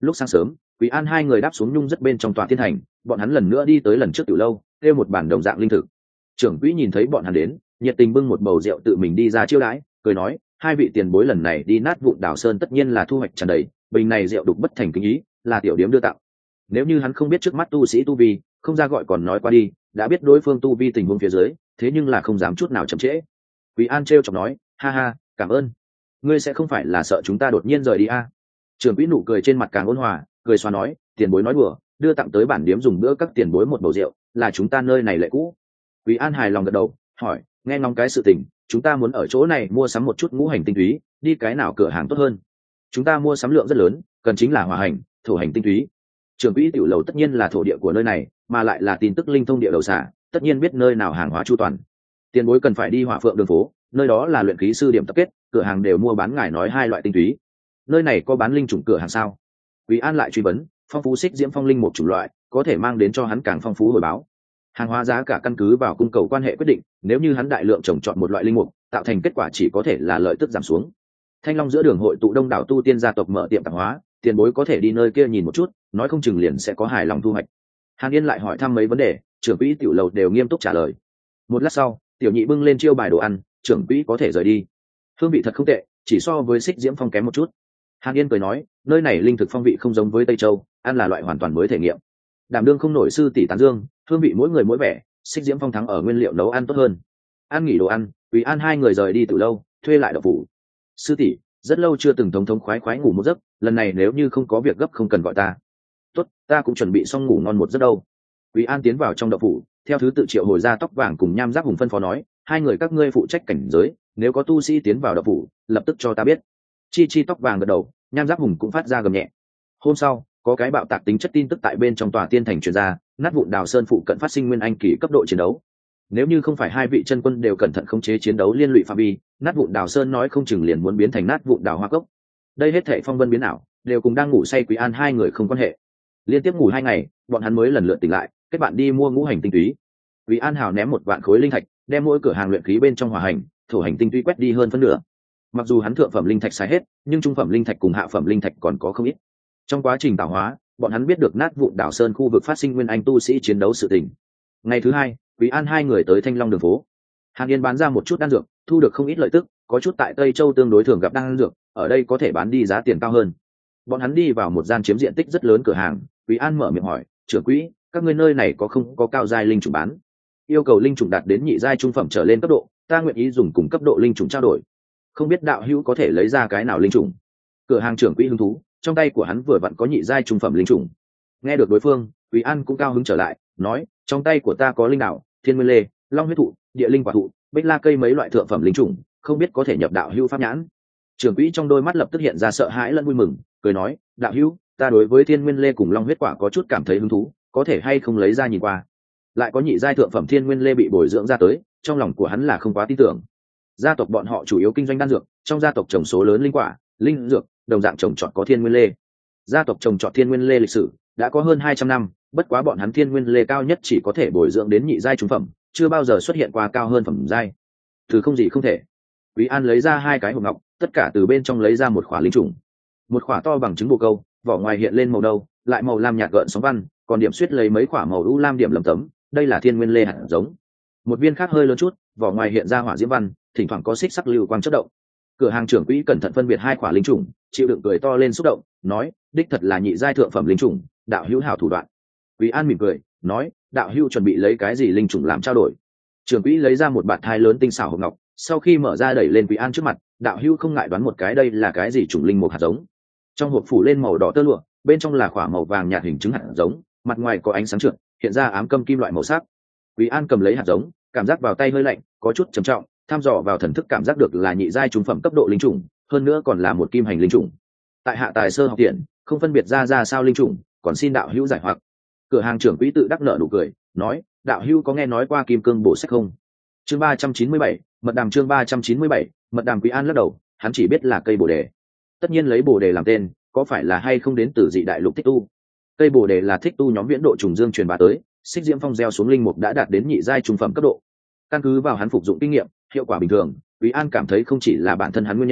Lúc sáng sớm, Quý An hai người đáp xuống nhung rất bên trong tòa thiên thành, bọn hắn lần nữa đi tới lần trước tiểu lâu, kêu một bản đồng dạng linh thực. Trưởng quỹ nhìn thấy bọn hắn đến, nhiệt tình bưng một bầu rượu tự mình đi ra chiêu đãi, cười nói, hai vị tiền bối lần này đi nát vụn đảo sơn tất nhiên là thu hoạch tràn đầy, bình này rượu đục bất thành kính ý, là tiểu điếm đưa tặng. Nếu như hắn không biết trước mắt tu sĩ tu vi, không ra gọi còn nói qua đi, đã biết đối phương tu vi tình huống phía dưới, thế nhưng là không dám chút nào chậm trễ. Quý An trêu chọc nói, ha ha, cảm ơn. Ngươi sẽ không phải là sợ chúng ta đột nhiên rời đi à? Trưởng quỹ nụ cười trên mặt càng ôn hòa, cười xoa nói, tiền bối nói đùa, đưa tặng tới bản điếm dùng bữa các tiền bối một bầu rượu, là chúng ta nơi này lệ cũ. Quý An hài lòng gật đầu, hỏi, nghe ngóng cái sự tình, chúng ta muốn ở chỗ này mua sắm một chút ngũ hành tinh túy, đi cái nào cửa hàng tốt hơn? Chúng ta mua sắm lượng rất lớn, cần chính là hỏa hành, thổ hành tinh túy. Trưởng quỹ tiểu lầu tất nhiên là thổ địa của nơi này, mà lại là tin tức linh thông địa đầu xả, tất nhiên biết nơi nào hàng hóa chu toàn. Tiền bối cần phải đi Hỏa Phượng đường phố, nơi đó là luyện khí sư điểm tập kết, cửa hàng đều mua bán ngài nói hai loại tinh túy. Nơi này có bán linh chủng cửa hàng sao? Quý An lại truy vấn, phong phú xích diễm phong linh một chủng loại, có thể mang đến cho hắn càng phong phú hồi báo. Hàng hóa giá cả căn cứ vào cung cầu quan hệ quyết định, nếu như hắn đại lượng trồng chọn một loại linh mục, tạo thành kết quả chỉ có thể là lợi tức giảm xuống. Thanh Long giữa đường hội tụ đông đảo tu tiên gia tộc mở tiệm tạp hóa, tiền bối có thể đi nơi kia nhìn một chút, nói không chừng liền sẽ có hài lòng thu hoạch. Hàn Yên lại hỏi thăm mấy vấn đề, trưởng quỹ tiểu lầu đều nghiêm túc trả lời. Một lát sau, tiểu nhị bưng lên chiêu bài đồ ăn, trưởng quỹ có thể rời đi. Hương vị thật không tệ, chỉ so với xích diễm phong kém một chút. Hàn Yên cười nói, nơi này linh thực phong vị không giống với Tây Châu, ăn là loại hoàn toàn mới thể nghiệm. Đảm đương không nổi sư tỷ tán dương, hương vị mỗi người mỗi vẻ, xích diễm phong thắng ở nguyên liệu nấu ăn tốt hơn. Ăn nghỉ đồ ăn, Quý An hai người rời đi từ lâu, thuê lại đậu phủ. Sư tỷ, rất lâu chưa từng thống thống khoái khoái ngủ một giấc, lần này nếu như không có việc gấp không cần gọi ta. Tốt, ta cũng chuẩn bị xong ngủ ngon một giấc đâu. Quý An tiến vào trong đậu phủ, theo thứ tự triệu hồi ra tóc vàng cùng nham giáp hùng phân phó nói, hai người các ngươi phụ trách cảnh giới, nếu có tu sĩ tiến vào đậu phủ, lập tức cho ta biết. Chi chi tóc vàng gật đầu, nham giáp hùng cũng phát ra gầm nhẹ. Hôm sau, có cái bạo tạc tính chất tin tức tại bên trong tòa tiên thành truyền ra, nát vụn đào sơn phụ cận phát sinh nguyên anh kỳ cấp độ chiến đấu. Nếu như không phải hai vị chân quân đều cẩn thận khống chế chiến đấu liên lụy phạm vi, nát vụn đào sơn nói không chừng liền muốn biến thành nát vụn đào hoa cốc. Đây hết thảy phong vân biến ảo, đều cùng đang ngủ say Quý An hai người không quan hệ. Liên tiếp ngủ hai ngày, bọn hắn mới lần lượt tỉnh lại, kết bạn đi mua ngũ hành tinh túy. Quý An hào ném một vạn khối linh thạch, đem mỗi cửa hàng luyện khí bên trong hỏa hành, thổ hành tinh túy quét đi hơn phân nửa. Mặc dù hắn thượng phẩm linh thạch xài hết, nhưng trung phẩm linh thạch cùng hạ phẩm linh thạch còn có không ít. Trong quá trình tạo hóa, bọn hắn biết được nát vụn đảo sơn khu vực phát sinh nguyên anh tu sĩ chiến đấu sự tình. Ngày thứ hai, Quý An hai người tới Thanh Long đường phố. Hàn Yên bán ra một chút đan dược, thu được không ít lợi tức, có chút tại Tây Châu tương đối thường gặp đan dược, ở đây có thể bán đi giá tiền cao hơn. Bọn hắn đi vào một gian chiếm diện tích rất lớn cửa hàng, Quý An mở miệng hỏi, trưởng quỹ, các ngươi nơi này có không có cao giai linh chủng bán? Yêu cầu linh chủng đạt đến nhị giai trung phẩm trở lên cấp độ, ta nguyện ý dùng cùng cấp độ linh chủng trao đổi. Không biết đạo hữu có thể lấy ra cái nào linh chủng? Cửa hàng trưởng quỹ hứng thú, trong tay của hắn vừa vặn có nhị giai trung phẩm linh chủng. Nghe được đối phương, Quý An cũng cao hứng trở lại, nói, trong tay của ta có linh đạo, thiên nguyên lê, long huyết thụ, địa linh quả thụ, bích la cây mấy loại thượng phẩm linh chủng, không biết có thể nhập đạo hữu pháp nhãn. Trưởng quỹ trong đôi mắt lập tức hiện ra sợ hãi lẫn vui mừng, cười nói, đạo hữu, ta đối với thiên nguyên lê cùng long huyết quả có chút cảm thấy hứng thú, có thể hay không lấy ra nhìn qua. Lại có nhị giai thượng phẩm thiên nguyên lê bị bồi dưỡng ra tới, trong lòng của hắn là không quá tin tưởng. Gia tộc bọn họ chủ yếu kinh doanh đan dược, trong gia tộc trồng số lớn linh quả, linh dược, đồng dạng trồng trọt có thiên nguyên lê. Gia tộc trồng trọt thiên nguyên lê lịch sử đã có hơn hai trăm năm, bất quá bọn hắn thiên nguyên lê cao nhất chỉ có thể bồi dưỡng đến nhị giai trung phẩm, chưa bao giờ xuất hiện qua cao hơn phẩm giai. Thứ không gì không thể. Quý An lấy ra hai cái hộp ngọc, tất cả từ bên trong lấy ra một khỏa linh trùng. Một khỏa to bằng trứng bồ câu, vỏ ngoài hiện lên màu nâu, lại màu lam nhạt gợn sóng văn, còn điểm xuyết lấy mấy khỏa màu u lam điểm lấm tấm, đây là thiên nguyên lê hạt giống. Một viên khác hơi lớn chút, vỏ ngoài hiện ra hỏa diễm văn, thỉnh thoảng có xích sắc lưu quang chớp động. Cửa hàng trưởng quỹ cẩn thận phân biệt hai khỏa linh trùng, chịu đựng cười to lên xúc động, nói, đích thật là nhị giai thượng phẩm linh trùng, đạo hữu hảo thủ đoạn. Quý An mỉm cười, nói, đạo hữu chuẩn bị lấy cái gì linh trùng làm trao đổi? Trưởng quỹ lấy ra một bạt thai lớn tinh xảo hộp ngọc, sau khi mở ra đẩy lên Quý An trước mặt, đạo hữu không ngại đoán một cái đây là cái gì chủng linh một hạt giống. Trong hộp phủ lên màu đỏ tơ lụa, bên trong là khỏa màu vàng nhạt hình trứng hạt giống, mặt ngoài có ánh sáng trượt, hiện ra ám câm kim loại màu sắc. Quý An cầm lấy hạt giống, cảm giác vào tay hơi lạnh, có chút trầm trọng, tham dò vào thần thức cảm giác được là nhị giai trung phẩm cấp độ linh trùng, hơn nữa còn là một kim hành linh trùng. Tại hạ tài sơ học tiện, không phân biệt ra ra sao linh trùng, còn xin đạo hữu giải hoặc. Cửa hàng trưởng quỹ tự đắc nợ nụ cười, nói, đạo hữu có nghe nói qua kim cương bổ sách không? Chương ba trăm chín mươi bảy, mật đàm chương ba trăm chín mươi bảy, mật đàm. Quý An lắc đầu, hắn chỉ biết là cây bồ đề. Tất nhiên lấy bồ đề làm tên, có phải là hay không đến từ dị đại lục thích tu? Cây bồ đề là thích tu nhóm viễn độ trùng dương truyền bá tới, xích diễm phong gieo xuống linh mục đã đạt đến nhị giai trung phẩm cấp độ. Căn cứ vào hắn phục dụng kinh nghiệm, hiệu quả bình thường, Quý An cảm thấy không chỉ là bản thân hắn nguyên nhân,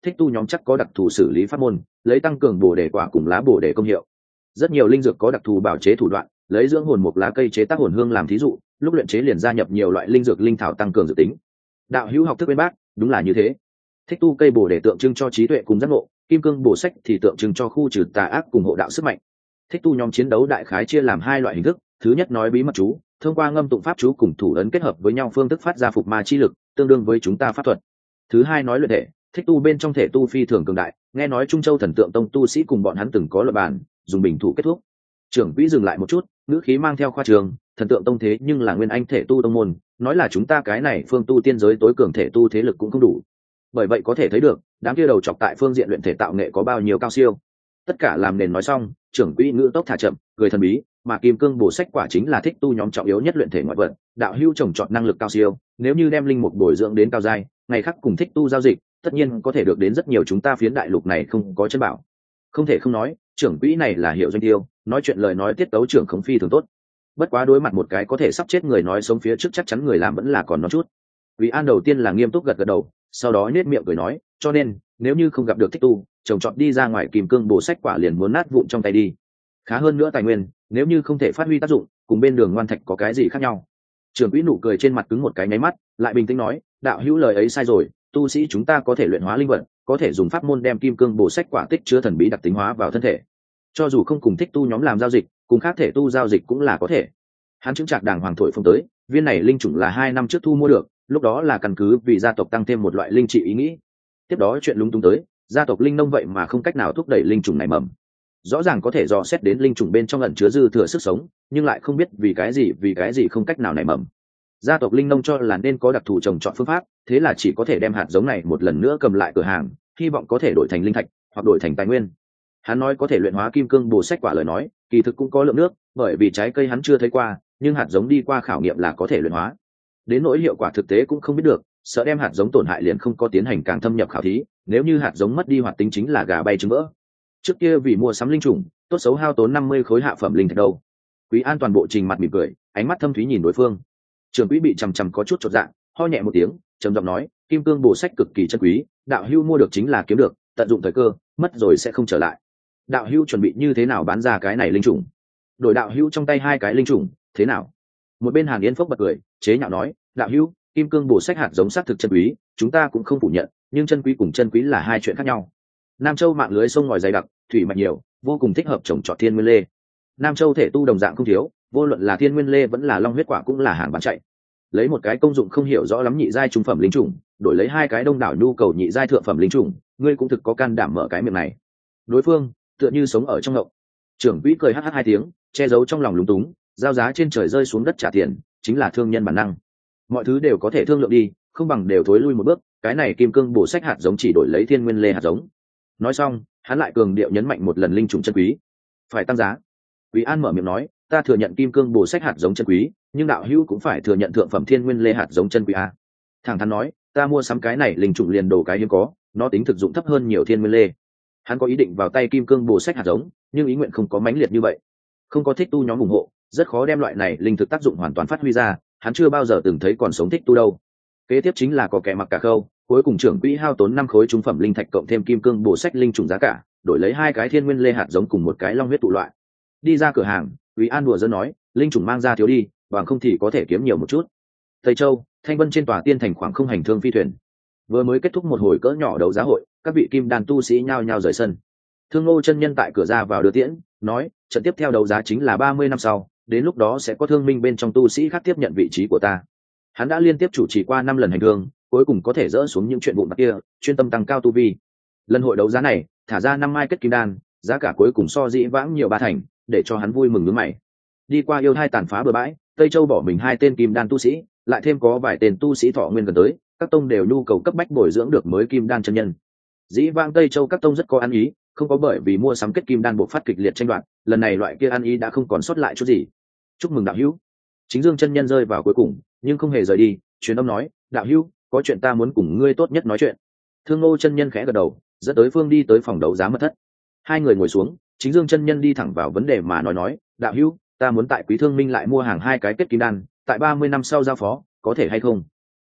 thích tu nhóm chắc có đặc thù xử lý pháp môn, lấy tăng cường bổ đề quả cùng lá bổ đề công hiệu. Rất nhiều linh dược có đặc thù bảo chế thủ đoạn, lấy dưỡng hồn mục lá cây chế tác hồn hương làm thí dụ, lúc luyện chế liền gia nhập nhiều loại linh dược linh thảo tăng cường dự tính. Đạo hữu học thức bên bác, đúng là như thế. Thích tu cây bổ đề tượng trưng cho trí tuệ cùng giác ngộ, kim cương bổ sách thì tượng trưng cho khu trừ tà ác cùng hộ đạo sức mạnh. Thích tu nhóm chiến đấu đại khái chia làm hai loại hình thức, thứ nhất nói bí mật chú, thông qua ngâm tụng pháp chú cùng thủ ấn kết hợp với nhau phương thức phát ra phục ma chi lực, tương đương với chúng ta pháp thuật. Thứ hai nói luyện thể, thích tu bên trong thể tu phi thường cường đại, nghe nói Trung Châu thần tượng tông tu sĩ cùng bọn hắn từng có luận bàn, dùng bình thủ kết thúc. Trưởng quỹ dừng lại một chút, ngữ khí mang theo khoa trường, thần tượng tông thế nhưng là nguyên anh thể tu tông môn, nói là chúng ta cái này phương tu tiên giới tối cường thể tu thế lực cũng không đủ. Bởi vậy có thể thấy được, đám kia đầu chọc tại phương diện luyện thể tạo nghệ có bao nhiêu cao siêu. Tất cả làm nền nói xong, trưởng quỹ ngữ tốc thả chậm, cười thần bí, mà kim cương bổ sách quả chính là thích tu nhóm trọng yếu nhất luyện thể ngoại vật, đạo hữu trồng trọt năng lực cao siêu, nếu như đem linh mục bồi dưỡng đến cao giai, ngày khác cùng thích tu giao dịch, tất nhiên có thể được đến rất nhiều chúng ta phiến đại lục này không có chân bảo. Không thể không nói, trưởng quỹ này là hiệu doanh tiêu, nói chuyện lời nói tiết tấu trưởng khống phi thường tốt. Bất quá đối mặt một cái có thể sắp chết người nói sống phía trước chắc chắn người làm vẫn là còn nói chút. Vì An đầu tiên là nghiêm túc gật gật đầu, sau đó nhếch miệng cười nói, cho nên nếu như không gặp được thích tu, trồng trọt đi ra ngoài kim cương bổ sách quả liền muốn nát vụn trong tay đi. Khá hơn nữa tài nguyên, nếu như không thể phát huy tác dụng, cùng bên đường ngoan thạch có cái gì khác nhau? Trưởng quỹ nụ cười trên mặt cứng một cái nháy mắt, lại bình tĩnh nói, đạo hữu lời ấy sai rồi, tu sĩ chúng ta có thể luyện hóa linh vật, có thể dùng pháp môn đem kim cương bổ sách quả tích chứa thần bí đặc tính hóa vào thân thể. Cho dù không cùng thích tu nhóm làm giao dịch, cùng khác thể tu giao dịch cũng là có thể. Hắn chứng trạc đàng hoàng thổi phồng tới, viên này linh chủng là hai năm trước thu mua được, lúc đó là căn cứ vì gia tộc tăng thêm một loại linh trị ý nghĩ. Tiếp đó chuyện lúng túng tới, gia tộc linh nông vậy mà không cách nào thúc đẩy linh chủng này mầm. Rõ ràng có thể dò xét đến linh chủng bên trong ẩn chứa dư thừa sức sống, nhưng lại không biết vì cái gì vì cái gì không cách nào nảy mầm. Gia tộc linh nông cho là nên có đặc thù trồng trọt phương pháp, thế là chỉ có thể đem hạt giống này một lần nữa cầm lại cửa hàng, hy vọng có thể đổi thành linh thạch hoặc đổi thành tài nguyên. Hắn nói có thể luyện hóa kim cương bổ sách quả lời nói, kỳ thực cũng có lượng nước, bởi vì trái cây hắn chưa thấy qua, nhưng hạt giống đi qua khảo nghiệm là có thể luyện hóa. Đến nỗi hiệu quả thực tế cũng không biết được, sợ đem hạt giống tổn hại liền không có tiến hành càng thâm nhập khảo thí, nếu như hạt giống mất đi hoạt tính chính là gà bay trứng vỡ. Trước kia vì mua sắm linh trùng, tốt xấu hao tốn năm mươi khối hạ phẩm linh thạch đâu. Quý An toàn bộ trình mặt mỉm cười, ánh mắt thâm thúy nhìn đối phương. Trường Quý bị chằm chằm có chút chột dạ, ho nhẹ một tiếng, trầm giọng nói, kim cương bổ sách cực kỳ chân quý, đạo hữu mua được chính là kiếm được, tận dụng thời cơ, mất rồi sẽ không trở lại. Đạo hữu chuẩn bị như thế nào bán ra cái này linh trùng? Đổi đạo hữu trong tay hai cái linh trùng, thế nào? Một bên Hàn Yên phốc bật cười, chế nhạo nói, đạo hữu, kim cương bổ sách hạt giống xác thực chân quý, chúng ta cũng không phủ nhận, nhưng chân quý cùng chân quý là hai chuyện khác nhau. Nam Châu mạng lưới sông ngòi dày đặc, thủy mạch nhiều, vô cùng thích hợp trồng trọt thiên nguyên lê. Nam Châu thể tu đồng dạng không thiếu, vô luận là thiên nguyên lê vẫn là long huyết quả cũng là hàng bán chạy. Lấy một cái công dụng không hiểu rõ lắm nhị giai trung phẩm linh trùng, đổi lấy hai cái đông đảo nhu cầu nhị giai thượng phẩm linh trùng, ngươi cũng thực có can đảm mở cái miệng này. Đối phương tựa như sống ở trong ngộng. Trưởng quỹ cười hắt hắt hai tiếng, che giấu trong lòng lúng túng, giao giá trên trời rơi xuống đất trả tiền, chính là thương nhân bản năng. Mọi thứ đều có thể thương lượng đi, không bằng đều thối lui một bước, cái này kim cương bổ sách hạt giống chỉ đổi lấy thiên nguyên lê hạt giống. Nói xong, hắn lại cường điệu nhấn mạnh một lần linh trùng chân quý, phải tăng giá. Quý An mở miệng nói, ta thừa nhận kim cương bổ sách hạt giống chân quý, nhưng đạo hữu cũng phải thừa nhận thượng phẩm thiên nguyên lê hạt giống chân quý a. Thẳng thắn nói, ta mua sắm cái này linh trùng liền đồ cái hiếm có, nó tính thực dụng thấp hơn nhiều thiên nguyên lê. Hắn có ý định vào tay kim cương bổ sách hạt giống, nhưng ý nguyện không có mãnh liệt như vậy, không có thích tu nhóm ủng hộ, rất khó đem loại này linh thực tác dụng hoàn toàn phát huy ra. Hắn chưa bao giờ từng thấy còn sống thích tu đâu. Kế tiếp chính là có kẻ mặc cả khâu, cuối cùng trưởng quỹ hao tốn năm khối trung phẩm linh thạch cộng thêm kim cương bổ sách linh trùng giá cả, đổi lấy hai cái thiên nguyên lê hạt giống cùng một cái long huyết tụ loại. Đi ra cửa hàng, Quý An đùa giỡn nói, linh trùng mang ra thiếu đi, bằng không thì có thể kiếm nhiều một chút. Tây Châu, Thanh Vân trên tòa tiên thành khoảng không hành thương phi thuyền, vừa mới kết thúc một hồi cỡ nhỏ đấu giá hội, các vị kim đan tu sĩ nhao nhao rời sân. Thương Ngô chân nhân tại cửa ra vào đưa tiễn, nói, trận tiếp theo đấu giá chính là ba mươi năm sau, đến lúc đó sẽ có thương minh bên trong tu sĩ khác tiếp nhận vị trí của ta. Hắn đã liên tiếp chủ trì qua năm lần hành thương, cuối cùng có thể dỡ xuống những chuyện vụn vặt kia, chuyên tâm tăng cao tu vi. Lần hội đấu giá này, thả ra năm mai kết kim đan, giá cả cuối cùng so dĩ vãng nhiều ba thành, để cho hắn vui mừng nhướng mày. Đi qua yêu hai tàn phá bừa bãi, Tây Châu bỏ mình hai tên kim đan tu sĩ, lại thêm có vài tên tu sĩ thọ nguyên gần tới, các tông đều nhu cầu cấp bách bồi dưỡng được mới kim đan chân nhân. Dĩ vãng Tây Châu các tông rất có ăn ý, không có bởi vì mua sắm kết kim đan buộc phát kịch liệt tranh đoạt, lần này loại kia ăn ý đã không còn sót lại chút gì. Chúc mừng đạo hữu. Chính Dương chân nhân rơi vào cuối cùng, nhưng không hề rời đi, truyền âm nói, đạo hữu, có chuyện ta muốn cùng ngươi tốt nhất nói chuyện. Thương Ngô chân nhân khẽ gật đầu, dẫn tới phương đi tới phòng đấu giá mật thất. Hai người ngồi xuống, Chính Dương chân nhân đi thẳng vào vấn đề mà nói nói, đạo hữu, ta muốn tại Quý Thương Minh lại mua hàng hai cái kết kim đan, tại ba mươi năm sau giao phó, có thể hay không?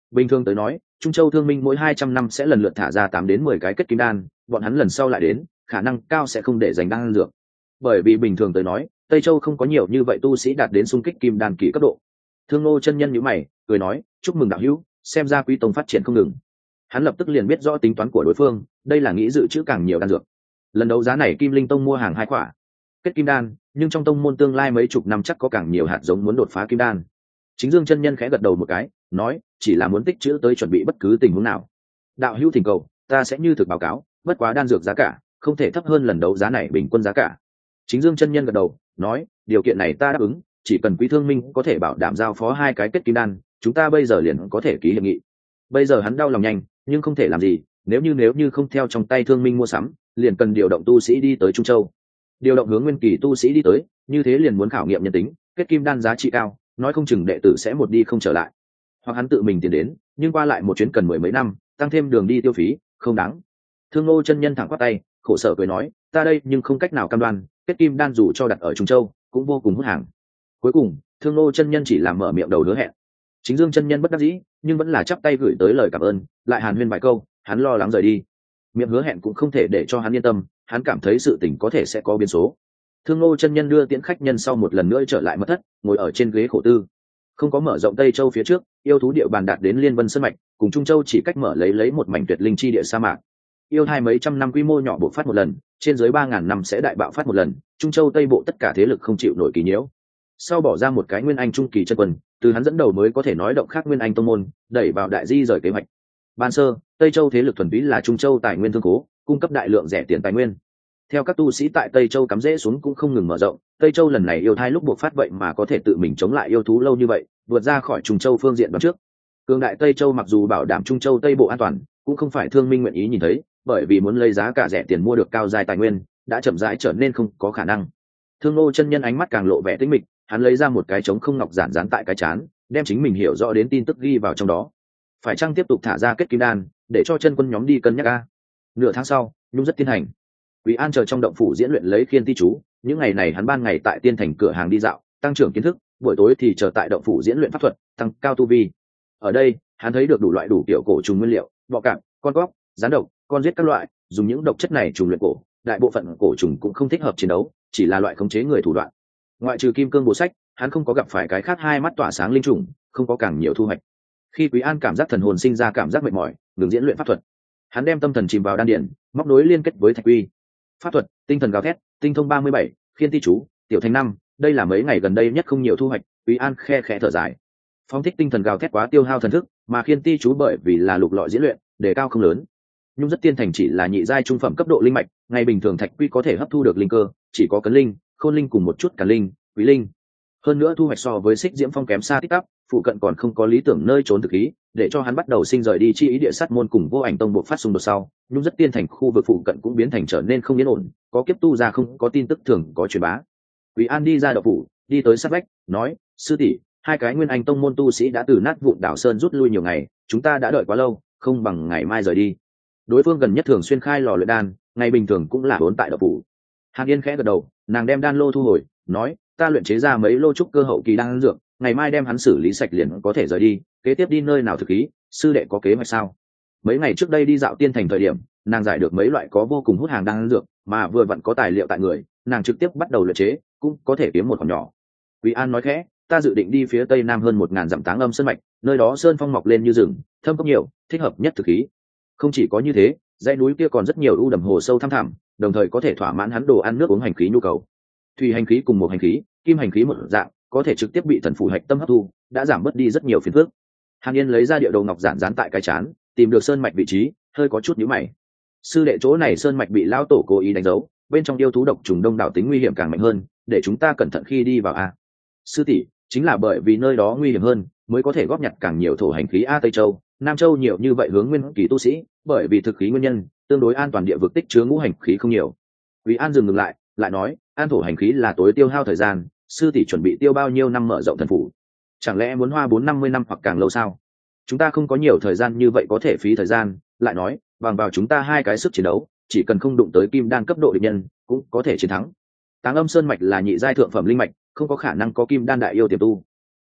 Bình thường tới nói, Trung Châu Thương Minh mỗi hai trăm năm sẽ lần lượt thả ra tám đến mười cái kết kim đan, bọn hắn lần sau lại đến, khả năng cao sẽ không để dành đan dược. Bởi vì bình thường tới nói, Tây Châu không có nhiều như vậy tu sĩ đạt đến xung kích kim đan kỳ cấp độ. Thương Ngô chân nhân nhíu mày, cười nói, "Chúc mừng đạo hữu, xem ra Quý tông phát triển không ngừng." Hắn lập tức liền biết rõ tính toán của đối phương, đây là nghĩ dự trữ càng nhiều đan dược. Lần đấu giá này Kim Linh Tông mua hàng hai quả kết kim đan, nhưng trong tông môn tương lai mấy chục năm chắc có càng nhiều hạt giống muốn đột phá kim đan. Chính Dương chân nhân khẽ gật đầu một cái, nói, chỉ là muốn tích trữ tới chuẩn bị bất cứ tình huống nào. Đạo hữu thỉnh cầu, ta sẽ như thực báo cáo, bất quá đan dược giá cả không thể thấp hơn lần đấu giá này bình quân giá cả. Chính Dương chân nhân gật đầu, nói, điều kiện này ta đáp ứng, chỉ cần Quý Thương Minh có thể bảo đảm giao phó hai cái kết kim đan, chúng ta bây giờ liền có thể ký hiệp nghị. Bây giờ hắn đau lòng nhanh, nhưng không thể làm gì, nếu như nếu như không theo trong tay Thương Minh mua sắm, liền cần điều động tu sĩ đi tới Trung Châu. Điều động hướng nguyên kỳ tu sĩ đi tới, như thế liền muốn khảo nghiệm nhân tính, kết kim đan giá trị cao, nói không chừng đệ tử sẽ một đi không trở lại. Hoặc hắn tự mình tiến đến, nhưng qua lại một chuyến cần mười mấy năm, tăng thêm đường đi tiêu phí, không đáng. Thương Ngô chân nhân thẳng quát tay, khổ sở cười nói, ta đây nhưng không cách nào cam đoan, kết kim đan dù cho đặt ở Trung Châu, cũng vô cùng hút hàng. Cuối cùng, Thương Ngô chân nhân chỉ làm mở miệng đầu hứa hẹn. Chính Dương chân nhân bất đắc dĩ, nhưng vẫn là chắp tay gửi tới lời cảm ơn, lại hàn huyên vài câu, hắn lo lắng rời đi. Miệng hứa hẹn cũng không thể để cho hắn yên tâm, hắn cảm thấy sự tình có thể sẽ có biến số. Thương Ngô chân nhân đưa tiễn khách nhân sau một lần nữa trở lại mật thất, ngồi ở trên ghế khổ tư. Không có mở rộng Tây Châu phía trước, yêu thú địa bàn đạt đến Liên Vân Sơn mạch, cùng Trung Châu chỉ cách mở lấy lấy một mảnh tuyệt linh chi địa sa mạc. Yêu thai mấy trăm năm quy mô nhỏ bộc phát một lần, trên dưới ba ngàn năm sẽ đại bạo phát một lần, Trung Châu Tây bộ tất cả thế lực không chịu nổi kỳ nhiễu. Sau bỏ ra một cái nguyên anh trung kỳ chân quân, từ hắn dẫn đầu mới có thể nói động khác nguyên anh tông môn, đẩy vào đại di rời kế hoạch. Ban sơ, Tây Châu thế lực thuần túy là Trung Châu tài nguyên thương cố, cung cấp đại lượng rẻ tiền tài nguyên. Theo các tu sĩ tại Tây Châu cắm rễ xuống cũng không ngừng mở rộng, Tây Châu lần này yêu thai lúc buộc phát vậy mà có thể tự mình chống lại yêu thú lâu như vậy, vượt ra khỏi Trung Châu phương diện đoạn trước. Cường đại Tây Châu mặc dù bảo đảm Trung Châu Tây bộ an toàn, cũng không phải Thương Minh nguyện ý nhìn thấy, bởi vì muốn lấy giá cả rẻ tiền mua được cao dài tài nguyên, đã chậm rãi trở nên không có khả năng. Thương Ngô chân nhân ánh mắt càng lộ vẻ tĩnh mịch, hắn lấy ra một cái trống không ngọc giản dán tại cái chán, đem chính mình hiểu rõ đến tin tức ghi vào trong đó. Phải chăng tiếp tục thả ra kết kim đan, để cho chân quân nhóm đi cân nhắc a? Nửa tháng sau, nhung rất tiến hành. Quý An chờ trong động phủ diễn luyện lấy khiên ti chú, những ngày này hắn ban ngày tại tiên thành cửa hàng đi dạo, tăng trưởng kiến thức, buổi tối thì chờ tại động phủ diễn luyện pháp thuật, tăng cao tu vi. Ở đây, hắn thấy được đủ loại đủ kiểu cổ trùng nguyên liệu, bọ cạp, con cóc, rắn độc, con giết các loại, dùng những độc chất này trùng luyện cổ, đại bộ phận cổ trùng cũng không thích hợp chiến đấu, chỉ là loại khống chế người thủ đoạn. Ngoại trừ kim cương bổ sách, hắn không có gặp phải cái khác hai mắt tỏa sáng linh trùng, không có càng nhiều thu hoạch. Khi Quý An cảm giác thần hồn sinh ra cảm giác mệt mỏi, ngừng diễn luyện pháp thuật, hắn đem tâm thần chìm vào đan điển, móc nối liên kết với thạch quy. Pháp thuật, tinh thần gào thét, tinh thông ba mươi bảy, khiên ti chú, tiểu thành năm, đây là mấy ngày gần đây nhất không nhiều thu hoạch. Quý An khe khẽ thở dài. Phóng thích tinh thần gào thét quá tiêu hao thần thức, mà khiên ti chú bởi vì là lục lọi diễn luyện, đề cao không lớn. Nhung rất tiên thành chỉ là nhị giai trung phẩm cấp độ linh mạch, ngày bình thường thạch quy có thể hấp thu được linh cơ, chỉ có cấn linh, khôn linh cùng một chút cả linh, quý linh. Hơn nữa thu hoạch so với xích diễm phong kém xa tích tắp, phụ cận còn không có lý tưởng nơi trốn thực khí, để cho hắn bắt đầu sinh rời đi chi ý địa sát môn cùng vô ảnh tông buộc phát xung đột sau, nhung rất tiên thành khu vực phụ cận cũng biến thành trở nên không yên ổn, có kiếp tu ra không có tin tức thường có truyền bá. Quý An đi ra đậu phủ, đi tới sát vách, nói, sư tỷ, hai cái nguyên anh tông môn tu sĩ đã từ nát vụn đảo sơn rút lui nhiều ngày, chúng ta đã đợi quá lâu, không bằng ngày mai rời đi. Đối phương gần nhất thường xuyên khai lò luyện đan, ngày bình thường cũng là vốn tại đậu phủ. Hàn Yên khẽ gật đầu, nàng đem đan lô thu hồi, nói, ta luyện chế ra mấy lô trúc cơ hậu kỳ đan dược, ngày mai đem hắn xử lý sạch liền có thể rời đi, kế tiếp đi nơi nào thực khí, sư đệ có kế hoạch sao? Mấy ngày trước đây đi dạo tiên thành thời điểm, nàng giải được mấy loại có vô cùng hút hàng đan dược, mà vừa vặn có tài liệu tại người, nàng trực tiếp bắt đầu luyện chế, cũng có thể kiếm một khoản nhỏ. Quý An nói khẽ, ta dự định đi phía tây nam hơn một ngàn dặm Táng Âm sơn mạch, nơi đó sơn phong mọc lên như rừng, thâm cốc nhiều, thích hợp nhất thực khí. Không chỉ có như thế, dãy núi kia còn rất nhiều u đầm hồ sâu thăm thẳm, đồng thời có thể thỏa mãn hắn đồ ăn nước uống hành khí nhu cầu. Thủy hành khí cùng một hành khí, kim hành khí một dạng, có thể trực tiếp bị thần phủ hạch tâm hấp thu, đã giảm bớt đi rất nhiều phiền phức. Hàn Yên lấy ra địa đồ ngọc giản dán tại cái chán, tìm được sơn mạch vị trí, hơi có chút nhíu mày. Sư đệ, chỗ này sơn mạch bị lão tổ cố ý đánh dấu, bên trong yêu thú độc trùng đông đảo, tính nguy hiểm càng mạnh hơn, để chúng ta cẩn thận khi đi vào a. Sư tỷ, chính là bởi vì nơi đó nguy hiểm hơn, mới có thể góp nhặt càng nhiều thổ hành khí a. Tây Châu, Nam Châu nhiều như vậy hướng nguyên kỳ tu sĩ, bởi vì thực khí nguyên nhân, tương đối an toàn địa vực tích chứa ngũ hành khí không nhiều. Quý An dừng ngừng lại, lại nói, an thổ hành khí là tối tiêu hao thời gian, sư tỷ chuẩn bị tiêu bao nhiêu năm mở rộng thần phủ? Chẳng lẽ muốn hoa bốn năm mươi năm hoặc càng lâu sao? Chúng ta không có nhiều thời gian như vậy có thể phí thời gian. Lại nói, bằng vào chúng ta hai cái sức chiến đấu, chỉ cần không đụng tới kim đan cấp độ địch nhân, cũng có thể chiến thắng. Táng Âm sơn mạch là nhị giai thượng phẩm linh mạch, không có khả năng có kim đan đại yêu tiềm tu.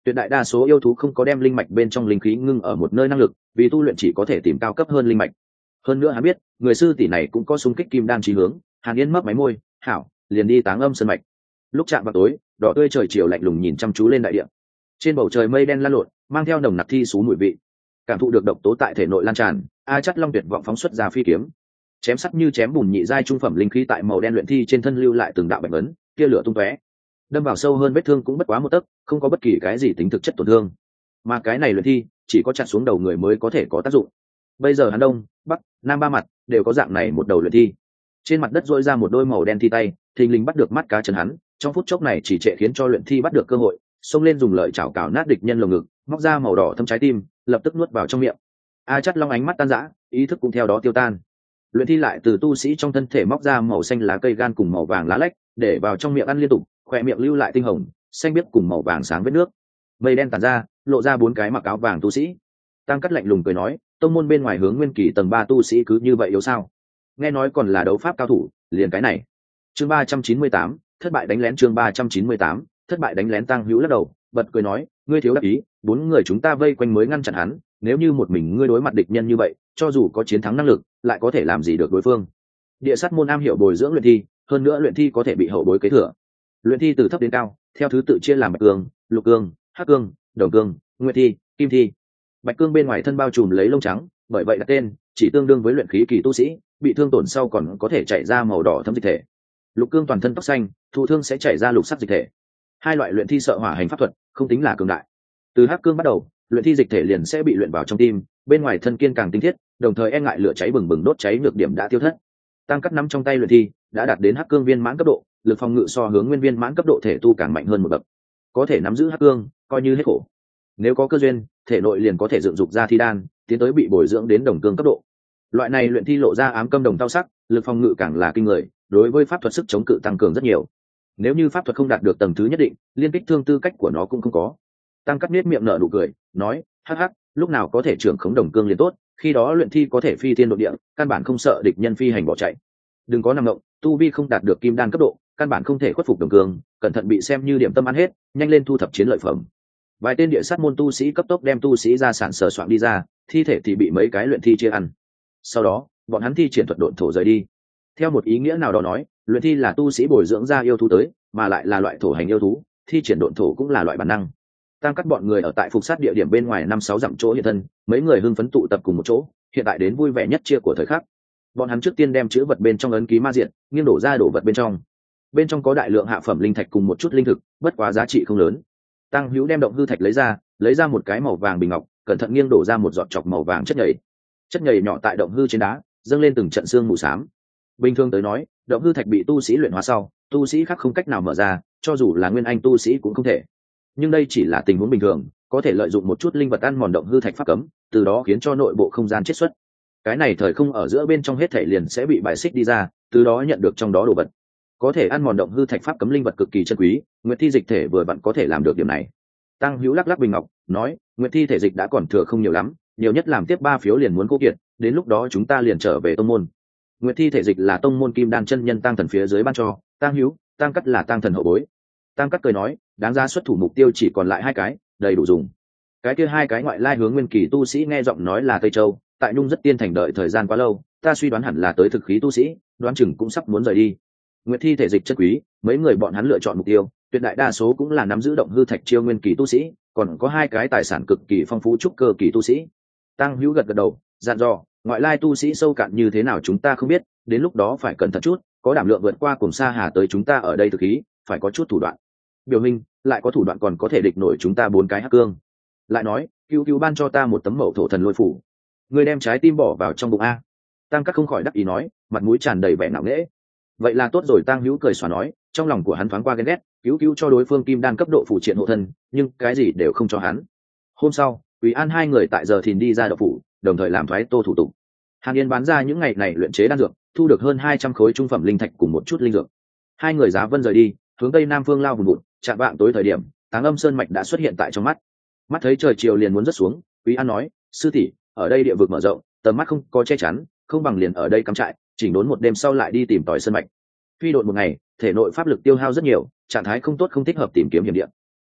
tuyệt đại đa số yêu thú không có đem linh mạch bên trong linh khí ngưng ở một nơi năng lực, vì tu luyện chỉ có thể tìm cao cấp hơn linh mạch. Hơn nữa hắn biết người sư tỷ này cũng có xung kích kim đan chí hướng. Hàn Yên mấp máy môi, hảo, liền đi Táng Âm sơn mạch. Lúc chạm vào tối, đỏ tươi trời chiều lạnh lùng nhìn chăm chú lên đại địa. Trên bầu trời mây đen lan lộn, mang theo nồng nặc thi sú mùi vị. Cảm thụ được độc tố tại thể nội lan tràn, A Chắt Long tuyệt vọng phóng xuất ra phi kiếm, chém sắt như chém bùn nhị giai trung phẩm linh khí tại màu đen luyện thi trên thân lưu lại từng đạo bạch ấn, tia lửa tung tóe, đâm vào sâu hơn vết thương cũng bất quá một tấc, không có bất kỳ cái gì tính thực chất tổn thương. Mà cái này luyện thi chỉ có chặt xuống đầu người mới có thể có tác dụng. Bây giờ hắn đông, bắc, nam ba mặt đều có dạng này một đầu luyện thi. Trên mặt đất duỗi ra một đôi màu đen thi tay, thình lình bắt được mắt cá chân hắn, trong phút chốc này chỉ trệ khiến cho luyện thi bắt được cơ hội, xông lên dùng lợi chảo cào nát địch nhân lồng ngực, móc ra màu đỏ thâm trái tim, lập tức nuốt vào trong miệng. A Chắt Long ánh mắt tan rã, ý thức cũng theo đó tiêu tan. Luyện thi lại từ tu sĩ trong thân thể móc ra màu xanh lá cây gan cùng màu vàng lá lách, để vào trong miệng ăn liên tục, khỏe miệng lưu lại tinh hồng, xanh biếc cùng màu vàng sáng vết nước. Mây đen tản ra, lộ ra bốn cái mặc áo vàng tu sĩ. Tăng Cắt lạnh lùng cười nói, tông môn bên ngoài hướng nguyên kỳ tầng ba tu sĩ cứ như vậy yếu sao? Nghe nói còn là đấu pháp cao thủ, liền cái này. Chương ba trăm chín mươi tám, thất bại đánh lén. Chương ba trăm chín mươi tám, thất bại đánh lén. Tăng Hữu lắc đầu, bật cười nói, ngươi thiếu đắc ý, bốn người chúng ta vây quanh mới ngăn chặn hắn, nếu như một mình ngươi đối mặt địch nhân như vậy, cho dù có chiến thắng năng lực, lại có thể làm gì được đối phương? Địa sát môn am hiểu bồi dưỡng luyện thi, hơn nữa luyện thi có thể bị hậu bối kế thừa. Luyện thi từ thấp đến cao, theo thứ tự chia làm bạch cương, lục cương, hắc cương, đồng cương, nguyệt thi, kim thi. Bạch cương bên ngoài thân bao trùm lấy lông trắng, bởi vậy đặt tên chỉ tương đương với luyện khí kỳ tu sĩ, bị thương tổn sau còn có thể chảy ra màu đỏ thâm dịch thể. Lục cương toàn thân tóc xanh, thụ thương sẽ chảy ra lục sắc dịch thể. Hai loại luyện thi sợ hỏa hành pháp thuật, không tính là cường đại. Từ hắc cương bắt đầu, luyện thi dịch thể liền sẽ bị luyện vào trong tim, bên ngoài thân kiên càng tinh thiết, đồng thời e ngại lửa cháy bừng bừng đốt cháy nhược điểm đã tiêu thất. Tăng Cắt nắm trong tay luyện thi đã đạt đến hắc cương viên mãn cấp độ, lực phòng ngự so hướng nguyên viên mãn cấp độ thể tu càng mạnh hơn một bậc, có thể nắm giữ hắc cương coi như hết khổ. Nếu có cơ duyên, thể nội liền có thể dựng dục ra thi đan, tiến tới bị bồi dưỡng đến đồng cương cấp độ. Loại này luyện thi lộ ra ám câm đồng tao sắc, lực phòng ngự càng là kinh người, đối với pháp thuật sức chống cự tăng cường rất nhiều. Nếu như pháp thuật không đạt được tầng thứ nhất định, liên kích thương tư cách của nó cũng không có. Tăng Cắt nết miệng nở nụ cười, nói, hắc hắc, lúc nào có thể trưởng khống đồng cương liền tốt, khi đó luyện thi có thể phi thiên độ địa, căn bản không sợ địch nhân phi hành bỏ chạy. Đừng có nằm ngộng, tu vi không đạt được kim đan cấp độ, căn bản không thể khuất phục đồng cương, cẩn thận bị xem như điểm tâm ăn hết, nhanh lên thu thập chiến lợi phẩm. Vài tên địa sát môn tu sĩ cấp tốc đem tu sĩ ra sản sờ soạn đi ra, thi thể thì bị mấy cái luyện thi chia ăn. Sau đó, bọn hắn thi triển thuật độn thổ rời đi. Theo một ý nghĩa nào đó nói, luyện thi là tu sĩ bồi dưỡng ra yêu thú tới, mà lại là loại thổ hành yêu thú, thi triển độn thổ cũng là loại bản năng. Tăng Cắt bọn người ở tại phục sát địa điểm bên ngoài năm sáu dặm chỗ hiện thân, mấy người hưng phấn tụ tập cùng một chỗ, hiện tại đến vui vẻ nhất chia của thời khắc. Bọn hắn trước tiên đem chữ vật bên trong ấn ký ma diện, nghiêng đổ ra đổ vật bên trong. Bên trong có đại lượng hạ phẩm linh thạch cùng một chút linh thực, bất quá giá trị không lớn. Tăng Hữu đem động hư thạch lấy ra, lấy ra một cái màu vàng bình ngọc, cẩn thận nghiêng đổ ra một giọt chọc màu vàng chất nhầy. Chất nhầy nhỏ tại động hư trên đá, dâng lên từng trận xương mù xám. Bình thường tới nói, động hư thạch bị tu sĩ luyện hóa sau, tu sĩ khác không cách nào mở ra, cho dù là nguyên anh tu sĩ cũng không thể. Nhưng đây chỉ là tình huống bình thường, có thể lợi dụng một chút linh vật ăn mòn động hư thạch pháp cấm, từ đó khiến cho nội bộ không gian chiết xuất. Cái này thời không ở giữa bên trong hết thể liền sẽ bị bài xích đi ra, từ đó nhận được trong đó đồ vật. Có thể ăn mòn động hư thạch pháp cấm linh vật cực kỳ chân quý, nguyệt thi dịch thể vừa vặn có thể làm được điểm này. Tăng Hữu lắc lắc bình ngọc, nói, nguyệt thi thể dịch đã còn thừa không nhiều lắm, nhiều nhất làm tiếp ba phiếu liền muốn cố kiệt, đến lúc đó chúng ta liền trở về tông môn. Nguyệt thi thể dịch là tông môn kim đan chân nhân tăng thần phía dưới ban cho, Tăng Hữu, Tăng Cắt là tăng thần hậu bối. Tăng Cắt cười nói, đáng ra xuất thủ mục tiêu chỉ còn lại hai cái, đầy đủ dùng. Cái kia hai cái ngoại lai hướng nguyên kỳ tu sĩ nghe giọng nói là Tây Châu, tại Nhung rất tiên thành đợi thời gian quá lâu, ta suy đoán hẳn là tới thực khí tu sĩ, đoán chừng cũng sắp muốn rời đi. Nguyệt thi thể dịch chất quý, mấy người bọn hắn lựa chọn mục tiêu, tuyệt đại đa số cũng là nắm giữ động hư thạch chiêu nguyên kỳ tu sĩ, còn có hai cái tài sản cực kỳ phong phú trúc cơ kỳ tu sĩ. Tăng Hữu gật gật đầu, dặn dò, ngoại lai tu sĩ sâu cạn như thế nào chúng ta không biết, đến lúc đó phải cẩn thận chút, có đảm lượng vượt qua cùng xa hà tới chúng ta ở đây thực khí, phải có chút thủ đoạn. Biểu minh, lại có thủ đoạn còn có thể địch nổi chúng ta bốn cái hắc cương. Lại nói, cứu cứu ban cho ta một tấm mẫu thổ thần lôi phủ, người đem trái tim bỏ vào trong bụng a. Tăng Cắt không khỏi đắc ý nói, mặt mũi tràn đầy vẻ ngạo nghễ. Vậy là tốt rồi. Tăng Hữu cười xòa nói, trong lòng của hắn thoáng qua ghen ghét, cứu cứu cho đối phương kim đan cấp độ phụ triện hộ thân, nhưng cái gì đều không cho hắn. Hôm sau, Quý An hai người tại giờ thìn đi ra đậu phủ, đồng thời làm thoái tô thủ tục. Hàn Yên bán ra những ngày này luyện chế đan dược, thu được hơn hai trăm khối trung phẩm linh thạch cùng một chút linh dược. Hai người giá vân rời đi, hướng tây nam phương lao vùng vụt, chạm vạng tối thời điểm, Táng Âm sơn mạch đã xuất hiện tại trong mắt. Mắt thấy trời chiều liền muốn rớt xuống, Quý An nói, sư tỷ, ở đây địa vực mở rộng, tầm mắt không có che chắn, không bằng liền ở đây cắm trại, chỉnh đốn một đêm sau lại đi tìm tòi sơn mạch. Phi độn một ngày, thể nội pháp lực tiêu hao rất nhiều, trạng thái không tốt không thích hợp tìm kiếm hiểm địa.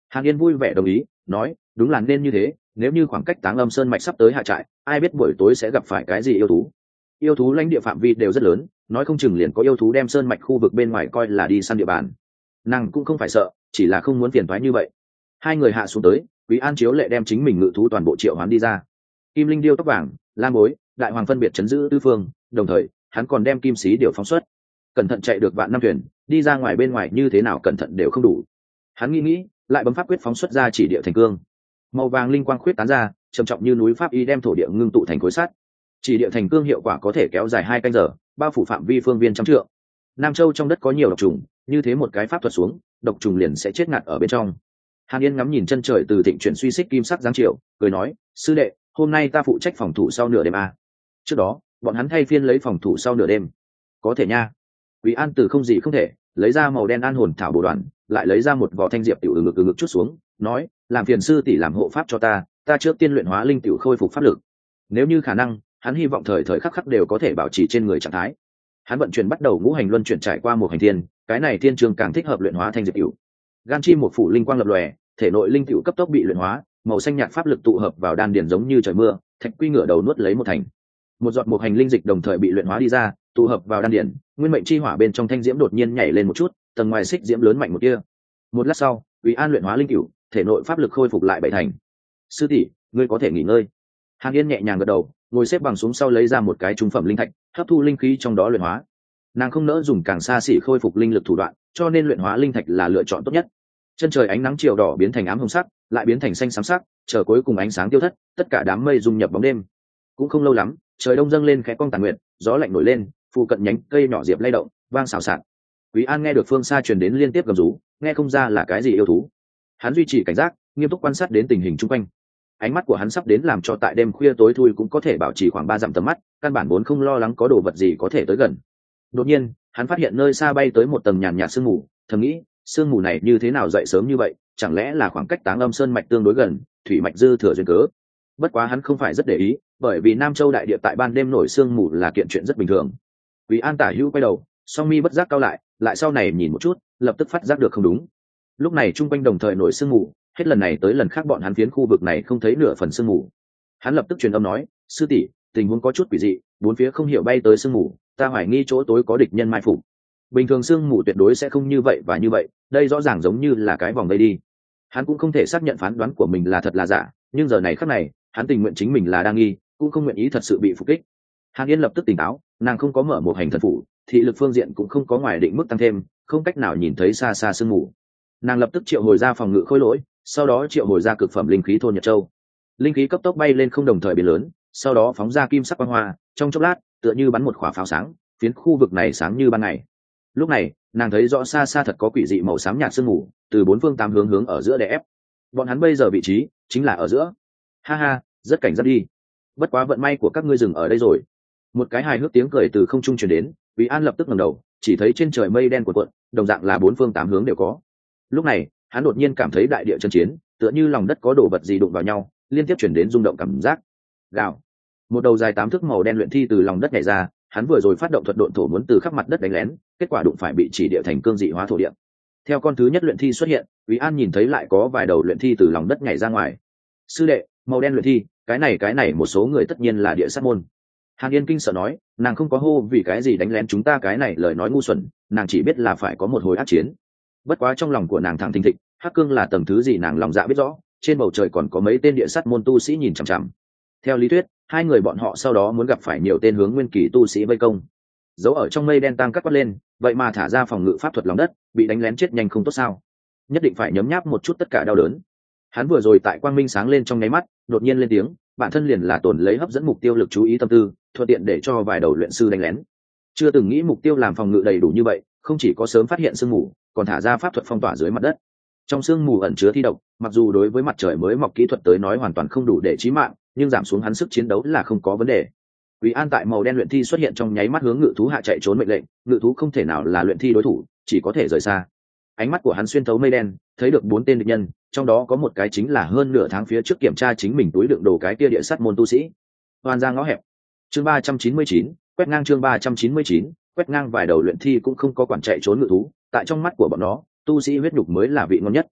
Hàn Yên vui vẻ đồng ý, nói đúng là nên như thế, nếu như khoảng cách Táng Âm Sơn mạch sắp tới hạ trại, ai biết buổi tối sẽ gặp phải cái gì yêu thú. Yêu thú lãnh địa phạm vi đều rất lớn, nói không chừng liền có yêu thú đem sơn mạch khu vực bên ngoài coi là đi săn địa bàn. Nàng cũng không phải sợ, chỉ là không muốn phiền toái như vậy. Hai người hạ xuống tới, Quý An chiếu lệ đem chính mình ngự thú toàn bộ triệu hoán đi ra. Kim Linh điêu tóc vàng, lam bối, đại hoàng phân biệt chấn giữ tứ phương, đồng thời hắn còn đem kim sĩ điều phóng xuất. Cẩn thận chạy được vạn năm thuyền, đi ra ngoài bên ngoài như thế nào cẩn thận đều không đủ. Hắn nghĩ nghĩ, lại bấm pháp quyết phóng xuất ra chỉ địa thành cương. Màu vàng linh quang khuyết tán ra, trầm trọng như núi pháp y đem thổ địa ngưng tụ thành khối sắt. Chỉ địa thành cương hiệu quả có thể kéo dài hai canh giờ, bao phủ phạm vi phương viên trăm trượng. Nam Châu trong đất có nhiều độc trùng, như thế một cái pháp thuật xuống, độc trùng liền sẽ chết ngạt ở bên trong. Hàn Yên ngắm nhìn chân trời từ thịnh chuyển suy xích kim sắc giáng chiều, cười nói, sư đệ, hôm nay ta phụ trách phòng thủ sau nửa đêm a. Trước đó, bọn hắn thay phiên lấy phòng thủ sau nửa đêm. Có thể nha. Quý An từ không gì không thể, lấy ra màu đen an hồn thảo bổ đoàn, lại lấy ra một vỏ thanh diệp tiểu ừ ngực ừ ngực chút xuống, nói, làm phiền sư tỷ làm hộ pháp cho ta, ta trước tiên luyện hóa linh tiểu khôi phục pháp lực. Nếu như khả năng, hắn hy vọng thời thời khắc khắc đều có thể bảo trì trên người trạng thái. Hắn vận chuyển bắt đầu ngũ hành luân chuyển trải qua một hành thiên, cái này thiên trường càng thích hợp luyện hóa thanh diệp tiểu. Gan chi một phủ linh quang lập lòe, thể nội linh tiểu cấp tốc bị luyện hóa, màu xanh nhạt pháp lực tụ hợp vào đan điền giống như trời mưa, thạch quy ngửa đầu nuốt lấy một thành. Một giọt một hành linh dịch đồng thời bị luyện hóa đi ra, tụ hợp vào đan điền, nguyên mệnh chi hỏa bên trong thanh diễm đột nhiên nhảy lên một chút, tầng ngoài xích diễm lớn mạnh một kia. Một lát sau, Quý An luyện hóa linh cửu, thể nội pháp lực khôi phục lại bảy thành. Sư tỷ, ngươi có thể nghỉ ngơi. Hàn Yên nhẹ nhàng gật đầu, ngồi xếp bằng xuống sau lấy ra một cái trung phẩm linh thạch, hấp thu linh khí trong đó luyện hóa. Nàng không nỡ dùng càng xa xỉ khôi phục linh lực thủ đoạn, cho nên luyện hóa linh thạch là lựa chọn tốt nhất. Chân trời ánh nắng chiều đỏ biến thành ám hồng sắc, lại biến thành xanh xám sắc, chờ cuối cùng ánh sáng tiêu thất, tất cả đám mây dung nhập bóng đêm. Cũng không lâu lắm, trời đông dâng lên khẽ cong tàn nguyệt, gió lạnh nổi lên, phụ cận nhánh cây nhỏ diệp lay động, vang xào xạc. Quý An nghe được phương xa truyền đến liên tiếp gầm rú, nghe không ra là cái gì yêu thú. Hắn duy trì cảnh giác, nghiêm túc quan sát đến tình hình chung quanh. Ánh mắt của hắn sắp đến làm cho tại đêm khuya tối thui cũng có thể bảo trì khoảng ba dặm tầm mắt, căn bản vốn không lo lắng có đồ vật gì có thể tới gần. Đột nhiên, hắn phát hiện nơi xa bay tới một tầng nhàn nhạt sương mù, thầm nghĩ, sương mù này như thế nào dậy sớm như vậy, chẳng lẽ là khoảng cách Táng Âm Sơn mạch tương đối gần, thủy mạch dư thừa duyên cớ. Bất quá hắn không phải rất để ý, bởi vì Nam Châu đại địa tại ban đêm nổi sương mù là kiện chuyện rất bình thường. Quý An tả hữu quay đầu, song mi bất giác cao lại, lại sau này nhìn một chút, lập tức phát giác được không đúng. Lúc này trung quanh đồng thời nổi sương mù, hết lần này tới lần khác bọn hắn phiến khu vực này không thấy nửa phần sương mù. Hắn lập tức truyền âm nói, sư tỷ, tình huống có chút quỷ dị, bốn phía không hiểu bay tới sương mù, ta hoài nghi chỗ tối có địch nhân mai phục. Bình thường sương mù tuyệt đối sẽ không như vậy và như vậy, đây rõ ràng giống như là cái vòng vây đi. Hắn cũng không thể xác nhận phán đoán của mình là thật là giả, nhưng giờ này khắc này, hắn tình nguyện chính mình là đang nghi, cũng không nguyện ý thật sự bị phục kích. Hàn Yên lập tức tỉnh táo, nàng không có mở một hành thần phủ, thị lực phương diện cũng không có ngoài định mức tăng thêm, không cách nào nhìn thấy xa xa sương mù. Nàng lập tức triệu hồi ra phòng ngự khôi lỗi, sau đó triệu hồi ra cực phẩm linh khí thôn nhật châu. Linh khí cấp tốc bay lên không đồng thời biến lớn, sau đó phóng ra kim sắc quang hoa, trong chốc lát, tựa như bắn một quả pháo sáng, phiến khu vực này sáng như ban ngày. Lúc này, nàng thấy rõ xa xa thật có quỷ dị màu xám nhạt sương mù, từ bốn phương tám hướng hướng ở giữa đè ép. Bọn hắn bây giờ vị trí chính là ở giữa. Ha ha, rất cảnh giác đi. Bất quá vận may của các ngươi dừng ở đây rồi. Một cái hài hước tiếng cười từ không trung truyền đến, Quý An lập tức ngẩng đầu, chỉ thấy trên trời mây đen cuộn cuộn, đồng dạng là bốn phương tám hướng đều có. Lúc này, hắn đột nhiên cảm thấy đại địa chân chiến, tựa như lòng đất có đồ vật gì đụng vào nhau, liên tiếp chuyển đến rung động cảm giác. Gào. Một đầu dài tám thước màu đen luyện thi từ lòng đất nhảy ra, hắn vừa rồi phát động thuật độn thổ muốn từ khắp mặt đất đánh lén, kết quả đụng phải bị chỉ địa thành cương dị hóa thổ địa. Theo con thứ nhất luyện thi xuất hiện, Quý An nhìn thấy lại có vài đầu luyện thi từ lòng đất nhảy ra ngoài. Sư đệ, màu đen luyện thi, cái này cái này một số người tất nhiên là địa sát môn. Hàn Yên kinh sợ nói, nàng không có hô vì cái gì đánh lén chúng ta, cái này lời nói ngu xuẩn, nàng chỉ biết là phải có một hồi ác chiến. Bất quá trong lòng của nàng thẳng thình thịch, Hắc Cương là tầng thứ gì nàng lòng dạ biết rõ, trên bầu trời còn có mấy tên địa sát môn tu sĩ nhìn chằm chằm. Theo lý thuyết, hai người bọn họ sau đó muốn gặp phải nhiều tên hướng nguyên kỳ tu sĩ vây công. Giấu ở trong mây đen tăng cắt quát lên, vậy mà thả ra phòng ngự pháp thuật lòng đất, bị đánh lén chết nhanh không tốt sao? Nhất định phải nhấm nháp một chút tất cả đau đớn. Hắn vừa rồi tại quang minh sáng lên trong nháy mắt, đột nhiên lên tiếng, bản thân liền là tổn lấy hấp dẫn mục tiêu lực chú ý tâm tư, thuận tiện để cho vài đầu luyện sư đánh lén. Chưa từng nghĩ mục tiêu làm phòng ngự đầy đủ như vậy, không chỉ có sớm phát hiện sương mù, còn thả ra pháp thuật phong tỏa dưới mặt đất. Trong sương mù ẩn chứa thi độc, mặc dù đối với mặt trời mới mọc kỹ thuật tới nói hoàn toàn không đủ để chí mạng, nhưng giảm xuống hắn sức chiến đấu là không có vấn đề. Quý An tại màu đen luyện thi xuất hiện trong nháy mắt hướng ngự thú hạ chạy trốn mệnh lệnh, ngự thú không thể nào là luyện thi đối thủ, chỉ có thể rời xa. Ánh mắt của hắn xuyên thấu mây đen, thấy được bốn tên địch nhân, trong đó có một cái chính là hơn nửa tháng phía trước kiểm tra chính mình túi đựng đồ cái kia địa sát môn tu sĩ. Hoàn ra ngõ hẹp. Chương ba trăm chín mươi chín, quét ngang chương ba trăm chín mươi chín, quét ngang vài đầu luyện thi cũng không có quản chạy trốn ngự thú, tại trong mắt của bọn nó, tu sĩ huyết nhục mới là vị ngon nhất.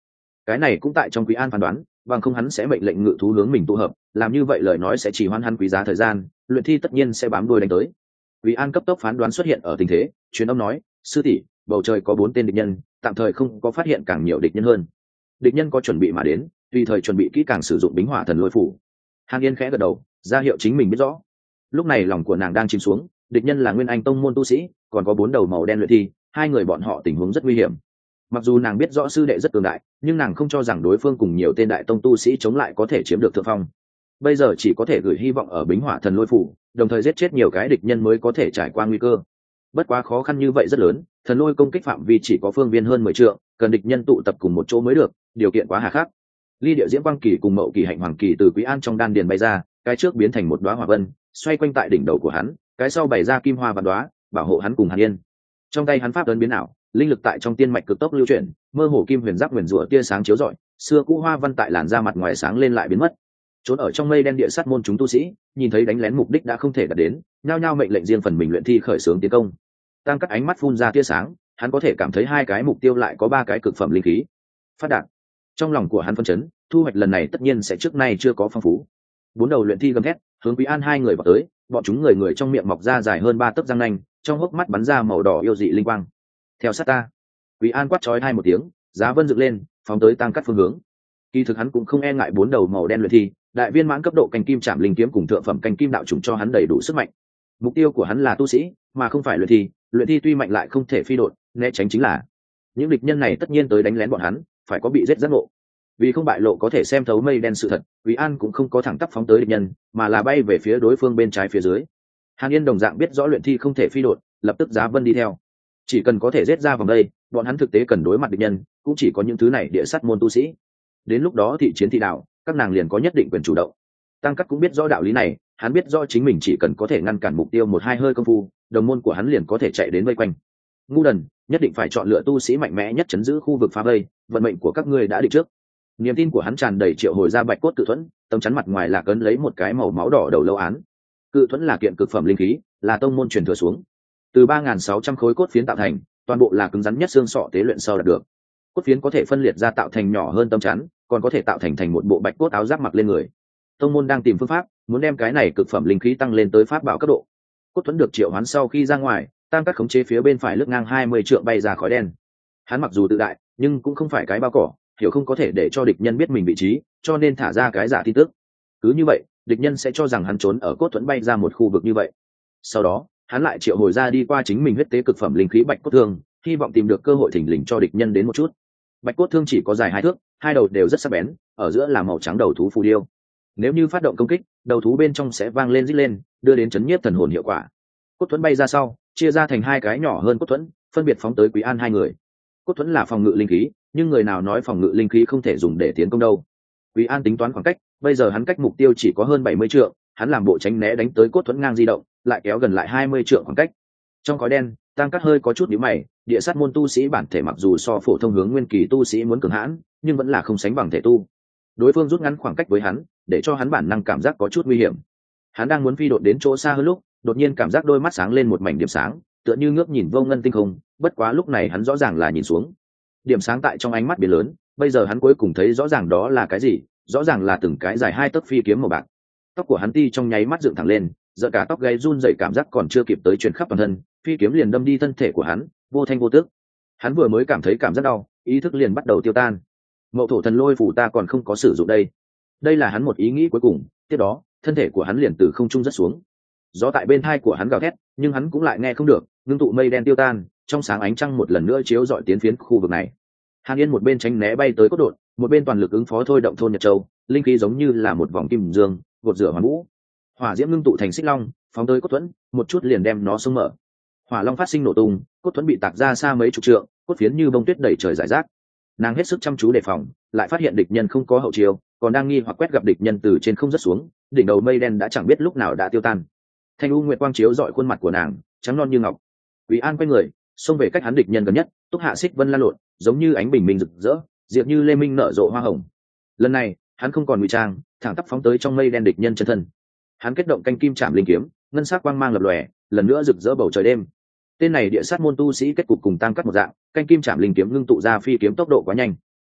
cái này cũng tại trong Quý An phán đoán, bằng không hắn sẽ mệnh lệnh ngự thú hướng mình tụ hợp, làm như vậy lời nói sẽ chỉ hoãn hắn quý giá thời gian, luyện thi tất nhiên sẽ bám đuôi đánh tới. Quý An cấp tốc phán đoán xuất hiện ở tình thế, truyền âm nói, sư tỷ, bầu trời có bốn tên địch nhân, tạm thời không có phát hiện càng nhiều địch nhân hơn. Địch nhân có chuẩn bị mà đến, tùy thời chuẩn bị kỹ càng sử dụng bính hỏa thần lôi phủ. Hàn Yên khẽ gật đầu, ra hiệu chính mình biết rõ. Lúc này lòng của nàng đang chìm xuống, địch nhân là Nguyên Anh tông môn tu sĩ, còn có bốn đầu màu đen luyện thi, hai người bọn họ tình huống rất nguy hiểm. Mặc dù nàng biết rõ sư đệ rất cường đại, nhưng nàng không cho rằng đối phương cùng nhiều tên đại tông tu sĩ chống lại có thể chiếm được thượng phong. Bây giờ chỉ có thể gửi hy vọng ở bính hỏa thần lôi phủ, đồng thời giết chết nhiều cái địch nhân mới có thể trải qua nguy cơ. Bất quá khó khăn như vậy rất lớn, thần lôi công kích phạm vi chỉ có phương viên hơn mười trượng, cần địch nhân tụ tập cùng một chỗ mới được, điều kiện quá hà khắc. Ly Địa Diễm Quang Kỳ cùng Mậu Kỳ Hạnh Hoàng Kỳ từ Quý An trong đan điền bay ra, cái trước biến thành một đóa hỏa vân, xoay quanh tại đỉnh đầu của hắn, cái sau bày ra kim hoa vạn đóa, bảo hộ hắn cùng Hàn Yên. Trong tay hắn pháp ấn biến ảo, linh lực tại trong tiên mạch cực tốc lưu chuyển, mơ hồ kim huyền giáp huyền rủa tia sáng chiếu rọi, xưa cũ hoa văn tại làn da mặt ngoài sáng lên lại biến mất. Trốn ở trong mây đen địa sát môn chúng tu sĩ, nhìn thấy đánh lén mục đích đã không thể đạt đến, nhao nhao mệnh lệnh riêng phần mình luyện thi khởi xướng tiến công. Tăng Cắt ánh mắt phun ra tia sáng, hắn có thể cảm thấy hai cái mục tiêu lại có ba cái cực phẩm linh khí. Phát đạt. Trong lòng của hắn phân chấn, thu hoạch lần này tất nhiên sẽ trước nay chưa có phong phú. Bốn đầu luyện thi gầm thét, hướng Quý An hai người vào tới, bọn chúng người người trong miệng mọc ra dài hơn ba tấc răng nanh, trong hốc mắt bắn ra màu đỏ yêu dị linh quang. Theo sát ta. Quý An quát chói hai một tiếng, giá vân dựng lên, phóng tới Tăng Cắt phương hướng. Kỳ thực hắn cũng không e ngại bốn đầu màu đen luyện thi, đại viên mãn cấp độ canh kim chạm linh kiếm cùng thượng phẩm canh kim đạo trùng cho hắn đầy đủ sức mạnh. Mục tiêu của hắn là tu sĩ, mà không phải luyện thi, luyện thi tuy mạnh lại không thể phi độn, né tránh chính là. Những địch nhân này tất nhiên tới đánh lén bọn hắn, phải có bị giết giác ngộ. Vì không bại lộ có thể xem thấu mây đen sự thật, Quý An cũng không có thẳng tắp phóng tới địch nhân, mà là bay về phía đối phương bên trái phía dưới. Hàn Yên đồng dạng biết rõ luyện thi không thể phi độn, lập tức giá vân đi theo. Chỉ cần có thể giết ra vòng đây, bọn hắn thực tế cần đối mặt địch nhân, cũng chỉ có những thứ này địa sát môn tu sĩ. Đến lúc đó thị chiến thị đạo, các nàng liền có nhất định quyền chủ động. Tăng Cắt cũng biết rõ đạo lý này, hắn biết rõ chính mình chỉ cần có thể ngăn cản mục tiêu một hai hơi công phu, đồng môn của hắn liền có thể chạy đến vây quanh. Ngu đần, nhất định phải chọn lựa tu sĩ mạnh mẽ nhất chấn giữ khu vực phá vây, vận mệnh của các ngươi đã định trước. Niềm tin của hắn tràn đầy triệu hồi ra bạch cốt cự thuẫn, tấm chắn mặt ngoài là cấn lấy một cái màu máu đỏ đầu lâu án. Cự thuẫn là kiện cực phẩm linh khí, là tông môn truyền thừa xuống. Từ ba nghìn sáu trăm khối cốt phiến tạo thành, toàn bộ là cứng rắn nhất xương sọ tế luyện sau đạt được. Cốt phiến có thể phân liệt ra tạo thành nhỏ hơn tấm chắn, còn có thể tạo thành thành một bộ bạch cốt áo giáp mặc lên người. Tông môn đang tìm phương pháp, muốn đem cái này cực phẩm linh khí tăng lên tới pháp bảo cấp độ. Cốt thuẫn được triệu hoán sau khi ra ngoài, Tăng Cắt khống chế phía bên phải lướt ngang hai mươi trượng bay ra khói đen. Hắn mặc dù tự đại, nhưng cũng không phải cái bao cỏ, hiểu không có thể để cho địch nhân biết mình vị trí, cho nên thả ra cái giả tin tức. Cứ như vậy, địch nhân sẽ cho rằng hắn trốn ở cốt thuẫn bay ra một khu vực như vậy. Sau đó, hắn lại triệu hồi ra đi qua chính mình huyết tế cực phẩm linh khí bạch cốt thương, hy vọng tìm được cơ hội thỉnh lình cho địch nhân đến một chút. Bạch cốt thương chỉ có dài hai thước, hai đầu đều rất sắc bén, ở giữa là màu trắng đầu thú phù điêu. Nếu như phát động công kích, đầu thú bên trong sẽ vang lên rít lên, đưa đến chấn nhiếp thần hồn hiệu quả. Cốt thuẫn bay ra sau, chia ra thành hai cái nhỏ hơn cốt thuẫn, phân biệt phóng tới Quý An hai người. Cốt thuẫn là phòng ngự linh khí, nhưng người nào nói phòng ngự linh khí không thể dùng để tiến công đâu. Quý An tính toán khoảng cách, bây giờ hắn cách mục tiêu chỉ có hơn bảy mươi trượng, hắn làm bộ tránh né đánh tới cốt thuẫn ngang di động, lại kéo gần lại hai mươi trượng khoảng cách. Trong khói đen, Tăng Cắt hơi có chút nhíu mày, địa sát môn tu sĩ bản thể mặc dù so phổ thông hướng nguyên kỳ tu sĩ muốn cường hãn, nhưng vẫn là không sánh bằng thể tu. Đối phương rút ngắn khoảng cách với hắn, để cho hắn bản năng cảm giác có chút nguy hiểm. Hắn đang muốn phi độn đến chỗ xa hơn lúc, đột nhiên cảm giác đôi mắt sáng lên một mảnh điểm sáng, tựa như ngước nhìn vô ngân tinh không, bất quá lúc này hắn rõ ràng là nhìn xuống. Điểm sáng tại trong ánh mắt biến lớn, bây giờ hắn cuối cùng thấy rõ ràng đó là cái gì, rõ ràng là từng cái dài hai tấc phi kiếm màu bạc. Tóc của hắn ti trong nháy mắt dựng thẳng lên, giận cả tóc gáy run rẩy cảm giác còn chưa kịp tới truyền khắp toàn thân, phi kiếm liền đâm đi thân thể của hắn, vô thanh vô tức. Hắn vừa mới cảm thấy cảm giác đau, ý thức liền bắt đầu tiêu tan. Mậu thổ thần lôi phủ ta còn không có sử dụng đây. Đây là hắn một ý nghĩ cuối cùng, tiếp đó, thân thể của hắn liền từ không trung rất xuống. Gió tại bên tai của hắn gào thét, nhưng hắn cũng lại nghe không được, ngưng tụ mây đen tiêu tan, trong sáng ánh trăng một lần nữa chiếu rọi tiến phiến khu vực này. Hàn Yên một bên tránh né bay tới cốt đột, một bên toàn lực ứng phó thôi động thôn Nhật Châu, linh khí giống như là một vòng kim dương, gột rửa hoàn vũ. Hỏa diễm ngưng tụ thành xích long, phóng tới cốt thuẫn, một chút liền đem nó xông mở. Hỏa long phát sinh nổ tung, cốt thuẫn bị tạc ra xa mấy chục trượng, cốt phiến như bông tuyết đẩy trời rải rác. Nàng hết sức chăm chú đề phòng, lại phát hiện địch nhân không có hậu chiêu, còn đang nghi hoặc quét gặp địch nhân từ trên không rất xuống, đỉnh đầu mây đen đã chẳng biết lúc nào đã tiêu tan. Thanh u nguyệt quang chiếu rọi khuôn mặt của nàng, trắng non như ngọc. Quý An quay người, xông về cách hắn địch nhân gần nhất, túc hạ xích vân lan lộn, giống như ánh bình minh rực rỡ, diệp như lê minh nở rộ hoa hồng. Lần này, hắn không còn ngụy trang, thẳng tắp phóng tới trong mây đen địch nhân chân thân. Hắn kết động canh kim chạm linh kiếm, ngân sắc quang mang lập lòe, lần nữa rực rỡ bầu trời đêm. Tên này địa sát môn tu sĩ kết cục cùng Tăng Cắt một dạng, canh kim chạm linh kiếm ngưng tụ ra phi kiếm tốc độ quá nhanh.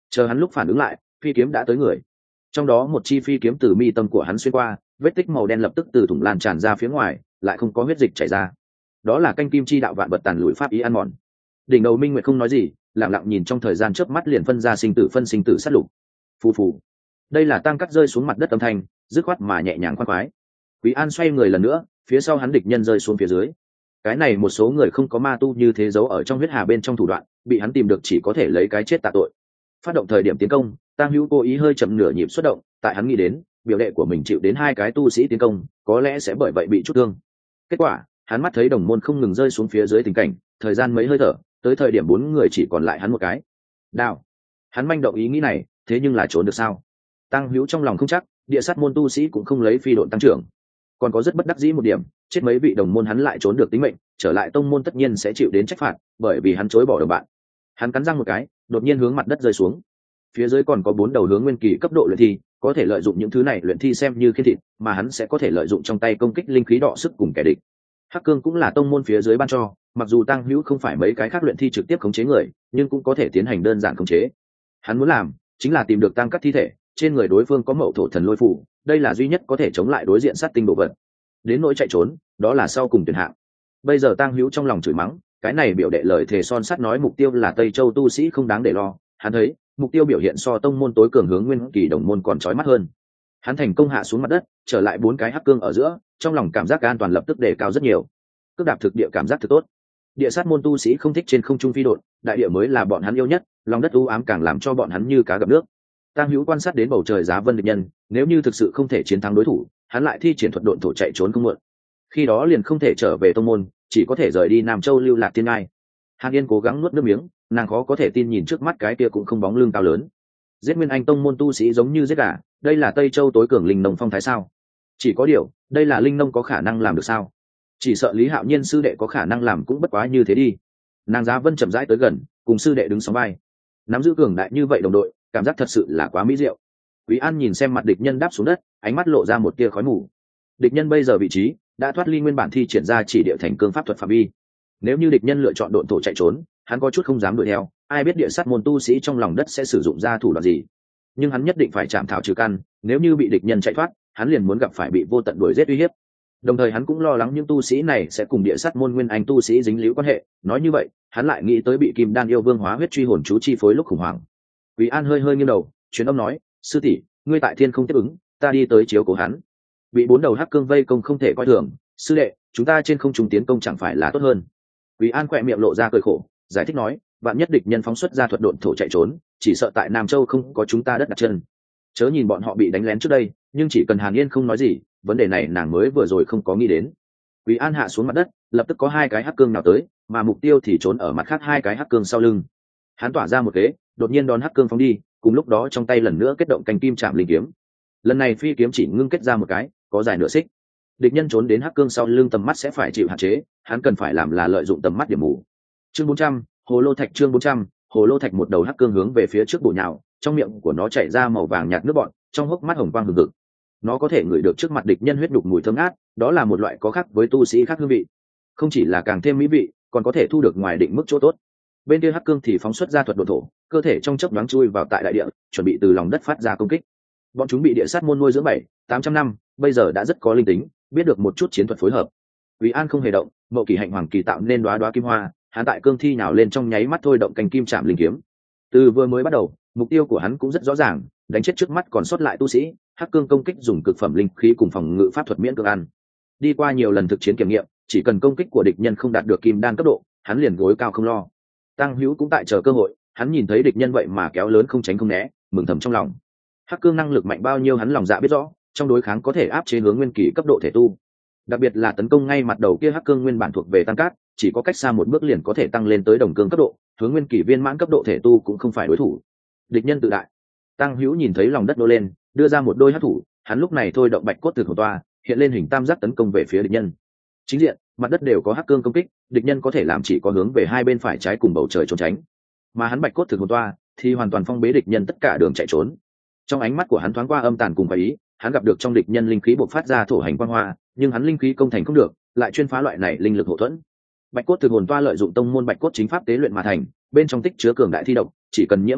Chờ hắn lúc phản ứng lại, phi kiếm đã tới người. Trong đó một chi phi kiếm từ mi tâm của hắn xuyên qua, vết tích màu đen lập tức từ thủng lan tràn ra phía ngoài, lại không có huyết dịch chảy ra. Đó là canh kim chi đạo vạn vật tàn lùi pháp ý ăn mòn. Đỉnh đầu Minh Nguyệt không nói gì, lặng lặng nhìn trong thời gian chớp mắt liền phân ra sinh tử phân sinh tử sát lục. Phù phù. Đây là tang cắt rơi xuống mặt đất âm thanh, dứt khoát mà nhẹ nhàng khoan khoái. Quý An xoay người lần nữa, phía sau hắn địch nhân rơi xuống phía dưới. Cái này một số người không có ma tu như thế giấu ở trong huyết hà bên trong thủ đoạn, bị hắn tìm được chỉ có thể lấy cái chết tạ tội. Phát động thời điểm tiến công, Tang Hữu cố ý hơi chậm nửa nhịp xuất động, tại hắn nghĩ đến, biểu đệ của mình chịu đến hai cái tu sĩ tiến công, có lẽ sẽ bởi vậy bị chút thương. Kết quả, hắn mắt thấy đồng môn không ngừng rơi xuống phía dưới tình cảnh, thời gian mấy hơi thở, tới thời điểm bốn người chỉ còn lại hắn một cái. Đao. Hắn manh động ý nghĩ này, thế nhưng là trốn được sao? Tang Hữu trong lòng không chắc, địa sát môn tu sĩ cũng không lấy phi độn tăng trưởng. Còn có rất bất đắc dĩ một điểm, chết mấy vị đồng môn hắn lại trốn được tính mệnh, trở lại tông môn tất nhiên sẽ chịu đến trách phạt, bởi vì hắn chối bỏ đồng bạn. Hắn cắn răng một cái, đột nhiên hướng mặt đất rơi xuống. Phía dưới còn có bốn đầu hướng nguyên kỳ cấp độ luyện thi, có thể lợi dụng những thứ này luyện thi xem như khiên thịt, mà hắn sẽ có thể lợi dụng trong tay công kích linh khí đọ sức cùng kẻ địch. Hắc cương cũng là tông môn phía dưới ban cho, mặc dù Tăng Hữu không phải mấy cái khác luyện thi trực tiếp khống chế người, nhưng cũng có thể tiến hành đơn giản khống chế. Hắn muốn làm chính là tìm được tăng cắt thi thể, trên người đối phương có mậu thổ thần lôi phủ, đây là duy nhất có thể chống lại đối diện sát tinh đồ vật. Đến nỗi chạy trốn, đó là sau cùng tuyển hạng. Bây giờ Tăng Hữu trong lòng chửi mắng, cái này biểu đệ lời thề son sắt nói mục tiêu là Tây Châu tu sĩ không đáng để lo, hắn thấy mục tiêu biểu hiện so tông môn tối cường hướng nguyên kỳ đồng môn còn chói mắt hơn. Hắn thành công hạ xuống mặt đất, trở lại bốn cái hắc cương ở giữa, trong lòng cảm giác an toàn lập tức đề cao rất nhiều. Cước đạp thực địa cảm giác thực tốt. Địa sát môn tu sĩ không thích trên không trung phi độn, đại địa mới là bọn hắn yêu nhất, lòng đất u ám càng làm cho bọn hắn như cá gặp nước. Tăng Hữu quan sát đến bầu trời giá vân địch nhân, nếu như thực sự không thể chiến thắng đối thủ, hắn lại thi triển thuật độn thổ chạy trốn không muộn. Khi đó liền không thể trở về tông môn, chỉ có thể rời đi Nam Châu lưu lạc thiên ngai. Hàn Yên cố gắng nuốt nước miếng, nàng khó có thể tin nhìn trước mắt cái kia cũng không bóng lưng cao lớn. Giết Nguyên Anh tông môn tu sĩ giống như giết gà, đây là Tây Châu tối cường linh nông phong thái sao? Chỉ có điều, đây là linh nông có khả năng làm được sao? Chỉ sợ Lý Hạo Nhiên sư đệ có khả năng làm cũng bất quá như thế đi. Nàng Giá Vân chậm rãi tới gần, cùng sư đệ đứng sóng vai. Nắm giữ cường đại như vậy đồng đội, cảm giác thật sự là quá mỹ diệu. Quý An nhìn xem mặt địch nhân đáp xuống đất, ánh mắt lộ ra một tia khói mù. Địch nhân bây giờ vị trí đã thoát ly nguyên bản thi triển ra chỉ địa thành cương pháp thuật phạm vi. Nếu như địch nhân lựa chọn độn thổ chạy trốn, hắn có chút không dám đuổi theo, ai biết địa sát môn tu sĩ trong lòng đất sẽ sử dụng ra thủ đoạn gì. Nhưng hắn nhất định phải chạm thảo trừ căn, nếu như bị địch nhân chạy thoát, hắn liền muốn gặp phải bị vô tận đuổi giết uy hiếp. Đồng thời hắn cũng lo lắng những tu sĩ này sẽ cùng địa sát môn nguyên anh tu sĩ dính líu quan hệ, nói như vậy, hắn lại nghĩ tới bị Kim Đan yêu vương hóa huyết truy hồn chú chi phối lúc khủng hoảng. Quý An hơi hơi nghiêng đầu, truyền âm nói, sư tỷ, ngươi tại thiên không tiếp ứng, ta đi tới chiếu cố hắn. Bị bốn đầu hắc cương vây công không thể coi thường, sư đệ, chúng ta trên không trung tiến công chẳng phải là tốt hơn. Quý An khỏe miệng lộ ra cười khổ, giải thích nói, bạn nhất địch nhân phóng xuất ra thuật độn thổ chạy trốn, chỉ sợ tại Nam Châu không có chúng ta đất đặt chân. Chớ nhìn bọn họ bị đánh lén trước đây, nhưng chỉ cần Hàn Yên không nói gì, vấn đề này nàng mới vừa rồi không có nghĩ đến. Quý An hạ xuống mặt đất, lập tức có hai cái hắc cương nào tới, mà mục tiêu thì trốn ở mặt khác hai cái hắc cương sau lưng. Hắn tỏa ra một kế, đột nhiên đón hắc cương phóng đi, cùng lúc đó trong tay lần nữa kết động canh kim chạm linh kiếm. Lần này phi kiếm chỉ ngưng kết ra một cái, có dài nửa xích. Địch nhân trốn đến hắc cương sau lưng tầm mắt sẽ phải chịu hạn chế, hắn cần phải làm là lợi dụng tầm mắt điểm mù. Chương bốn trăm, Hồ Lô Thạch chương bốn trăm, Hồ Lô Thạch một đầu hắc cương hướng về phía trước bổ nhào, trong miệng của nó chảy ra màu vàng nhạt nước bọt, trong hốc mắt hồng quang hừng hực. Nó có thể ngửi được trước mặt địch nhân huyết đục mùi thơm ngát, đó là một loại có khác với tu sĩ khác hương vị. Không chỉ là càng thêm mỹ vị, còn có thể thu được ngoài định mức chỗ tốt. Bên kia hắc cương thì phóng xuất ra thuật độn thổ, cơ thể trong chớp nhoáng chui vào tại đại địa, chuẩn bị từ lòng đất phát ra công kích. Bọn chúng bị địa sát môn nuôi dưỡng bảy, tám trăm năm, bây giờ đã rất có linh tính, biết được một chút chiến thuật phối hợp. Quý An không hề động, mậu kỳ hạnh hoàng kỳ tạo nên đóa đóa kim hoa, hắn tại cương thi nhào lên trong nháy mắt thôi động cành kim chạm linh kiếm. Từ vừa mới bắt đầu, mục tiêu của hắn cũng rất rõ ràng, đánh chết trước mắt còn sót lại tu sĩ, hắc cương công kích dùng cực phẩm linh khí cùng phòng ngự pháp thuật miễn cưỡng ăn. Đi qua nhiều lần thực chiến kiểm nghiệm, chỉ cần công kích của địch nhân không đạt được kim đan cấp độ, hắn liền gối cao không lo. Tăng Hữu cũng tại chờ cơ hội, hắn nhìn thấy địch nhân vậy mà kéo lớn không tránh không né, mừng thầm trong lòng. Hắc cương năng lực mạnh bao nhiêu hắn lòng dạ biết rõ, trong đối kháng có thể áp chế hướng nguyên kỳ cấp độ thể tu. Đặc biệt là tấn công ngay mặt đầu kia hắc cương nguyên bản thuộc về tăng cát, chỉ có cách xa một bước liền có thể tăng lên tới đồng cương cấp độ, hướng nguyên kỳ viên mãn cấp độ thể tu cũng không phải đối thủ. Địch nhân tự đại. Tăng Hữu nhìn thấy lòng đất nô lên, đưa ra một đôi hắc thủ, hắn lúc này thôi động bạch cốt thực hồn toa, hiện lên hình tam giác tấn công về phía địch nhân. Chính diện, mặt đất đều có hắc cương công kích, địch nhân có thể làm chỉ có hướng về hai bên phải trái cùng bầu trời trốn tránh. Mà hắn bạch cốt thực hồn toa thì hoàn toàn phong bế địch nhân tất cả đường chạy trốn. Trong ánh mắt của hắn thoáng qua âm tàn cùng ý, hắn gặp được trong địch nhân linh khí bộc phát ra thổ hành quang hoa, nhưng hắn linh khí công thành không được, lại chuyên phá loại này linh lực hậu thuẫn. Bạch cốt thực hồn toa lợi dụng tông môn bạch cốt chính pháp tế luyện mà thành, bên trong tích chứa cường đại thi độc, chỉ cần nhiễm một chút,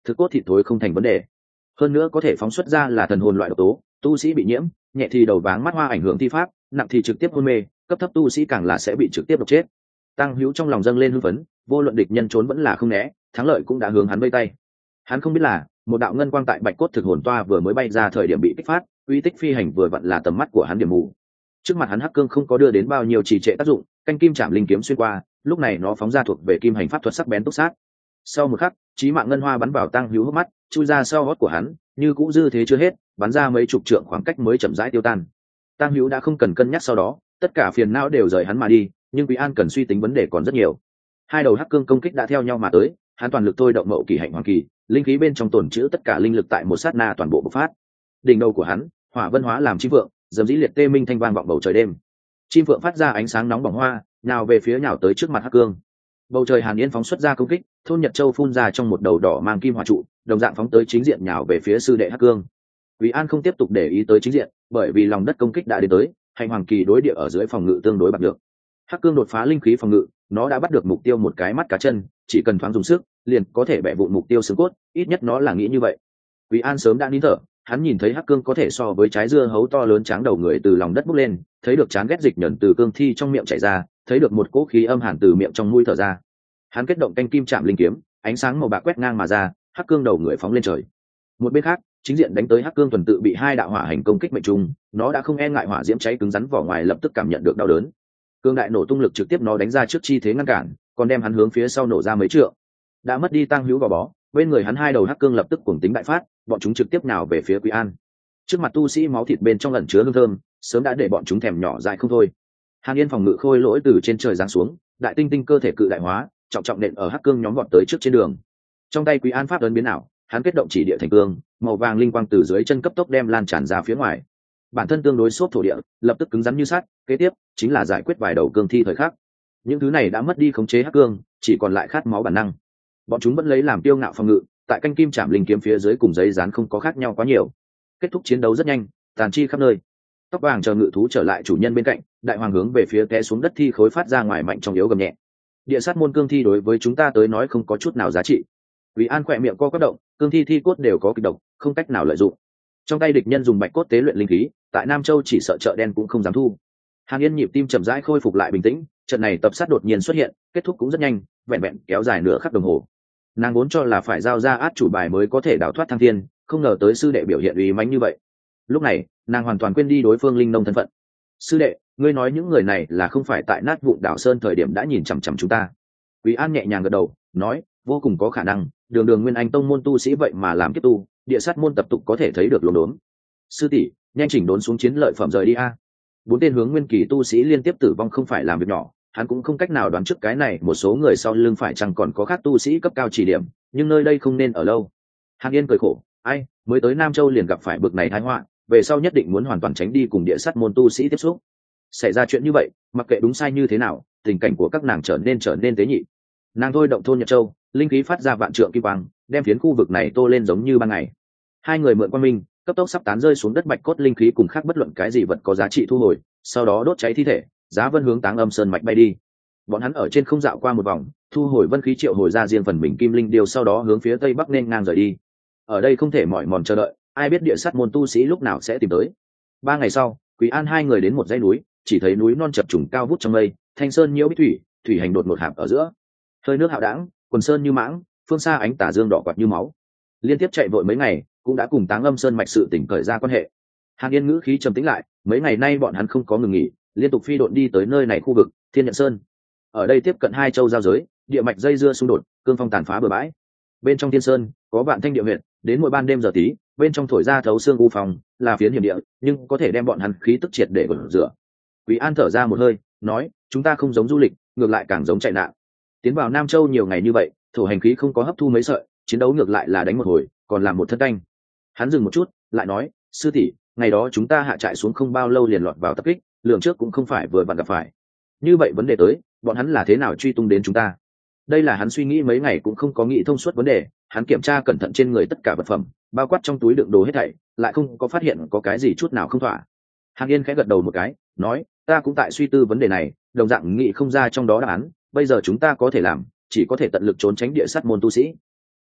thực cốt thịt thối không thành vấn đề. Hơn nữa có thể phóng xuất ra là thần hồn loại độc tố, tu sĩ bị nhiễm nhẹ thì đầu váng mắt hoa ảnh hưởng thi pháp, nặng thì trực tiếp hôn mê, cấp thấp tu sĩ càng là sẽ bị trực tiếp độc chết. Tăng Hữu trong lòng dâng lên hưng phấn, vô luận địch nhân trốn vẫn là không né, thắng lợi cũng đã hướng hắn vây tay. Hắn không biết là một đạo ngân quang tại bạch cốt thực hồn toa vừa mới bay ra thời điểm bị kích phát, uy tích phi hành vừa vặn là tầm mắt của hắn điểm mù. Trước mặt hắn hắc cương không có đưa đến bao nhiêu trì trệ tác dụng, canh kim chạm linh kiếm xuyên qua, lúc này nó phóng ra thuộc về kim hành pháp thuật sắc bén túc sát. Sau một khắc, chí mạng ngân hoa bắn vào Tăng Hữu hốc mắt, chui ra sau hót của hắn, như cũ dư thế chưa hết, bắn ra mấy chục trượng khoảng cách mới chậm rãi tiêu tan. Tăng Hữu đã không cần cân nhắc sau đó, tất cả phiền não đều rời hắn mà đi, nhưng Quý An cần suy tính vấn đề còn rất nhiều. Hai đầu hắc cương công kích đã theo nhau mà tới, hắn toàn lực thôi động mậu kỳ hạnh hoàng kỳ, linh khí bên trong tồn trữ tất cả linh lực tại một sát na toàn bộ bộc phát. Đỉnh đầu của hắn, hỏa vân hóa làm chim vượng, dầm dĩ liệt tê minh thanh vang vọng bầu trời đêm. Chim vượng phát ra ánh sáng nóng bỏng hoa, nào về phía nhào tới trước mặt hắc cương. Bầu trời hàn yên phóng xuất ra công kích, thôn Nhật Châu phun ra trong một đầu đỏ mang kim hỏa trụ, đồng dạng phóng tới chính diện nhào về phía sư đệ hắc cương. Quý An không tiếp tục để ý tới chính diện, bởi vì lòng đất công kích đã đến tới, hành hoàng kỳ đối địa ở dưới phòng ngự tương đối bạc được. Hắc cương đột phá linh khí phòng ngự, nó đã bắt được mục tiêu một cái mắt cá chân, chỉ cần thoáng dùng sức, liền có thể bẻ vụn mục tiêu xương cốt, ít nhất nó là nghĩ như vậy. Quý An sớm đã nín thở, hắn nhìn thấy hắc cương có thể so với trái dưa hấu to lớn tráng đầu người từ lòng đất bốc lên, thấy được chán ghét dịch nhẫn từ cương thi trong miệng chảy ra, thấy được một cỗ khí âm hàn từ miệng trong mũi thở ra. Hắn kết động canh kim chạm linh kiếm, ánh sáng màu bạc quét ngang mà ra, hắc cương đầu người phóng lên trời. Một bên khác, chính diện đánh tới hắc cương tuần tự bị hai đạo hỏa hành công kích mệnh trùng, nó đã không e ngại hỏa diễm cháy cứng rắn vỏ ngoài lập tức cảm nhận được đau đớn. Cương đại nổ tung lực trực tiếp nó đánh ra trước chi thế ngăn cản, còn đem hắn hướng phía sau nổ ra mấy trượng. Đã mất đi Tăng Hữu vào bó, bên người hắn hai đầu hắc cương lập tức cuồng tính đại phát, bọn chúng trực tiếp nào về phía Quý An. Trước mặt tu sĩ máu thịt bên trong ẩn chứa hương thơm, sớm đã để bọn chúng thèm nhỏ dại không thôi. Hàn Yên phòng ngự khôi lỗi từ trên trời giáng xuống, đại tinh tinh cơ thể cự đại hóa, trọng trọng nện ở hắc cương nhóm vọt tới trước trên đường. Trong tay Quý An pháp ấn biến ảo, hắn kết động chỉ địa thành cương, màu vàng linh quang từ dưới chân cấp tốc đem lan tràn ra phía ngoài. Bản thân tương đối xốp thổ địa, lập tức cứng rắn như sắt, kế tiếp chính là giải quyết vài đầu cương thi thời khắc. Những thứ này đã mất đi khống chế hắc cương, chỉ còn lại khát máu bản năng. Bọn chúng vẫn lấy làm tiêu ngạo phòng ngự, tại canh kim chạm linh kiếm phía dưới cùng giấy dán không có khác nhau quá nhiều. Kết thúc chiến đấu rất nhanh, tàn chi khắp nơi. Tóc vàng chờ ngự thú trở lại chủ nhân bên cạnh, đại hoàng hướng về phía té xuống đất thi khối phát ra ngoài mạnh trong yếu gầm nhẹ. Địa sát môn cương thi đối với chúng ta tới nói không có chút nào giá trị. Quý An khỏe miệng co quắp động, cương thi thi cốt đều có kịch độc, không cách nào lợi dụng. Trong tay địch nhân dùng bạch cốt tế luyện linh khí, tại Nam Châu chỉ sợ chợ đen cũng không dám thu. Hàn Yên nhịp tim chậm rãi khôi phục lại bình tĩnh, trận này tập sát đột nhiên xuất hiện, kết thúc cũng rất nhanh, vẹn vẹn kéo dài nửa khắc đồng hồ. Nàng vốn cho là phải giao ra át chủ bài mới có thể đào thoát thăng thiên, không ngờ tới sư đệ biểu hiện uy mãnh như vậy. Lúc này, nàng hoàn toàn quên đi đối phương linh nông thân phận. Sư đệ, ngươi nói những người này là không phải tại nát vụn đảo sơn thời điểm đã nhìn chằm chằm chúng ta? Quý An nhẹ nhàng gật đầu, nói, vô cùng có khả năng, đường đường nguyên anh tông môn tu sĩ vậy mà làm kiếp tu, địa sát môn tập tục có thể thấy được lồn đốn. Sư tỷ, nhanh chỉnh đốn xuống chiến lợi phẩm rời đi a. Bốn tên hướng nguyên kỳ tu sĩ liên tiếp tử vong không phải làm việc nhỏ, hắn cũng không cách nào đoán trước cái này một số người sau lưng phải chăng còn có khác tu sĩ cấp cao chỉ điểm, nhưng nơi đây không nên ở lâu. Hàn Yên cười khổ, ai, mới tới Nam Châu liền gặp phải bực này tai họa, về sau nhất định muốn hoàn toàn tránh đi cùng địa sát môn tu sĩ tiếp xúc. Xảy ra chuyện như vậy, mặc kệ đúng sai như thế nào, tình cảnh của các nàng trở nên trở nên tế nhị. Nàng thôi động thôn Nhật Châu, linh khí phát ra vạn trượng kim quang, đem phiến khu vực này tô lên giống như ban ngày. Hai người mượn quang minh, cấp tốc sắp tán rơi xuống đất bạch cốt linh khí cùng khác bất luận cái gì vật có giá trị thu hồi, sau đó đốt cháy thi thể, giá vân hướng Táng Âm Sơn mạch bay đi. Bọn hắn ở trên không dạo qua một vòng, thu hồi vân khí triệu hồi ra riêng phần mình kim linh điều, sau đó hướng phía tây bắc nên ngang rời đi. Ở đây không thể mỏi mòn chờ đợi, ai biết địa sát môn tu sĩ lúc nào sẽ tìm tới. Ba ngày sau, Quý An hai người đến một dãy núi, chỉ thấy núi non chập trùng cao vút trong mây, thanh sơn nhiễu bích thủy, thủy hành đột ngột hạp ở giữa. Hơi nước hạo đãng, quần sơn như mãng, phương xa ánh tà dương đỏ quạt như máu. Liên tiếp chạy vội mấy ngày, cũng đã cùng Táng Âm Sơn mạch sự tỉnh khởi ra quan hệ. Hàn Yên ngữ khí trầm tĩnh lại, mấy ngày nay bọn hắn không có ngừng nghỉ, liên tục phi độn đi tới nơi này khu vực Thiên Nhận Sơn. Ở đây tiếp cận hai châu giao giới, địa mạch dây dưa xung đột, cương phong tàn phá bờ bãi. Bên trong Thiên Sơn có vạn thanh địa huyện, đến mỗi ban đêm giờ tí, bên trong thổi ra thấu xương u phòng, là phiến hiểm địa, nhưng có thể đem bọn hắn khí tức triệt để gột rửa. Quý An thở ra một hơi, nói, chúng ta không giống du lịch, ngược lại càng giống chạy nạn. Tiến vào Nam Châu nhiều ngày như vậy, thổ hành khí không có hấp thu mấy sợi, chiến đấu ngược lại là đánh một hồi, còn làm một thân canh. Hắn dừng một chút, lại nói, sư tỷ, ngày đó chúng ta hạ trại xuống không bao lâu liền lọt vào tập kích, lượng trước cũng không phải vừa vặn gặp phải. Như vậy vấn đề tới, bọn hắn là thế nào truy tung đến chúng ta? Đây là hắn suy nghĩ mấy ngày cũng không có nghĩ thông suốt vấn đề, hắn kiểm tra cẩn thận trên người tất cả vật phẩm, bao quát trong túi đựng đồ hết thảy, lại không có phát hiện có cái gì chút nào không thỏa. Hàn Yên khẽ gật đầu một cái, nói, ta cũng tại suy tư vấn đề này, đồng dạng nghĩ không ra trong đó đáp án, bây giờ chúng ta có thể làm, chỉ có thể tận lực trốn tránh địa sát môn tu sĩ.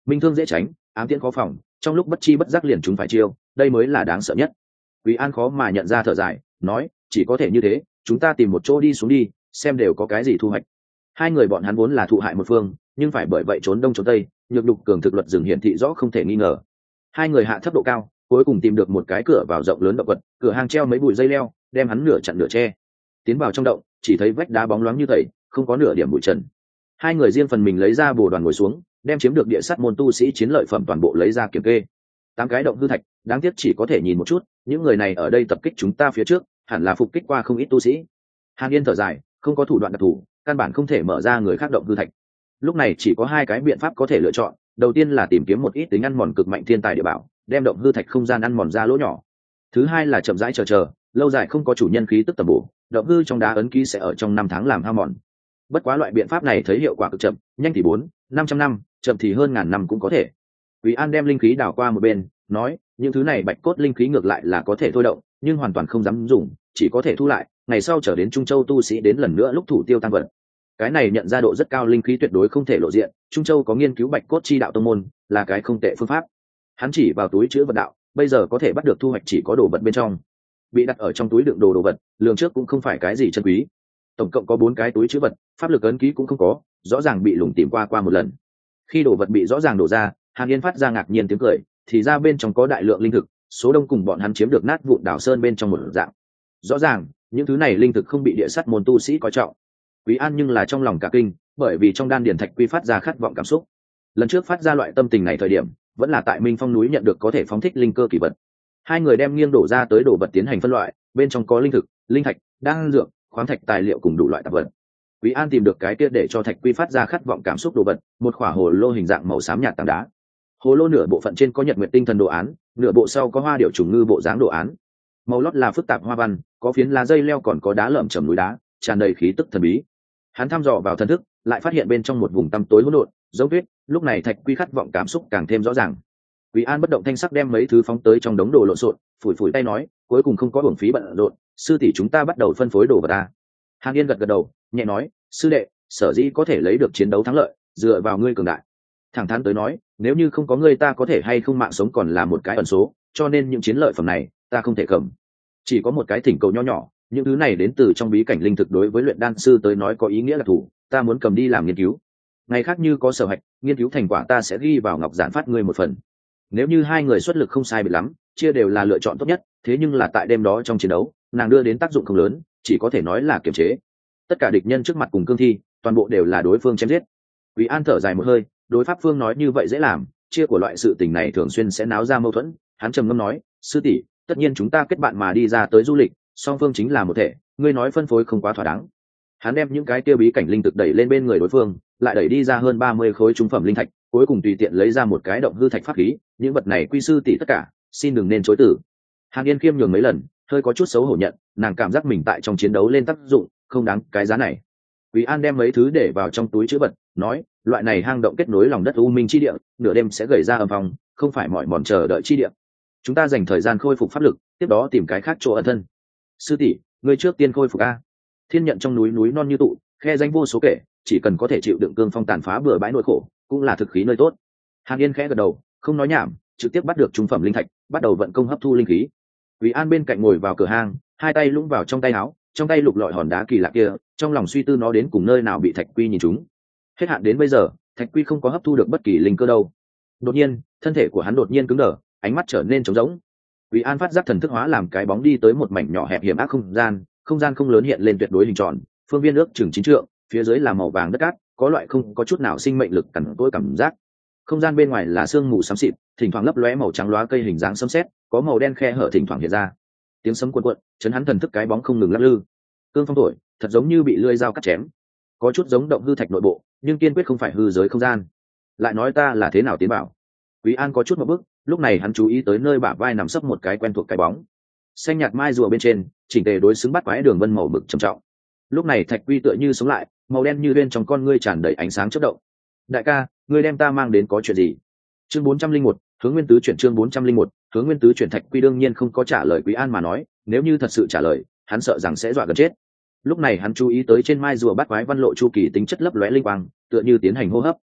minh thương dễ tránh, ám tiễn khó phòng, trong lúc bất chi bất giác liền chúng phải chiêu, đây mới là đáng sợ nhất. Quý An khó mà nhận ra thở dài, nói, chỉ có thể như thế, chúng ta tìm một chỗ đi xuống đi, xem đều có cái gì thu hoạch. Hai người bọn hắn vốn là thụ hại một phương, nhưng phải bởi vậy trốn đông trốn tây, nhược đục cường thực luật rừng hiển thị rõ không thể nghi ngờ. Hai người hạ thấp độ cao, cuối cùng tìm được một cái cửa vào rộng lớn động vật, cửa hang treo mấy bụi dây leo, đem hắn nửa chặn nửa che. Tiến vào trong động, chỉ thấy vách đá bóng loáng như tẩy, không có nửa điểm bụi trần. Hai người riêng phần mình lấy ra bồ đoàn ngồi xuống, đem chiếm được địa sắt môn tu sĩ chiến lợi phẩm toàn bộ lấy ra kiểm kê. Tám cái động hư thạch, đáng tiếc chỉ có thể nhìn một chút, những người này ở đây tập kích chúng ta phía trước, hẳn là phục kích qua không ít tu sĩ. Hàn Yên thở dài, không có thủ đoạn đặc thù, căn bản không thể mở ra người khác động hư thạch. Lúc này chỉ có hai cái biện pháp có thể lựa chọn, đầu tiên là tìm kiếm một ít tính ăn mòn cực mạnh thiên tài địa bảo, đem động hư thạch không gian ăn mòn ra lỗ nhỏ. Thứ hai là chậm rãi chờ chờ, lâu dài không có chủ nhân khí tức tầm bổ, động hư trong đá ấn ký sẽ ở trong năm tháng làm hao mòn. Bất quá loại biện pháp này thấy hiệu quả cực chậm, nhanh thì bốn, năm trăm năm, chậm thì hơn ngàn năm cũng có thể. Quý An đem linh khí đảo qua một bên, nói, những thứ này bạch cốt linh khí ngược lại là có thể thôi động, nhưng hoàn toàn không dám dùng, chỉ có thể thu lại, ngày sau trở đến Trung Châu tu sĩ đến lần nữa lúc thủ tiêu tăng vật. Cái này nhận ra độ rất cao linh khí tuyệt đối không thể lộ diện, Trung Châu có nghiên cứu bạch cốt chi đạo tông môn, là cái không tệ phương pháp. Hắn chỉ vào túi chứa vật đạo, bây giờ có thể bắt được thu hoạch chỉ có đồ vật bên trong. Bị đặt ở trong túi đựng đồ đồ vật, lường trước cũng không phải cái gì chân quý. Tổng cộng có bốn cái túi chứa vật, pháp lực ấn ký cũng không có, rõ ràng bị lùng tìm qua qua một lần. Khi đồ vật bị rõ ràng đổ ra, Hàn Yên phát ra ngạc nhiên tiếng cười, thì ra bên trong có đại lượng linh thực, số đông cùng bọn hắn chiếm được nát vụn đảo sơn bên trong một dạng. Rõ ràng, những thứ này linh thực không bị địa sắt môn tu sĩ coi trọng. Quý An nhưng là trong lòng cả kinh, bởi vì trong đan điển thạch quy phát ra khát vọng cảm xúc. Lần trước phát ra loại tâm tình này thời điểm, vẫn là tại Minh Phong núi nhận được có thể phóng thích linh cơ kỳ vật. Hai người đem nghiêng đổ ra tới đồ vật tiến hành phân loại, bên trong có linh thực, linh thạch, đan dược, khoáng thạch tài liệu cùng đủ loại tạp vật. Quý An tìm được cái kia để cho thạch quy phát ra khát vọng cảm xúc đồ vật, một khỏa hồ lô hình dạng màu xám nhạt tảng đá. Hồ lô nửa bộ phận trên có nhật nguyệt tinh thần đồ án, nửa bộ sau có hoa điểu trùng ngư bộ dáng đồ án. Màu lót là phức tạp hoa văn, có phiến lá dây leo còn có đá lởm chởm núi đá, tràn đầy khí tức thần bí. Hắn thăm dò vào thần thức, lại phát hiện bên trong một vùng tăm tối hỗn độn, giống tuyết, lúc này thạch quy khát vọng cảm xúc càng thêm rõ ràng. Quý An bất động thanh sắc đem mấy thứ phóng tới trong đống đồ lộn xộn, phủi phủi tay nói, cuối cùng không có uổng phí bận rộn, sư tỷ chúng ta bắt đầu phân phối đồ vào ta. Hàn Yên gật gật đầu, nhẹ nói, sư đệ, sở dĩ có thể lấy được chiến đấu thắng lợi, dựa vào ngươi cường đại. Thẳng thắn tới nói, nếu như không có ngươi ta có thể hay không mạng sống còn là một cái ẩn số, cho nên những chiến lợi phẩm này ta không thể cầm. Chỉ có một cái thỉnh cầu nho nhỏ, những thứ này đến từ trong bí cảnh linh thực đối với luyện đan sư tới nói có ý nghĩa là thủ, ta muốn cầm đi làm nghiên cứu. Ngày khác như có sở hạch, nghiên cứu thành quả ta sẽ ghi vào ngọc giản phát ngươi một phần. Nếu như hai người xuất lực không sai biệt lắm, chia đều là lựa chọn tốt nhất, thế nhưng là tại đêm đó trong chiến đấu, nàng đưa đến tác dụng không lớn, chỉ có thể nói là kiềm chế. Tất cả địch nhân trước mặt cùng cương thi, toàn bộ đều là đối phương chém giết. Quý An thở dài một hơi, đối pháp phương nói như vậy dễ làm, chia của loại sự tình này thường xuyên sẽ náo ra mâu thuẫn. Hắn trầm ngâm nói, sư tỷ, tất nhiên chúng ta kết bạn mà đi ra tới du lịch, song phương chính là một thể, ngươi nói phân phối không quá thỏa đáng. Hắn đem những cái tiêu bí cảnh linh thực đẩy lên bên người đối phương, lại đẩy đi ra hơn ba mươi khối trung phẩm linh thạch, cuối cùng tùy tiện lấy ra một cái động hư thạch pháp khí, những vật này quy sư tỷ tất cả, xin đừng nên chối từ. Hàn Yên khiêm nhường mấy lần, hơi có chút xấu hổ nhận, nàng cảm giác mình tại trong chiến đấu lên tác dụng, không đáng cái giá này. Quý An đem mấy thứ để vào trong túi trữ vật, nói, loại này hang động kết nối lòng đất u minh chi địa, nửa đêm sẽ gầy ra âm phòng, không phải mỏi mòn chờ đợi chi địa. Chúng ta dành thời gian khôi phục pháp lực, tiếp đó tìm cái khác chỗ ẩn thân. Sư tỷ, ngươi trước tiên khôi phục a. Thiên nhận trong núi núi non như tụ, khe danh vô số kể, chỉ cần có thể chịu đựng cương phong tàn phá bừa bãi nỗi khổ, cũng là thực khí nơi tốt. Hàn Yên khẽ gật đầu, không nói nhảm, trực tiếp bắt được trung phẩm linh thạch, bắt đầu vận công hấp thu linh khí. Quý An bên cạnh ngồi vào cửa hang, hai tay lũng vào trong tay áo, trong tay lục lọi hòn đá kỳ lạ kia, trong lòng suy tư nó đến cùng nơi nào bị thạch quy nhìn chúng. Hết hạn đến bây giờ, thạch quy không có hấp thu được bất kỳ linh cơ đâu. Đột nhiên, thân thể của hắn đột nhiên cứng đờ, ánh mắt trở nên trống rỗng. Quý An phát giác thần thức hóa làm cái bóng đi tới một mảnh nhỏ hẹp hiểm ác không gian, không gian không lớn hiện lên tuyệt đối hình tròn, phương viên ước chừng chín trượng, phía dưới là màu vàng đất cát, có loại không có chút nào sinh mệnh lực cằn cỗi cảm giác. Không gian bên ngoài là sương mù xám xịt, thỉnh thoảng lấp lóe màu trắng lóa cây hình dáng sấm sét, có màu đen khe hở thỉnh thoảng hiện ra. Tiếng sấm cuộn cuộn, chấn hắn thần thức cái bóng không ngừng lắc lư. Cương phong thổi, thật giống như bị lưỡi dao cắt chém. Có chút giống động hư thạch nội bộ, nhưng kiên quyết không phải hư giới không gian. Lại nói ta là thế nào tiến bảo? Quý An có chút một bước, lúc này hắn chú ý tới nơi bả vai nằm sấp một cái quen thuộc cái bóng. Xanh nhạt mai rùa bên trên, chỉnh tề đối xứng bắt quái đường vân màu mực trầm trọng. Lúc này thạch quy tựa như sống lại, màu đen như bên trong con ngươi tràn đầy ánh sáng chớp động. Đại ca, ngươi đem ta mang đến có chuyện gì? Chương bốn trăm linh một, hướng nguyên tứ chuyển chương bốn trăm linh một, hướng nguyên tứ chuyển thạch quy đương nhiên không có trả lời Quý An mà nói, nếu như thật sự trả lời, hắn sợ rằng sẽ dọa gần chết. Lúc này hắn chú ý tới trên mai rùa bắt quái văn lộ chu kỳ tính chất lấp lóe linh quang, tựa như tiến hành hô hấp.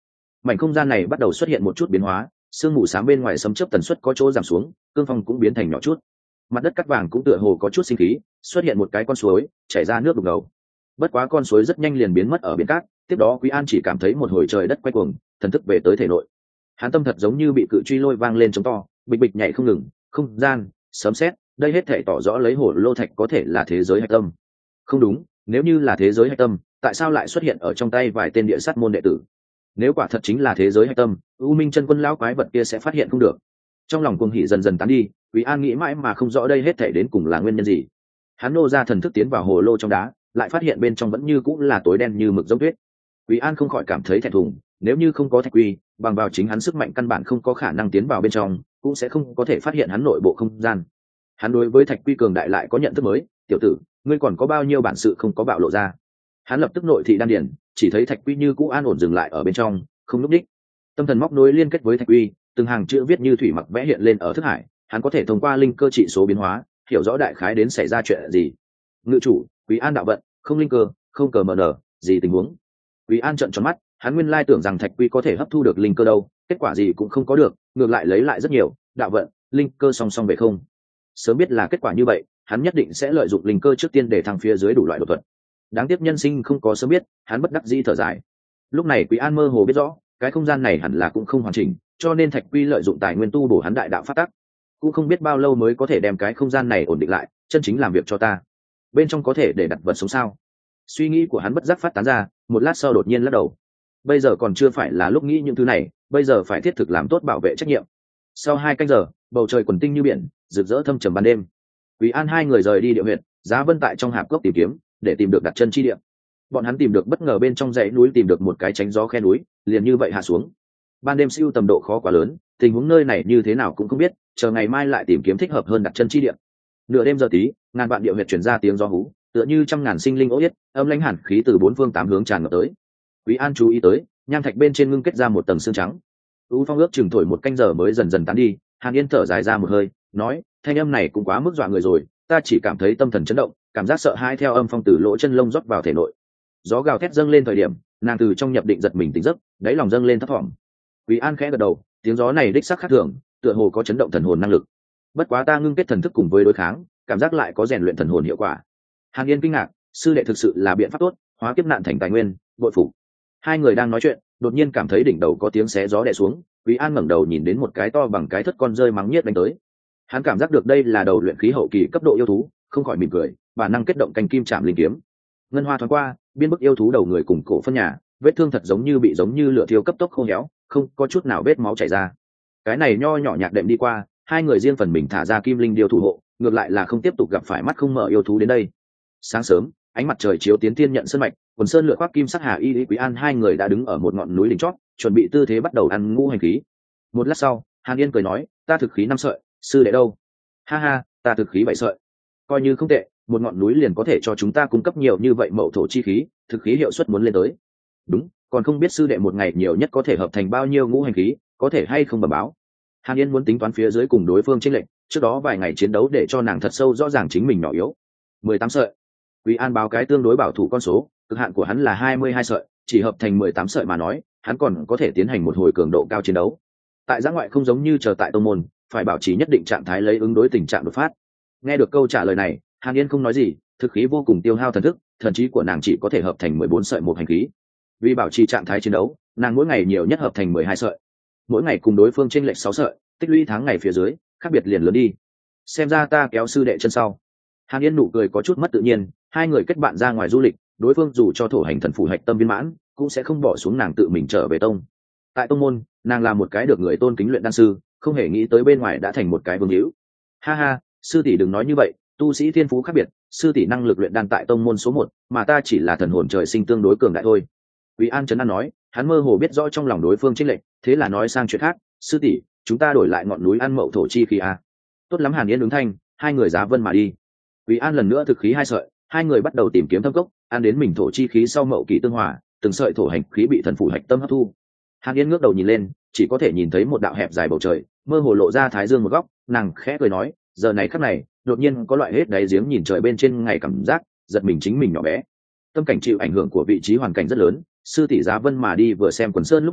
mảnh không gian này bắt đầu xuất hiện một chút biến hóa, sương mù sáng bên ngoài sấm chớp tần suất có chỗ giảm xuống, cương phong cũng biến thành nhỏ chút, mặt đất cắt vàng cũng tựa hồ có chút sinh khí, xuất hiện một cái con suối chảy ra nước đục ngầu. Bất quá con suối rất nhanh liền biến mất ở biển cát, tiếp đó Quý An chỉ cảm thấy một hồi trời đất quay cuồng, thần thức về tới thể nội. Hắn tâm thật giống như bị cự truy lôi vang lên trống to, bịch bịch nhảy không ngừng, không gian, sấm sét, đây hết thể tỏ rõ lấy hồ lô thạch có thể là thế giới hạch tâm. Không đúng, nếu như là thế giới hạch tâm, tại sao lại xuất hiện ở trong tay vài tên địa sát môn đệ tử? Nếu quả thật chính là thế giới hạch tâm, U Minh chân quân lão quái vật kia sẽ phát hiện không được. Trong lòng cuồng hỉ dần dần tán đi, Quý An nghĩ mãi mà không rõ đây hết thể đến cùng là nguyên nhân gì. Hắn nô ra thần thức tiến vào hồ lô trong đá, lại phát hiện bên trong vẫn như cũng là tối đen như mực giống tuyết. Quý An không khỏi cảm thấy thẹn thùng, nếu như không có thạch quy, bằng vào chính hắn sức mạnh căn bản không có khả năng tiến vào bên trong, cũng sẽ không có thể phát hiện hắn nội bộ không gian. Hắn đối với thạch quy cường đại lại có nhận thức mới, tiểu tử, ngươi còn có bao nhiêu bản sự không có bạo lộ ra. Hắn lập tức nội thị đan điển, chỉ thấy thạch quy như cũ an ổn dừng lại ở bên trong, không lúc đích. Tâm thần móc nối liên kết với thạch quy, từng hàng chữ viết như thủy mặc vẽ hiện lên ở thức hải, hắn có thể thông qua linh cơ trị số biến hóa, hiểu rõ đại khái đến xảy ra chuyện gì. Ngự chủ, Quý An đạo vận, không linh cơ, không cờ mờ nở, gì tình huống. Quý An trợn tròn mắt, hắn nguyên lai tưởng rằng thạch quy có thể hấp thu được linh cơ đâu, kết quả gì cũng không có được, ngược lại lấy lại rất nhiều, đạo vận, linh cơ song song về không. Sớm biết là kết quả như vậy, hắn nhất định sẽ lợi dụng linh cơ trước tiên để thăng phía dưới đủ loại đột thuật. Đáng tiếc nhân sinh không có sớm biết, hắn bất đắc dĩ thở dài. Lúc này Quý An mơ hồ biết rõ, cái không gian này hẳn là cũng không hoàn chỉnh, cho nên thạch quy lợi dụng tài nguyên tu bổ hắn đại đạo phát tắc, cũng không biết bao lâu mới có thể đem cái không gian này ổn định lại, chân chính làm việc cho ta. Bên trong có thể để đặt vật sống sao? Suy nghĩ của hắn bất giác phát tán ra, một lát sau đột nhiên lắc đầu. Bây giờ còn chưa phải là lúc nghĩ những thứ này, bây giờ phải thiết thực làm tốt bảo vệ trách nhiệm. Sau hai canh giờ, bầu trời quần tinh như biển, rực rỡ thâm trầm ban đêm. Quý An hai người rời đi địa huyện, Giá Vân tại trong hạp cốc tìm kiếm, để tìm được đặt chân chi địa. Bọn hắn tìm được bất ngờ bên trong dãy núi tìm được một cái tránh gió khe núi, liền như vậy hạ xuống. Ban đêm siêu tầm độ khó quá lớn, tình huống nơi này như thế nào cũng không biết, chờ ngày mai lại tìm kiếm thích hợp hơn đặt chân chi địa. Nửa đêm giờ tí, ngàn vạn địa huyệt truyền ra tiếng gió hú, tựa như trăm ngàn sinh linh ố yết, âm lãnh hàn khí từ bốn phương tám hướng tràn ngập tới. Quý An chú ý tới, nham thạch bên trên ngưng kết ra một tầng xương trắng. U Phong ước chừng thổi một canh giờ mới dần dần tán đi, Hàn Yên thở dài ra một hơi, nói, thanh âm này cũng quá mức dọa người rồi, ta chỉ cảm thấy tâm thần chấn động, cảm giác sợ hãi theo âm phong từ lỗ chân lông rót vào thể nội. Gió gào thét dâng lên thời điểm, nàng từ trong nhập định giật mình tỉnh giấc, đáy lòng dâng lên thấp thỏm. Quý An khẽ gật đầu, tiếng gió này đích xác khác thường, tựa hồ có chấn động thần hồn năng lực. Bất quá ta ngưng kết thần thức cùng với đối kháng, cảm giác lại có rèn luyện thần hồn hiệu quả. Hàn Yên kinh ngạc, sư đệ thực sự là biện pháp tốt, hóa kiếp nạn thành tài nguyên, bội phục. Hai người đang nói chuyện, đột nhiên cảm thấy đỉnh đầu có tiếng xé gió đè xuống, Quý An ngẩng đầu nhìn đến một cái to bằng cái thất con rơi mắng nhiếc đánh tới. Hắn cảm giác được đây là đầu luyện khí hậu kỳ cấp độ yêu thú, không khỏi mỉm cười, bản năng kết động canh kim chạm linh kiếm. Ngân hoa thoáng qua, biên bức yêu thú đầu người cùng cổ phân nhà, vết thương thật giống như bị giống như lửa thiêu cấp tốc khô héo, không có chút nào vết máu chảy ra. Cái này nho nhỏ nhạc đệm đi qua, hai người riêng phần mình thả ra kim linh điêu thủ hộ, ngược lại là không tiếp tục gặp phải mắt không mở yêu thú đến đây. Sáng sớm, ánh mặt trời chiếu tiến tiên nhận sơn mạch, quần sơn lựa khoác kim sắc hà y lý Quý An hai người đã đứng ở một ngọn núi đỉnh chót, chuẩn bị tư thế bắt đầu ăn ngũ hành khí. Một lát sau, Hàn Yên cười nói, ta thực khí năm sợi, sư đệ đâu? Ha ha, ta thực khí bảy sợi, coi như không tệ, một ngọn núi liền có thể cho chúng ta cung cấp nhiều như vậy mậu thổ chi khí, thực khí hiệu suất muốn lên tới. Đúng, còn không biết sư đệ một ngày nhiều nhất có thể hợp thành bao nhiêu ngũ hành khí, có thể hay không bẩm báo. Hàn Yên muốn tính toán phía dưới cùng đối phương chênh lệch, trước đó vài ngày chiến đấu để cho nàng thật sâu rõ ràng chính mình nhỏ yếu. mười tám sợi. Quý An báo cái tương đối bảo thủ con số, cực hạn của hắn là hai mươi hai sợi, chỉ hợp thành mười tám sợi mà nói, hắn còn có thể tiến hành một hồi cường độ cao chiến đấu. Tại giã ngoại không giống như chờ tại tông môn, phải bảo trì nhất định trạng thái lấy ứng đối tình trạng đột phát. Nghe được câu trả lời này, Hàn Yên không nói gì, thực khí vô cùng tiêu hao thần thức, thần trí của nàng chỉ có thể hợp thành mười bốn sợi một hành khí. Vì bảo trì trạng thái chiến đấu, nàng mỗi ngày nhiều nhất hợp thành mười hai sợi. Mỗi ngày cùng đối phương chênh lệch sáu sợi, tích lũy tháng ngày phía dưới, khác biệt liền lớn đi. Xem ra ta kéo sư đệ chân sau. Hàn Yên nụ cười có chút mất tự nhiên, hai người kết bạn ra ngoài du lịch, đối phương dù cho thổ hành thần phủ hạch tâm viên mãn, cũng sẽ không bỏ xuống nàng tự mình trở về tông. Tại tông môn, nàng là một cái được người tôn kính luyện đan sư, không hề nghĩ tới bên ngoài đã thành một cái vương hữu. Ha ha, sư tỷ đừng nói như vậy, tu sĩ thiên phú khác biệt, sư tỷ năng lực luyện đan tại tông môn số một, mà ta chỉ là thần hồn trời sinh tương đối cường đại thôi. Quý An trấn an nói, hắn mơ hồ biết rõ trong lòng đối phương chênh lệch, thế là nói sang chuyện khác, sư tỷ, chúng ta đổi lại ngọn núi ăn mậu thổ chi khí à? Tốt lắm. Hàn Yên ứng thanh, hai người giá vân mà đi. Quý An lần nữa thực khí hai sợi, hai người bắt đầu tìm kiếm thâm cốc, ăn đến mình thổ chi khí sau mậu kỳ tương hòa, từng sợi thổ hành khí bị thần phủ hạch tâm hấp thu. Hàn Yên ngước đầu nhìn lên, chỉ có thể nhìn thấy một đạo hẹp dài bầu trời, mơ hồ lộ ra thái dương một góc, nàng khẽ cười nói, giờ này khắc này, đột nhiên có loại hết đáy giếng nhìn trời bên trên ngày cảm giác, giật mình chính mình nhỏ bé. Tâm cảnh chịu ảnh hưởng của vị trí hoàn cảnh rất lớn, sư tỷ giá vân mà đi vừa xem quần sơn lúc nhỏ,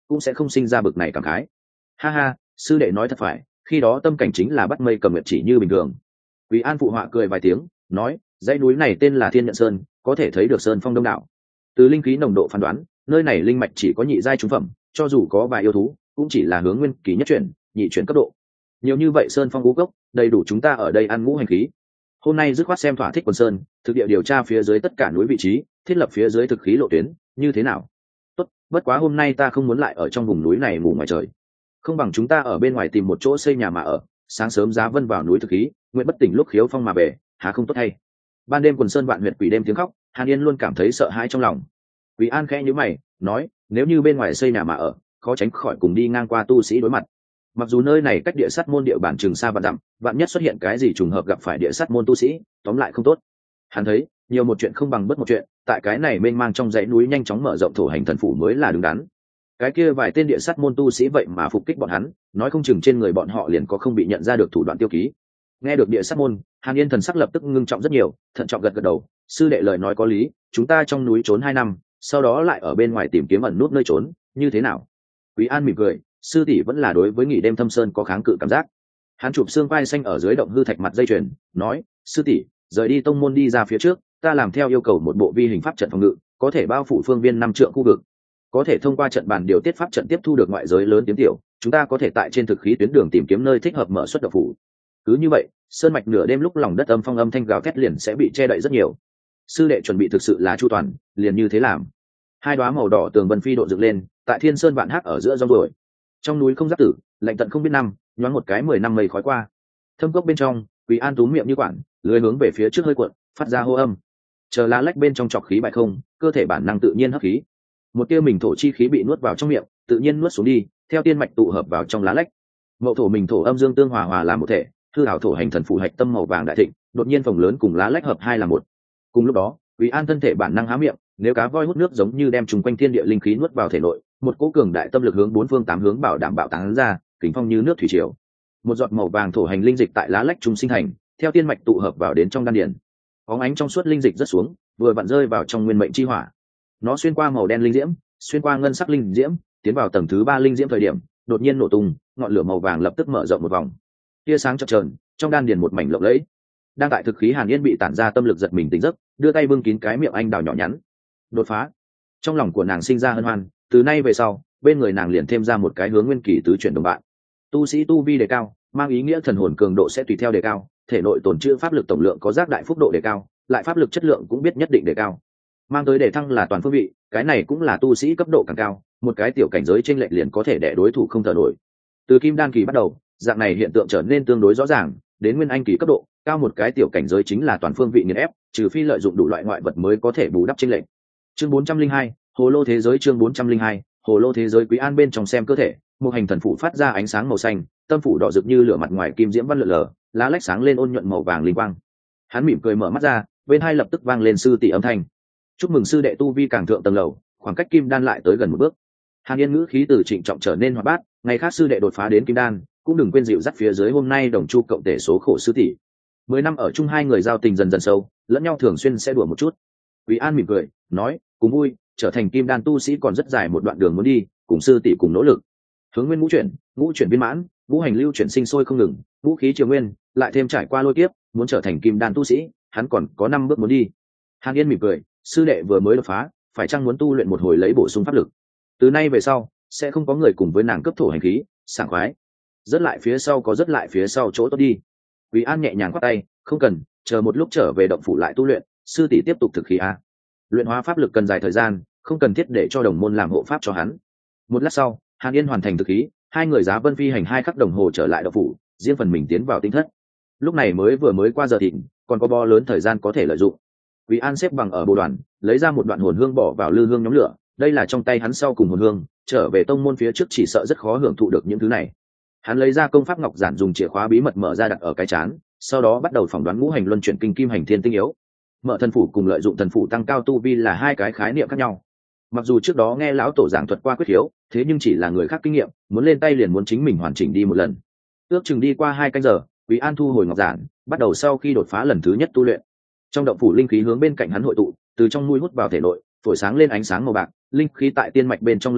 cũng sẽ không sinh ra bực này cảm khái. Ha ha, sư đệ nói thật phải, khi đó tâm cảnh chính là bắt mây cầm nguyệt chỉ như bình thường. Quý An phụ họa cười vài tiếng, nói, dãy núi này tên là Thiên Nhận Sơn, có thể thấy được sơn phong đông đảo. Từ linh khí nồng độ phán đoán, nơi này linh mạch chỉ có nhị giai trung phẩm, cho dù có vài yêu thú, cũng chỉ là hướng nguyên kỳ nhất chuyển, nhị chuyển cấp độ. Nhiều như vậy sơn phong ngũ gốc, đầy đủ chúng ta ở đây ăn ngũ hành khí. Hôm nay dứt khoát xem thỏa thích quần sơn, thực địa điều tra phía dưới tất cả núi vị trí, thiết lập phía dưới thực khí lộ tuyến, như thế nào? Tốt, bất quá hôm nay ta không muốn lại ở trong vùng núi này ngủ ngoài trời. Không bằng chúng ta ở bên ngoài tìm một chỗ xây nhà mà ở, sáng sớm giá vân vào núi thực khí, nguyện bất tỉnh lúc khiếu phong mà về, há không tốt hay? Ban đêm quần sơn vạn huyệt quỷ đêm tiếng khóc, Hàn Yên luôn cảm thấy sợ hãi trong lòng. Quý An khẽ nhíu mày, nói, nếu như bên ngoài xây nhà mà ở, khó tránh khỏi cùng đi ngang qua tu sĩ đối mặt. Mặc dù nơi này cách địa sát môn địa bản chừng xa vạn dặm, vạn nhất xuất hiện cái gì trùng hợp gặp phải địa sát môn tu sĩ, tóm lại không tốt. Hắn thấy, nhiều một chuyện không bằng bất một chuyện, tại cái này mênh mang trong dãy núi nhanh chóng mở rộng thổ hành thần phủ mới là đứng đắn. Cái kia vài tên địa sát môn tu sĩ vậy mà phục kích bọn hắn, nói không chừng trên người bọn họ liền có không bị nhận ra được thủ đoạn tiêu ký. Nghe được địa sát môn, Hàn Yên thần sắc lập tức ngưng trọng rất nhiều, thận trọng gật gật đầu, sư đệ lời nói có lý, chúng ta trong núi trốn hai năm, sau đó lại ở bên ngoài tìm kiếm ẩn nút nơi trốn, như thế nào? Quý An mỉm cười, sư tỷ vẫn là đối với nghỉ đêm thâm sơn có kháng cự cảm giác. Hắn chụp xương vai xanh ở dưới động hư thạch mặt dây chuyền, nói, sư tỷ, rời đi tông môn đi ra phía trước, ta làm theo yêu cầu một bộ vi hình pháp trận phòng ngự, có thể bao phủ phương viên năm trượng khu vực, có thể thông qua trận bàn điều tiết pháp trận tiếp thu được ngoại giới lớn tiếng tiểu, chúng ta có thể tại trên thực khí tuyến đường tìm kiếm nơi thích hợp mở xuất độc phủ. Cứ như vậy, sơn mạch nửa đêm lúc lòng đất âm phong âm thanh gào thét liền sẽ bị che đậy rất nhiều. Sư đệ chuẩn bị thực sự là chu toàn, liền như thế làm. Hai đóa màu đỏ tường vân phi độ dựng lên, tại thiên sơn vạn hắc ở giữa rong ruổi. Trong núi không giáp tử, lạnh tận không biết năm, nhoáng một cái mười năm mây khói qua. Thâm cốc bên trong, Quý An túm miệng như quản, lưỡi hướng về phía trước hơi cuộn, phát ra hô âm. Chờ lá lách bên trong trọc khí bại không, cơ thể bản năng tự nhiên hấp khí. Một tia mình thổ chi khí bị nuốt vào trong miệng, tự nhiên nuốt xuống đi, theo tiên mạch tụ hợp vào trong lá lách. Mậu thổ mình thổ âm dương tương hòa hòa làm một thể, hư ảo thổ hành thần phù hạch tâm màu vàng đại thịnh, đột nhiên phồng lớn cùng lá lách hợp hai là một. Cùng lúc đó, Quý An thân thể bản năng há miệng, nếu cá voi hút nước giống như đem trùng quanh thiên địa linh khí nuốt vào thể nội, một cỗ cường đại tâm lực hướng bốn phương tám hướng bảo đảm bạo tán ra, kính phong như nước thủy triều. Một giọt màu vàng thổ hành linh dịch tại lá lách trung sinh thành, theo tiên mạch tụ hợp vào đến trong đan điền. Bóng ánh trong suốt linh dịch rớt xuống, vừa vặn rơi vào trong nguyên mệnh chi hỏa. Nó xuyên qua màu đen linh diễm, xuyên qua ngân sắc linh diễm, tiến vào tầng thứ ba linh diễm thời điểm, đột nhiên nổ tung, ngọn lửa màu vàng lập tức mở rộng một vòng. Tia sáng chập chờn, trong đan điền một mảnh lộng lẫy. Đang tại thực khí Hàn Yên bị tản ra tâm lực giật mình tỉnh giấc, đưa tay bưng kín cái miệng anh đào nhỏ nhắn. Đột phá. Trong lòng của nàng sinh ra hân hoan, từ nay về sau, bên người nàng liền thêm ra một cái hướng nguyên kỳ tứ chuyển đồng bạn. Tu sĩ tu vi đề cao, mang ý nghĩa thần hồn cường độ sẽ tùy theo đề cao, thể nội tổn trữ pháp lực tổng lượng có giác đại phúc độ đề cao, lại pháp lực chất lượng cũng biết nhất định đề cao. Mang tới đề thăng là toàn phương vị, cái này cũng là tu sĩ cấp độ càng cao, một cái tiểu cảnh giới chênh lệch liền có thể đè đối thủ không thở nổi. Từ kim đan kỳ bắt đầu, dạng này hiện tượng trở nên tương đối rõ ràng, đến nguyên anh kỳ cấp độ, cao một cái tiểu cảnh giới chính là toàn phương vị nghiền ép, trừ phi lợi dụng đủ loại ngoại vật mới có thể bù đắp chênh lệch. Chương bốn trăm linh hai, Hồ lô thế giới chương bốn trăm linh hai, Hồ lô thế giới. Quý An bên trong xem cơ thể, một hành thần phủ phát ra ánh sáng màu xanh, tâm phủ đỏ rực như lửa mặt ngoài kim diễm văn lượn lờ, lá lách sáng lên ôn nhuận màu vàng linh quang. Hắn mỉm cười mở mắt ra, bên hai lập tức vang lên sư tỷ âm thanh. Chúc mừng sư đệ tu vi càng thượng tầng lầu, khoảng cách kim đan lại tới gần một bước. Hàn Yên ngữ khí từ trịnh trọng trở nên hoạt bát, ngày khác sư đệ đột phá đến kim đan, cũng đừng quên dịu dắt phía dưới hôm nay đồng chu cộng tể số khổ sư tỷ. Mười năm ở chung hai người giao tình dần dần sâu, lẫn nhau thường xuyên sẽ đùa một chút. Quý An mỉm cười, nói, cùng vui, trở thành kim đan tu sĩ còn rất dài một đoạn đường muốn đi, cùng sư tỷ cùng nỗ lực. Hướng nguyên ngũ chuyển, ngũ chuyển viên mãn, ngũ hành lưu chuyển sinh sôi không ngừng, vũ khí triều nguyên, lại thêm trải qua lôi kiếp, muốn trở thành kim đan tu sĩ, hắn còn có năm bước muốn đi. Hàn Yên mỉm cười, sư đệ vừa mới đột phá, phải chăng muốn tu luyện một hồi lấy bổ sung pháp lực? Từ nay về sau, sẽ không có người cùng với nàng cấp thổ hành khí, sảng khoái. Rất lại phía sau có rất lại phía sau chỗ tốt đi. Quý An nhẹ nhàng quát tay, không cần, chờ một lúc trở về động phủ lại tu luyện, sư tỷ tiếp tục thực khí a. Luyện hóa pháp lực cần dài thời gian, không cần thiết để cho đồng môn làm hộ pháp cho hắn. Một lát sau, Hàn Yên hoàn thành thực khí, hai người giá vân phi hành hai khắc đồng hồ trở lại động phủ, riêng phần mình tiến vào tinh thất. Lúc này mới vừa mới qua giờ thịnh, còn có bo lớn thời gian có thể lợi dụng. Quý An xếp bằng ở bộ đoàn, lấy ra một đoạn hồn hương bỏ vào lư hương nhóm lửa, đây là trong tay hắn sau cùng hồn hương, trở về tông môn phía trước chỉ sợ rất khó hưởng thụ được những thứ này. Hắn lấy ra công pháp ngọc giản dùng chìa khóa bí mật mở ra đặt ở cái chán, sau đó bắt đầu phỏng đoán ngũ hành luân chuyển kinh kim hành thiên tinh yếu. Mở thần phủ cùng lợi dụng thần phủ tăng cao tu vi là hai cái khái niệm khác nhau. Mặc dù trước đó nghe lão tổ giảng thuật qua quyết khiếu, thế nhưng chỉ là người khác kinh nghiệm, muốn lên tay liền muốn chính mình hoàn chỉnh đi một lần. Ước chừng đi qua hai canh giờ, Quý An thu hồi ngọc giản, bắt đầu sau khi đột phá lần thứ nhất tu luyện. Trong động phủ linh khí hướng bên cạnh hắn hội tụ, từ trong mũi hút vào thể nội, phổi sáng lên ánh sáng màu bạc, linh khí tại tiên mạch bên trong lưu động,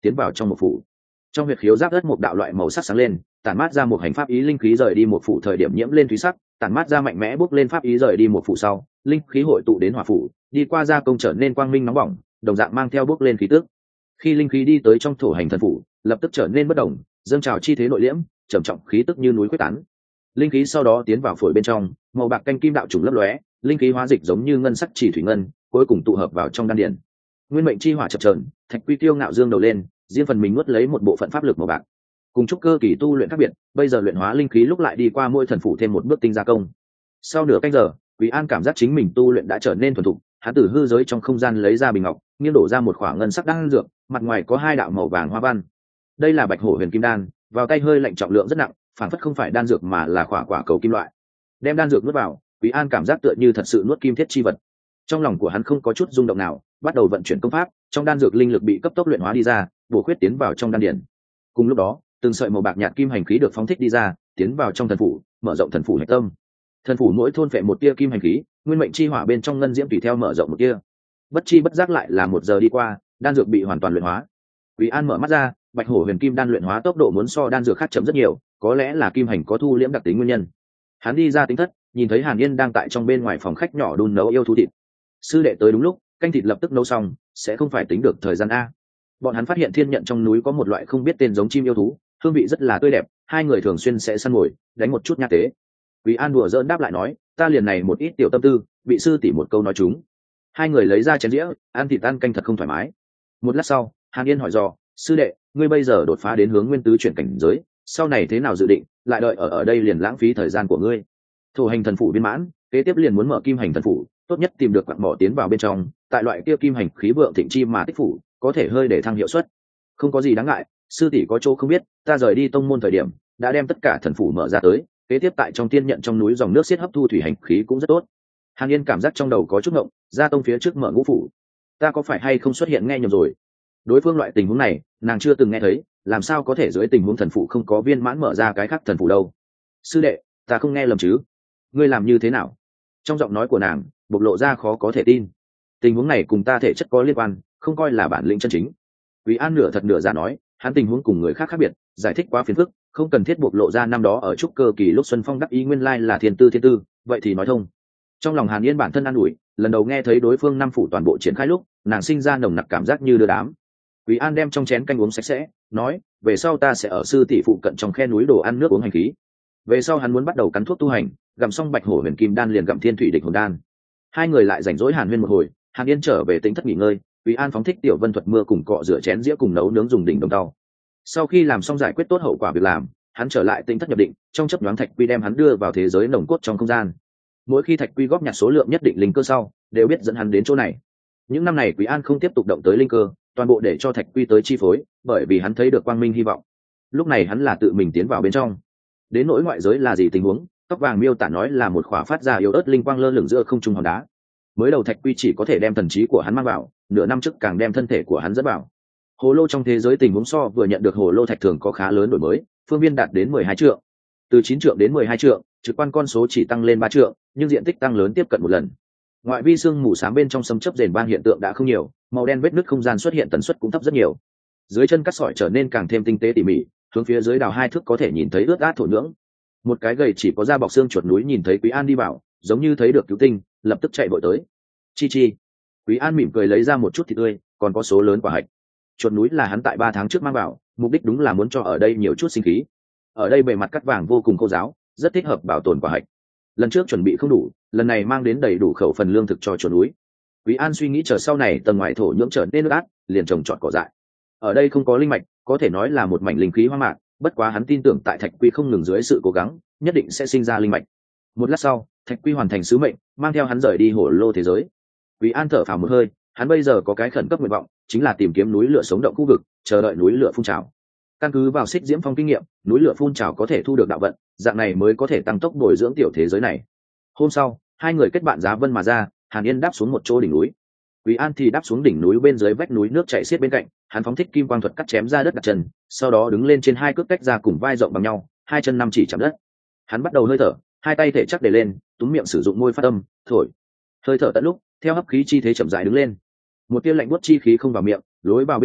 tiến vào trong một phủ. Trong huyệt khiếu giáp đất một đạo loại màu sắc sáng lên, tản mát ra một hành pháp ý linh khí rời đi một phủ thời điểm nhiễm lên thúy sắc, tản mát ra mạnh mẽ bước lên pháp ý rời đi một phủ sau, linh khí hội tụ đến hỏa phủ, đi qua gia công trở nên quang minh nóng bỏng, đồng dạng mang theo bước lên khí tức. Khi linh khí đi tới trong thổ hành thần phủ, lập tức trở nên bất động, dâng trào chi thế nội liễm, trầm trọng khí tức như núi quyết tán. Linh khí sau đó tiến vào phổi bên trong, màu bạc canh kim đạo trùng lấp lóe, linh khí hóa dịch giống như ngân sắc chỉ thủy ngân, cuối cùng tụ hợp vào trong đan điền. Nguyên mệnh chi hỏa chập chờn, Thạch Quy tiêu ngạo dương đầu lên, riêng phần mình nuốt lấy một bộ phận pháp lực màu bạc. Cùng chúc cơ kỳ tu luyện khác biệt, bây giờ luyện hóa linh khí lúc lại đi qua mỗi thần phủ thêm một bước tinh gia công. Sau nửa canh giờ, Quý An cảm giác chính mình tu luyện đã trở nên thuần thục, hắn từ hư giới trong không gian lấy ra bình ngọc, nghiêng đổ ra một khỏa ngân sắc đan dược, mặt ngoài có hai đạo màu vàng hoa văn. Đây là Bạch Hổ Huyền Kim Đan, vào tay hơi lạnh trọng lượng rất nặng, phản phất không phải đan dược mà là khỏa quả cầu kim loại. Đem đan dược nuốt vào, Quý An cảm giác tựa như thật sự nuốt kim thiết chi vật. Trong lòng của hắn không có chút rung động nào, bắt đầu vận chuyển công pháp, trong đan dược linh lực bị cấp tốc luyện hóa đi ra, bổ khuyết tiến vào trong đan điển. Cùng lúc đó, từng sợi màu bạc nhạt kim hành khí được phóng thích đi ra, tiến vào trong thần phủ, mở rộng thần phủ hạch tâm. Thần phủ mỗi thôn phệ một tia kim hành khí, nguyên mệnh chi hỏa bên trong ngân diễm tùy theo mở rộng một tia. Bất chi bất giác lại là một giờ đi qua, đan dược bị hoàn toàn luyện hóa. Quý An mở mắt ra, Bạch Hổ Huyền Kim Đan luyện hóa tốc độ muốn so đan dược khác chậm rất nhiều, có lẽ là kim hành có thu liễm đặc tính nguyên nhân. Hắn đi ra tính thất, nhìn thấy Hàn Yên đang tại trong bên ngoài phòng khách nhỏ đun nấu yêu thú thịt. Sư đệ tới đúng lúc, canh thịt lập tức nấu xong, sẽ không phải tính được thời gian a. Bọn hắn phát hiện thiên nhận trong núi có một loại không biết tên giống chim yêu thú, hương vị rất là tươi đẹp, hai người thường xuyên sẽ săn mồi, đánh một chút nha tế. Quý An đùa giỡn đáp lại nói, ta liền này một ít tiểu tâm tư, bị sư tỷ một câu nói chúng. Hai người lấy ra chén dĩa, ăn thịt ăn canh thật không thoải mái. Một lát sau, Hàn Yên hỏi dò, sư đệ, ngươi bây giờ đột phá đến hướng nguyên tứ chuyển cảnh giới, sau này thế nào dự định, lại đợi ở ở đây liền lãng phí thời gian của ngươi. Thổ hành thần phủ viên mãn, kế tiếp liền muốn mở kim hành thần phủ, tốt nhất tìm được quặng mỏ tiến vào bên trong, tại loại kia kim hành khí vượng thịnh chi mà tích phủ, có thể hơi để thăng hiệu suất. Không có gì đáng ngại, sư tỷ có chỗ không biết, ta rời đi tông môn thời điểm, đã đem tất cả thần phủ mở ra tới, kế tiếp tại trong tiên nhận trong núi dòng nước xiết hấp thu thủy hành khí cũng rất tốt. Hàn Yên cảm giác trong đầu có chút ngộng, ra tông phía trước mở ngũ phủ, ta có phải hay không xuất hiện nghe nhầm rồi? Đối phương loại tình huống này, nàng chưa từng nghe thấy, làm sao có thể dưới tình huống thần phụ không có viên mãn mở ra cái khác thần phụ đâu? Sư đệ, ta không nghe lầm chứ? Ngươi làm như thế nào? Trong giọng nói của nàng bộc lộ ra khó có thể tin. Tình huống này cùng ta thể chất có liên quan, không coi là bản lĩnh chân chính. Quý An nửa thật nửa giả nói, hắn tình huống cùng người khác khác biệt, giải thích quá phiền phức, không cần thiết bộc lộ ra năm đó ở trúc cơ kỳ lúc Xuân Phong đắc ý nguyên lai là thiên tư thiên tư, vậy thì nói thông. Trong lòng Hàn Yên bản thân an ủi, lần đầu nghe thấy đối phương năm phủ toàn bộ triển khai lúc, nàng sinh ra nồng nặc cảm giác như đưa đám. Quý An đem trong chén canh uống sạch sẽ, nói, về sau ta sẽ ở sư tỷ phụ cận trong khe núi đồ ăn nước uống hành khí. Về sau hắn muốn bắt đầu cắn thuốc tu hành, gặm xong Bạch Hổ Huyền Kim Đan liền gặm Thiên Thủy Địch Hồn Đan. Hai người lại rảnh rỗi hàn huyên một hồi, Hàn Yên trở về tính thất nghỉ ngơi, Quý An phóng thích tiểu vân thuật mưa cùng cọ rửa chén dĩa cùng nấu nướng dùng đỉnh đồng tàu. Sau khi làm xong giải quyết tốt hậu quả việc làm, hắn trở lại tính thất nhập định, trong chấp nhoáng Thạch Quy đem hắn đưa vào thế giới nồng cốt trong không gian. Mỗi khi Thạch Quy góp nhặt số lượng nhất định linh cơ sau, đều biết dẫn hắn đến chỗ này. Những năm này Quý An không tiếp tục động tới linh cơ, toàn bộ để cho Thạch Quy tới chi phối, bởi vì hắn thấy được quang minh hy vọng. Lúc này hắn là tự mình tiến vào bên trong. Đến nỗi ngoại giới là gì tình huống, tóc vàng miêu tả nói là một khỏa phát ra yếu ớt linh quang lơ lửng giữa không trung hòn đá. Mới đầu Thạch Quy chỉ có thể đem thần trí của hắn mang vào, nửa năm trước càng đem thân thể của hắn dẫn vào. Hồ lô trong thế giới tình huống so vừa nhận được hồ lô thạch thường có khá lớn đổi mới, phương viên đạt đến mười hai trượng. Từ chín trượng đến mười hai trượng, trực quan con số chỉ tăng lên ba trượng, nhưng diện tích tăng lớn tiếp cận một lần. Ngoại vi xương mù xám bên trong sấm chớp rền vang hiện tượng đã không nhiều, màu đen vết nứt không gian xuất hiện tần suất cũng thấp rất nhiều. Dưới chân cắt sỏi trở nên càng thêm tinh tế tỉ mỉ, hướng phía dưới đào hai thước có thể nhìn thấy ướt át thổ nhưỡng. Một cái gầy chỉ có da bọc xương chuột núi nhìn thấy Quý An đi vào, giống như thấy được cứu tinh, lập tức chạy vội tới. Chi chi. Quý An mỉm cười lấy ra một chút thịt tươi, còn có số lớn quả hạch. Chuột núi là hắn tại ba tháng trước mang vào, mục đích đúng là muốn cho ở đây nhiều chút sinh khí. Ở đây bề mặt cắt vàng vô cùng khô ráo, rất thích hợp bảo tồn quả hạch. Lần trước chuẩn bị không đủ, lần này mang đến đầy đủ khẩu phần lương thực cho chuột núi. Quý An suy nghĩ chờ sau này tầng ngoài thổ nhưỡng trở nên ướt át, liền trồng trọt cỏ dại. Ở đây không có linh mạch, có thể nói là một mảnh linh khí hoang mạc, bất quá hắn tin tưởng tại Thạch Quy không ngừng dưới sự cố gắng, nhất định sẽ sinh ra linh mạch. Một lát sau, Thạch Quy hoàn thành sứ mệnh, mang theo hắn rời đi hồ lô thế giới. Quý An thở phào một hơi, hắn bây giờ có cái khẩn cấp nguyện vọng, chính là tìm kiếm núi lửa sống động khu vực, chờ đợi núi lửa phun trào. Căn cứ vào Xích Diễm Phong kinh nghiệm, núi lửa phun trào có thể thu được đạo vận, dạng này mới có thể tăng tốc bồi dưỡng tiểu thế giới này. Hôm sau, hai người kết bạn giá vân mà ra, Hàn Yên đáp xuống một chỗ đỉnh núi. Quý An thì đáp xuống đỉnh núi bên dưới vách núi nước chảy xiết bên cạnh, hắn phóng thích kim quang thuật cắt chém ra đất đặt chân, sau đó đứng lên trên hai cước cách ra cùng vai rộng bằng nhau, hai chân năm chỉ chạm đất. Hắn bắt đầu hơi thở, hai tay thể chắc để lên, túm miệng sử dụng môi phát âm, thổi. Hơi thở tận lúc, theo hấp khí chi thế chậm rãi đứng lên. Một tia lạnh buốt chi khí không vào miệng, lối vào bên trong,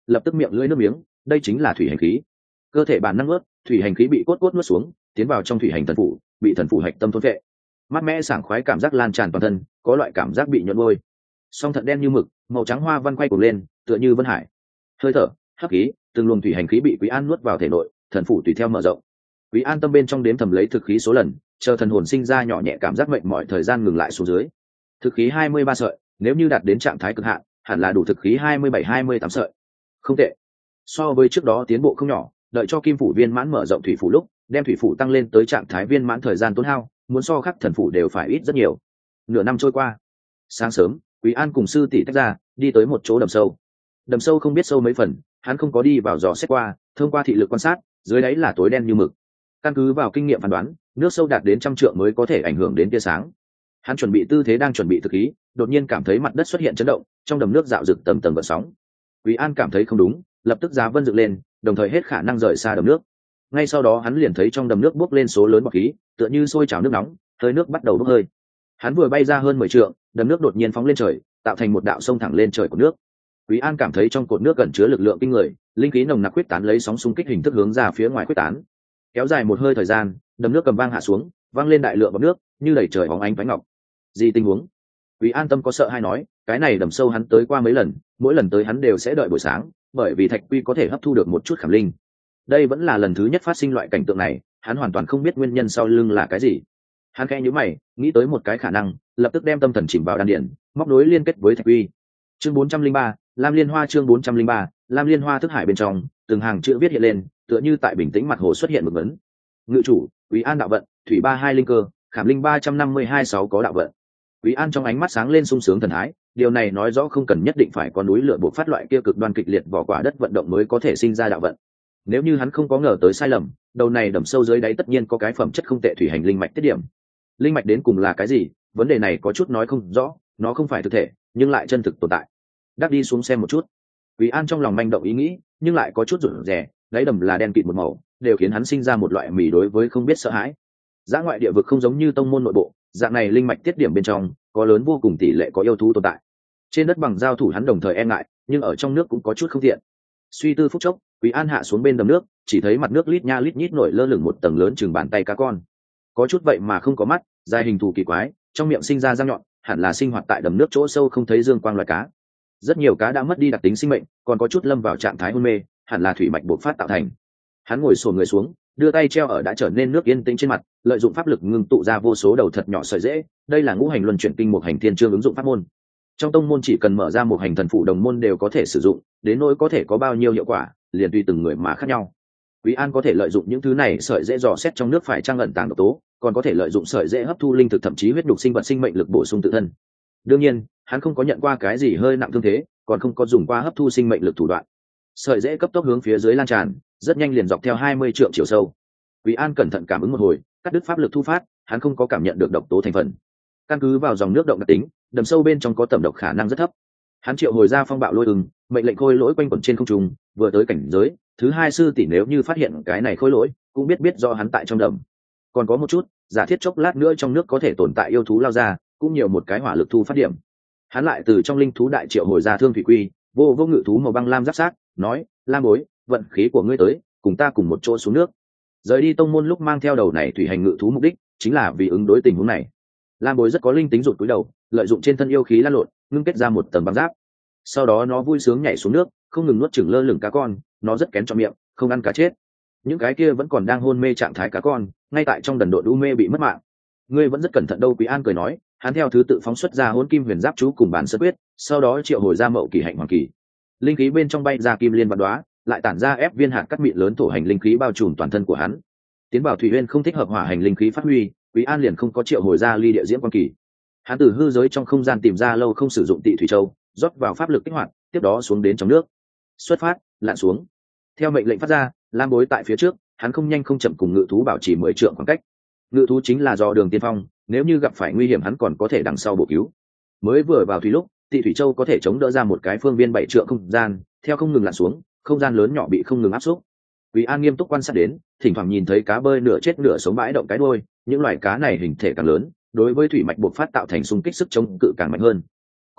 lập tức miệng lưỡi nước miếng, đây chính là thủy hành khí. Cơ thể bản năng nuốt, thủy hành khí bị cốt cốt nuốt xuống, tiến vào trong thủy hành thần phủ, bị thần phủ hạch tâm thôn vệ. Mát mẻ sảng khoái cảm giác lan tràn toàn thân, có loại cảm giác bị nhuận môi. Song thận đen như mực, màu trắng hoa văn quay cuồng lên, tựa như vân hải. Hơi thở, hấp khí, từng luồng thủy hành khí bị Quý An nuốt vào thể nội, thần phủ tùy theo mở rộng. Quý An tâm bên trong đếm thầm lấy thực khí số lần, chờ thần hồn sinh ra nhỏ nhẹ cảm giác mệnh mọi thời gian ngừng lại xuống dưới. Thực khí hai mươi ba sợi, nếu như đạt đến trạng thái cực hạn, hẳn là đủ thực khí hai mươi bảy hai mươi tám sợi. Không tệ. So với trước đó tiến bộ không nhỏ, đợi cho kim phủ viên mãn mở rộng thủy phủ lúc, đem thủy phủ tăng lên tới trạng thái viên mãn thời gian tốn hao, muốn so khắc thần phủ đều phải ít rất nhiều. Nửa năm trôi qua, sáng sớm, Quý An cùng sư tỷ tách ra, đi tới một chỗ đầm sâu. Đầm sâu không biết sâu mấy phần, hắn không có đi vào dò xét qua, thông qua thị lực quan sát, dưới đáy là tối đen như mực. Căn cứ vào kinh nghiệm phán đoán, nước sâu đạt đến trăm trượng mới có thể ảnh hưởng đến tia sáng. Hắn chuẩn bị tư thế đang chuẩn bị thực khí, đột nhiên cảm thấy mặt đất xuất hiện chấn động, trong đầm nước dạo rực tầm tầm gợn sóng. Quý An cảm thấy không đúng, lập tức giá vân dựng lên, đồng thời hết khả năng rời xa đầm nước. Ngay sau đó hắn liền thấy trong đầm nước bốc lên số lớn bọt khí, tựa như sôi trào nước nóng, hơi nước bắt đầu bốc hơi. Hắn vừa bay ra hơn mười trượng, đầm nước đột nhiên phóng lên trời, tạo thành một đạo sông thẳng lên trời của nước. Quý An cảm thấy trong cột nước gần chứa lực lượng kinh người, linh khí nồng nặc quyết tán lấy sóng xung kích hình thức hướng ra phía ngoài quyết tán. Kéo dài một hơi thời gian, đầm nước cầm vang hạ xuống, vang lên đại lượng bọt nước, như đầy trời bóng ánh váy ngọc. Gì tình huống? Quý An tâm có sợ hay nói, cái này đầm sâu hắn tới qua mấy lần, mỗi lần tới hắn đều sẽ đợi buổi sáng, bởi vì thạch quy có thể hấp thu được một chút khảm linh. Đây vẫn là lần thứ nhất phát sinh loại cảnh tượng này, hắn hoàn toàn không biết nguyên nhân sau lưng là cái gì. Hắn khẽ nhíu mày, nghĩ tới một cái khả năng, lập tức đem tâm thần chìm vào đan điển, móc nối liên kết với thạch quy. Chương bốn trăm linh ba, Lam Liên Hoa chương bốn trăm linh ba, Lam Liên Hoa thức hải bên trong, từng hàng chữ viết hiện lên, tựa như tại bình tĩnh mặt hồ xuất hiện một vấn. Ngự chủ, Quý An đạo vận, thủy ba hai linh cơ, khảm linh ba trăm năm mươi hai sáu có đạo vận. Quý An trong ánh mắt sáng lên sung sướng thần thái, điều này nói rõ không cần nhất định phải có núi lửa bộc phát loại kia cực đoan kịch liệt vỏ quả đất vận động mới có thể sinh ra đạo vận. Nếu như hắn không có ngờ tới sai lầm, đầu này đầm sâu dưới đáy tất nhiên có cái phẩm chất không tệ thủy hành linh mạch tiết điểm. Linh mạch đến cùng là cái gì? Vấn đề này có chút nói không rõ, nó không phải thực thể, nhưng lại chân thực tồn tại. Đắc đi xuống xem một chút. Quý An trong lòng manh động ý nghĩ, nhưng lại có chút rụt rè, đáy đầm là đen kịt một màu, đều khiến hắn sinh ra một loại mỉ đối với không biết sợ hãi. Dã ngoại địa vực không giống như tông môn nội bộ, dạng này linh mạch tiết điểm bên trong có lớn vô cùng tỷ lệ có yêu thú tồn tại. Trên đất bằng giao thủ hắn đồng thời e ngại, nhưng ở trong nước cũng có chút không tiện. Suy tư phút chốc, Quý An hạ xuống bên đầm nước, chỉ thấy mặt nước lít nha lít nhít nổi lơ lửng một tầng lớn chừng bàn tay cá con. Có chút vậy mà không có mắt, dài hình thù kỳ quái, trong miệng sinh ra răng nhọn, hẳn là sinh hoạt tại đầm nước chỗ sâu không thấy dương quang loài cá. Rất nhiều cá đã mất đi đặc tính sinh mệnh, còn có chút lâm vào trạng thái hôn mê, hẳn là thủy mạch bộc phát tạo thành. Hắn ngồi xổm người xuống, đưa tay treo ở đã trở nên nước yên tĩnh trên mặt, lợi dụng pháp lực ngưng tụ ra vô số đầu thật nhỏ sợi dễ. Đây là ngũ hành luân chuyển kinh một hành thiên chương ứng dụng pháp môn. Trong tông môn chỉ cần mở ra một hành thần phụ đồng môn đều có thể sử dụng, đến nỗi có thể có bao nhiêu hiệu quả, liền tùy từng người mà khác nhau. Quý An có thể lợi dụng những thứ này sợi dễ dò xét trong nước phải trang ẩn tàng độc tố, còn có thể lợi dụng sợi dễ hấp thu linh thực thậm chí huyết đục sinh vật sinh mệnh lực bổ sung tự thân. Đương nhiên, hắn không có nhận qua cái gì hơi nặng thương thế, còn không có dùng qua hấp thu sinh mệnh lực thủ đoạn. Sợi dễ cấp tốc hướng phía dưới lan tràn, rất nhanh liền dọc theo hai mươi trượng chiều sâu. Quý An cẩn thận cảm ứng một hồi, cắt đứt pháp lực thu phát, hắn không có cảm nhận được độc tố thành phần. Căn cứ vào dòng nước động đặc tính, đầm sâu bên trong có tẩm độc khả năng rất thấp. Hắn triệu hồi ra phong bạo lôi ưng, mệnh lệnh khôi lỗi quanh quẩn trên không trung, vừa tới cảnh giới, thứ hai sư tỷ nếu như phát hiện cái này khôi lỗi, cũng biết biết do hắn tại trong đầm. Còn có một chút, giả thiết chốc lát nữa trong nước có thể tồn tại yêu thú lao ra, cũng nhiều một cái hỏa lực thu phát điểm. Hắn lại từ trong linh thú đại triệu hồi ra thương thủy quy, vô vô ngự thú màu băng lam giáp sát, nói: "Lam bối, vận khí của ngươi tới, cùng ta cùng một chỗ xuống nước." Rời đi tông môn lúc mang theo đầu này thủy hành ngự thú mục đích chính là vì ứng đối tình huống này. Lam bối rất có linh tính rụt cúi đầu, lợi dụng trên thân yêu khí lan lộn, ngưng kết ra một tầng băng giáp. Sau đó nó vui sướng nhảy xuống nước, không ngừng nuốt chửng lơ lửng cá con, nó rất kén cho miệng, không ăn cá chết. Những cái kia vẫn còn đang hôn mê trạng thái cá con, ngay tại trong đần độn u mê bị mất mạng. Ngươi vẫn rất cẩn thận đâu, Quý An cười nói, hắn theo thứ tự phóng xuất ra hỗn kim huyền giáp chú cùng bản sơn quyết, sau đó triệu hồi ra mậu kỳ hạnh hoàng kỳ. Linh khí bên trong bay ra kim liên vạn đóa, lại tản ra ép viên hạt cắt mịn lớn thổ hành linh khí bao trùm toàn thân của hắn. Tiến bảo thủy uyên không thích hợp hỏa hành linh khí phát huy, Quý An liền không có triệu hồi ra ly địa diễm quan kỳ. Hắn từ hư giới trong không gian tìm ra lâu không sử dụng tị thủy châu, rót vào pháp lực kích hoạt, tiếp đó xuống đến trong nước. Xuất phát, lặn xuống. Theo mệnh lệnh phát ra, Lam bối tại phía trước, hắn không nhanh không chậm cùng ngự thú bảo trì mười trượng khoảng cách. Ngự thú chính là do đường tiên phong, nếu như gặp phải nguy hiểm hắn còn có thể đằng sau bổ cứu. Mới vừa vào thủy lúc, tị thủy châu có thể chống đỡ ra một cái phương viên bảy trượng không gian, theo không ngừng lặn xuống, không gian lớn nhỏ bị không ngừng áp xúc. Quý An nghiêm túc quan sát đến, thỉnh thoảng nhìn thấy cá bơi nửa chết nửa sống bãi động cái đuôi, những loài cá này hình thể càng lớn, đối với thủy mạch bộc phát tạo thành xung kích sức chống cự càng mạnh hơn.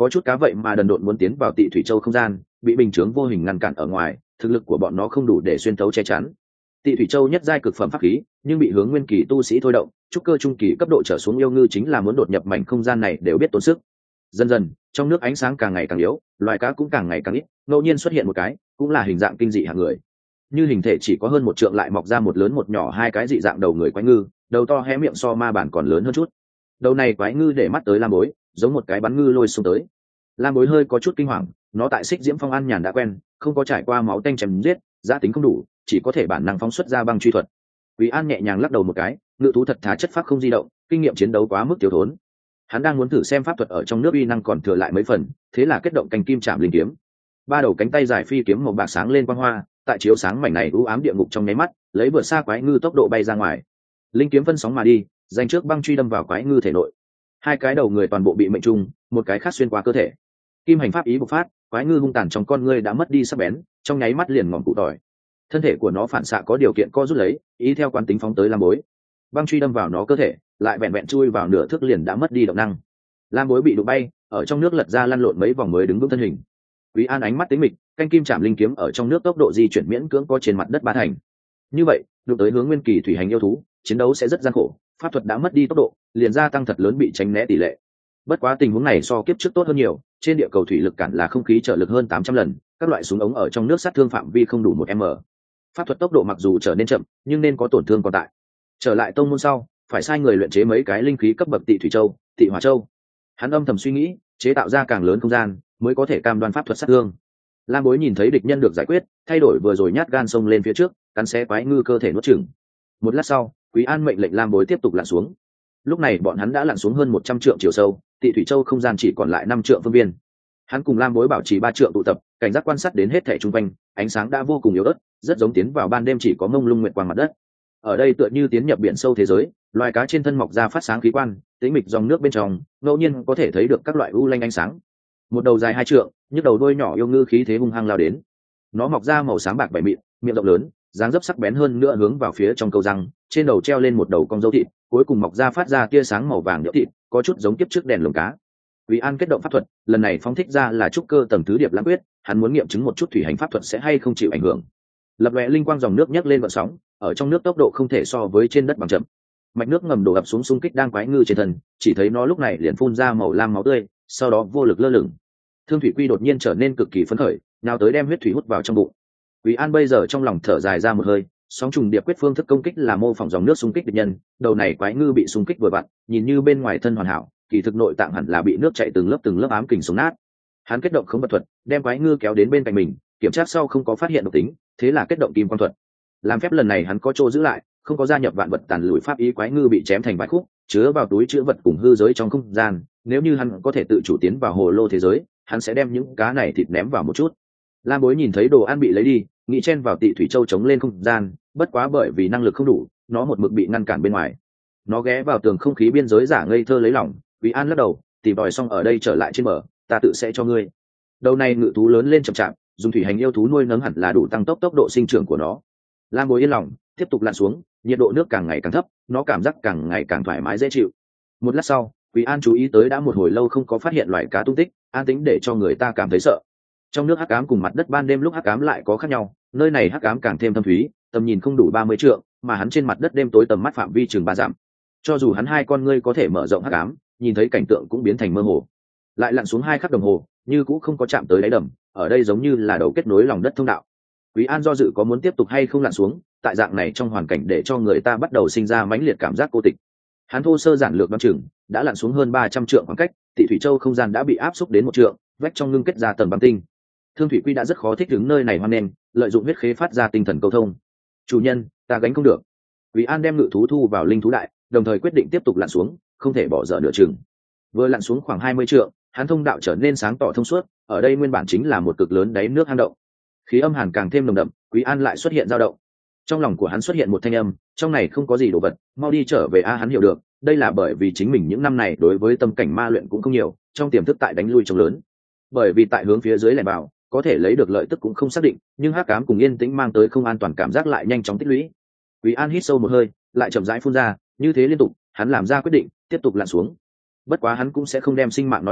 có chút cá vậy mà đần độn muốn tiến vào Tị Thủy Châu không gian, bị bình chướng vô hình ngăn cản ở ngoài, thực lực của bọn nó không đủ để xuyên tấu che chắn. Tị Thủy Châu nhất giai cực phẩm pháp khí, nhưng bị hướng nguyên kỳ tu sĩ thôi động, trúc cơ trung kỳ cấp độ trở xuống yêu ngư chính là muốn đột nhập mảnh không gian này đều biết tốn sức. Dần dần, trong nước ánh sáng càng ngày càng yếu, loài cá cũng càng ngày càng ít, ngẫu nhiên xuất hiện một cái, cũng là hình dạng kinh dị hạng người. Như hình thể chỉ có hơn một trượng lại mọc ra một lớn một nhỏ hai cái dị dạng đầu người quái ngư, đầu to hé miệng so ma bản còn lớn hơn chút. Đầu này quái ngư để mắt tới Lam Bối, giống một cái bắn ngư lôi xông tới. Lam Bối hơi có chút kinh hoàng, nó tại Xích Diễm Phong an nhàn đã quen, không có trải qua máu tanh chém giết, giá tính không đủ, chỉ có thể bản năng phóng xuất ra băng truy thuật. Quý An nhẹ nhàng lắc đầu một cái, ngự thú thật thà chất pháp không di động, kinh nghiệm chiến đấu quá mức thiếu thốn. Hắn đang muốn thử xem pháp thuật ở trong nước uy năng còn thừa lại mấy phần, thế là kết động cành kim chạm linh kiếm. Ba đầu cánh tay dài phi kiếm màu bạc sáng lên quang hoa, tại chiếu sáng mảnh này u ám địa ngục trong nháy mắt, lấy vượt xa quái ngư tốc độ bay ra ngoài. Linh kiếm phân sóng mà đi, dành trước băng truy đâm vào quái ngư thể nội. Hai cái đầu người toàn bộ bị mệnh trung, một cái khác xuyên qua cơ thể. Kim hành pháp ý bộc phát, quái ngư hung tàn trong con ngươi đã mất đi sắc bén, trong nháy mắt liền ngọn cụ tỏi. Thân thể của nó phản xạ có điều kiện co rút lấy, ý theo quán tính phóng tới Lam Bối. Băng truy đâm vào nó cơ thể, lại vẹn vẹn chui vào nửa thước liền đã mất đi động năng. Lam Bối bị đụng bay, ở trong nước lật ra lăn lộn mấy vòng mới đứng vững thân hình. Quý An ánh mắt tính mịch, canh kim chạm linh kiếm ở trong nước tốc độ di chuyển miễn cưỡng có trên mặt đất ba thành. Như vậy, đụng tới hướng nguyên kỳ thủy hành yêu thú, chiến đấu sẽ rất gian khổ, pháp thuật đã mất đi tốc độ, liền gia tăng thật lớn bị tránh né tỷ lệ. Bất quá tình huống này so kiếp trước tốt hơn nhiều, trên địa cầu thủy lực cản là không khí trợ lực hơn tám trăm lần, các loại súng ống ở trong nước sát thương phạm vi không đủ một m. Pháp thuật tốc độ mặc dù trở nên chậm, nhưng nên có tổn thương còn tại. Trở lại tông môn sau, phải sai người luyện chế mấy cái linh khí cấp bậc Tị Thủy Châu, Tị Hỏa Châu. Hắn âm thầm suy nghĩ, chế tạo ra càng lớn không gian, mới có thể cam đoan pháp thuật sát thương. Lam Bối nhìn thấy địch nhân được giải quyết, thay đổi vừa rồi nhát gan xông lên phía trước, cắn xé quái ngư cơ thể nuốt chửng. Một lát sau, Quý An mệnh lệnh Lam Bối tiếp tục lặn xuống. Lúc này bọn hắn đã lặn xuống hơn một trăm trượng chiều sâu, Tị Thủy Châu không gian chỉ còn lại năm trượng phương viên. Hắn cùng Lam Bối bảo trì ba trượng tụ tập, cảnh giác quan sát đến hết thảy xung quanh, ánh sáng đã vô cùng yếu ớt, rất giống tiến vào ban đêm chỉ có mông lung nguyệt quang mặt đất. Ở đây tựa như tiến nhập biển sâu thế giới, loài cá trên thân mọc ra phát sáng khí quan, tĩnh mịch dòng nước bên trong, ngẫu nhiên có thể thấy được các loại u lanh ánh sáng. Một đầu dài hai trượng, nhức đầu đôi nhỏ yêu ngư khí thế hung hăng lao đến. Nó mọc ra màu sáng bạc bảy mịn, miệng rộng lớn, dáng dấp sắc bén hơn nữa hướng vào phía trong câu răng, trên đầu treo lên một đầu con dâu thịt, cuối cùng mọc ra phát ra tia sáng màu vàng nhợt thịt, có chút giống kiếp trước đèn lồng cá. Quý An kết động pháp thuật, lần này phóng thích ra là trúc cơ tầng thứ điệp lãng quyết, hắn muốn nghiệm chứng một chút thủy hành pháp thuật sẽ hay không chịu ảnh hưởng. Lập lòe linh quang dòng nước nhấc lên vận sóng, ở trong nước tốc độ không thể so với trên đất bằng chậm. Mạch nước ngầm đổ ập xuống xung kích đang quái ngư trên thân, chỉ thấy nó lúc này liền phun ra màu lam máu tươi, sau đó vô lực lơ lửng. Thương Thủy Quy đột nhiên trở nên cực kỳ phấn khởi, nào tới đem huyết thủy hút vào trong bụng. Quý An bây giờ trong lòng thở dài ra một hơi, sóng trùng điệp quyết phương thức công kích là mô phỏng dòng nước xung kích địch nhân, đầu này quái ngư bị xung kích vừa vặn, nhìn như bên ngoài thân hoàn hảo, kỳ thực nội tạng hẳn là bị nước chảy từng lớp từng lớp ám kình sống nát. Hắn kết động khống vật thuật, đem quái ngư kéo đến bên cạnh mình, kiểm tra sau không có phát hiện độc tính, thế là kết động kim quang thuật. Làm phép lần này hắn có chỗ giữ lại, không có gia nhập vạn vật tàn lùi pháp ý, quái ngư bị chém thành vài khúc, chứa vào túi chứa vật cùng hư giới trong không gian, nếu như hắn có thể tự chủ tiến vào hồ lô thế giới, hắn sẽ đem những cá này thịt ném vào một chút. Lam Bối nhìn thấy đồ ăn bị lấy đi, nghĩ chen vào Tị Thủy Châu chống lên không gian, bất quá bởi vì năng lực không đủ, nó một mực bị ngăn cản bên ngoài. Nó ghé vào tường không khí biên giới giả ngây thơ lấy lòng, Quý An lắc đầu, tìm tòi xong ở đây trở lại trên bờ, ta tự sẽ cho ngươi. Đầu này ngự thú lớn lên chậm chạp, dùng thủy hành yêu thú nuôi nấng hẳn là đủ tăng tốc tốc độ sinh trưởng của nó. Lam Bối yên lòng, tiếp tục lặn xuống, nhiệt độ nước càng ngày càng thấp, nó cảm giác càng ngày càng thoải mái dễ chịu. Một lát sau, Quý An chú ý tới đã một hồi lâu không có phát hiện loài cá tung tích, an tĩnh để cho người ta cảm thấy sợ. Trong nước hắc ám cùng mặt đất ban đêm lúc hắc ám lại có khác nhau, nơi này hắc ám càng thêm thâm thúy, tầm nhìn không đủ ba mươi trượng, mà hắn trên mặt đất đêm tối tầm mắt phạm vi chừng ba dặm. Cho dù hắn hai con ngươi có thể mở rộng hắc ám, nhìn thấy cảnh tượng cũng biến thành mơ hồ. Lại lặn xuống hai khắc đồng hồ, như cũng không có chạm tới đáy đầm, ở đây giống như là đầu kết nối lòng đất thông đạo. Quý An do dự có muốn tiếp tục hay không lặn xuống, tại dạng này trong hoàn cảnh để cho người ta bắt đầu sinh ra mãnh liệt cảm giác cô tịch. Hắn thô sơ giản lược đoán chừng, đã lặn xuống hơn ba trăm trượng khoảng cách, Tị Thủy Châu không gian đã bị áp xúc đến một trượng, vách trong ngưng kết ra tầng băng tinh. Thương Thủy Quy đã rất khó thích ứng nơi này hoang nên, lợi dụng huyết khế phát ra tinh thần câu thông. Chủ nhân, ta gánh không được. Quý An đem ngự thú thu vào linh thú đại, đồng thời quyết định tiếp tục lặn xuống, không thể bỏ dở nửa chừng. Vừa lặn xuống khoảng hai mươi trượng, hắn thông đạo trở nên sáng tỏ thông suốt, ở đây nguyên bản chính là một cực lớn đáy nước hang động. Khí âm hàn càng thêm nồng đậm, Quý An lại xuất hiện dao động. Trong lòng của hắn xuất hiện một thanh âm, trong này không có gì đồ vật, mau đi trở về a. Hắn hiểu được, đây là bởi vì chính mình những năm này đối với tâm cảnh ma luyện cũng không nhiều, trong tiềm thức tại đánh lui trông lớn. Bởi vì tại hướng phía dưới lẻn vào, có thể lấy được lợi tức cũng không xác định, nhưng hắc ám cùng yên tĩnh mang tới không an toàn cảm giác lại nhanh chóng tích lũy. Quý An hít sâu một hơi, lại chậm rãi phun ra, như thế liên tục, hắn làm ra quyết định, tiếp tục lặn xuống. Bất quá hắn cũng sẽ không đem sinh mạng nói đùa,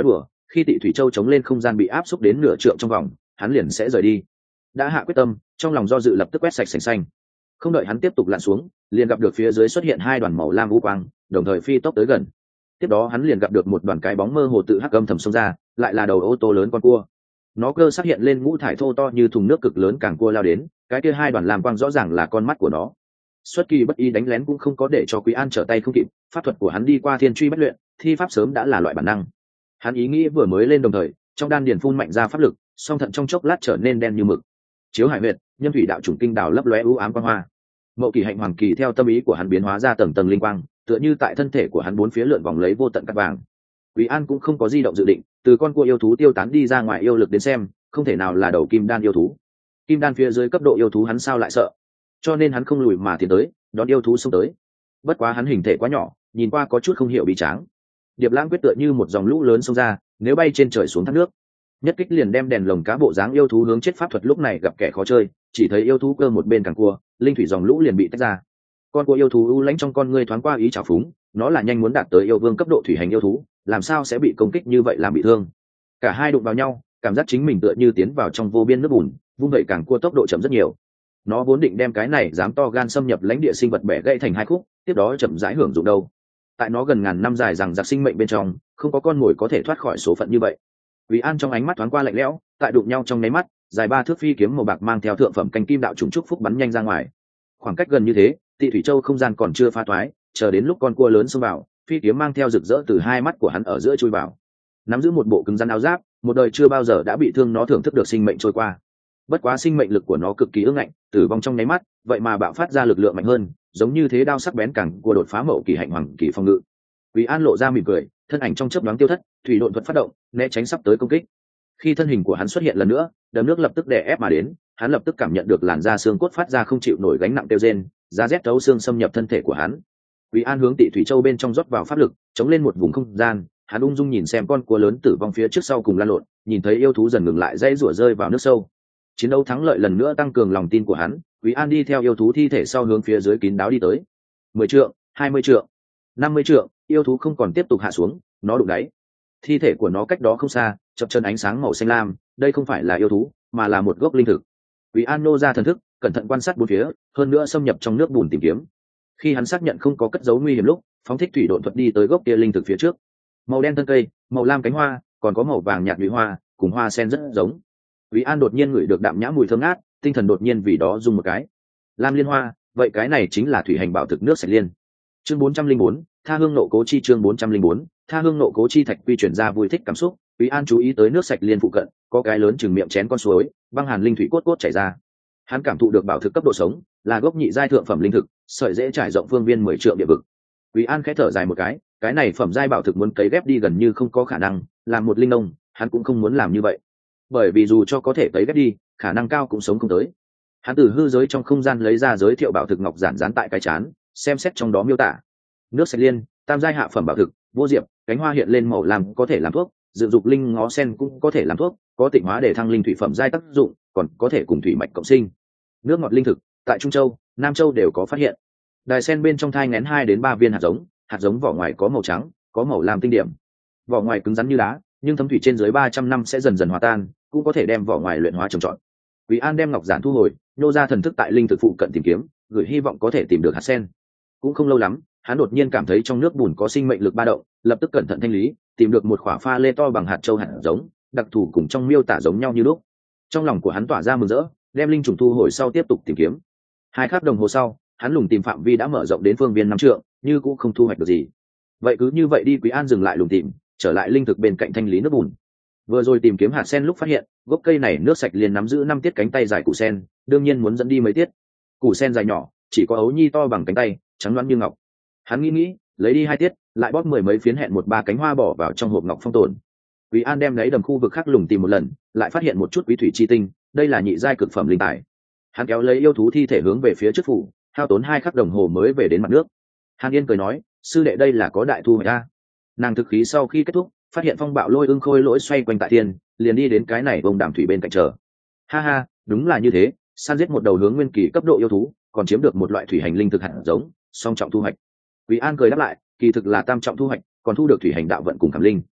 khi Tị Thủy Châu chống lên không gian bị áp xúc đến nửa trượng trong vòng, hắn liền sẽ rời đi. Đã hạ quyết tâm, trong lòng do dự lập tức quét sạch sành xanh. Không đợi hắn tiếp tục lặn xuống, liền gặp được phía dưới xuất hiện hai đoàn màu lam vũ quang, đồng thời phi tốc tới gần. Tiếp đó hắn liền gặp được một đoàn cái bóng mơ hồ tự hắc âm thầm xông ra, lại là đầu ô tô lớn con cua. Nó cơ xác hiện lên ngũ thải thô to như thùng nước cực lớn càng cua lao đến, cái kia hai đoàn lam quang rõ ràng là con mắt của nó. Xuất kỳ bất ý đánh lén cũng không có để cho Quý An trở tay không kịp, pháp thuật của hắn đi qua thiên truy bất luyện, thi pháp sớm đã là loại bản năng. Hắn ý nghĩ vừa mới lên đồng thời, trong đan điền phun mạnh ra pháp lực, song thận trong chốc lát trở nên đen như mực. Chiếu hải huyệt, nhân thủy đạo chủng kinh đào lấp lóe u ám quang hoa. Mậu Kỳ hạnh hoàng kỳ theo tâm ý của hắn biến hóa ra tầng tầng linh quang, tựa như tại thân thể của hắn bốn phía lượn vòng lấy vô tận cát vàng. Quý An cũng không có di động dự định, từ con cua yêu thú tiêu tán đi ra ngoài yêu lực đến xem, không thể nào là đầu kim đan yêu thú. Kim đan phía dưới cấp độ yêu thú hắn sao lại sợ? Cho nên hắn không lùi mà tiến tới, đón yêu thú xông tới. Bất quá hắn hình thể quá nhỏ, nhìn qua có chút không hiểu bí tráng. Điệp Lãng quyết tựa như một dòng lũ lớn xông ra, nếu bay trên trời xuống thác nước, nhất kích liền đem đèn lồng cá bộ dáng yêu thú hướng chết pháp thuật lúc này gặp kẻ khó chơi, chỉ thấy yêu thú cơ một bên càng cua, linh thủy dòng lũ liền bị tách ra. Con cua yêu thú u lãnh trong con ngươi thoáng qua ý trào phúng, nó là nhanh muốn đạt tới yêu vương cấp độ thủy hành yêu thú, làm sao sẽ bị công kích như vậy làm bị thương. Cả hai đụng vào nhau, cảm giác chính mình tựa như tiến vào trong vô biên nước bùn, vung vậy càng cua tốc độ chậm rất nhiều. Nó vốn định đem cái này dám to gan xâm nhập lãnh địa sinh vật bẻ gãy thành hai khúc, tiếp đó chậm rãi hưởng dụng đâu. Tại nó gần ngàn năm dài rằng giặc sinh mệnh bên trong, không có con mồi có thể thoát khỏi số phận như vậy. Quý An trong ánh mắt thoáng qua lạnh lẽo, tại đụng nhau trong nháy mắt, dài ba thước phi kiếm màu bạc mang theo thượng phẩm canh kim đạo trùng trúc phúc bắn nhanh ra ngoài. Khoảng cách gần như thế, Tị Thủy Châu không gian còn chưa phá toái, chờ đến lúc con cua lớn xông vào, phi kiếm mang theo rực rỡ từ hai mắt của hắn ở giữa chui vào. Nắm giữ một bộ cứng rắn áo giáp, một đời chưa bao giờ đã bị thương nó thưởng thức được sinh mệnh trôi qua. Bất quá sinh mệnh lực của nó cực kỳ ương ngạnh, tử vong trong nháy mắt, vậy mà bạo phát ra lực lượng mạnh hơn, giống như thế đao sắc bén càng cua đột phá Mậu Kỳ hạnh hoàng kỳ phòng ngự. Quý An lộ ra mỉm cười, thân ảnh trong chớp nhoáng tiêu thất, thủy độn thuật phát động, né tránh sắp tới công kích. Khi thân hình của hắn xuất hiện lần nữa, đầm nước lập tức đè ép mà đến, hắn lập tức cảm nhận được làn da xương cốt phát ra không chịu nổi gánh nặng tiêu rên, giá rét thấu xương xâm nhập thân thể của hắn. Quý An hướng Tị Thủy Châu bên trong rót vào pháp lực, chống lên một vùng không gian, hắn ung dung nhìn xem con cua lớn tử vong phía trước sau cùng lan lộn, nhìn thấy yêu thú dần ngừng lại dãy rủa rơi vào nước sâu. Chiến đấu thắng lợi lần nữa tăng cường lòng tin của hắn, Quý An đi theo yêu thú thi thể sau hướng phía dưới kín đáo đi tới. mười trượng, hai mươi trượng, năm mươi trượng, yêu thú không còn tiếp tục hạ xuống, nó đụng đáy. Thi thể của nó cách đó không xa, chập chân ánh sáng màu xanh lam, đây không phải là yêu thú, mà là một gốc linh thực. Quý An nô ra thần thức, cẩn thận quan sát bốn phía, hơn nữa xâm nhập trong nước bùn tìm kiếm. Khi hắn xác nhận không có cất giấu nguy hiểm lúc, phóng thích thủy độn thuật đi tới gốc kia linh thực phía trước. Màu đen thân cây, màu lam cánh hoa, còn có màu vàng nhạt nhụy hoa, cùng hoa sen rất giống. Quý An đột nhiên ngửi được đạm nhã mùi thơm ngát, tinh thần đột nhiên vì đó rung một cái. Lam liên hoa, vậy cái này chính là thủy hành bảo thực nước sạch liên. Chương bốn trăm linh bốn, Tha hương nộ cố chi chương bốn trăm linh bốn, Tha hương nộ cố chi thạch quy chuyển ra vui thích cảm xúc. Quý An chú ý tới nước sạch liên phụ cận, có cái lớn chừng miệng chén con suối, băng hàn linh thủy cốt cốt chảy ra. Hắn cảm thụ được bảo thực cấp độ sống, là gốc nhị giai thượng phẩm linh thực, sợi dễ trải rộng phương viên mười trượng địa vực. Quý An khẽ thở dài một cái, cái này phẩm giai bảo thực muốn cấy ghép đi gần như không có khả năng, làm một linh nông, hắn cũng không muốn làm như vậy. Bởi vì dù cho có thể cấy ghép đi, khả năng cao cũng sống không tới. Hắn từ hư giới trong không gian lấy ra giới thiệu bảo thực ngọc giản dán tại cái chán, xem xét trong đó miêu tả. Nước sạch liên, tam giai hạ phẩm bảo thực, vô diệp, cánh hoa hiện lên màu làm có thể làm thuốc, dự dục linh ngó sen cũng có thể làm thuốc, có tịnh hóa để thăng linh thủy phẩm giai tác dụng, còn có thể cùng thủy mạch cộng sinh. Nước ngọt linh thực, tại Trung Châu, Nam Châu đều có phát hiện. Đài sen bên trong thai ngén hai đến ba viên hạt giống, hạt giống vỏ ngoài có màu trắng, có màu lam tinh điểm. Vỏ ngoài cứng rắn như đá, nhưng thấm thủy trên dưới ba trăm năm sẽ dần dần hòa tan, cũng có thể đem vỏ ngoài luyện hóa trồng trọt. Quý An đem ngọc giản thu hồi, nô ra thần thức tại linh thực phụ cận tìm kiếm, gửi hy vọng có thể tìm được hạt sen. Cũng không lâu lắm, hắn đột nhiên cảm thấy trong nước bùn có sinh mệnh lực ba động, lập tức cẩn thận thanh lý, tìm được một quả pha lê to bằng hạt châu hạt giống, đặc thù cùng trong miêu tả giống nhau như lúc. Trong lòng của hắn tỏa ra mừng rỡ, đem linh trùng thu hồi sau tiếp tục tìm kiếm. Hai khắc đồng hồ sau, hắn lùng tìm phạm vi đã mở rộng đến phương viên năm trượng, như cũng không thu hoạch được gì. Vậy cứ như vậy đi, Quý An dừng lại lùng tìm, trở lại linh thực bên cạnh thanh lý nước bùn. Vừa rồi tìm kiếm hạt sen lúc phát hiện, gốc cây này nước sạch liền nắm giữ năm tiết cánh tay dài củ sen, đương nhiên muốn dẫn đi mấy tiết. Củ sen dài nhỏ, chỉ có ấu nhi to bằng cánh tay, trắng loáng như ngọc. Hắn nghĩ nghĩ, lấy đi hai tiết, lại bóp mười mấy phiến hẹn một ba cánh hoa bỏ vào trong hộp ngọc phong tồn. Quý An đem lấy đầm khu vực khác lùng tìm một lần, lại phát hiện một chút quý thủy chi tinh, đây là nhị giai cực phẩm linh tài. Hắn kéo lấy yêu thú thi thể hướng về phía trước phủ, hao tốn hai khắc đồng hồ mới về đến mặt nước. Hàn Yên cười nói, sư đệ đây là có đại thu hoạch ta. Nàng thực khí sau khi kết thúc, phát hiện phong bạo lôi ưng khôi lỗi xoay quanh tại thiên, liền đi đến cái này vùng đàm thủy bên cạnh chờ. Ha ha, đúng là như thế, săn giết một đầu hướng nguyên kỳ cấp độ yêu thú, còn chiếm được một loại thủy hành linh thực hạt giống, song trọng thu hoạch. Quý An cười đáp lại, kỳ thực là tam trọng thu hoạch, còn thu được thủy hành đạo vận cùng cảm linh.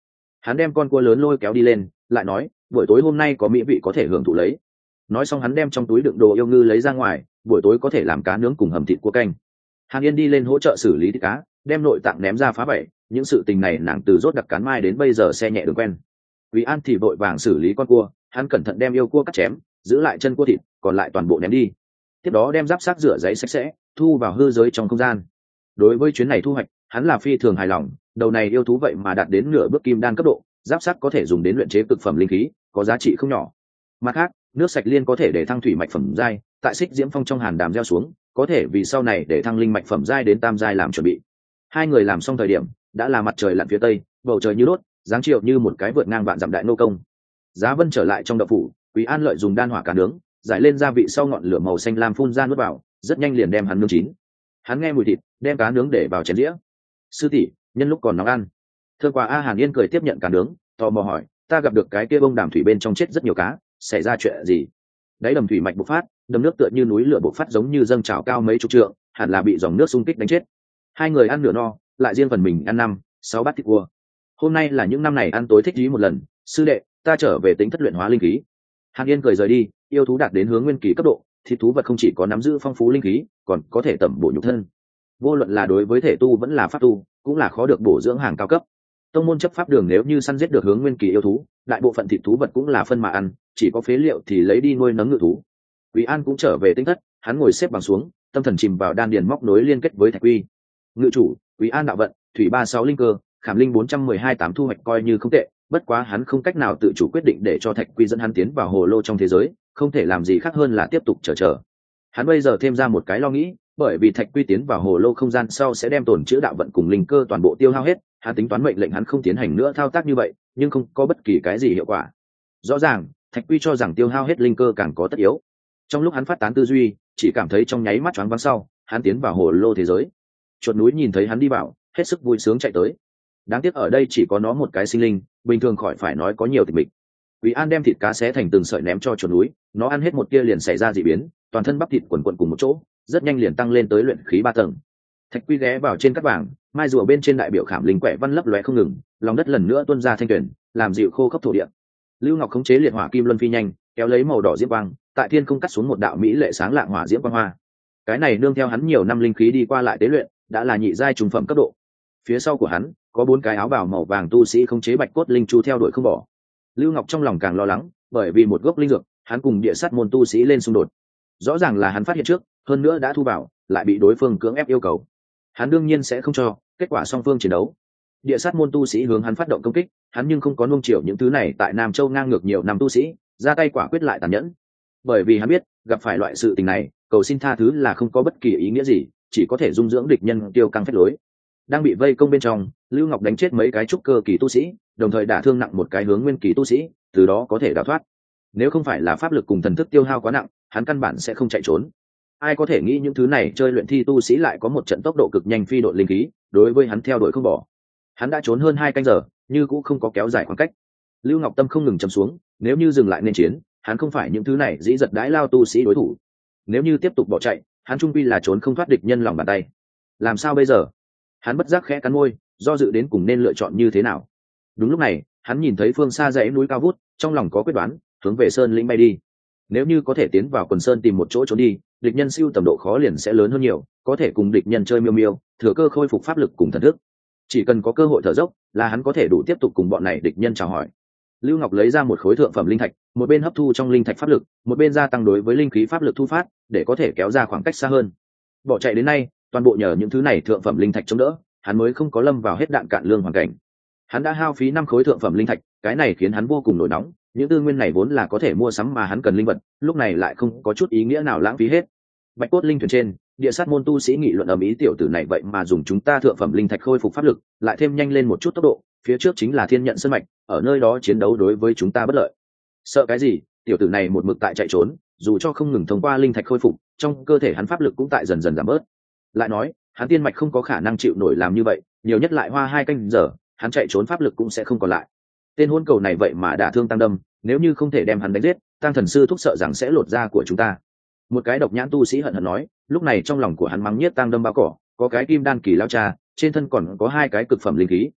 Hắn đem con cua lớn lôi kéo đi lên, lại nói buổi tối hôm nay có mỹ vị có thể hưởng thụ lấy. Nói xong hắn đem trong túi đựng đồ yêu ngư lấy ra ngoài, buổi tối có thể làm cá nướng cùng hầm thịt cua canh. Hàn Yên đi lên hỗ trợ xử lý thịt cá, đem nội tạng ném ra phá bẫy. Những sự tình này nàng từ rốt đặc cán mai đến bây giờ xe nhẹ đường quen. Quý An thì vội vàng xử lý con cua, hắn cẩn thận đem yêu cua cắt chém, giữ lại chân cua thịt, còn lại toàn bộ ném đi. Tiếp đó đem giáp xác rửa giấy sạch sẽ, thu vào hư giới trong không gian. Đối với chuyến này thu hoạch, hắn là phi thường hài lòng, đầu này yêu thú vậy mà đạt đến nửa bước kim đan cấp độ, giáp xác có thể dùng đến luyện chế cực phẩm linh khí, có giá trị không nhỏ. Mặt khác, nước sạch liên có thể để thăng thủy mạch phẩm giai, tại xích diễm phong trong hàn đàm gieo xuống, có thể vì sau này để thăng linh mạch phẩm giai đến tam giai làm chuẩn bị. Hai người làm xong thời điểm, đã là mặt trời lặn phía tây, bầu trời như đốt, dáng chiều như một cái vượt ngang vạn dặm đại nô công. Giá Vân trở lại trong đậu phủ, Quý An lợi dùng đan hỏa cá nướng, giải lên gia vị sau ngọn lửa màu xanh lam phun ra nuốt vào, rất nhanh liền đem hắn nướng chín. Hắn nghe mùi thịt, đem cá nướng để vào chén đĩa. Sư tỷ, nhân lúc còn nóng ăn. Thưa qua A Hàn Yên cười tiếp nhận cá nướng, tò mò hỏi, ta gặp được cái kia bông đàm thủy bên trong chết rất nhiều cá, xảy ra chuyện gì? Đáy đầm thủy mạch bộc phát, đầm nước tựa như núi lửa bộc phát giống như dâng trào cao mấy chục trượng, hẳn là bị dòng nước xung kích đánh chết. Hai người ăn nửa no, lại riêng phần mình ăn năm, sáu bát thịt cua. Hôm nay là những năm này ăn tối thích ý một lần, sư đệ, ta trở về tính thất luyện hóa linh khí. Hàn Yên cười rời đi, yêu thú đạt đến hướng nguyên kỳ cấp độ, thịt thú vật không chỉ có nắm giữ phong phú linh khí, còn có thể tẩm bổ nhục thân. Vô luận là đối với thể tu vẫn là pháp tu, cũng là khó được bổ dưỡng hàng cao cấp. Tông môn chấp pháp đường nếu như săn giết được hướng nguyên kỳ yêu thú, đại bộ phận thịt thú vật cũng là phân mà ăn, chỉ có phế liệu thì lấy đi nuôi nấng ngự thú. Quý An cũng trở về tinh thất, hắn ngồi xếp bằng xuống, tâm thần chìm vào đan điền móc nối liên kết với thạch quy. Ngự chủ, Quý An đạo vận, thủy ba sáu linh cơ, khảm linh bốn trăm mười hai tám thu hoạch coi như không tệ, bất quá hắn không cách nào tự chủ quyết định để cho thạch quy dẫn hắn tiến vào hồ lô trong thế giới, không thể làm gì khác hơn là tiếp tục chờ chờ. Hắn bây giờ thêm ra một cái lo nghĩ, bởi vì thạch quy tiến vào hồ lô không gian sau sẽ đem tổn chữa đạo vận cùng linh cơ toàn bộ tiêu hao hết, hắn tính toán mệnh lệnh hắn không tiến hành nữa thao tác như vậy, nhưng không có bất kỳ cái gì hiệu quả. Rõ ràng, thạch quy cho rằng tiêu hao hết linh cơ càng có tất yếu. Trong lúc hắn phát tán tư duy, chỉ cảm thấy trong nháy mắt choáng váng sau, hắn tiến vào hồ lô thế giới. Chuột núi nhìn thấy hắn đi vào, hết sức vui sướng chạy tới. Đáng tiếc ở đây chỉ có nó một cái sinh linh, bình thường khỏi phải nói có nhiều tịch mịch. Quý An đem thịt cá xé thành từng sợi ném cho chuột núi, nó ăn hết một tia liền xảy ra dị biến, toàn thân bắp thịt quần quần cùng một chỗ, rất nhanh liền tăng lên tới luyện khí ba tầng. Thạch quy ghé vào trên cát vàng, mai rùa bên trên đại biểu khảm linh quẻ văn lấp lóe không ngừng, lòng đất lần nữa tuôn ra thanh tuyển, làm dịu khô khốc thổ địa. Lưu Ngọc khống chế liệt hỏa kim luân phi nhanh, kéo lấy màu đỏ diễm quang, tại thiên không cắt xuống một đạo mỹ lệ sáng lạng hỏa diễm quang hoa. Cái này nương theo hắn nhiều năm linh khí đi qua lại tế luyện, đã là nhị giai trùng phẩm cấp độ. Phía sau của hắn có bốn cái áo bào màu vàng tu sĩ khống chế bạch cốt linh chu theo đuổi không bỏ. Lưu Ngọc trong lòng càng lo lắng, bởi vì một gốc linh dược, hắn cùng địa sát môn tu sĩ lên xung đột. Rõ ràng là hắn phát hiện trước, hơn nữa đã thu vào, lại bị đối phương cưỡng ép yêu cầu. Hắn đương nhiên sẽ không cho, kết quả song phương chiến đấu. Địa sát môn tu sĩ hướng hắn phát động công kích, hắn nhưng không có nuông chiều những thứ này tại Nam Châu ngang ngược nhiều năm tu sĩ, ra tay quả quyết lại tàn nhẫn. Bởi vì hắn biết, gặp phải loại sự tình này, cầu xin tha thứ là không có bất kỳ ý nghĩa gì, chỉ có thể dung dưỡng địch nhân tiêu căng phách lối. Đang bị vây công bên trong, Lưu Ngọc đánh chết mấy cái trúc cơ kỳ tu sĩ, đồng thời đả thương nặng một cái hướng nguyên kỳ tu sĩ, từ đó có thể đào thoát. Nếu không phải là pháp lực cùng thần thức tiêu hao quá nặng, hắn căn bản sẽ không chạy trốn. Ai có thể nghĩ những thứ này chơi luyện thi tu sĩ lại có một trận tốc độ cực nhanh phi độn linh khí, đối với hắn theo đuổi không bỏ. Hắn đã trốn hơn hai canh giờ, nhưng cũng không có kéo dài khoảng cách. Lưu Ngọc tâm không ngừng chầm xuống, nếu như dừng lại nên chiến, hắn không phải những thứ này dĩ giật đãi lao tu sĩ đối thủ. Nếu như tiếp tục bỏ chạy, hắn trung quy là trốn không thoát địch nhân lòng bàn tay. Làm sao bây giờ? Hắn bất giác khẽ cắn môi, do dự đến cùng nên lựa chọn như thế nào. Đúng lúc này, hắn nhìn thấy phương xa dãy núi cao vút, trong lòng có quyết đoán, hướng về sơn lĩnh bay đi. Nếu như có thể tiến vào quần sơn tìm một chỗ trốn đi, địch nhân siêu tầm độ khó liền sẽ lớn hơn nhiều, có thể cùng địch nhân chơi miêu miêu, thừa cơ khôi phục pháp lực cùng thần thức. Chỉ cần có cơ hội thở dốc, là hắn có thể đủ tiếp tục cùng bọn này địch nhân chào hỏi. Lưu Ngọc lấy ra một khối thượng phẩm linh thạch, một bên hấp thu trong linh thạch pháp lực, một bên gia tăng đối với linh khí pháp lực thu phát, để có thể kéo ra khoảng cách xa hơn. Bỏ chạy đến nay, toàn bộ nhờ những thứ này thượng phẩm linh thạch chống đỡ, hắn mới không có lâm vào hết đạn cạn lương hoàn cảnh. Hắn đã hao phí năm khối thượng phẩm linh thạch, cái này khiến hắn vô cùng nổi nóng, những tư nguyên này vốn là có thể mua sắm mà hắn cần linh vật, lúc này lại không có chút ý nghĩa nào lãng phí hết. Bạch cốt linh thuyền trên, địa sát môn tu sĩ nghị luận ầm ĩ, tiểu tử này vậy mà dùng chúng ta thượng phẩm linh thạch khôi phục pháp lực, lại thêm nhanh lên một chút tốc độ, phía trước chính là thiên nhận sơn mạch, ở nơi đó chiến đấu đối với chúng ta bất lợi. Sợ cái gì, tiểu tử này một mực tại chạy trốn, dù cho không ngừng thông qua linh thạch khôi phục, trong cơ thể hắn pháp lực cũng tại dần dần giảm bớt. Lại nói, hắn tiên mạch không có khả năng chịu nổi làm như vậy, nhiều nhất lại hoa hai canh giờ, hắn chạy trốn pháp lực cũng sẽ không còn lại. Tên hôn cầu này vậy mà đả thương tăng đâm, nếu như không thể đem hắn đánh giết, tăng thần sư thúc sợ rằng sẽ lột da của chúng ta. Một cái độc nhãn tu sĩ hận hận nói, lúc này trong lòng của hắn mắng nhiếc tăng đâm bao cỏ, có cái kim đan kỳ lao cha, trên thân còn có hai cái cực phẩm linh khí,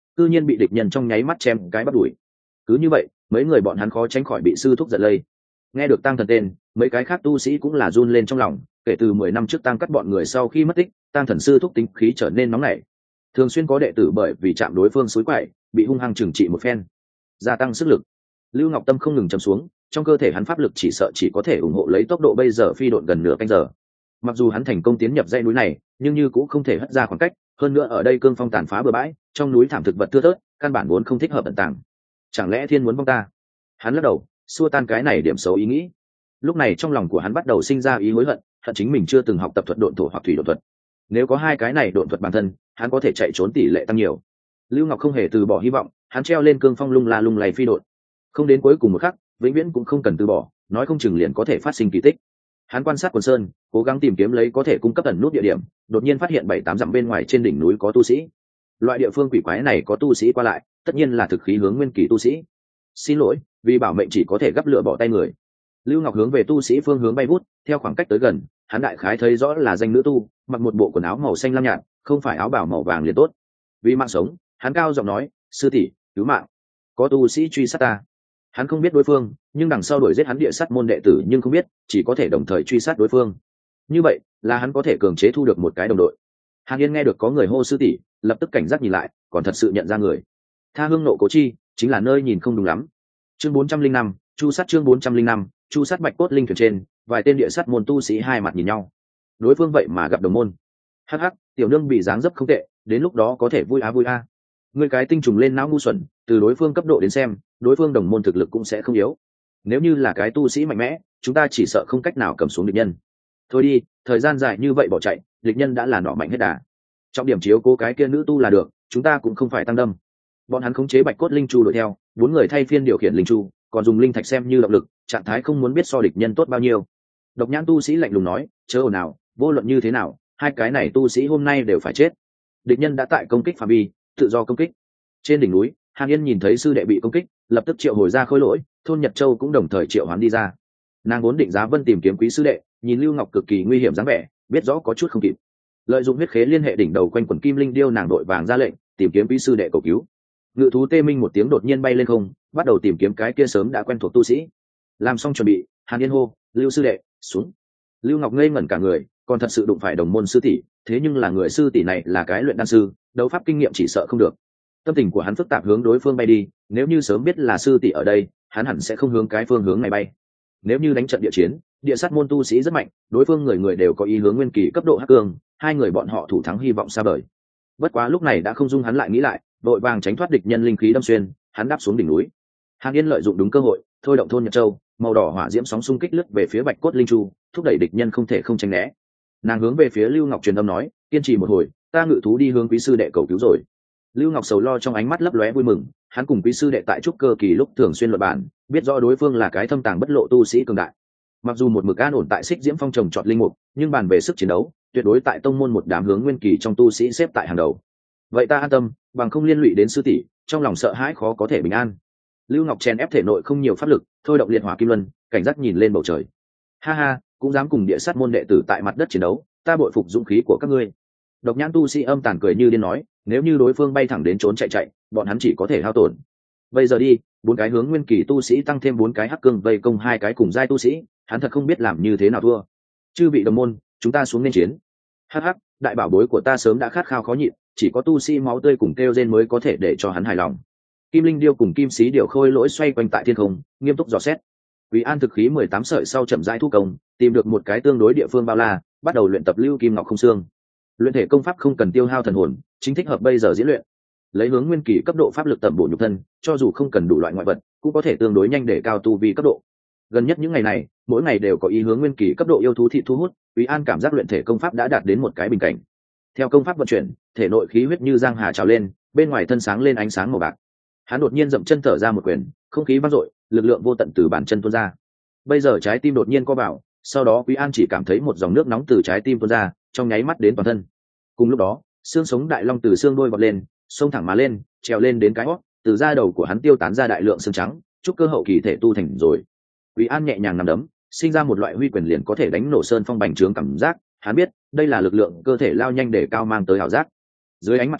cư nhiên bị địch nhân trong nháy mắt chém cái bắt đuổi. Cứ như vậy mấy người bọn hắn khó tránh khỏi bị sư thúc giận lây. Nghe được Tăng Thần tên, mấy cái khác tu sĩ cũng là run lên trong lòng. Kể từ mười năm trước Tăng cắt bọn người sau khi mất tích, Tăng Thần sư thúc tính khí trở nên nóng nảy, thường xuyên có đệ tử bởi vì chạm đối phương xối quậy bị hung hăng trừng trị một phen, gia tăng sức lực. Lưu Ngọc Tâm không ngừng chầm xuống, trong cơ thể hắn pháp lực chỉ sợ chỉ có thể ủng hộ lấy tốc độ bây giờ phi độn gần nửa canh giờ. Mặc dù hắn thành công tiến nhập dãy núi này, nhưng như cũng không thể hất ra khoảng cách, hơn nữa ở đây cương phong tàn phá bừa bãi, trong núi thảm thực vật thưa thớt, căn bản vốn không thích hợp ẩn tàng. Chẳng lẽ thiên muốn vong ta? Hắn lắc đầu, xua tan cái này điểm xấu ý nghĩ. Lúc này trong lòng của hắn bắt đầu sinh ra ý hối hận, hận chính mình chưa từng học tập thuật độn thổ hoặc thủy độn thuật. Nếu có hai cái này độn thuật bản thân, hắn có thể chạy trốn tỷ lệ tăng nhiều. Lưu Ngọc không hề từ bỏ hy vọng, hắn treo lên cương phong lung la lung lay phi độn. Không đến cuối cùng một khắc, vĩnh viễn cũng không cần từ bỏ, nói không chừng liền có thể phát sinh kỳ tích. Hắn quan sát quần sơn, cố gắng tìm kiếm lấy có thể cung cấp ẩn nút địa điểm, đột nhiên phát hiện bảy tám dặm bên ngoài trên đỉnh núi có tu sĩ. Loại địa phương quỷ quái này có tu sĩ qua lại, tất nhiên là thực khí hướng nguyên kỳ tu sĩ. Xin lỗi, vì bảo mệnh chỉ có thể gấp lửa bỏ tay người. Lưu Ngọc hướng về tu sĩ phương hướng bay vút, theo khoảng cách tới gần, hắn đại khái thấy rõ là danh nữ tu, mặc một bộ quần áo màu xanh lam nhạt, không phải áo bào màu vàng liền tốt. Vì mạng sống, hắn cao giọng nói, sư tỷ, cứu mạng, có tu sĩ truy sát ta. Hắn không biết đối phương, nhưng đằng sau đuổi giết hắn địa sát môn đệ tử nhưng không biết, chỉ có thể đồng thời truy sát đối phương. Như vậy là hắn có thể cường chế thu được một cái đồng đội. Hàn Yên nghe được có người hô sư tỷ, lập tức cảnh giác nhìn lại, còn thật sự nhận ra người. Tha hương nộ cố chi, chính là nơi nhìn không đúng lắm. Chương bốn trăm linh năm, chu sát chương bốn trăm linh năm, chu sát bạch cốt linh thuyền trên, vài tên địa sát môn tu sĩ hai mặt nhìn nhau. Đối phương vậy mà gặp đồng môn. Hắc hắc, tiểu nương bị dáng dấp không tệ, đến lúc đó có thể vui á vui a. Người cái tinh trùng lên não ngu xuẩn, từ đối phương cấp độ đến xem, đối phương đồng môn thực lực cũng sẽ không yếu. Nếu như là cái tu sĩ mạnh mẽ, chúng ta chỉ sợ không cách nào cầm xuống địch nhân. Thôi đi, thời gian dài như vậy bỏ chạy, địch nhân đã là nọ mạnh hết đà. Trọng điểm chiếu cố cái kia nữ tu là được, chúng ta cũng không phải tăng đâm. Bọn hắn khống chế bạch cốt linh chu đuổi theo, bốn người thay phiên điều khiển linh chu, còn dùng linh thạch xem như động lực, trạng thái không muốn biết so địch nhân tốt bao nhiêu. Độc nhãn tu sĩ lạnh lùng nói, chớ ồn nào, vô luận như thế nào, hai cái này tu sĩ hôm nay đều phải chết. Địch nhân đã tại công kích phạm vi, tự do công kích. Trên đỉnh núi, Hàn Yên nhìn thấy sư đệ bị công kích, lập tức triệu hồi ra khôi lỗi, thôn Nhật Châu cũng đồng thời triệu hoán đi ra. Nàng vốn định giá vân tìm kiếm quý sư đệ, nhìn Lưu Ngọc cực kỳ nguy hiểm dáng vẻ, biết rõ có chút không kịp. Lợi dụng huyết khế liên hệ đỉnh đầu quanh quần kim linh điêu, nàng đội vàng ra lệnh tìm kiếm quý sư đệ cầu cứu. Ngự thú tê minh một tiếng đột nhiên bay lên không, bắt đầu tìm kiếm cái kia sớm đã quen thuộc tu sĩ. Làm xong chuẩn bị, Hàn Yên hô, Lưu sư đệ, xuống. Lưu Ngọc ngây ngẩn cả người, còn thật sự đụng phải đồng môn sư tỷ, thế nhưng là người sư tỷ này là cái luyện đan sư, đấu pháp kinh nghiệm chỉ sợ không được. Tâm tình của hắn phức tạp hướng đối phương bay đi, nếu như sớm biết là sư tỷ ở đây, hắn hẳn sẽ không hướng cái phương hướng này bay. Nếu như đánh trận địa chiến, địa sát môn tu sĩ rất mạnh, đối phương người người đều có ý hướng nguyên kỳ cấp độ hắc cương, hai người bọn họ thủ thắng hy vọng xa vời. Bất quá lúc này đã không dung hắn lại nghĩ lại, đội vàng tránh thoát địch nhân linh khí đâm xuyên, hắn đáp xuống đỉnh núi. Hàn Yên lợi dụng đúng cơ hội, thôi động thôn Nhật Châu, màu đỏ hỏa diễm sóng xung kích lướt về phía bạch cốt linh chu, thúc đẩy địch nhân không thể không tránh né. Nàng hướng về phía Lưu Ngọc truyền âm nói, kiên trì một hồi, ta ngự thú đi hướng quý sư đệ cầu cứu rồi. Lưu Ngọc sầu lo trong ánh mắt lấp lóe vui mừng, hắn cùng quý sư đệ tại trúc cơ kỳ lúc thường xuyên luận bàn, biết rõ đối phương là cái thâm tàng bất lộ tu sĩ cường đại. Mặc dù một mực an ổn tại xích diễm phong trồng trọt linh mục, nhưng bàn về sức chiến đấu, tuyệt đối tại tông môn một đám hướng nguyên kỳ trong tu sĩ xếp tại hàng đầu. Vậy ta an tâm, bằng không liên lụy đến sư tỷ, trong lòng sợ hãi khó có thể bình an. Lưu Ngọc chèn ép thể nội không nhiều pháp lực, thôi động liệt hỏa kim luân, cảnh giác nhìn lên bầu trời. Ha ha, cũng dám cùng địa sát môn đệ tử tại mặt đất chiến đấu, ta bội phục dũng khí của các ngươi. Độc nhãn tu sĩ âm tàn cười như điên nói, nếu như đối phương bay thẳng đến trốn chạy chạy, bọn hắn chỉ có thể hao tổn. Bây giờ đi, bốn cái hướng nguyên kỳ tu sĩ tăng thêm bốn cái hắc cương vây công hai cái cùng giai tu sĩ, hắn thật không biết làm như thế nào thua. Chư vị đồng môn, chúng ta xuống nên chiến. Hắc hắc, đại bảo bối của ta sớm đã khát khao khó nhịn, chỉ có tu sĩ máu tươi cùng kêu rên mới có thể để cho hắn hài lòng. Kim linh điêu cùng kim sĩ điểu khôi lỗi xoay quanh tại thiên không, nghiêm túc dò xét. Quý An thực khí mười tám sợi sau chậm rãi thu công, tìm được một cái tương đối địa phương bao la, bắt đầu luyện tập lưu kim ngọc không xương. Luyện thể công pháp không cần tiêu hao thần hồn, chính thích hợp bây giờ diễn luyện. Lấy hướng nguyên kỳ cấp độ pháp lực tầm bổ nhục thân, cho dù không cần đủ loại ngoại vật, cũng có thể tương đối nhanh để cao tu vi cấp độ. Gần nhất những ngày này, mỗi ngày đều có ý hướng nguyên kỳ cấp độ yêu thú thị thu hút, Quý An cảm giác luyện thể công pháp đã đạt đến một cái bình cảnh. Theo công pháp vận chuyển, thể nội khí huyết như giang hà trào lên, bên ngoài thân sáng lên ánh sáng màu bạc. Hắn đột nhiên dậm chân thở ra một quyền, không khí vang dội, lực lượng vô tận từ bàn chân tuôn ra. Bây giờ trái tim đột nhiên co vào, sau đó Quý An chỉ cảm thấy một dòng nước nóng từ trái tim tuôn ra, trong nháy mắt đến toàn thân. Cùng lúc đó, xương sống đại long từ xương đôi vọt lên, xông thẳng mà lên, trèo lên đến cái hót, từ da đầu của hắn tiêu tán ra đại lượng xương trắng, chúc cơ hậu kỳ thể tu thành rồi. Quý An nhẹ nhàng nắm đấm, sinh ra một loại huy quyền liền có thể đánh nổ sơn phong bành trướng cảm giác, hắn biết, đây là lực lượng cơ thể lao nhanh để cao mang tới ảo giác. Dưới ánh mặt trời,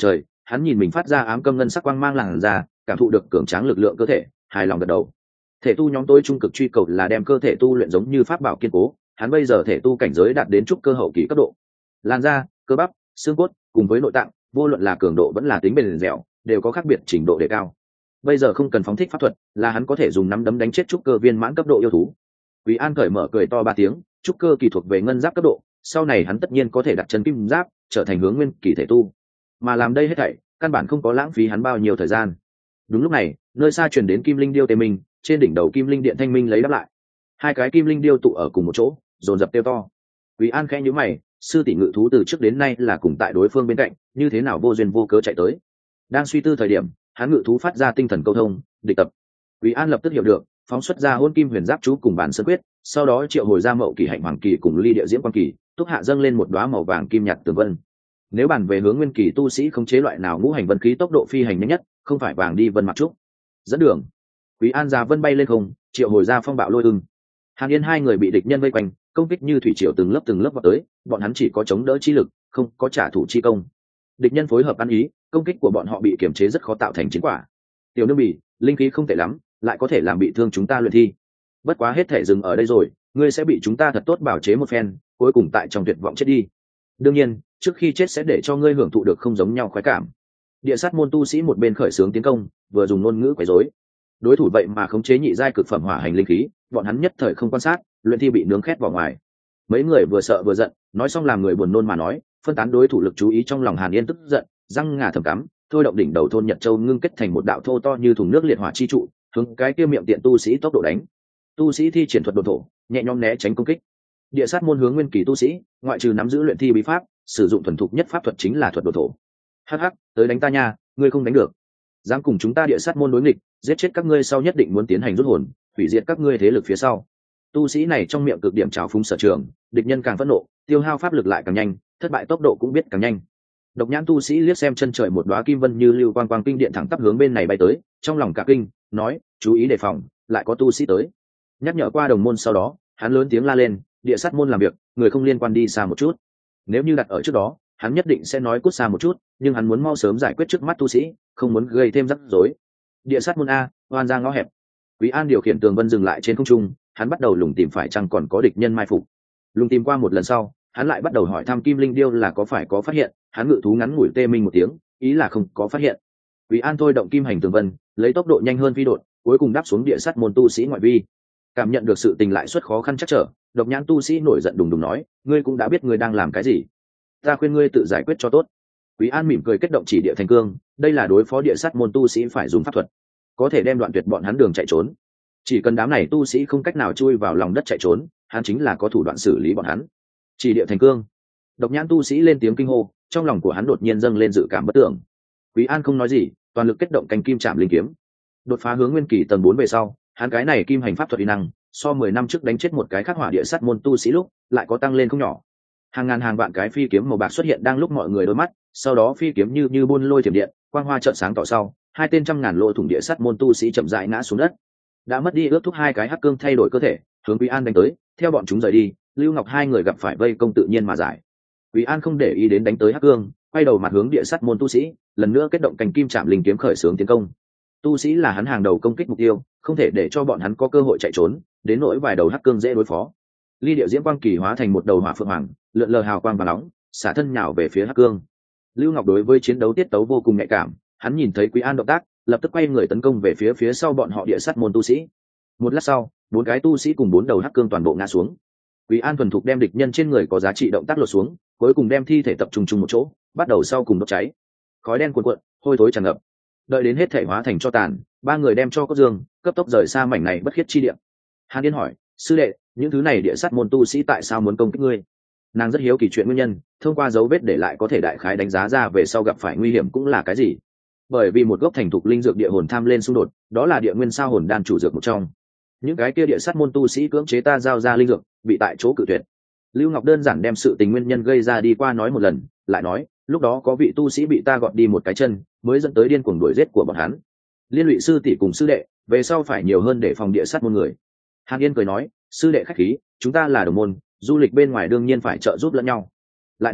hắn nhìn mình phát ra ám câm ngân sắc quang mang làn ra, cảm thụ được cường tráng lực lượng cơ thể, hài lòng gật đầu. Thể tu nhóm tôi trung cực truy cầu là đem cơ thể tu luyện giống như pháp bảo kiên cố, hắn bây giờ thể tu cảnh giới đạt đến trúc cơ hậu kỳ cấp độ. Làn da, cơ bắp, xương cốt cùng với nội tạng, vô luận là cường độ vẫn là tính bền dẻo, đều có khác biệt trình độ đề cao. Bây giờ không cần phóng thích pháp thuật, là hắn có thể dùng nắm đấm đánh chết trúc cơ viên mãn cấp độ yêu thú. Quý An cởi mở cười to ba tiếng, trúc cơ kỳ thuộc về ngân giáp cấp độ, sau này hắn tất nhiên có thể đặt chân kim giáp, trở thành hướng nguyên kỳ thể tu. Mà làm đây hết thảy, căn bản không có lãng phí hắn bao nhiêu thời gian. Đúng lúc này, nơi xa truyền đến kim linh điêu tê minh, trên đỉnh đầu kim linh điện thanh minh lấy đáp lại. Hai cái kim linh điêu tụ ở cùng một chỗ, dồn dập kêu to. Quý An khẽ nhíu mày, sư tỷ ngự thú từ trước đến nay là cùng tại đối phương bên cạnh, như thế nào vô duyên vô cớ chạy tới. Đang suy tư thời điểm, hắn ngự thú phát ra tinh thần câu thông, địch tập. Quý An lập tức hiểu được, phóng xuất ra hôn kim huyền giáp chú cùng bản sơn quyết, sau đó triệu hồi ra mậu kỳ hạnh hoàng kỳ cùng ly địa diễm quang kỳ, túc hạ dâng lên một đóa màu vàng kim nhạt tường vân. Nếu bàn về hướng nguyên kỳ tu sĩ không chế loại nào ngũ hành vân khí tốc độ phi hành nhanh nhất, không phải vàng đi vân mặc trúc. Dẫn đường. Quý An ra vân bay lên không, triệu hồi ra phong bạo lôi ưng. Hàn Yên hai người bị địch nhân vây quanh, công kích như thủy triều từng lớp từng lớp vào tới, bọn hắn chỉ có chống đỡ chi lực, không có trả thù chi công. Địch nhân phối hợp ăn ý, công kích của bọn họ bị kiềm chế rất khó tạo thành chiến quả. Tiểu Nương Bỉ, linh khí không tệ lắm, lại có thể làm bị thương chúng ta luyện thi. Bất quá hết thể dừng ở đây rồi, ngươi sẽ bị chúng ta thật tốt bảo chế một phen, cuối cùng tại trong tuyệt vọng chết đi. Đương nhiên, trước khi chết sẽ để cho ngươi hưởng thụ được không giống nhau khoái cảm. Địa sát môn tu sĩ một bên khởi xướng tiến công, vừa dùng ngôn ngữ quấy rối. Đối thủ vậy mà khống chế nhị giai cực phẩm hỏa hành linh khí, bọn hắn nhất thời không quan sát, luyện thi bị nướng khét vào ngoài. Mấy người vừa sợ vừa giận, nói xong làm người buồn nôn mà nói, phân tán đối thủ lực chú ý trong lòng Hàn Yên tức giận, răng ngà thầm cắm, thôi động đỉnh đầu thôn Nhật Châu ngưng kết thành một đạo thô to như thùng nước liệt hỏa chi trụ, hướng cái kia miệng tiện tu sĩ tốc độ đánh. Tu sĩ thi triển thuật độn thổ, nhẹ nhõm né tránh công kích. Địa sát môn hướng nguyên kỳ tu sĩ, ngoại trừ nắm giữ luyện thi bí pháp, sử dụng thuần thục nhất pháp thuật chính là thuật độn thổ. Hắc hắc, tới đánh ta nha, ngươi không đánh được. Dám cùng chúng ta địa sát môn đối nghịch, giết chết các ngươi sau nhất định muốn tiến hành rút hồn, hủy diệt các ngươi thế lực phía sau. Tu sĩ này trong miệng cực điểm trào phúng sở trường, địch nhân càng phẫn nộ, tiêu hao pháp lực lại càng nhanh, thất bại tốc độ cũng biết càng nhanh. Độc nhãn tu sĩ liếc xem chân trời một đóa kim vân như lưu quang quang kinh điện thẳng tắp hướng bên này bay tới, trong lòng cả kinh, nói, chú ý đề phòng, lại có tu sĩ tới. Nhắc nhở qua đồng môn sau đó, hắn lớn tiếng la lên, địa sát môn làm việc, người không liên quan đi xa một chút. Nếu như đặt ở trước đó, hắn nhất định sẽ nói cút xa một chút, nhưng hắn muốn mau sớm giải quyết trước mắt tu sĩ, không muốn gây thêm rắc rối. Địa sát môn a, oan ra ngõ hẹp. Quý An điều khiển tường vân dừng lại trên không trung, hắn bắt đầu lùng tìm phải chăng còn có địch nhân mai phục. Lùng tìm qua một lần sau, hắn lại bắt đầu hỏi thăm Kim Linh Điêu là có phải có phát hiện, hắn ngự thú ngắn ngủi tê minh một tiếng, ý là không có phát hiện. Quý An thôi động kim hành tường vân, lấy tốc độ nhanh hơn phi đột, cuối cùng đáp xuống địa sát môn tu sĩ ngoại vi. Cảm nhận được sự tình lại xuất khó khăn chắc trở, độc nhãn tu sĩ nổi giận đùng đùng nói, ngươi cũng đã biết ngươi đang làm cái gì, ta khuyên ngươi tự giải quyết cho tốt. Quý An mỉm cười kết động chỉ địa thành cương, đây là đối phó địa sát môn tu sĩ phải dùng pháp thuật, có thể đem đoạn tuyệt bọn hắn đường chạy trốn. Chỉ cần đám này tu sĩ không cách nào chui vào lòng đất chạy trốn, hắn chính là có thủ đoạn xử lý bọn hắn. Chỉ địa thành cương. Độc nhãn tu sĩ lên tiếng kinh hô, trong lòng của hắn đột nhiên dâng lên dự cảm bất tưởng. Quý An không nói gì, toàn lực kết động canh kim chạm linh kiếm, đột phá hướng nguyên kỳ tầng bốn về sau, hắn cái này kim hành pháp thuật uy năng, so mười năm trước đánh chết một cái khắc hỏa địa sát môn tu sĩ lúc, lại có tăng lên không nhỏ. Hàng ngàn hàng vạn cái phi kiếm màu bạc xuất hiện đang lúc mọi người đôi mắt, sau đó phi kiếm như như buôn lôi thiểm điện, quang hoa trợn sáng tỏ sau, hai tên trăm ngàn lỗ thủng địa sát môn tu sĩ chậm rãi ngã xuống đất. Đã mất đi ước thúc hai cái hắc cương thay đổi cơ thể, hướng Quý An đánh tới, theo bọn chúng rời đi, Lưu Ngọc hai người gặp phải vây công tự nhiên mà giải. Quý An không để ý đến đánh tới hắc cương, quay đầu mặt hướng địa sát môn tu sĩ, lần nữa kết động cành kim chạm linh kiếm khởi xướng tiến công. Tu sĩ là hắn hàng đầu công kích mục tiêu, không thể để cho bọn hắn có cơ hội chạy trốn, đến nỗi vài đầu hắc cương dễ đối phó. Ly điệu diễm quang kỳ hóa thành một đầu hỏa phượng hoàng, lượn lờ hào quang và nóng, xả thân nhào về phía hắc cương. Lưu Ngọc đối với chiến đấu tiết tấu vô cùng nhạy cảm, hắn nhìn thấy Quý An động tác, lập tức quay người tấn công về phía phía sau bọn họ địa sát môn tu sĩ. Một lát sau, bốn cái tu sĩ cùng bốn đầu hắc cương toàn bộ ngã xuống. Quý An thuần thục đem địch nhân trên người có giá trị động tác lột xuống, cuối cùng đem thi thể tập trung chung một chỗ, bắt đầu sau cùng đốt cháy. Khói đen cuồn cuộn, hôi thối tràn ngập. Đợi đến hết thể hóa thành cho tàn, ba người đem cho cốt dương, cấp tốc rời xa mảnh này bất khiết chi địa. Hàn Yên hỏi, sư đệ, những thứ này địa sát môn tu sĩ tại sao muốn công kích ngươi? Nàng rất hiếu kỳ chuyện nguyên nhân, thông qua dấu vết để lại có thể đại khái đánh giá ra về sau gặp phải nguy hiểm cũng là cái gì. Bởi vì một gốc thành thục linh dược địa hồn tham lên xung đột, đó là địa nguyên sao hồn đan chủ dược một trong. Những cái kia địa sát môn tu sĩ cưỡng chế ta giao ra linh dược, bị tại chỗ cự tuyệt. Lưu Ngọc đơn giản đem sự tình nguyên nhân gây ra đi qua nói một lần, lại nói, lúc đó có vị tu sĩ bị ta gọt đi một cái chân, mới dẫn tới điên cuồng đuổi giết của bọn hắn. Liên lụy sư tỷ cùng sư đệ, về sau phải nhiều hơn để phòng địa sát môn người. Hàn Yên cười nói, sư đệ khách khí, chúng ta là đồng môn, du lịch bên ngoài đương nhiên phải trợ giúp lẫn nhau. Lại nói,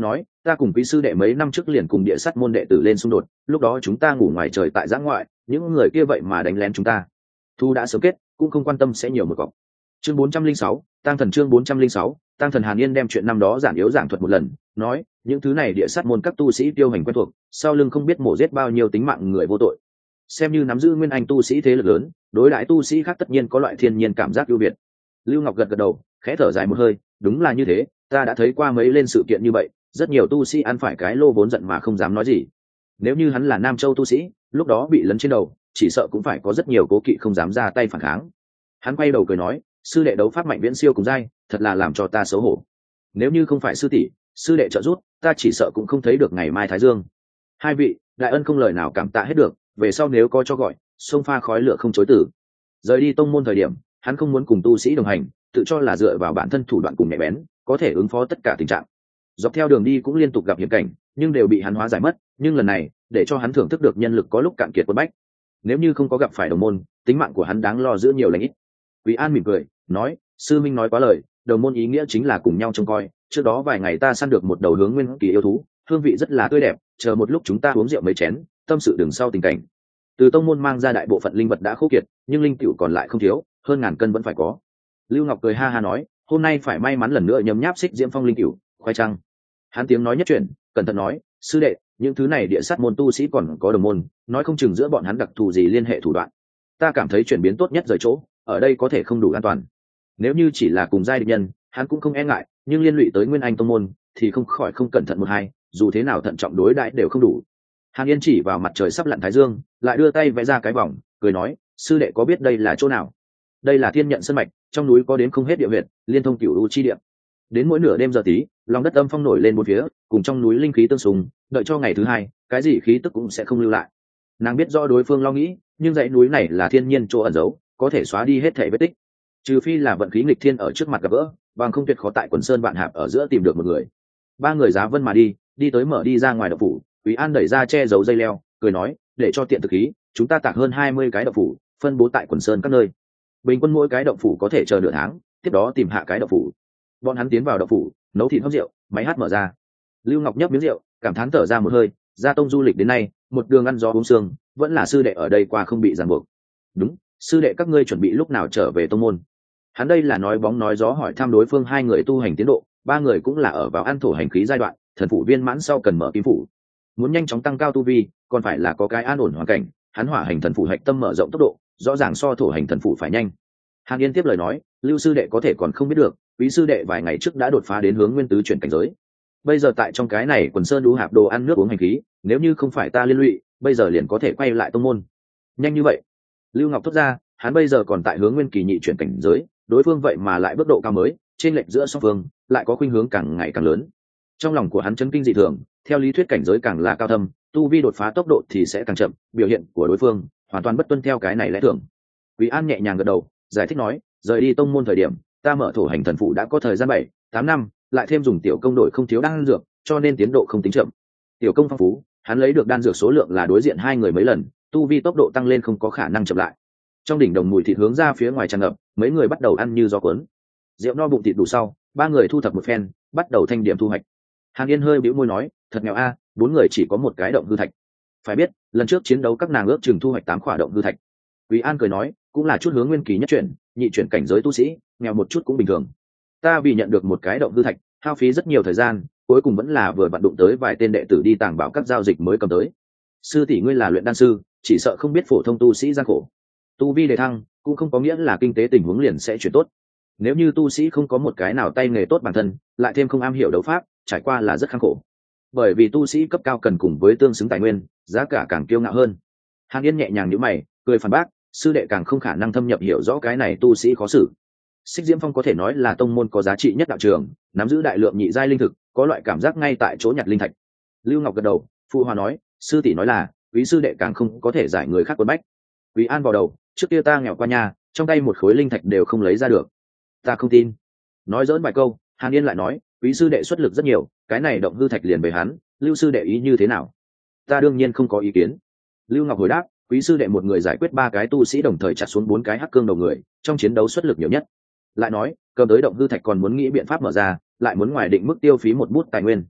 ta cùng quý sư đệ mấy năm trước liền cùng địa sắt môn đệ tử lên xung đột, lúc đó chúng ta ngủ ngoài trời tại giã ngoại, những người kia vậy mà đánh lén chúng ta. Thu đã sớm kết, cũng không quan tâm sẽ nhiều một cọc. Chương bốn trăm linh sáu, tăng thần chương bốn trăm linh sáu, tăng thần. Hàn Yên đem chuyện năm đó giản yếu giảng thuật một lần, nói, những thứ này địa sát môn các tu sĩ tiêu hành quen thuộc, sau lưng không biết mổ giết bao nhiêu tính mạng người vô tội. Xem như nắm giữ nguyên anh tu sĩ thế lực lớn, đối đãi tu sĩ khác tất nhiên có loại thiên nhiên cảm giác ưu việt. Lưu Ngọc gật gật đầu, khẽ thở dài một hơi, đúng là như thế, ta đã thấy qua mấy lên sự kiện như vậy, rất nhiều tu sĩ ăn phải cái lô vốn giận mà không dám nói gì. Nếu như hắn là Nam Châu tu sĩ, lúc đó bị lấn trên đầu, chỉ sợ cũng phải có rất nhiều cố kỵ không dám ra tay phản kháng. Hắn quay đầu cười nói, sư đệ đấu pháp mạnh viễn siêu cùng giai, thật là làm cho ta xấu hổ. Nếu như không phải sư tỷ, sư đệ trợ giúp, ta chỉ sợ cũng không thấy được ngày mai thái dương. Hai vị, đại ân không lời nào cảm tạ hết được, về sau nếu có cho gọi, xông pha khói lửa không chối từ. Rời đi tông môn thời điểm, hắn không muốn cùng tu sĩ đồng hành, tự cho là dựa vào bản thân thủ đoạn cùng nhạy bén, có thể ứng phó tất cả tình trạng. Dọc theo đường đi cũng liên tục gặp hiểm cảnh, nhưng đều bị hắn hóa giải mất, nhưng lần này, để cho hắn thưởng thức được nhân lực có lúc cạn kiệt quân bách. Nếu như không có gặp phải đồng môn, tính mạng của hắn đáng lo giữ nhiều lành ít. Quý An mỉm cười, nói, sư minh nói quá lời, đồng môn ý nghĩa chính là cùng nhau trông coi. Trước đó vài ngày ta săn được một đầu hướng nguyên kỳ yêu thú, hương vị rất là tươi đẹp, chờ một lúc chúng ta uống rượu mấy chén, tâm sự đường sau tình cảnh. Từ tông môn mang ra đại bộ phận linh vật đã khô kiệt, nhưng linh tiểu còn lại không thiếu, hơn ngàn cân vẫn phải có. Lưu Ngọc cười ha ha nói, hôm nay phải may mắn lần nữa nhấm nháp xích diễm phong linh tiểu, khoai trăng. Hắn tiếng nói nhất chuyển, cẩn thận nói, sư đệ, những thứ này địa sát môn tu sĩ còn có đồng môn, nói không chừng giữa bọn hắn đặc thù gì liên hệ thủ đoạn. Ta cảm thấy chuyển biến tốt nhất rời chỗ, ở đây có thể không đủ an toàn. Nếu như chỉ là cùng giai địch nhân, hắn cũng không e ngại, nhưng liên lụy tới nguyên anh tông môn, thì không khỏi không cẩn thận một hai, dù thế nào thận trọng đối đãi đều không đủ. Hàn Yên chỉ vào mặt trời sắp lặn thái dương, lại đưa tay vẽ ra cái vòng, cười nói, sư đệ có biết đây là chỗ nào? Đây là Thiên Nhận Sơn mạch, trong núi có đến không hết địa huyệt, liên thông cửu u chi địa. Đến mỗi nửa đêm giờ tí, lòng đất âm phong nổi lên bốn phía, cùng trong núi linh khí tương xung, đợi cho ngày thứ hai, cái gì khí tức cũng sẽ không lưu lại. Nàng biết rõ đối phương lo nghĩ, nhưng dãy núi này là thiên nhiên chỗ ẩn giấu, có thể xóa đi hết thảy vết tích. Trừ phi là vận khí nghịch thiên ở trước mặt gặp gỡ, bằng không tuyệt khó tại quần sơn vạn hạp ở giữa tìm được một người. Ba người giá vân mà đi, đi tới mở đi ra ngoài động phủ, Quý An đẩy ra che giấu dây leo, cười nói, để cho tiện thực khí, chúng ta tạc hơn hai mươi cái động phủ, phân bố tại quần sơn các nơi. Bình quân mỗi cái động phủ có thể chờ nửa tháng, tiếp đó tìm hạ cái động phủ. Bọn hắn tiến vào động phủ, nấu thịt hấp rượu, máy hát mở ra. Lưu Ngọc nhấp miếng rượu, cảm thán thở ra một hơi, ra tông du lịch đến nay, một đường ăn gió uống sương, vẫn là sư đệ ở đây qua không bị ràng buộc. Đúng, sư đệ các ngươi chuẩn bị lúc nào trở về tông môn? Hắn đây là nói bóng nói gió hỏi thăm đối phương hai người tu hành tiến độ, ba người cũng là ở vào ăn thổ hành khí giai đoạn, thần phủ viên mãn sau cần mở kim phủ. Muốn nhanh chóng tăng cao tu vi, còn phải là có cái an ổn hoàn cảnh, hắn hỏa hành thần phủ hạch tâm mở rộng tốc độ, rõ ràng so thổ hành thần phủ phải nhanh. Hàn Yên tiếp lời nói, Lưu sư đệ có thể còn không biết được, Quý sư đệ vài ngày trước đã đột phá đến hướng nguyên tứ chuyển cảnh giới. Bây giờ tại trong cái này quần sơn đú hạp đồ ăn nước uống hành khí, nếu như không phải ta liên lụy, bây giờ liền có thể quay lại tông môn. Nhanh như vậy? Lưu Ngọc thốt ra, hắn bây giờ còn tại hướng nguyên kỳ nhị chuyển cảnh giới, đối phương vậy mà lại bước độ cao mới, trên lệch giữa song phương lại có khuynh hướng càng ngày càng lớn. Trong lòng của hắn chấn kinh dị thường, theo lý thuyết cảnh giới càng là cao thâm, tu vi đột phá tốc độ thì sẽ càng chậm, biểu hiện của đối phương hoàn toàn bất tuân theo cái này lẽ thường. Quý An nhẹ nhàng gật đầu, giải thích nói, rời đi tông môn thời điểm, ta mở thổ hành thần phụ đã có thời gian bảy, tám năm, lại thêm dùng tiểu công đổi không thiếu đan dược, cho nên tiến độ không tính chậm. Tiểu công phong phú, hắn lấy được đan dược số lượng là đối diện hai người mấy lần, tu vi tốc độ tăng lên không có khả năng chậm lại. Trong đỉnh đồng mùi thịt hướng ra phía ngoài tràn ngập, mấy người bắt đầu ăn như gió cuốn. Rượu no bụng thịt đủ sau, ba người thu thập một phen, bắt đầu thanh điểm thu hoạch. Hàn Yên hơi bĩu môi nói, thật nghèo a, bốn người chỉ có một cái động hư thạch. Phải biết, lần trước chiến đấu các nàng ước chừng thu hoạch tám khỏa động hư thạch. Quý An cười nói, cũng là chút hướng nguyên kỳ nhất chuyển, nhị chuyển cảnh giới tu sĩ, nghèo một chút cũng bình thường. Ta vì nhận được một cái động hư thạch, hao phí rất nhiều thời gian, cuối cùng vẫn là vừa vặn đụng tới vài tên đệ tử đi tàng bảo các giao dịch mới cầm tới. Sư tỷ ngươi là luyện đan sư, chỉ sợ không biết phổ thông tu sĩ gian khổ. Tu vi đề thăng, cũng không có nghĩa là kinh tế tình huống liền sẽ chuyển tốt. Nếu như tu sĩ không có một cái nào tay nghề tốt bản thân, lại thêm không am hiểu đấu pháp, trải qua là rất khắc khổ. Bởi vì tu sĩ cấp cao cần cùng với tương xứng tài nguyên, giá cả càng kiêu ngạo hơn. Hàn Yên nhẹ nhàng nhíu mày, cười phản bác, sư đệ càng không khả năng thâm nhập hiểu rõ cái này tu sĩ khó xử. Xích Diễm Phong có thể nói là tông môn có giá trị nhất đạo trường, nắm giữ đại lượng nhị giai linh thực, có loại cảm giác ngay tại chỗ nhặt linh thạch. Lưu Ngọc gật đầu, phụ hòa nói, sư tỷ nói là, quý sư đệ càng không có thể giải người khác quấn bách. Quý An vào đầu, trước kia ta nghèo qua nhà, trong tay một khối linh thạch đều không lấy ra được. Ta không tin. Nói dỡn vài câu, Hàn Yên lại nói, quý sư đệ xuất lực rất nhiều, cái này động hư thạch liền về hắn, Lưu sư đệ ý như thế nào? Ta đương nhiên không có ý kiến. Lưu Ngọc hồi đáp, quý sư đệ một người giải quyết ba cái tu sĩ đồng thời chặt xuống bốn cái hắc cương đầu người, trong chiến đấu xuất lực nhiều nhất. Lại nói, cầm tới động hư thạch còn muốn nghĩ biện pháp mở ra, lại muốn ngoài định mức tiêu phí một bút tài nguyên.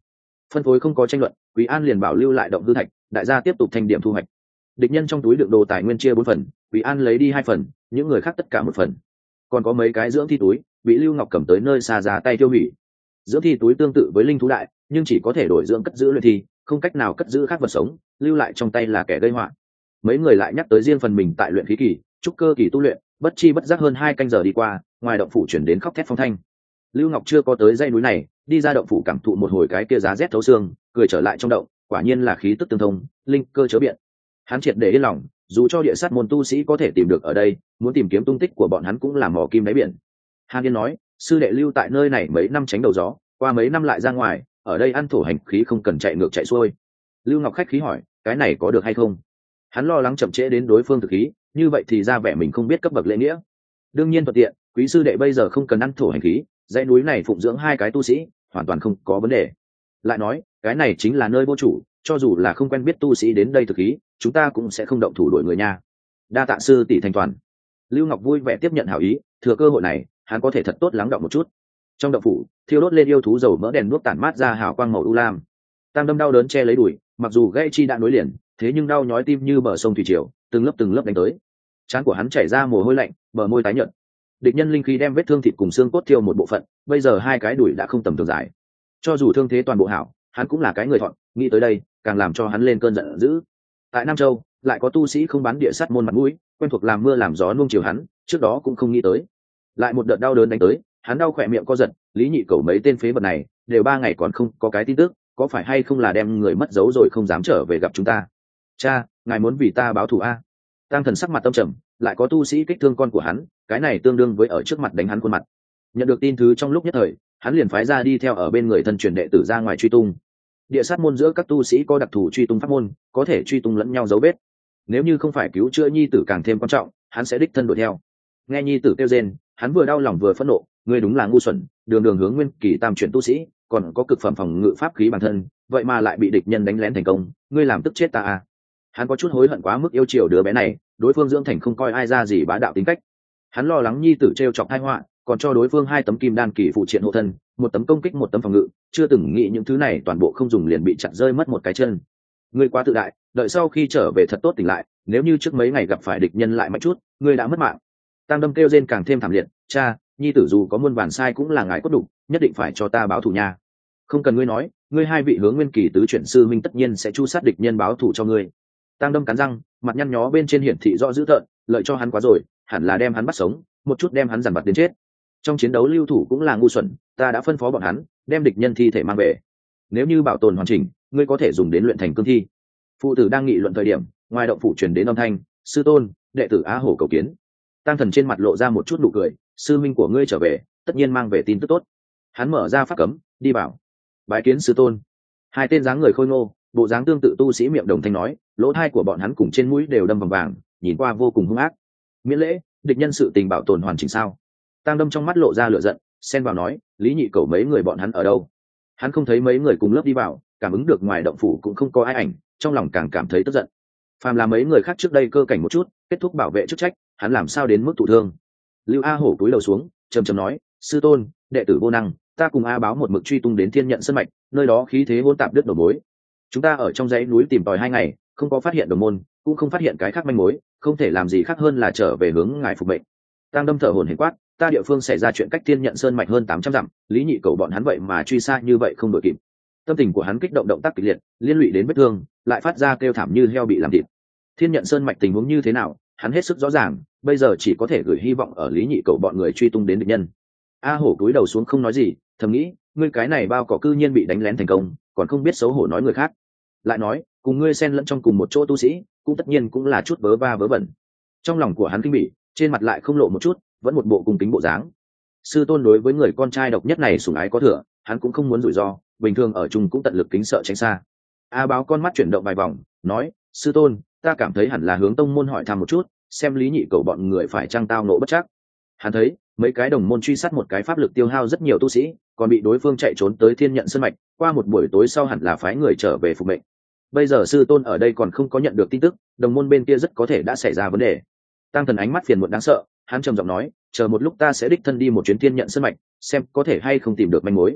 Phân phối không có tranh luận, Quý An liền bảo lưu lại động hư thạch, đại gia tiếp tục thanh điểm thu hoạch. Địch nhân trong túi đựng đồ tài nguyên chia bốn phần, Quý An lấy đi hai phần, những người khác tất cả một phần. Còn có mấy cái dưỡng thi túi bị Lưu Ngọc cầm tới nơi xa ra tay tiêu hủy. Dưỡng thi túi tương tự với linh thú đại, nhưng chỉ có thể đổi dưỡng cất giữ luyện thi, không cách nào cất giữ khác vật sống, lưu lại trong tay là kẻ gây họa. Mấy người lại nhắc tới riêng phần mình tại luyện khí kỳ, trúc cơ kỳ tu luyện, bất chi bất giác hơn hai canh giờ đi qua, ngoài động phủ chuyển đến khóc thét phong thanh. Lưu Ngọc chưa có tới dãy núi này, đi ra động phủ cảm thụ một hồi cái kia giá rét thấu xương, cười trở lại trong động, quả nhiên là khí tức tương thông, linh cơ chớ biện. Hắn triệt để yên lòng, dù cho địa sát môn tu sĩ có thể tìm được ở đây, muốn tìm kiếm tung tích của bọn hắn cũng là mò kim đáy biển. Hàn Yên nói, sư đệ lưu tại nơi này mấy năm tránh đầu gió, qua mấy năm lại ra ngoài, ở đây ăn thổ hành khí không cần chạy ngược chạy xuôi. Lưu Ngọc khách khí hỏi, cái này có được hay không? Hắn lo lắng chậm trễ đến đối phương thực khí, như vậy thì ra vẻ mình không biết cấp bậc lễ nghĩa. Đương nhiên thuận tiện, quý sư đệ bây giờ không cần ăn thổ hành khí, dãy núi này phụng dưỡng hai cái tu sĩ, hoàn toàn không có vấn đề. Lại nói, cái này chính là nơi vô chủ, cho dù là không quen biết tu sĩ đến đây thực khí, chúng ta cũng sẽ không động thủ đuổi người nha. Đa tạ sư tỷ thành toàn. Lưu Ngọc vui vẻ tiếp nhận hảo ý, thừa cơ hội này, hắn có thể thật tốt lắng đọng một chút. Trong động phủ, thiêu đốt lên yêu thú dầu mỡ đèn đuốc tản mát ra hào quang màu u lam. Tam Đâm đau đớn che lấy đùi, mặc dù gãy chi đã nối liền, thế nhưng đau nhói tim như bờ sông thủy triều, từng lớp từng lớp đánh tới. Trán của hắn chảy ra mồ hôi lạnh, bờ môi tái nhợt. Địch nhân linh khí đem vết thương thịt cùng xương cốt thiêu một bộ phận, bây giờ hai cái đùi đã không tầm thường dài. Cho dù thương thế toàn bộ hảo, hắn cũng là cái người thọn, nghĩ tới đây, càng làm cho hắn lên cơn giận dữ. Tại Nam Châu, lại có tu sĩ không bán địa sát môn mặt mũi, quen thuộc làm mưa làm gió nuông chiều hắn, trước đó cũng không nghĩ tới. Lại một đợt đau đớn đánh tới, hắn đau khỏe miệng co giật, Lý Nhị Cẩu mấy tên phế vật này, đều ba ngày còn không có cái tin tức, có phải hay không là đem người mất dấu rồi không dám trở về gặp chúng ta. Cha, ngài muốn vì ta báo thù a? Tăng Thần sắc mặt tâm trầm, lại có tu sĩ kích thương con của hắn, cái này tương đương với ở trước mặt đánh hắn khuôn mặt. Nhận được tin thứ trong lúc nhất thời, hắn liền phái ra đi theo ở bên người thân truyền đệ tử ra ngoài truy tung. Địa sát môn giữa các tu sĩ có đặc thù truy tung pháp môn, có thể truy tung lẫn nhau dấu vết. Nếu như không phải cứu chữa nhi tử càng thêm quan trọng, hắn sẽ đích thân đuổi theo. Nghe nhi tử kêu rên, hắn vừa đau lòng vừa phẫn nộ, ngươi đúng là ngu xuẩn, đường đường hướng nguyên kỳ tam chuyển tu sĩ, còn có cực phẩm phòng ngự pháp khí bản thân, vậy mà lại bị địch nhân đánh lén thành công, ngươi làm tức chết ta à? Hắn có chút hối hận quá mức yêu chiều đứa bé này, đối phương dưỡng thành không coi ai ra gì bá đạo tính cách. Hắn lo lắng nhi tử trêu chọc tai họa, còn cho đối phương hai tấm kim đan kỳ phụ triện hộ thân, một tấm công kích một tấm phòng ngự, chưa từng nghĩ những thứ này toàn bộ không dùng liền bị chặt rơi mất một cái chân. Ngươi quá tự đại, đợi sau khi trở về thật tốt tỉnh lại, nếu như trước mấy ngày gặp phải địch nhân lại mạnh chút, ngươi đã mất mạng. Tăng Đâm kêu rên càng thêm thảm liệt, cha, nhi tử dù có muôn vàn sai cũng là ngài cốt đủ, nhất định phải cho ta báo thù nha. Không cần ngươi nói, ngươi hai vị hướng nguyên kỳ tứ chuyển sư minh tất nhiên sẽ chu sát địch nhân báo thù cho ngươi. Tăng Đâm cắn răng, mặt nhăn nhó bên trên hiển thị rõ dữ tợn, lợi cho hắn quá rồi, hẳn là đem hắn bắt sống, một chút đem hắn dằn vặt đến chết. Trong chiến đấu lưu thủ cũng là ngu xuẩn, ta đã phân phó bọn hắn đem địch nhân thi thể mang về. Nếu như bảo tồn hoàn chỉnh, ngươi có thể dùng đến luyện thành cương thi. Phụ tử đang nghị luận thời điểm, ngoài động phủ truyền đến âm thanh, sư tôn, đệ tử Á Hổ cầu kiến. Tăng Thần trên mặt lộ ra một chút nụ cười, sư minh của ngươi trở về, tất nhiên mang về tin tức tốt. Hắn mở ra pháp cấm, đi bảo. Bái kiến sư tôn. Hai tên dáng người khôi ngô, bộ dáng tương tự tu sĩ miệng đồng thanh nói, lỗ thai của bọn hắn cùng trên mũi đều đâm vòng vàng, nhìn qua vô cùng hung ác. Miễn lễ, địch nhân sự tình bảo tồn hoàn chỉnh sao? Tăng Đâm trong mắt lộ ra lửa giận, xen vào nói, Lý Nhị Cẩu mấy người bọn hắn ở đâu? Hắn không thấy mấy người cùng lớp đi vào, cảm ứng được ngoài động phủ cũng không có ai ảnh, trong lòng càng cảm thấy tức giận. Phàm là mấy người khác trước đây cơ cảnh một chút, kết thúc bảo vệ chức trách, hắn làm sao đến mức thụ thương? Lưu A Hổ cúi đầu xuống, trầm trầm nói, sư tôn, đệ tử vô năng, ta cùng A Báo một mực truy tung đến Thiên Nhận Sơn mạch, nơi đó khí thế hỗn tạp đứt đầu mối. Chúng ta ở trong dãy núi tìm tòi hai ngày, không có phát hiện đồng môn, cũng không phát hiện cái khác manh mối, không thể làm gì khác hơn là trở về hướng ngài phục mệnh. Tăng Đâm thở hổn hển quát, ta địa phương xảy ra chuyện cách Thiên Nhận Sơn mạch hơn tám trăm dặm, Lý Nhị Cẩu bọn hắn vậy mà truy xa như vậy không đội kịp. Tâm tình của hắn kích động, động tác kịch liệt, liên lụy đến vết thương, lại phát ra kêu thảm như heo bị làm thịt. Thiên Nhận Sơn mạch tình huống như thế nào, hắn hết sức rõ ràng, bây giờ chỉ có thể gửi hy vọng ở Lý Nhị Cẩu bọn người truy tung đến địch nhân. A Hổ cúi đầu xuống không nói gì, thầm nghĩ, ngươi cái này bao cỏ cư nhiên bị đánh lén thành công, còn không biết xấu hổ nói người khác. Lại nói, cùng ngươi xen lẫn trong cùng một chỗ tu sĩ, cũng tất nhiên cũng là chút vớ va vớ vẩn. Trong lòng của hắn kinh bỉ, trên mặt lại không lộ một chút, vẫn một bộ cung kính bộ dáng. Sư tôn đối với người con trai độc nhất này sủng ái có thừa, hắn cũng không muốn rủi ro, bình thường ở chung cũng tận lực kính sợ tránh xa. A Báo con mắt chuyển động vài vòng, nói, sư tôn, ta cảm thấy hẳn là hướng tông môn hỏi thăm một chút, xem Lý Nhị Cẩu bọn người phải chăng tao nộ bất trắc. Hắn thấy mấy cái đồng môn truy sát một cái pháp lực tiêu hao rất nhiều tu sĩ, còn bị đối phương chạy trốn tới Thiên Nhận Sơn mạch, qua một buổi tối sau hẳn là phái người trở về phục mệnh. Bây giờ sư tôn ở đây còn không có nhận được tin tức, đồng môn bên kia rất có thể đã xảy ra vấn đề. Tăng Thần ánh mắt phiền muộn đáng sợ, hắn trầm giọng nói, chờ một lúc ta sẽ đích thân đi một chuyến Thiên Nhận Sơn mạch, xem có thể hay không tìm được manh mối.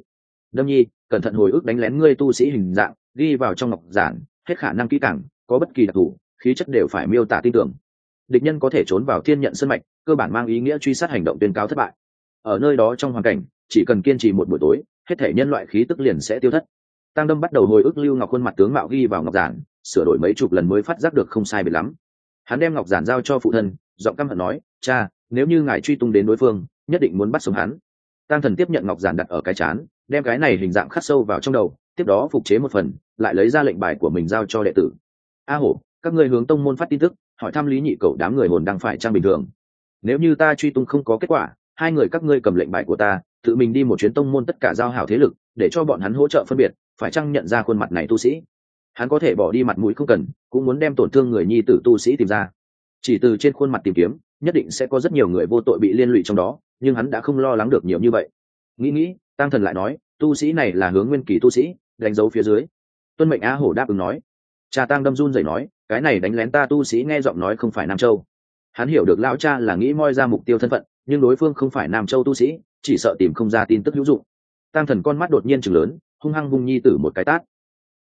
Đâm nhi, cẩn thận hồi ức đánh lén ngươi tu sĩ hình dạng, ghi vào trong ngọc giản, hết khả năng kỹ càng, có bất kỳ đặc thù khí chất đều phải miêu tả tin tưởng. Địch nhân có thể trốn vào thiên nhận sơn mạch, cơ bản mang ý nghĩa truy sát hành động tuyên cáo thất bại. Ở nơi đó trong hoàn cảnh, chỉ cần kiên trì một buổi tối, hết thể nhân loại khí tức liền sẽ tiêu thất. Tăng Đâm bắt đầu hồi ức Lưu Ngọc khuôn mặt tướng mạo ghi vào ngọc giản, sửa đổi mấy chục lần mới phát giác được không sai biệt lắm. Hắn đem ngọc giản giao cho phụ thân, giọng căm hận nói: cha, nếu như ngài truy tung đến đối phương, nhất định muốn bắt sống hắn. Tăng Thần tiếp nhận ngọc giản đặt ở cái chán, đem cái này hình dạng khắc sâu vào trong đầu, tiếp đó phục chế một phần, lại lấy ra lệnh bài của mình giao cho đệ tử. A Hổ, các ngươi hướng tông môn phát tin tức, hỏi thăm Lý Nhị Cẩu đám người hồn đang phải trang bình thường. Nếu như ta truy tung không có kết quả, hai người các ngươi cầm lệnh bài của ta, tự mình đi một chuyến tông môn tất cả giao hảo thế lực, để cho bọn hắn hỗ trợ phân biệt, phải chăng nhận ra khuôn mặt này tu sĩ. Hắn có thể bỏ đi mặt mũi không cần, cũng muốn đem tổn thương người nhi tử tu sĩ tìm ra. Chỉ từ trên khuôn mặt tìm kiếm, nhất định sẽ có rất nhiều người vô tội bị liên lụy trong đó, nhưng hắn đã không lo lắng được nhiều như vậy. Nghĩ nghĩ, Tăng Thần lại nói, tu sĩ này là hướng nguyên kỳ tu sĩ, đánh dấu phía dưới. Tuân mệnh. A Hổ đáp ứng nói. Cha Tăng Đâm run rẩy nói, cái này đánh lén ta tu sĩ nghe giọng nói không phải Nam Châu. Hắn hiểu được lão cha là nghĩ moi ra mục tiêu thân phận, nhưng đối phương không phải Nam Châu tu sĩ, chỉ sợ tìm không ra tin tức hữu dụng. Tăng Thần con mắt đột nhiên trừng lớn, hung hăng vung nhi tử một cái tát.